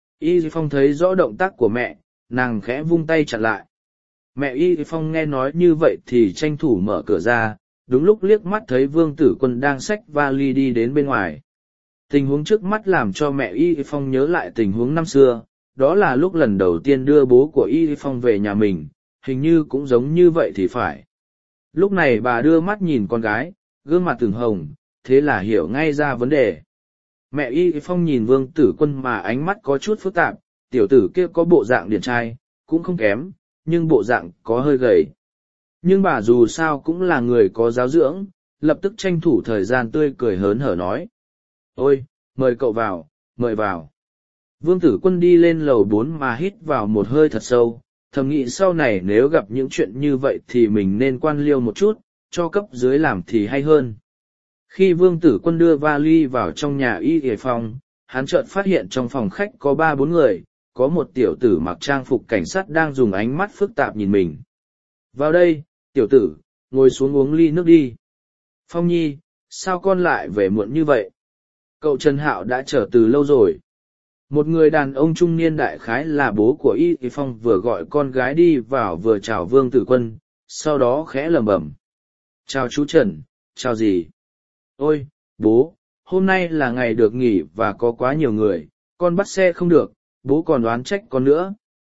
Y Phong thấy rõ động tác của mẹ, nàng khẽ vung tay chặn lại. Mẹ Y Phong nghe nói như vậy thì tranh thủ mở cửa ra, đúng lúc liếc mắt thấy Vương Tử Quân đang xách vali đi đến bên ngoài. Tình huống trước mắt làm cho mẹ Y Phong nhớ lại tình huống năm xưa, đó là lúc lần đầu tiên đưa bố của Y Phong về nhà mình, hình như cũng giống như vậy thì phải. Lúc này bà đưa mắt nhìn con gái, gương mặt từng hồng, thế là hiểu ngay ra vấn đề. Mẹ Y Phong nhìn Vương Tử Quân mà ánh mắt có chút phức tạp, tiểu tử kia có bộ dạng điển trai, cũng không kém, nhưng bộ dạng có hơi gầy. Nhưng bà dù sao cũng là người có giáo dưỡng, lập tức tranh thủ thời gian tươi cười hớn hở nói. Ôi, mời cậu vào, mời vào. Vương Tử Quân đi lên lầu bốn mà hít vào một hơi thật sâu, thầm nghĩ sau này nếu gặp những chuyện như vậy thì mình nên quan liêu một chút, cho cấp dưới làm thì hay hơn. Khi Vương Tử Quân đưa vali vào trong nhà Y Y Phong, hắn chợt phát hiện trong phòng khách có ba bốn người, có một tiểu tử mặc trang phục cảnh sát đang dùng ánh mắt phức tạp nhìn mình. Vào đây, tiểu tử, ngồi xuống uống ly nước đi. Phong Nhi, sao con lại về muộn như vậy? Cậu Trần Hạo đã chờ từ lâu rồi. Một người đàn ông trung niên đại khái là bố của Y Y Phong vừa gọi con gái đi vào vừa chào Vương Tử Quân, sau đó khẽ lẩm bẩm. Chào chú Trần, chào gì? Ôi, bố, hôm nay là ngày được nghỉ và có quá nhiều người, con bắt xe không được, bố còn đoán trách con nữa.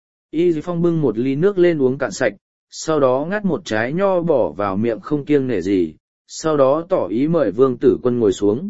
Y Y Phong bưng một ly nước lên uống cạn sạch, sau đó ngắt một trái nho bỏ vào miệng không kiêng nể gì, sau đó tỏ ý mời Vương Tử Quân ngồi xuống.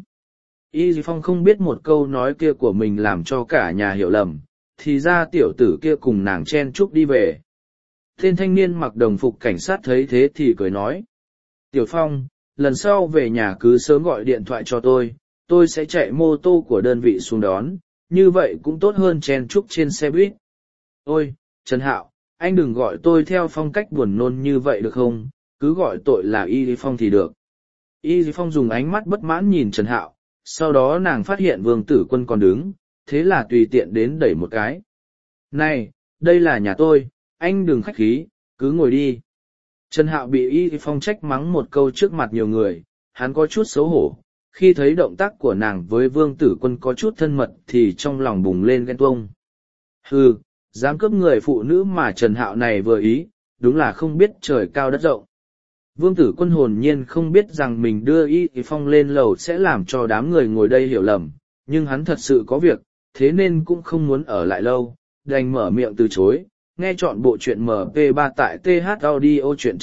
Y Dì Phong không biết một câu nói kia của mình làm cho cả nhà hiểu lầm, thì ra tiểu tử kia cùng nàng chen chúc đi về. Tên thanh niên mặc đồng phục cảnh sát thấy thế thì cười nói. Tiểu Phong, lần sau về nhà cứ sớm gọi điện thoại cho tôi, tôi sẽ chạy mô tô của đơn vị xuống đón, như vậy cũng tốt hơn chen chúc trên xe buýt. Ôi, Trần Hạo, anh đừng gọi tôi theo phong cách buồn nôn như vậy được không, cứ gọi tội là Y Dì Phong thì được. Y Dì Phong dùng ánh mắt bất mãn nhìn Trần Hạo. Sau đó nàng phát hiện Vương Tử Quân còn đứng, thế là tùy tiện đến đẩy một cái. Này, đây là nhà tôi, anh đừng khách khí, cứ ngồi đi. Trần Hạo bị Y Phong trách mắng một câu trước mặt nhiều người, hắn có chút xấu hổ. Khi thấy động tác của nàng với Vương Tử Quân có chút thân mật thì trong lòng bùng lên ghen tuông. Hừ, dám cướp người phụ nữ mà Trần Hạo này vừa ý, đúng là không biết trời cao đất rộng. Vương Tử Quân hồn nhiên không biết rằng mình đưa Y Phong lên lầu sẽ làm cho đám người ngồi đây hiểu lầm, nhưng hắn thật sự có việc, thế nên cũng không muốn ở lại lâu, đành mở miệng từ chối, nghe chọn bộ truyện em pê ba tại thaudio.com.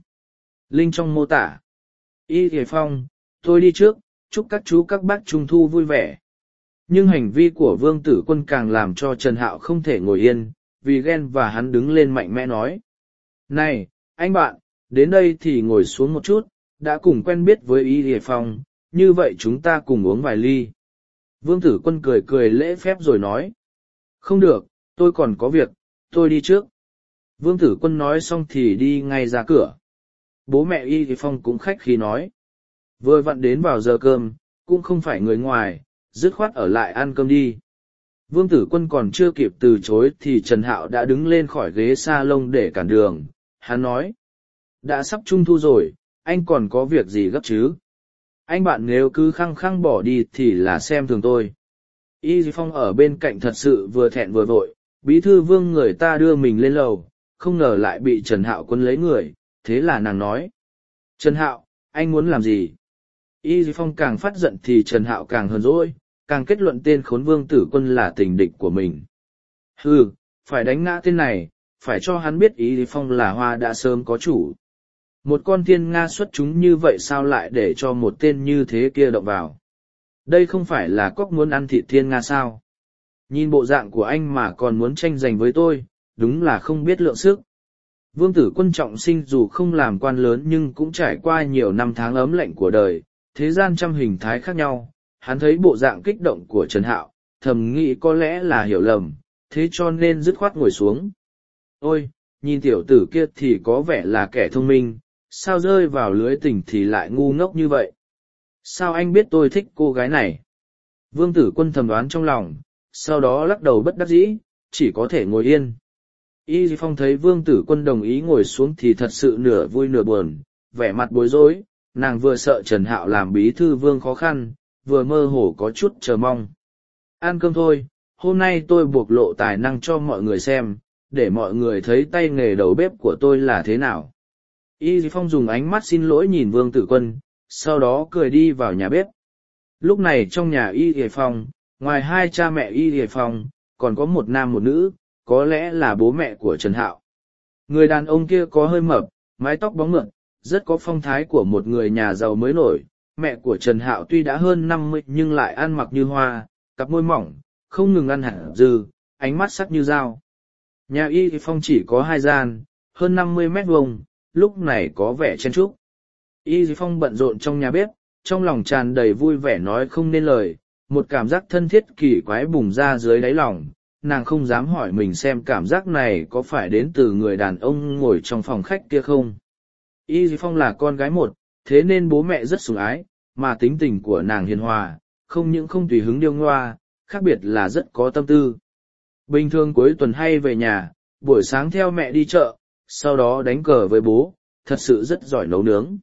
Link trong mô tả. Y Phong, tôi đi trước, chúc các chú các bác Trung Thu vui vẻ. Nhưng hành vi của Vương Tử Quân càng làm cho Trần Hạo không thể ngồi yên, vì ghen và hắn đứng lên mạnh mẽ nói. Này, anh bạn! Đến đây thì ngồi xuống một chút, đã cùng quen biết với Y Y Phong, như vậy chúng ta cùng uống vài ly. Vương Tử Quân cười cười lễ phép rồi nói. Không được, tôi còn có việc, tôi đi trước. Vương Tử Quân nói xong thì đi ngay ra cửa. Bố mẹ Y Y Phong cũng khách khí nói. Vừa vặn đến vào giờ cơm, cũng không phải người ngoài, dứt khoát ở lại ăn cơm đi. Vương Tử Quân còn chưa kịp từ chối thì Trần Hạo đã đứng lên khỏi ghế salon để cản đường, hắn nói. Đã sắp trung thu rồi, anh còn có việc gì gấp chứ? Anh bạn nếu cứ khăng khăng bỏ đi thì là xem thường tôi. Y Dì Phong ở bên cạnh thật sự vừa thẹn vừa vội, bí thư Vương người ta đưa mình lên lầu, không ngờ lại bị Trần Hạo Quân lấy người, thế là nàng nói. Trần Hạo, anh muốn làm gì? Y Dì Phong càng phát giận thì Trần Hạo càng hờn dỗi, càng kết luận tên khốn Vương Tử Quân là tình địch của mình. Hừ, phải đánh ngã tên này, phải cho hắn biết Y Dì Phong là hoa đã sớm có chủ. Một con thiên nga xuất chúng như vậy sao lại để cho một tên như thế kia động vào? Đây không phải là cóc muốn ăn thịt thiên nga sao? Nhìn bộ dạng của anh mà còn muốn tranh giành với tôi, đúng là không biết lượng sức. Vương Tử Quân trọng sinh dù không làm quan lớn nhưng cũng trải qua nhiều năm tháng ấm lạnh của đời, thế gian trăm hình thái khác nhau. Hắn thấy bộ dạng kích động của Trần Hạo, thầm nghĩ có lẽ là hiểu lầm, thế cho nên dứt khoát ngồi xuống. Ôi, nhìn tiểu tử kia thì có vẻ là kẻ thông minh, sao rơi vào lưới tình thì lại ngu ngốc như vậy? Sao anh biết tôi thích cô gái này? Vương Tử Quân thầm đoán trong lòng, sau đó lắc đầu bất đắc dĩ, chỉ có thể ngồi yên. Y Phong thấy Vương Tử Quân đồng ý ngồi xuống thì thật sự nửa vui nửa buồn, vẻ mặt bối rối, nàng vừa sợ Trần Hạo làm bí thư Vương khó khăn, vừa mơ hồ có chút chờ mong. Ăn cơm thôi, hôm nay tôi buộc lộ tài năng cho mọi người xem, để mọi người thấy tay nghề đầu bếp của tôi là thế nào. Y Phong dùng ánh mắt xin lỗi nhìn Vương Tử Quân, sau đó cười đi vào nhà bếp. Lúc này trong nhà Y Phong, ngoài hai cha mẹ Y Phong, còn có một nam một nữ, có lẽ là bố mẹ của Trần Hạo. Người đàn ông kia có hơi mập, mái tóc bóng mượn, rất có phong thái của một người nhà giàu mới nổi. Mẹ của Trần Hạo tuy đã hơn năm mươi nhưng lại ăn mặc như hoa, cặp môi mỏng, không ngừng ăn hạt dư, ánh mắt sắc như dao. Nhà Y Phong chỉ có hai gian, hơn năm mươi mét vuông, lúc này có vẻ chen chúc. Y Phong bận rộn trong nhà bếp, trong lòng tràn đầy vui vẻ nói không nên lời, một cảm giác thân thiết kỳ quái bùng ra dưới đáy lòng. Nàng không dám hỏi mình xem cảm giác này có phải đến từ người đàn ông ngồi trong phòng khách kia không. Y Phong là con gái một, thế nên bố mẹ rất sủng ái, mà tính tình của nàng hiền hòa, không những không tùy hứng điêu ngoa, khác biệt là rất có tâm tư. Bình thường cuối tuần hay về nhà, buổi sáng theo mẹ đi chợ, sau đó đánh cờ với bố, thật sự rất giỏi nấu nướng.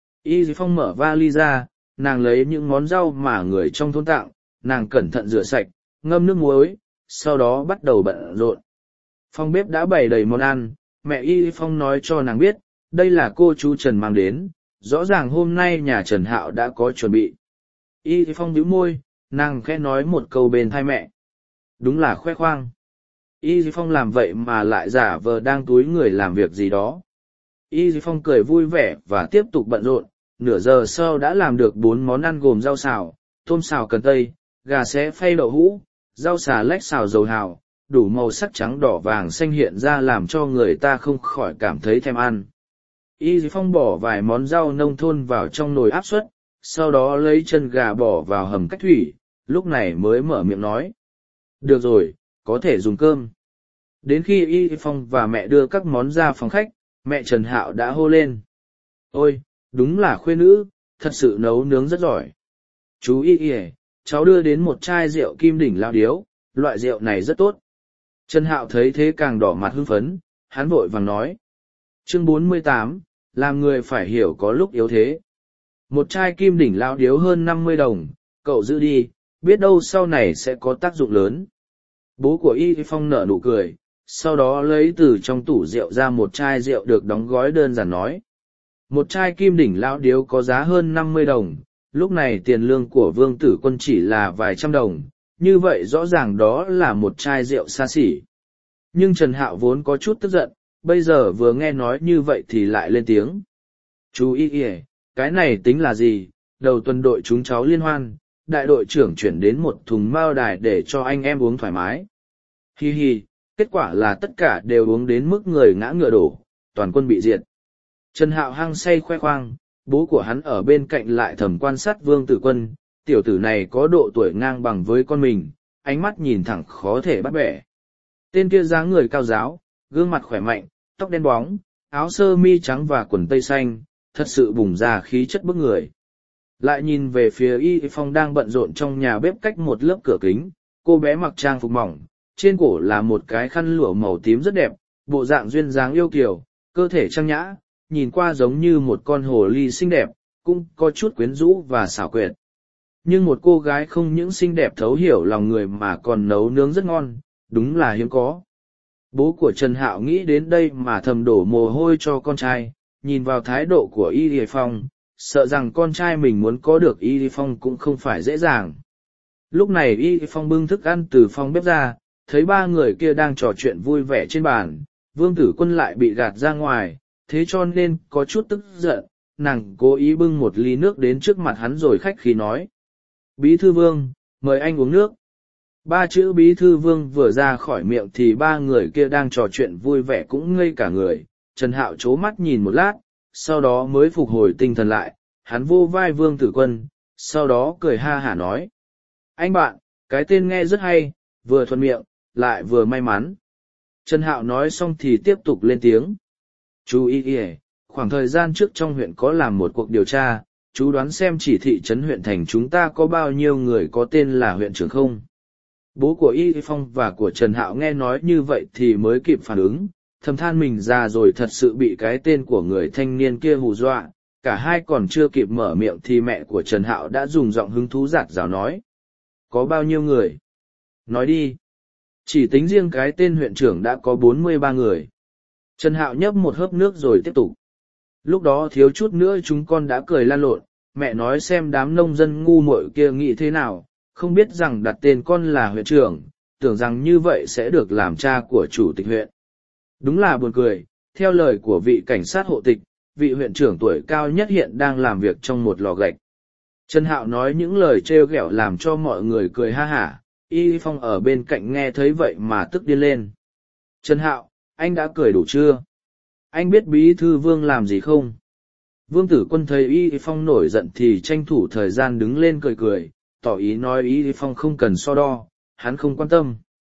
Y Phong mở vali ra, nàng lấy những món rau mà người trong thôn tặng, nàng cẩn thận rửa sạch, ngâm nước muối, sau đó bắt đầu bận rộn. Phòng bếp đã bày đầy món ăn, mẹ Y Phong nói cho nàng biết, đây là cô chú Trần mang đến, rõ ràng hôm nay nhà Trần Hạo đã có chuẩn bị. Y Phong bĩu môi, nàng khẽ nói một câu bên tai mẹ. Đúng là khoe khoang. Y Phong làm vậy mà lại giả vờ đang túi người làm việc gì đó. Y Phong cười vui vẻ và tiếp tục bận rộn, nửa giờ sau đã làm được bốn món ăn gồm rau xào, tôm xào cần tây, gà xé phay đậu hũ, rau xà lách xào dầu hào, đủ màu sắc trắng đỏ vàng xanh hiện ra làm cho người ta không khỏi cảm thấy thèm ăn. Y Phong bỏ vài món rau nông thôn vào trong nồi áp suất, sau đó lấy chân gà bỏ vào hầm cách thủy, lúc này mới mở miệng nói. Được rồi, có thể dùng cơm. Đến khi Y Phong và mẹ đưa các món ra phòng khách, mẹ Trần Hạo đã hô lên. Ôi, đúng là khuê nữ, thật sự nấu nướng rất giỏi. Chú Y Y, cháu đưa đến một chai rượu Kim Đỉnh Lao Điếu, loại rượu này rất tốt. Trần Hạo thấy thế càng đỏ mặt hưng phấn, hắn vội vàng nói. Chương bốn mươi tám, làm người phải hiểu có lúc yếu thế. Một chai Kim Đỉnh Lao Điếu hơn năm mươi đồng, cậu giữ đi, biết đâu sau này sẽ có tác dụng lớn. Bố của Y Phong nở nụ cười, sau đó lấy từ trong tủ rượu ra một chai rượu được đóng gói đơn giản nói. Một chai Kim Đỉnh Lão Điếu có giá hơn năm mươi đồng, lúc này tiền lương của Vương Tử Quân chỉ là vài trăm đồng, như vậy rõ ràng đó là một chai rượu xa xỉ. Nhưng Trần Hạo vốn có chút tức giận, bây giờ vừa nghe nói như vậy thì lại lên tiếng. Chú Y Y, cái này tính là gì, đầu tuần đội chúng cháu liên hoan, đại đội trưởng chuyển đến một thùng mao đài để cho anh em uống thoải mái. Hi hi, kết quả là tất cả đều uống đến mức người ngã ngựa đổ, toàn quân bị diệt. Trần Hạo hăng say khoe khoang, bố của hắn ở bên cạnh lại thầm quan sát Vương Tử Quân, tiểu tử này có độ tuổi ngang bằng với con mình, ánh mắt nhìn thẳng khó thể bắt bẻ. Tên kia dáng người cao giáo, gương mặt khỏe mạnh, tóc đen bóng, áo sơ mi trắng và quần tây xanh, thật sự bùng ra khí chất bức người. Lại nhìn về phía Y Phong đang bận rộn trong nhà bếp cách một lớp cửa kính, cô bé mặc trang phục mỏng, trên cổ là một cái khăn lụa màu tím rất đẹp, bộ dạng duyên dáng yêu kiều, cơ thể trang nhã, nhìn qua giống như một con hồ ly xinh đẹp, cũng có chút quyến rũ và xảo quyệt. Nhưng một cô gái không những xinh đẹp thấu hiểu lòng người mà còn nấu nướng rất ngon, đúng là hiếm có. Bố của Trần Hạo nghĩ đến đây mà thầm đổ mồ hôi cho con trai, nhìn vào thái độ của Y Phong, sợ rằng con trai mình muốn có được Y Phong cũng không phải dễ dàng. Lúc này Y Phong bưng thức ăn từ phòng bếp ra, thấy ba người kia đang trò chuyện vui vẻ trên bàn, Vương Tử Quân lại bị gạt ra ngoài, thế cho nên có chút tức giận, nàng cố ý bưng một ly nước đến trước mặt hắn rồi khách khí nói. Bí thư Vương, mời anh uống nước. Ba chữ bí thư vương vừa ra khỏi miệng thì ba người kia đang trò chuyện vui vẻ cũng ngây cả người. Trần Hạo c mắt nhìn một lát, sau đó mới phục hồi tinh thần lại, hắn vô vai Vương Tử Quân, sau đó cười ha hả nói. Anh bạn, cái tên nghe rất hay, vừa thuận miệng, lại vừa may mắn. Trần Hạo nói xong thì tiếp tục lên tiếng. Chú ý ý, khoảng thời gian trước trong huyện có làm một cuộc điều tra, chú đoán xem chỉ thị trấn huyện thành chúng ta có bao nhiêu người có tên là huyện trưởng không? Bố của Y Phong và của Trần Hạo nghe nói như vậy thì mới kịp phản ứng, thầm than mình già rồi thật sự bị cái tên của người thanh niên kia hù dọa. Cả hai còn chưa kịp mở miệng thì mẹ của Trần Hạo đã dùng giọng hứng thú giạt rào nói. Có bao nhiêu người? Nói đi. Chỉ tính riêng cái tên huyện trưởng đã có bốn mươi ba người. Trần Hạo nhấp một hớp nước rồi tiếp tục. Lúc đó thiếu chút nữa chúng con đã cười lan lộn, mẹ nói xem đám nông dân ngu muội kia nghĩ thế nào, không biết rằng đặt tên con là huyện trưởng, tưởng rằng như vậy sẽ được làm cha của chủ tịch huyện. Đúng là buồn cười, theo lời của vị cảnh sát hộ tịch, vị huyện trưởng tuổi cao nhất hiện đang làm việc trong một lò gạch. Trần Hạo nói những lời trêu ghẹo làm cho mọi người cười ha hả, Y Phong ở bên cạnh nghe thấy vậy mà tức điên lên. Trần Hạo, anh đã cười đủ chưa? Anh biết bí thư Vương làm gì không? Vương Tử Quân thấy Y Phong nổi giận thì tranh thủ thời gian đứng lên cười cười, tỏ ý nói Y Phong không cần so đo, hắn không quan tâm.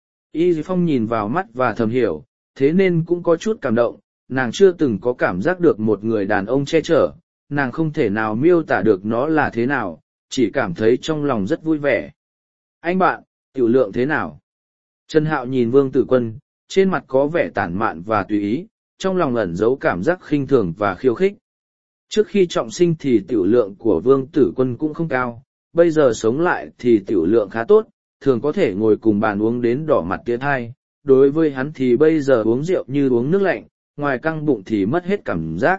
Y Phong nhìn vào mắt và thầm hiểu, thế nên cũng có chút cảm động. Nàng chưa từng có cảm giác được một người đàn ông che chở, nàng không thể nào miêu tả được nó là thế nào, chỉ cảm thấy trong lòng rất vui vẻ. Anh bạn, tiểu lượng thế nào? Trần Hạo nhìn Vương Tử Quân, trên mặt có vẻ tản mạn và tùy ý, trong lòng ẩn giấu cảm giác khinh thường và khiêu khích. Trước khi trọng sinh thì tiểu lượng của Vương Tử Quân cũng không cao, bây giờ sống lại thì tiểu lượng khá tốt, thường có thể ngồi cùng bàn uống đến đỏ mặt tía thai. Đối với hắn thì bây giờ uống rượu như uống nước lạnh, ngoài căng bụng thì mất hết cảm giác.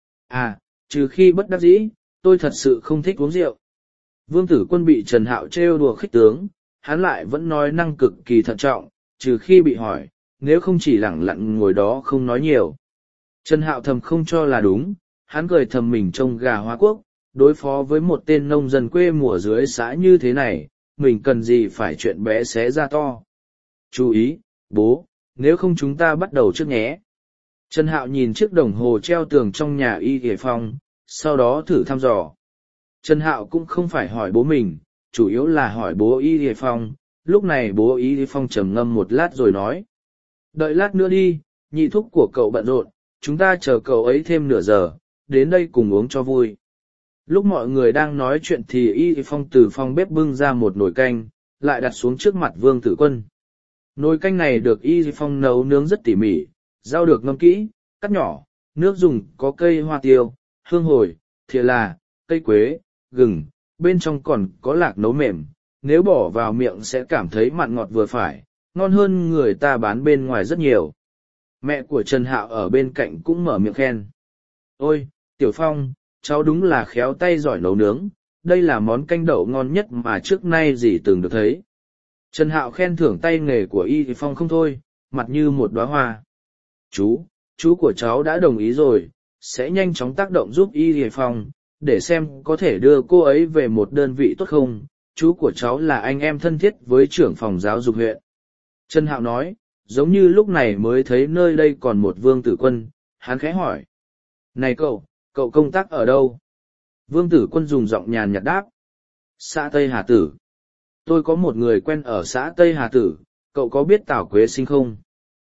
À, trừ khi bất đắc dĩ, tôi thật sự không thích uống rượu. Vương Tử Quân bị Trần Hạo trêu đùa khích tướng, hắn lại vẫn nói năng cực kỳ thận trọng, trừ khi bị hỏi, nếu không chỉ lẳng lặng ngồi đó không nói nhiều. Trần Hạo thầm không cho là đúng, hắn cười thầm mình trông gà Hoa Quốc, đối phó với một tên nông dân quê mùa dưới xã như thế này, mình cần gì phải chuyện bé xé ra to. Chú ý, bố, nếu không chúng ta bắt đầu trước nhé. Trần Hạo nhìn chiếc đồng hồ treo tường trong nhà Y Y Phong, sau đó thử thăm dò. Trần Hạo cũng không phải hỏi bố mình, chủ yếu là hỏi bố Y Y Phong. Lúc này bố Y Y Phong trầm ngâm một lát rồi nói. Đợi lát nữa đi, nhị thúc của cậu bận rộn, chúng ta chờ cậu ấy thêm nửa giờ, đến đây cùng uống cho vui. Lúc mọi người đang nói chuyện thì Y Y Phong từ phòng bếp bưng ra một nồi canh, lại đặt xuống trước mặt Vương Tử Quân. Nồi canh này được Y Y Phong nấu nướng rất tỉ mỉ, rau được ngâm kỹ, cắt nhỏ, nước dùng có cây hoa tiêu, hương hồi, thìa là, cây quế, gừng, bên trong còn có lạc nấu mềm, nếu bỏ vào miệng sẽ cảm thấy mặn ngọt vừa phải, ngon hơn người ta bán bên ngoài rất nhiều. Mẹ của Trần Hạo ở bên cạnh cũng mở miệng khen. Ôi, Tiểu Phong, cháu đúng là khéo tay giỏi nấu nướng, đây là món canh đậu ngon nhất mà trước nay dì từng được thấy. Trần Hạo khen thưởng tay nghề của Y Phong không thôi, mặt như một đóa hoa. Chú, chú của cháu đã đồng ý rồi, sẽ nhanh chóng tác động giúp Y Phong, để xem có thể đưa cô ấy về một đơn vị tốt không. Chú của cháu là anh em thân thiết với trưởng phòng giáo dục huyện. Trần Hạo nói, giống như lúc này mới thấy nơi đây còn một Vương Tử Quân, hắn khẽ hỏi. Này cậu, cậu công tác ở đâu? Vương Tử Quân dùng giọng nhàn nhạt đáp. Xã Tây Hà Tử. Tôi có một người quen ở xã Tây Hà Tử, cậu có biết Tào Quế Sinh không?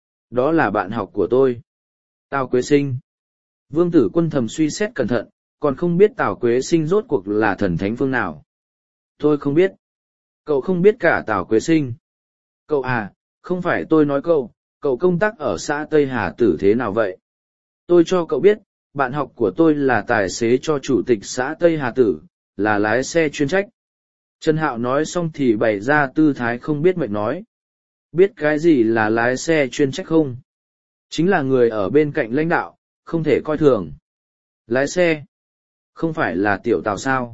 Đó là bạn học của tôi. Tào Quế Sinh. Vương Tử Quân thầm suy xét cẩn thận, còn không biết Tào Quế Sinh rốt cuộc là thần thánh phương nào. Tôi không biết. Cậu không biết cả Tào Quế Sinh. Cậu à, không phải tôi nói cậu, cậu công tác ở xã Tây Hà Tử thế nào vậy? Tôi cho cậu biết, bạn học của tôi là tài xế cho chủ tịch xã Tây Hà Tử, là lái xe chuyên trách. Trần Hạo nói xong thì bày ra tư thái không biết mệnh nói. Biết cái gì là lái xe chuyên trách không? Chính là người ở bên cạnh lãnh đạo, không thể coi thường. Lái xe? Không phải là tiểu Tào sao?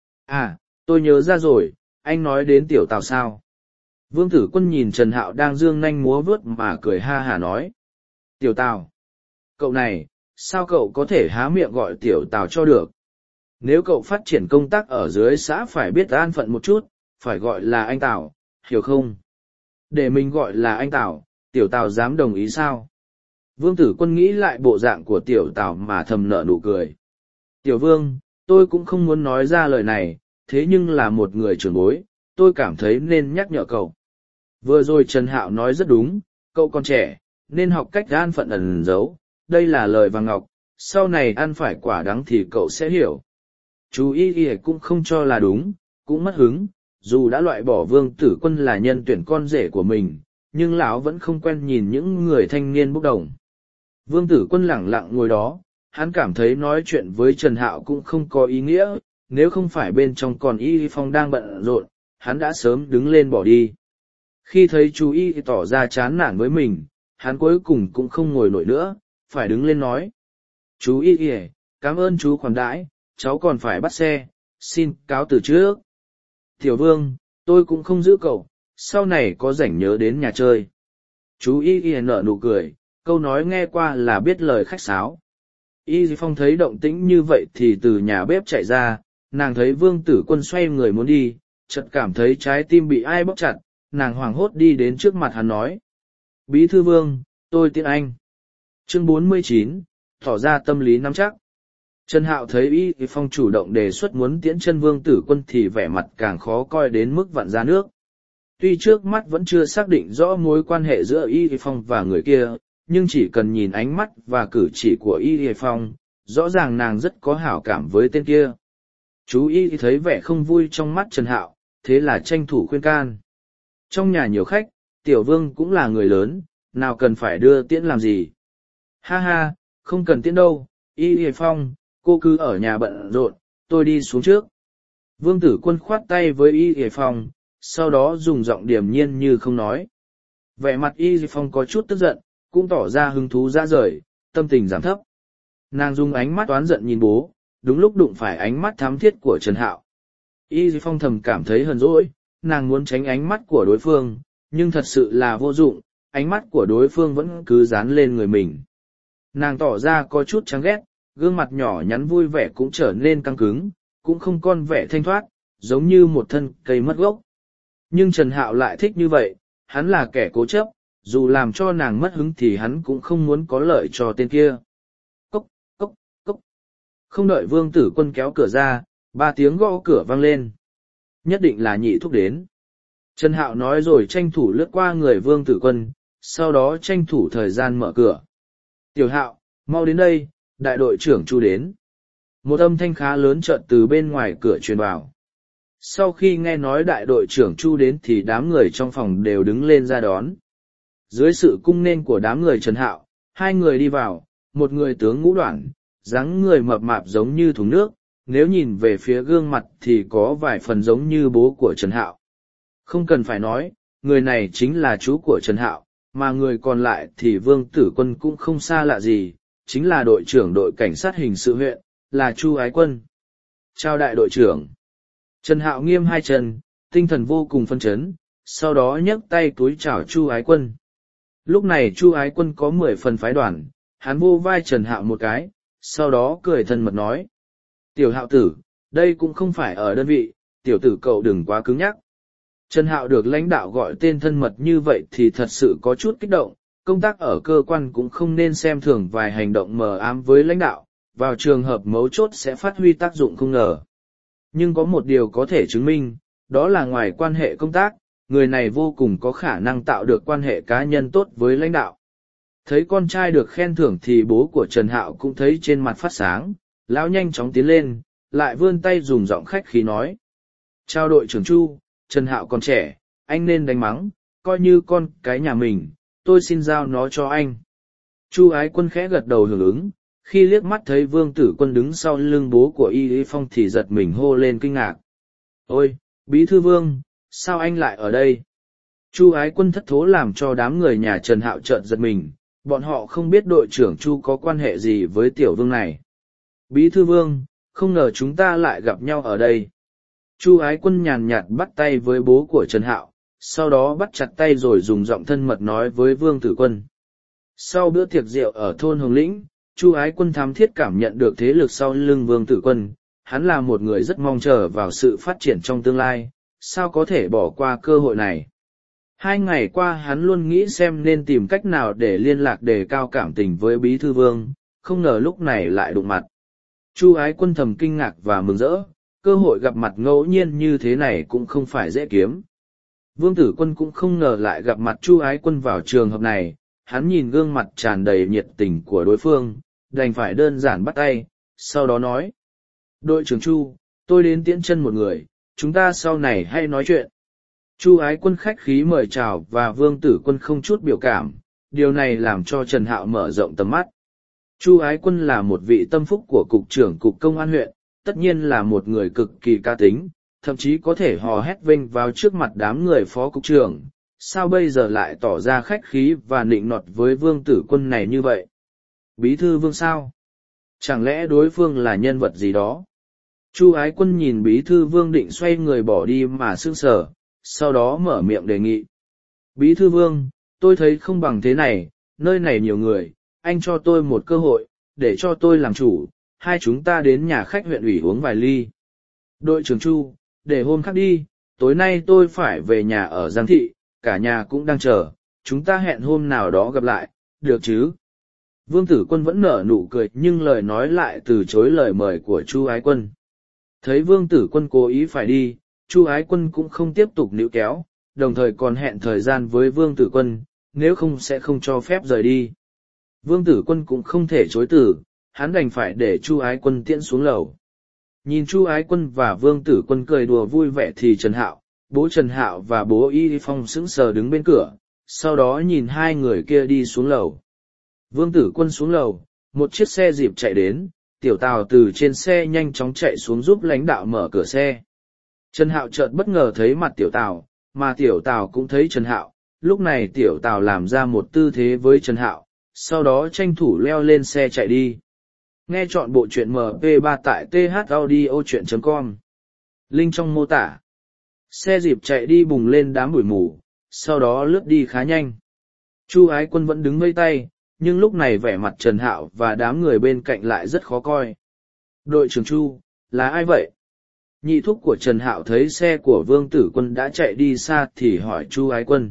À, tôi nhớ ra rồi, anh nói đến tiểu Tào sao? Vương Tử Quân nhìn Trần Hạo đang dương nanh múa vớt mà cười ha hả nói. Tiểu Tào? Cậu này, sao cậu có thể há miệng gọi tiểu Tào cho được? Nếu cậu phát triển công tác ở dưới xã phải biết an phận một chút, phải gọi là anh Tào, hiểu không? Để mình gọi là anh Tào, tiểu Tào dám đồng ý sao? Vương Tử Quân nghĩ lại bộ dạng của tiểu Tào mà thầm nở nụ cười. Tiểu Vương, tôi cũng không muốn nói ra lời này, thế nhưng là một người trưởng bối, tôi cảm thấy nên nhắc nhở cậu. Vừa rồi Trần Hạo nói rất đúng, cậu còn trẻ, nên học cách an phận ẩn giấu, đây là lời vàng ngọc, sau này ăn phải quả đắng thì cậu sẽ hiểu. Chú Y Y cũng không cho là đúng, cũng mất hứng, dù đã loại bỏ Vương Tử Quân là nhân tuyển con rể của mình, nhưng lão vẫn không quen nhìn những người thanh niên bốc đồng. Vương Tử Quân lẳng lặng ngồi đó, hắn cảm thấy nói chuyện với Trần Hạo cũng không có ý nghĩa, nếu không phải bên trong còn Y Phong đang bận rộn, hắn đã sớm đứng lên bỏ đi. Khi thấy chú Y tỏ ra chán nản với mình, hắn cuối cùng cũng không ngồi nổi nữa, phải đứng lên nói. Chú Y Y, cảm ơn chú khoản đãi, cháu còn phải bắt xe, xin cáo từ trước. Tiểu Vương, tôi cũng không giữ cậu, sau này có rảnh nhớ đến nhà chơi. Chú Y Y nở nụ cười, câu nói nghe qua là biết lời khách sáo. Y Phong thấy động tĩnh như vậy thì từ nhà bếp chạy ra, nàng thấy Vương Tử Quân xoay người muốn đi, chợt cảm thấy trái tim bị ai bóp chặt, nàng hoảng hốt đi đến trước mặt hắn nói. Bí thư Vương, tôi tiễn anh. Chương bốn mươi chín, tỏ ra tâm lý nắm chắc. Trần Hạo thấy Y Phong chủ động đề xuất muốn tiễn chân Vương Tử Quân thì vẻ mặt càng khó coi đến mức vặn ra nước. Tuy trước mắt vẫn chưa xác định rõ mối quan hệ giữa Y Phong và người kia, nhưng chỉ cần nhìn ánh mắt và cử chỉ của Y Phong, rõ ràng nàng rất có hảo cảm với tên kia. Chú Y thấy vẻ không vui trong mắt Trần Hạo, thế là tranh thủ khuyên can. Trong nhà nhiều khách, Tiểu Vương cũng là người lớn, nào cần phải đưa tiễn làm gì. Ha ha, không cần tiễn đâu, Y Phong, cô cứ ở nhà bận rộn, tôi đi xuống trước. Vương Tử Quân khoát tay với Y Phong, sau đó dùng giọng điềm nhiên như không nói. Vẻ mặt Y Phong có chút tức giận, cũng tỏ ra hứng thú ra rời, tâm tình giảm thấp. Nàng dùng ánh mắt oán giận nhìn bố, đúng lúc đụng phải ánh mắt thám thiết của Trần Hạo. Y Phong thầm cảm thấy hờn dỗi, nàng muốn tránh ánh mắt của đối phương, nhưng thật sự là vô dụng, ánh mắt của đối phương vẫn cứ dán lên người mình. Nàng tỏ ra có chút chán ghét, gương mặt nhỏ nhắn vui vẻ cũng trở nên căng cứng, cũng không còn vẻ thanh thoát, giống như một thân cây mất gốc. Nhưng Trần Hạo lại thích như vậy, hắn là kẻ cố chấp, dù làm cho nàng mất hứng thì hắn cũng không muốn có lợi cho tên kia. Cốc, cốc, cốc. Không đợi Vương Tử Quân kéo cửa ra, ba tiếng gõ cửa vang lên. Nhất định là nhị thúc đến. Trần Hạo nói rồi tranh thủ lướt qua người Vương Tử Quân, sau đó tranh thủ thời gian mở cửa. Tiểu Hạo, mau đến đây, đại đội trưởng Chu đến. Một âm thanh khá lớn chợt từ bên ngoài cửa truyền vào. Sau khi nghe nói đại đội trưởng Chu đến thì đám người trong phòng đều đứng lên ra đón. Dưới sự cung nên của đám người Trần Hạo, hai người đi vào, một người tướng ngũ đoản, dáng người mập mạp giống như thùng nước, nếu nhìn về phía gương mặt thì có vài phần giống như bố của Trần Hạo. Không cần phải nói, người này chính là chú của Trần Hạo, mà người còn lại thì Vương Tử Quân cũng không xa lạ gì, chính là đội trưởng đội cảnh sát hình sự huyện, là Chu Ái Quân. Chào đại đội trưởng. Trần Hạo nghiêm hai chân, tinh thần vô cùng phân chấn, sau đó nhấc tay túi chào Chu Ái Quân. Lúc này Chu Ái Quân có mười phần phái đoàn, hắn vô vai Trần Hạo một cái, sau đó cười thân mật nói. Tiểu Hạo tử, đây cũng không phải ở đơn vị, tiểu tử cậu đừng quá cứng nhắc. Trần Hạo được lãnh đạo gọi tên thân mật như vậy thì thật sự có chút kích động, công tác ở cơ quan cũng không nên xem thường vài hành động mờ ám với lãnh đạo, vào trường hợp mấu chốt sẽ phát huy tác dụng không ngờ. Nhưng có một điều có thể chứng minh, đó là ngoài quan hệ công tác, người này vô cùng có khả năng tạo được quan hệ cá nhân tốt với lãnh đạo. Thấy con trai được khen thưởng thì bố của Trần Hạo cũng thấy trên mặt phát sáng, lão nhanh chóng tiến lên, lại vươn tay dùng giọng khách khí nói. Chào đội trưởng Chu, Trần Hạo còn trẻ, anh nên đánh mắng, coi như con cái nhà mình, tôi xin giao nó cho anh. Chu Ái Quân khẽ gật đầu hưởng ứng, khi liếc mắt thấy Vương Tử Quân đứng sau lưng bố của Y Phong thì giật mình hô lên kinh ngạc. Ôi, Bí thư Vương, sao anh lại ở đây? Chu Ái Quân thất thố làm cho đám người nhà Trần Hạo chợt giật mình, bọn họ không biết đội trưởng Chu có quan hệ gì với tiểu vương này. Bí thư Vương, không ngờ chúng ta lại gặp nhau ở đây. Chu Ái Quân nhàn nhạt bắt tay với bố của Trần Hạo, sau đó bắt chặt tay rồi dùng giọng thân mật nói với Vương Tử Quân. Sau bữa tiệc rượu ở thôn Hồng Lĩnh, Chu Ái Quân thám thiết cảm nhận được thế lực sau lưng Vương Tử Quân, hắn là một người rất mong chờ vào sự phát triển trong tương lai, sao có thể bỏ qua cơ hội này. Hai ngày qua hắn luôn nghĩ xem nên tìm cách nào để liên lạc đề cao cảm tình với Bí Thư Vương, không ngờ lúc này lại đụng mặt. Chu Ái Quân thầm kinh ngạc và mừng rỡ, cơ hội gặp mặt ngẫu nhiên như thế này cũng không phải dễ kiếm. Vương Tử Quân cũng không ngờ lại gặp mặt Chu Ái Quân vào trường hợp này, hắn nhìn gương mặt tràn đầy nhiệt tình của đối phương, đành phải đơn giản bắt tay, sau đó nói. Đội trưởng Chu, tôi đến tiễn chân một người, chúng ta sau này hay nói chuyện. Chu Ái Quân khách khí mời chào và Vương Tử Quân không chút biểu cảm, điều này làm cho Trần Hạo mở rộng tầm mắt. Chu Ái Quân là một vị tâm phúc của cục trưởng cục công an huyện, tất nhiên là một người cực kỳ cá tính, thậm chí có thể hò hét vênh vào trước mặt đám người phó cục trưởng. Sao bây giờ lại tỏ ra khách khí và nịnh nọt với Vương Tử Quân này như vậy? Bí thư Vương sao? Chẳng lẽ đối phương là nhân vật gì đó? Chu Ái Quân nhìn Bí thư Vương định xoay người bỏ đi mà sững sờ, sau đó mở miệng đề nghị. Bí thư Vương, tôi thấy không bằng thế này, nơi này nhiều người, anh cho tôi một cơ hội, để cho tôi làm chủ, hai chúng ta đến nhà khách huyện ủy uống vài ly. Đội trưởng Chu, để hôm khác đi, tối nay tôi phải về nhà ở Giang Thị, cả nhà cũng đang chờ, chúng ta hẹn hôm nào đó gặp lại, được chứ? Vương Tử Quân vẫn nở nụ cười nhưng lời nói lại từ chối lời mời của Chu Ái Quân. Thấy Vương Tử Quân cố ý phải đi, Chu Ái Quân cũng không tiếp tục níu kéo, đồng thời còn hẹn thời gian với Vương Tử Quân, nếu không sẽ không cho phép rời đi. Vương Tử Quân cũng không thể chối từ, hắn đành phải để Chu Ái Quân tiễn xuống lầu. Nhìn Chu Ái Quân và Vương Tử Quân cười đùa vui vẻ thì Trần Hạo, bố Trần Hạo và bố Y Phong sững sờ đứng bên cửa, sau đó nhìn hai người kia đi xuống lầu. Vương Tử Quân xuống lầu, một chiếc xe dịp chạy đến, Tiểu Tào từ trên xe nhanh chóng chạy xuống giúp lãnh đạo mở cửa xe. Trần Hạo chợt bất ngờ thấy mặt Tiểu Tào, mà Tiểu Tào cũng thấy Trần Hạo, lúc này Tiểu Tào làm ra một tư thế với Trần Hạo, sau đó tranh thủ leo lên xe chạy đi. Nghe chọn bộ truyện em pê ba tại thaudio.chuyện com. Link trong mô tả. Xe dịp chạy đi bùng lên đám bụi mù, sau đó lướt đi khá nhanh. Chu Ái Quân vẫn đứng vây tay, nhưng lúc này vẻ mặt Trần Hạo và đám người bên cạnh lại rất khó coi. Đội trưởng Chu, là ai vậy? Nhị thúc của Trần Hạo thấy xe của Vương Tử Quân đã chạy đi xa thì hỏi Chu Ái Quân.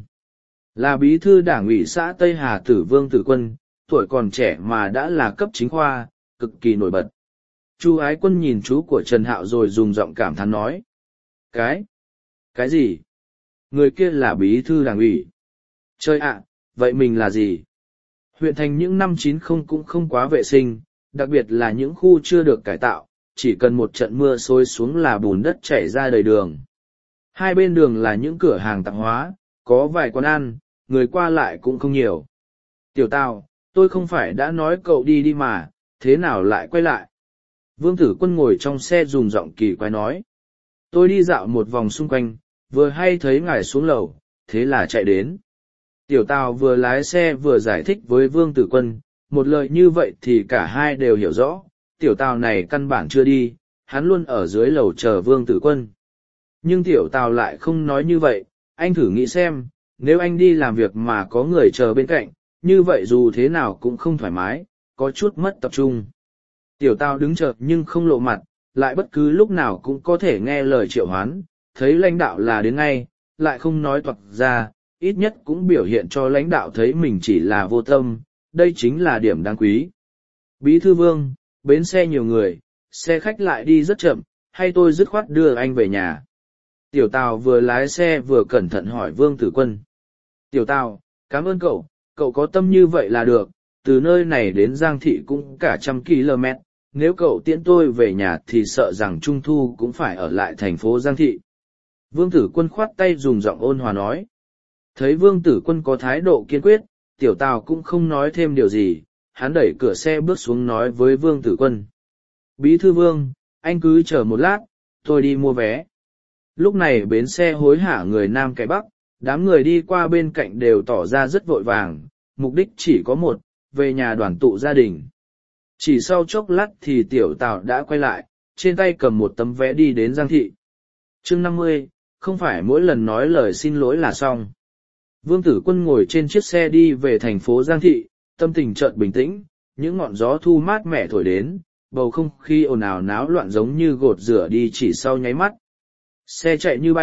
Là bí thư đảng ủy xã Tây Hà Tử Vương Tử Quân, tuổi còn trẻ mà đã là cấp chính khoa, cực kỳ nổi bật. Chu Ái Quân nhìn chú của Trần Hạo rồi dùng giọng cảm thán nói. Cái? Cái gì? Người kia là bí thư đảng ủy. Chơi ạ, vậy mình là gì? Huyện thành những năm chín mươi cũng không quá vệ sinh, đặc biệt là những khu chưa được cải tạo, chỉ cần một trận mưa xối xuống là bùn đất chảy ra đầy đường. Hai bên đường là những cửa hàng tạp hóa, có vài quán ăn, người qua lại cũng không nhiều. Tiểu Tào, tôi không phải đã nói cậu đi đi mà, thế nào lại quay lại? Vương Tử Quân ngồi trong xe dùng giọng kỳ quái nói. Tôi đi dạo một vòng xung quanh, vừa hay thấy ngài xuống lầu, thế là chạy đến. Tiểu Tào vừa lái xe vừa giải thích với Vương Tử Quân, một lời như vậy thì cả hai đều hiểu rõ, Tiểu Tào này căn bản chưa đi, hắn luôn ở dưới lầu chờ Vương Tử Quân. Nhưng Tiểu Tào lại không nói như vậy, anh thử nghĩ xem, nếu anh đi làm việc mà có người chờ bên cạnh, như vậy dù thế nào cũng không thoải mái, có chút mất tập trung. Tiểu Tào đứng chờ nhưng không lộ mặt, lại bất cứ lúc nào cũng có thể nghe lời triệu hoán, thấy lãnh đạo là đến ngay, lại không nói toạc ra, ít nhất cũng biểu hiện cho lãnh đạo thấy mình chỉ là vô tâm, đây chính là điểm đáng quý. Bí thư Vương, bến xe nhiều người, xe khách lại đi rất chậm, hay tôi dứt khoát đưa anh về nhà? Tiểu Tào vừa lái xe vừa cẩn thận hỏi Vương Tử Quân. Tiểu Tào, cảm ơn cậu, cậu có tâm như vậy là được, từ nơi này đến Giang Thị cũng cả trăm km, nếu cậu tiễn tôi về nhà thì sợ rằng Trung Thu cũng phải ở lại thành phố Giang Thị. Vương Tử Quân khoát tay dùng giọng ôn hòa nói. Thấy Vương Tử Quân có thái độ kiên quyết, Tiểu Tào cũng không nói thêm điều gì, hắn đẩy cửa xe bước xuống nói với Vương Tử Quân. Bí thư Vương, anh cứ chờ một lát, tôi đi mua vé. Lúc này bến xe hối hả người Nam kẻ Bắc, đám người đi qua bên cạnh đều tỏ ra rất vội vàng, mục đích chỉ có một, về nhà đoàn tụ gia đình. Chỉ sau chốc lát thì Tiểu Tào đã quay lại, trên tay cầm một tấm vé đi đến Giang Thị. Chương năm mươi, không phải mỗi lần nói lời xin lỗi là xong. Vương Tử Quân ngồi trên chiếc xe đi về thành phố Giang Thị, tâm tình chợt bình tĩnh, những ngọn gió thu mát mẻ thổi đến, bầu không khí ồn ào náo loạn giống như gột rửa đi chỉ sau nháy mắt. Xe chạy như bay,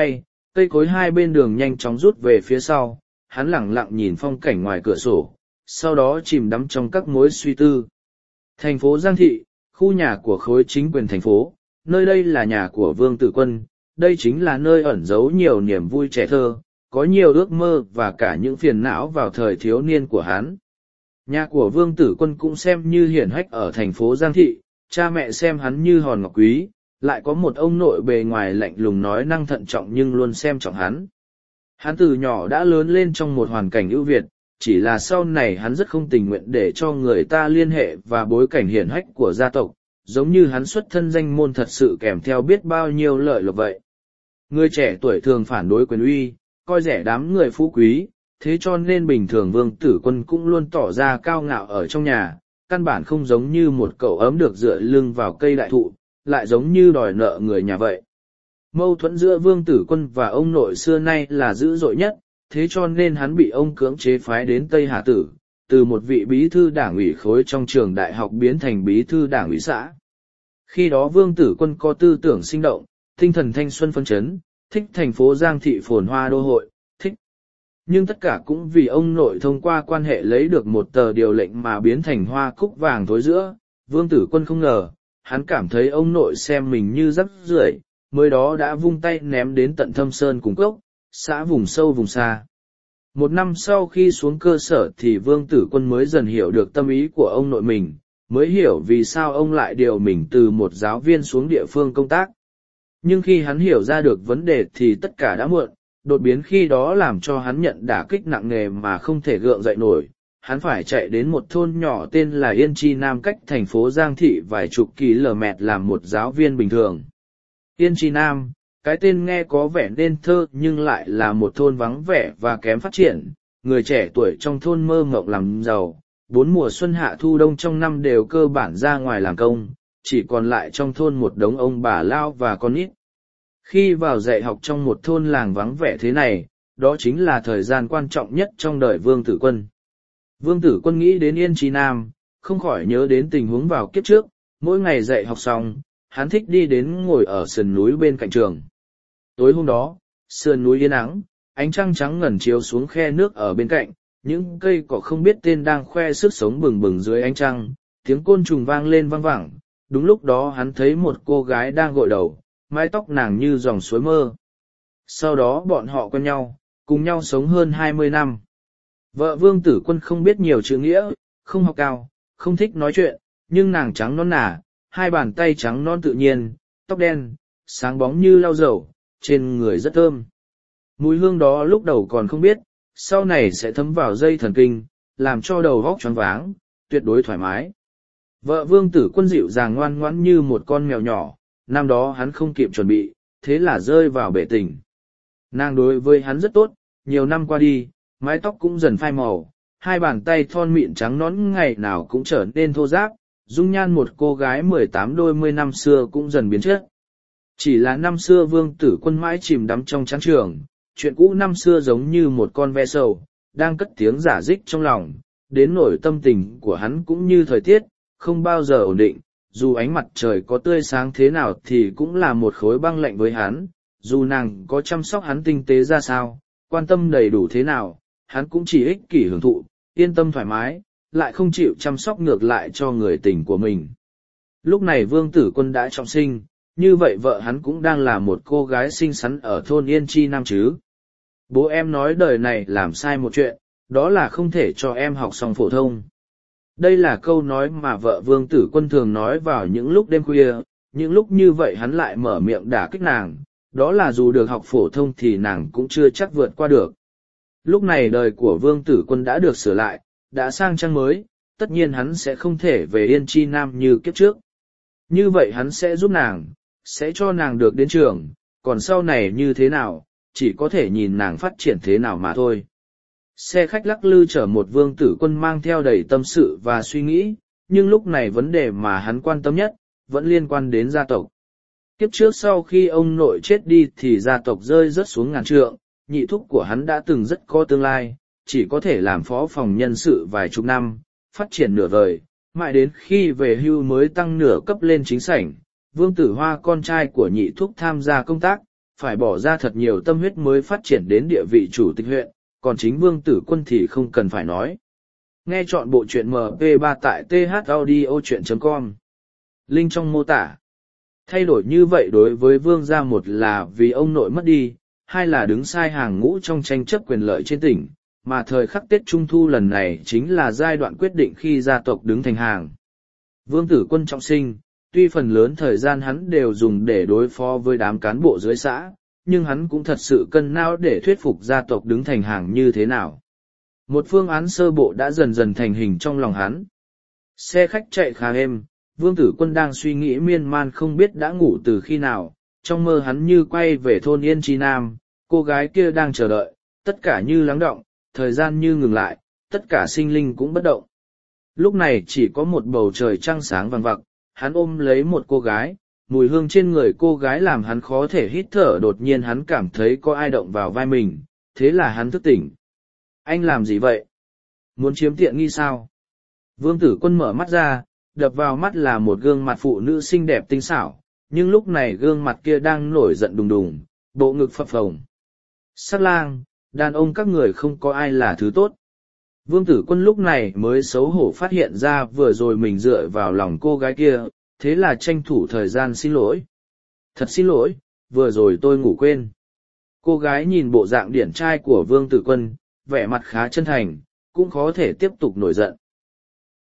cây cối hai bên đường nhanh chóng rút về phía sau, hắn lẳng lặng nhìn phong cảnh ngoài cửa sổ, sau đó chìm đắm trong các mối suy tư. Thành phố Giang Thị, khu nhà của khối chính quyền thành phố, nơi đây là nhà của Vương Tử Quân, đây chính là nơi ẩn giấu nhiều niềm vui trẻ thơ, có nhiều ước mơ và cả những phiền não vào thời thiếu niên của hắn. Nhà của Vương Tử Quân cũng xem như hiển hách ở thành phố Giang Thị, cha mẹ xem hắn như hòn ngọc quý, lại có một ông nội bề ngoài lạnh lùng nói năng thận trọng nhưng luôn xem trọng hắn. Hắn từ nhỏ đã lớn lên trong một hoàn cảnh ưu việt, chỉ là sau này hắn rất không tình nguyện để cho người ta liên hệ và bối cảnh hiển hách của gia tộc, giống như hắn xuất thân danh môn thật sự kèm theo biết bao nhiêu lợi lộc vậy. Người trẻ tuổi thường phản đối quyền uy, coi rẻ đám người phú quý, thế cho nên bình thường Vương Tử Quân cũng luôn tỏ ra cao ngạo ở trong nhà, căn bản không giống như một cậu ấm được dựa lưng vào cây đại thụ, lại giống như đòi nợ người nhà vậy. Mâu thuẫn giữa Vương Tử Quân và ông nội xưa nay là dữ dội nhất, thế cho nên hắn bị ông cưỡng chế phái đến Tây Hà Tử, từ một vị bí thư đảng ủy khối trong trường đại học biến thành bí thư đảng ủy xã. Khi đó Vương Tử Quân có tư tưởng sinh động, tinh thần thanh xuân phấn chấn, thích thành phố Giang Thị phồn hoa đô hội, thích. Nhưng tất cả cũng vì ông nội thông qua quan hệ lấy được một tờ điều lệnh mà biến thành hoa cúc vàng thối giữa. Vương Tử Quân không ngờ, hắn cảm thấy ông nội xem mình như rắc rưởi, mới đó đã vung tay ném đến tận Thâm Sơn cùng cốc, xã vùng sâu vùng xa. Một năm sau khi xuống cơ sở thì Vương Tử Quân mới dần hiểu được tâm ý của ông nội mình, mới hiểu vì sao ông lại điều mình từ một giáo viên xuống địa phương công tác. Nhưng khi hắn hiểu ra được vấn đề thì tất cả đã muộn, đột biến khi đó làm cho hắn nhận đả kích nặng nề mà không thể gượng dậy nổi. Hắn phải chạy đến một thôn nhỏ tên là Yên Chi Nam cách thành phố Giang Thị vài chục km làm một giáo viên bình thường. Yên Chi Nam, cái tên nghe có vẻ nên thơ nhưng lại là một thôn vắng vẻ và kém phát triển. Người trẻ tuổi trong thôn mơ mộng làm giàu, bốn mùa xuân hạ thu đông trong năm đều cơ bản ra ngoài làm công, chỉ còn lại trong thôn một đống ông bà lao và con nít. Khi vào dạy học trong một thôn làng vắng vẻ thế này, đó chính là thời gian quan trọng nhất trong đời Vương Tử Quân. Vương Tử Quân nghĩ đến Yên Chi Nam, không khỏi nhớ đến tình huống vào kiếp trước, mỗi ngày dạy học xong, hắn thích đi đến ngồi ở sườn núi bên cạnh trường. Tối hôm đó, sườn núi yên ắng, ánh trăng trắng ngần chiếu xuống khe nước ở bên cạnh, những cây cỏ không biết tên đang khoe sức sống bừng bừng dưới ánh trăng, tiếng côn trùng vang lên vang vẳng. Đúng lúc đó hắn thấy một cô gái đang gội đầu, mái tóc nàng như dòng suối mơ. Sau đó bọn họ quen nhau, cùng nhau sống hơn hai mươi năm. Vợ Vương Tử Quân không biết nhiều chữ nghĩa, không học cao, không thích nói chuyện, nhưng nàng trắng non nả, hai bàn tay trắng non tự nhiên, tóc đen, sáng bóng như lau dầu, trên người rất thơm. Mùi hương đó lúc đầu còn không biết, sau này sẽ thấm vào dây thần kinh, làm cho đầu óc choáng váng, tuyệt đối thoải mái. Vợ Vương Tử Quân dịu dàng ngoan ngoãn như một con mèo nhỏ, năm đó hắn không kịp chuẩn bị, thế là rơi vào bể tình. Nàng đối với hắn rất tốt, nhiều năm qua đi, mái tóc cũng dần phai màu, hai bàn tay thon mịn trắng nõn ngày nào cũng trở nên thô ráp, dung nhan một cô gái mười tám đôi mươi năm xưa cũng dần biến chất. Chỉ là năm xưa Vương Tử Quân mãi chìm đắm trong trắng trường, chuyện cũ năm xưa giống như một con ve sầu, đang cất tiếng giả dích trong lòng, đến nỗi tâm tình của hắn cũng như thời tiết, không bao giờ ổn định, dù ánh mặt trời có tươi sáng thế nào thì cũng là một khối băng lạnh với hắn, dù nàng có chăm sóc hắn tinh tế ra sao, quan tâm đầy đủ thế nào, hắn cũng chỉ ích kỷ hưởng thụ, yên tâm thoải mái, lại không chịu chăm sóc ngược lại cho người tình của mình. Lúc này Vương Tử Quân đã trọng sinh, như vậy vợ hắn cũng đang là một cô gái xinh xắn ở thôn Yên Chi Nam chứ. Bố em nói đời này làm sai một chuyện, đó là không thể cho em học xong phổ thông. Đây là câu nói mà vợ Vương Tử Quân thường nói vào những lúc đêm khuya, những lúc như vậy hắn lại mở miệng đả kích nàng, đó là dù được học phổ thông thì nàng cũng chưa chắc vượt qua được. Lúc này đời của Vương Tử Quân đã được sửa lại, đã sang trang mới, tất nhiên hắn sẽ không thể về Yên Chi Nam như kiếp trước. Như vậy hắn sẽ giúp nàng, sẽ cho nàng được đến trường, còn sau này như thế nào, chỉ có thể nhìn nàng phát triển thế nào mà thôi. Xe khách lắc lư chở một Vương Tử Quân mang theo đầy tâm sự và suy nghĩ, nhưng lúc này vấn đề mà hắn quan tâm nhất, vẫn liên quan đến gia tộc. Kiếp trước sau khi ông nội chết đi thì gia tộc rơi rớt xuống ngàn trượng, nhị thúc của hắn đã từng rất có tương lai, chỉ có thể làm phó phòng nhân sự vài chục năm, phát triển nửa vời, mãi đến khi về hưu mới tăng nửa cấp lên chính sảnh. Vương Tử Hoa con trai của nhị thúc tham gia công tác, phải bỏ ra thật nhiều tâm huyết mới phát triển đến địa vị chủ tịch huyện, còn chính Vương Tử Quân thì không cần phải nói. Nghe chọn bộ truyện em pê ba tại thaudio.chuyện com. Link trong mô tả. Thay đổi như vậy đối với Vương gia, một là vì ông nội mất đi, hai là đứng sai hàng ngũ trong tranh chấp quyền lợi trên tỉnh, mà thời khắc Tết Trung Thu lần này chính là giai đoạn quyết định khi gia tộc đứng thành hàng. Vương Tử Quân trọng sinh, tuy phần lớn thời gian hắn đều dùng để đối phó với đám cán bộ dưới xã, nhưng hắn cũng thật sự cân não để thuyết phục gia tộc đứng thành hàng như thế nào. Một phương án sơ bộ đã dần dần thành hình trong lòng hắn. Xe khách chạy khá êm, Vương Tử Quân đang suy nghĩ miên man không biết đã ngủ từ khi nào, trong mơ hắn như quay về thôn Yên Chi Nam, cô gái kia đang chờ đợi, tất cả như lắng đọng, thời gian như ngừng lại, tất cả sinh linh cũng bất động. Lúc này chỉ có một bầu trời trăng sáng vàng vặc, hắn ôm lấy một cô gái, mùi hương trên người cô gái làm hắn khó thể hít thở, đột nhiên hắn cảm thấy có ai động vào vai mình, thế là hắn thức tỉnh. Anh làm gì vậy? Muốn chiếm tiện nghi sao? Vương Tử Quân mở mắt ra, đập vào mắt là một gương mặt phụ nữ xinh đẹp tinh xảo, nhưng lúc này gương mặt kia đang nổi giận đùng đùng, bộ ngực phập phồng. Sắc lang, đàn ông các người không có ai là thứ tốt. Vương Tử Quân lúc này mới xấu hổ phát hiện ra vừa rồi mình dựa vào lòng cô gái kia, thế là tranh thủ thời gian xin lỗi. Thật xin lỗi, vừa rồi tôi ngủ quên. Cô gái nhìn bộ dạng điển trai của Vương Tử Quân, vẻ mặt khá chân thành, cũng khó thể tiếp tục nổi giận.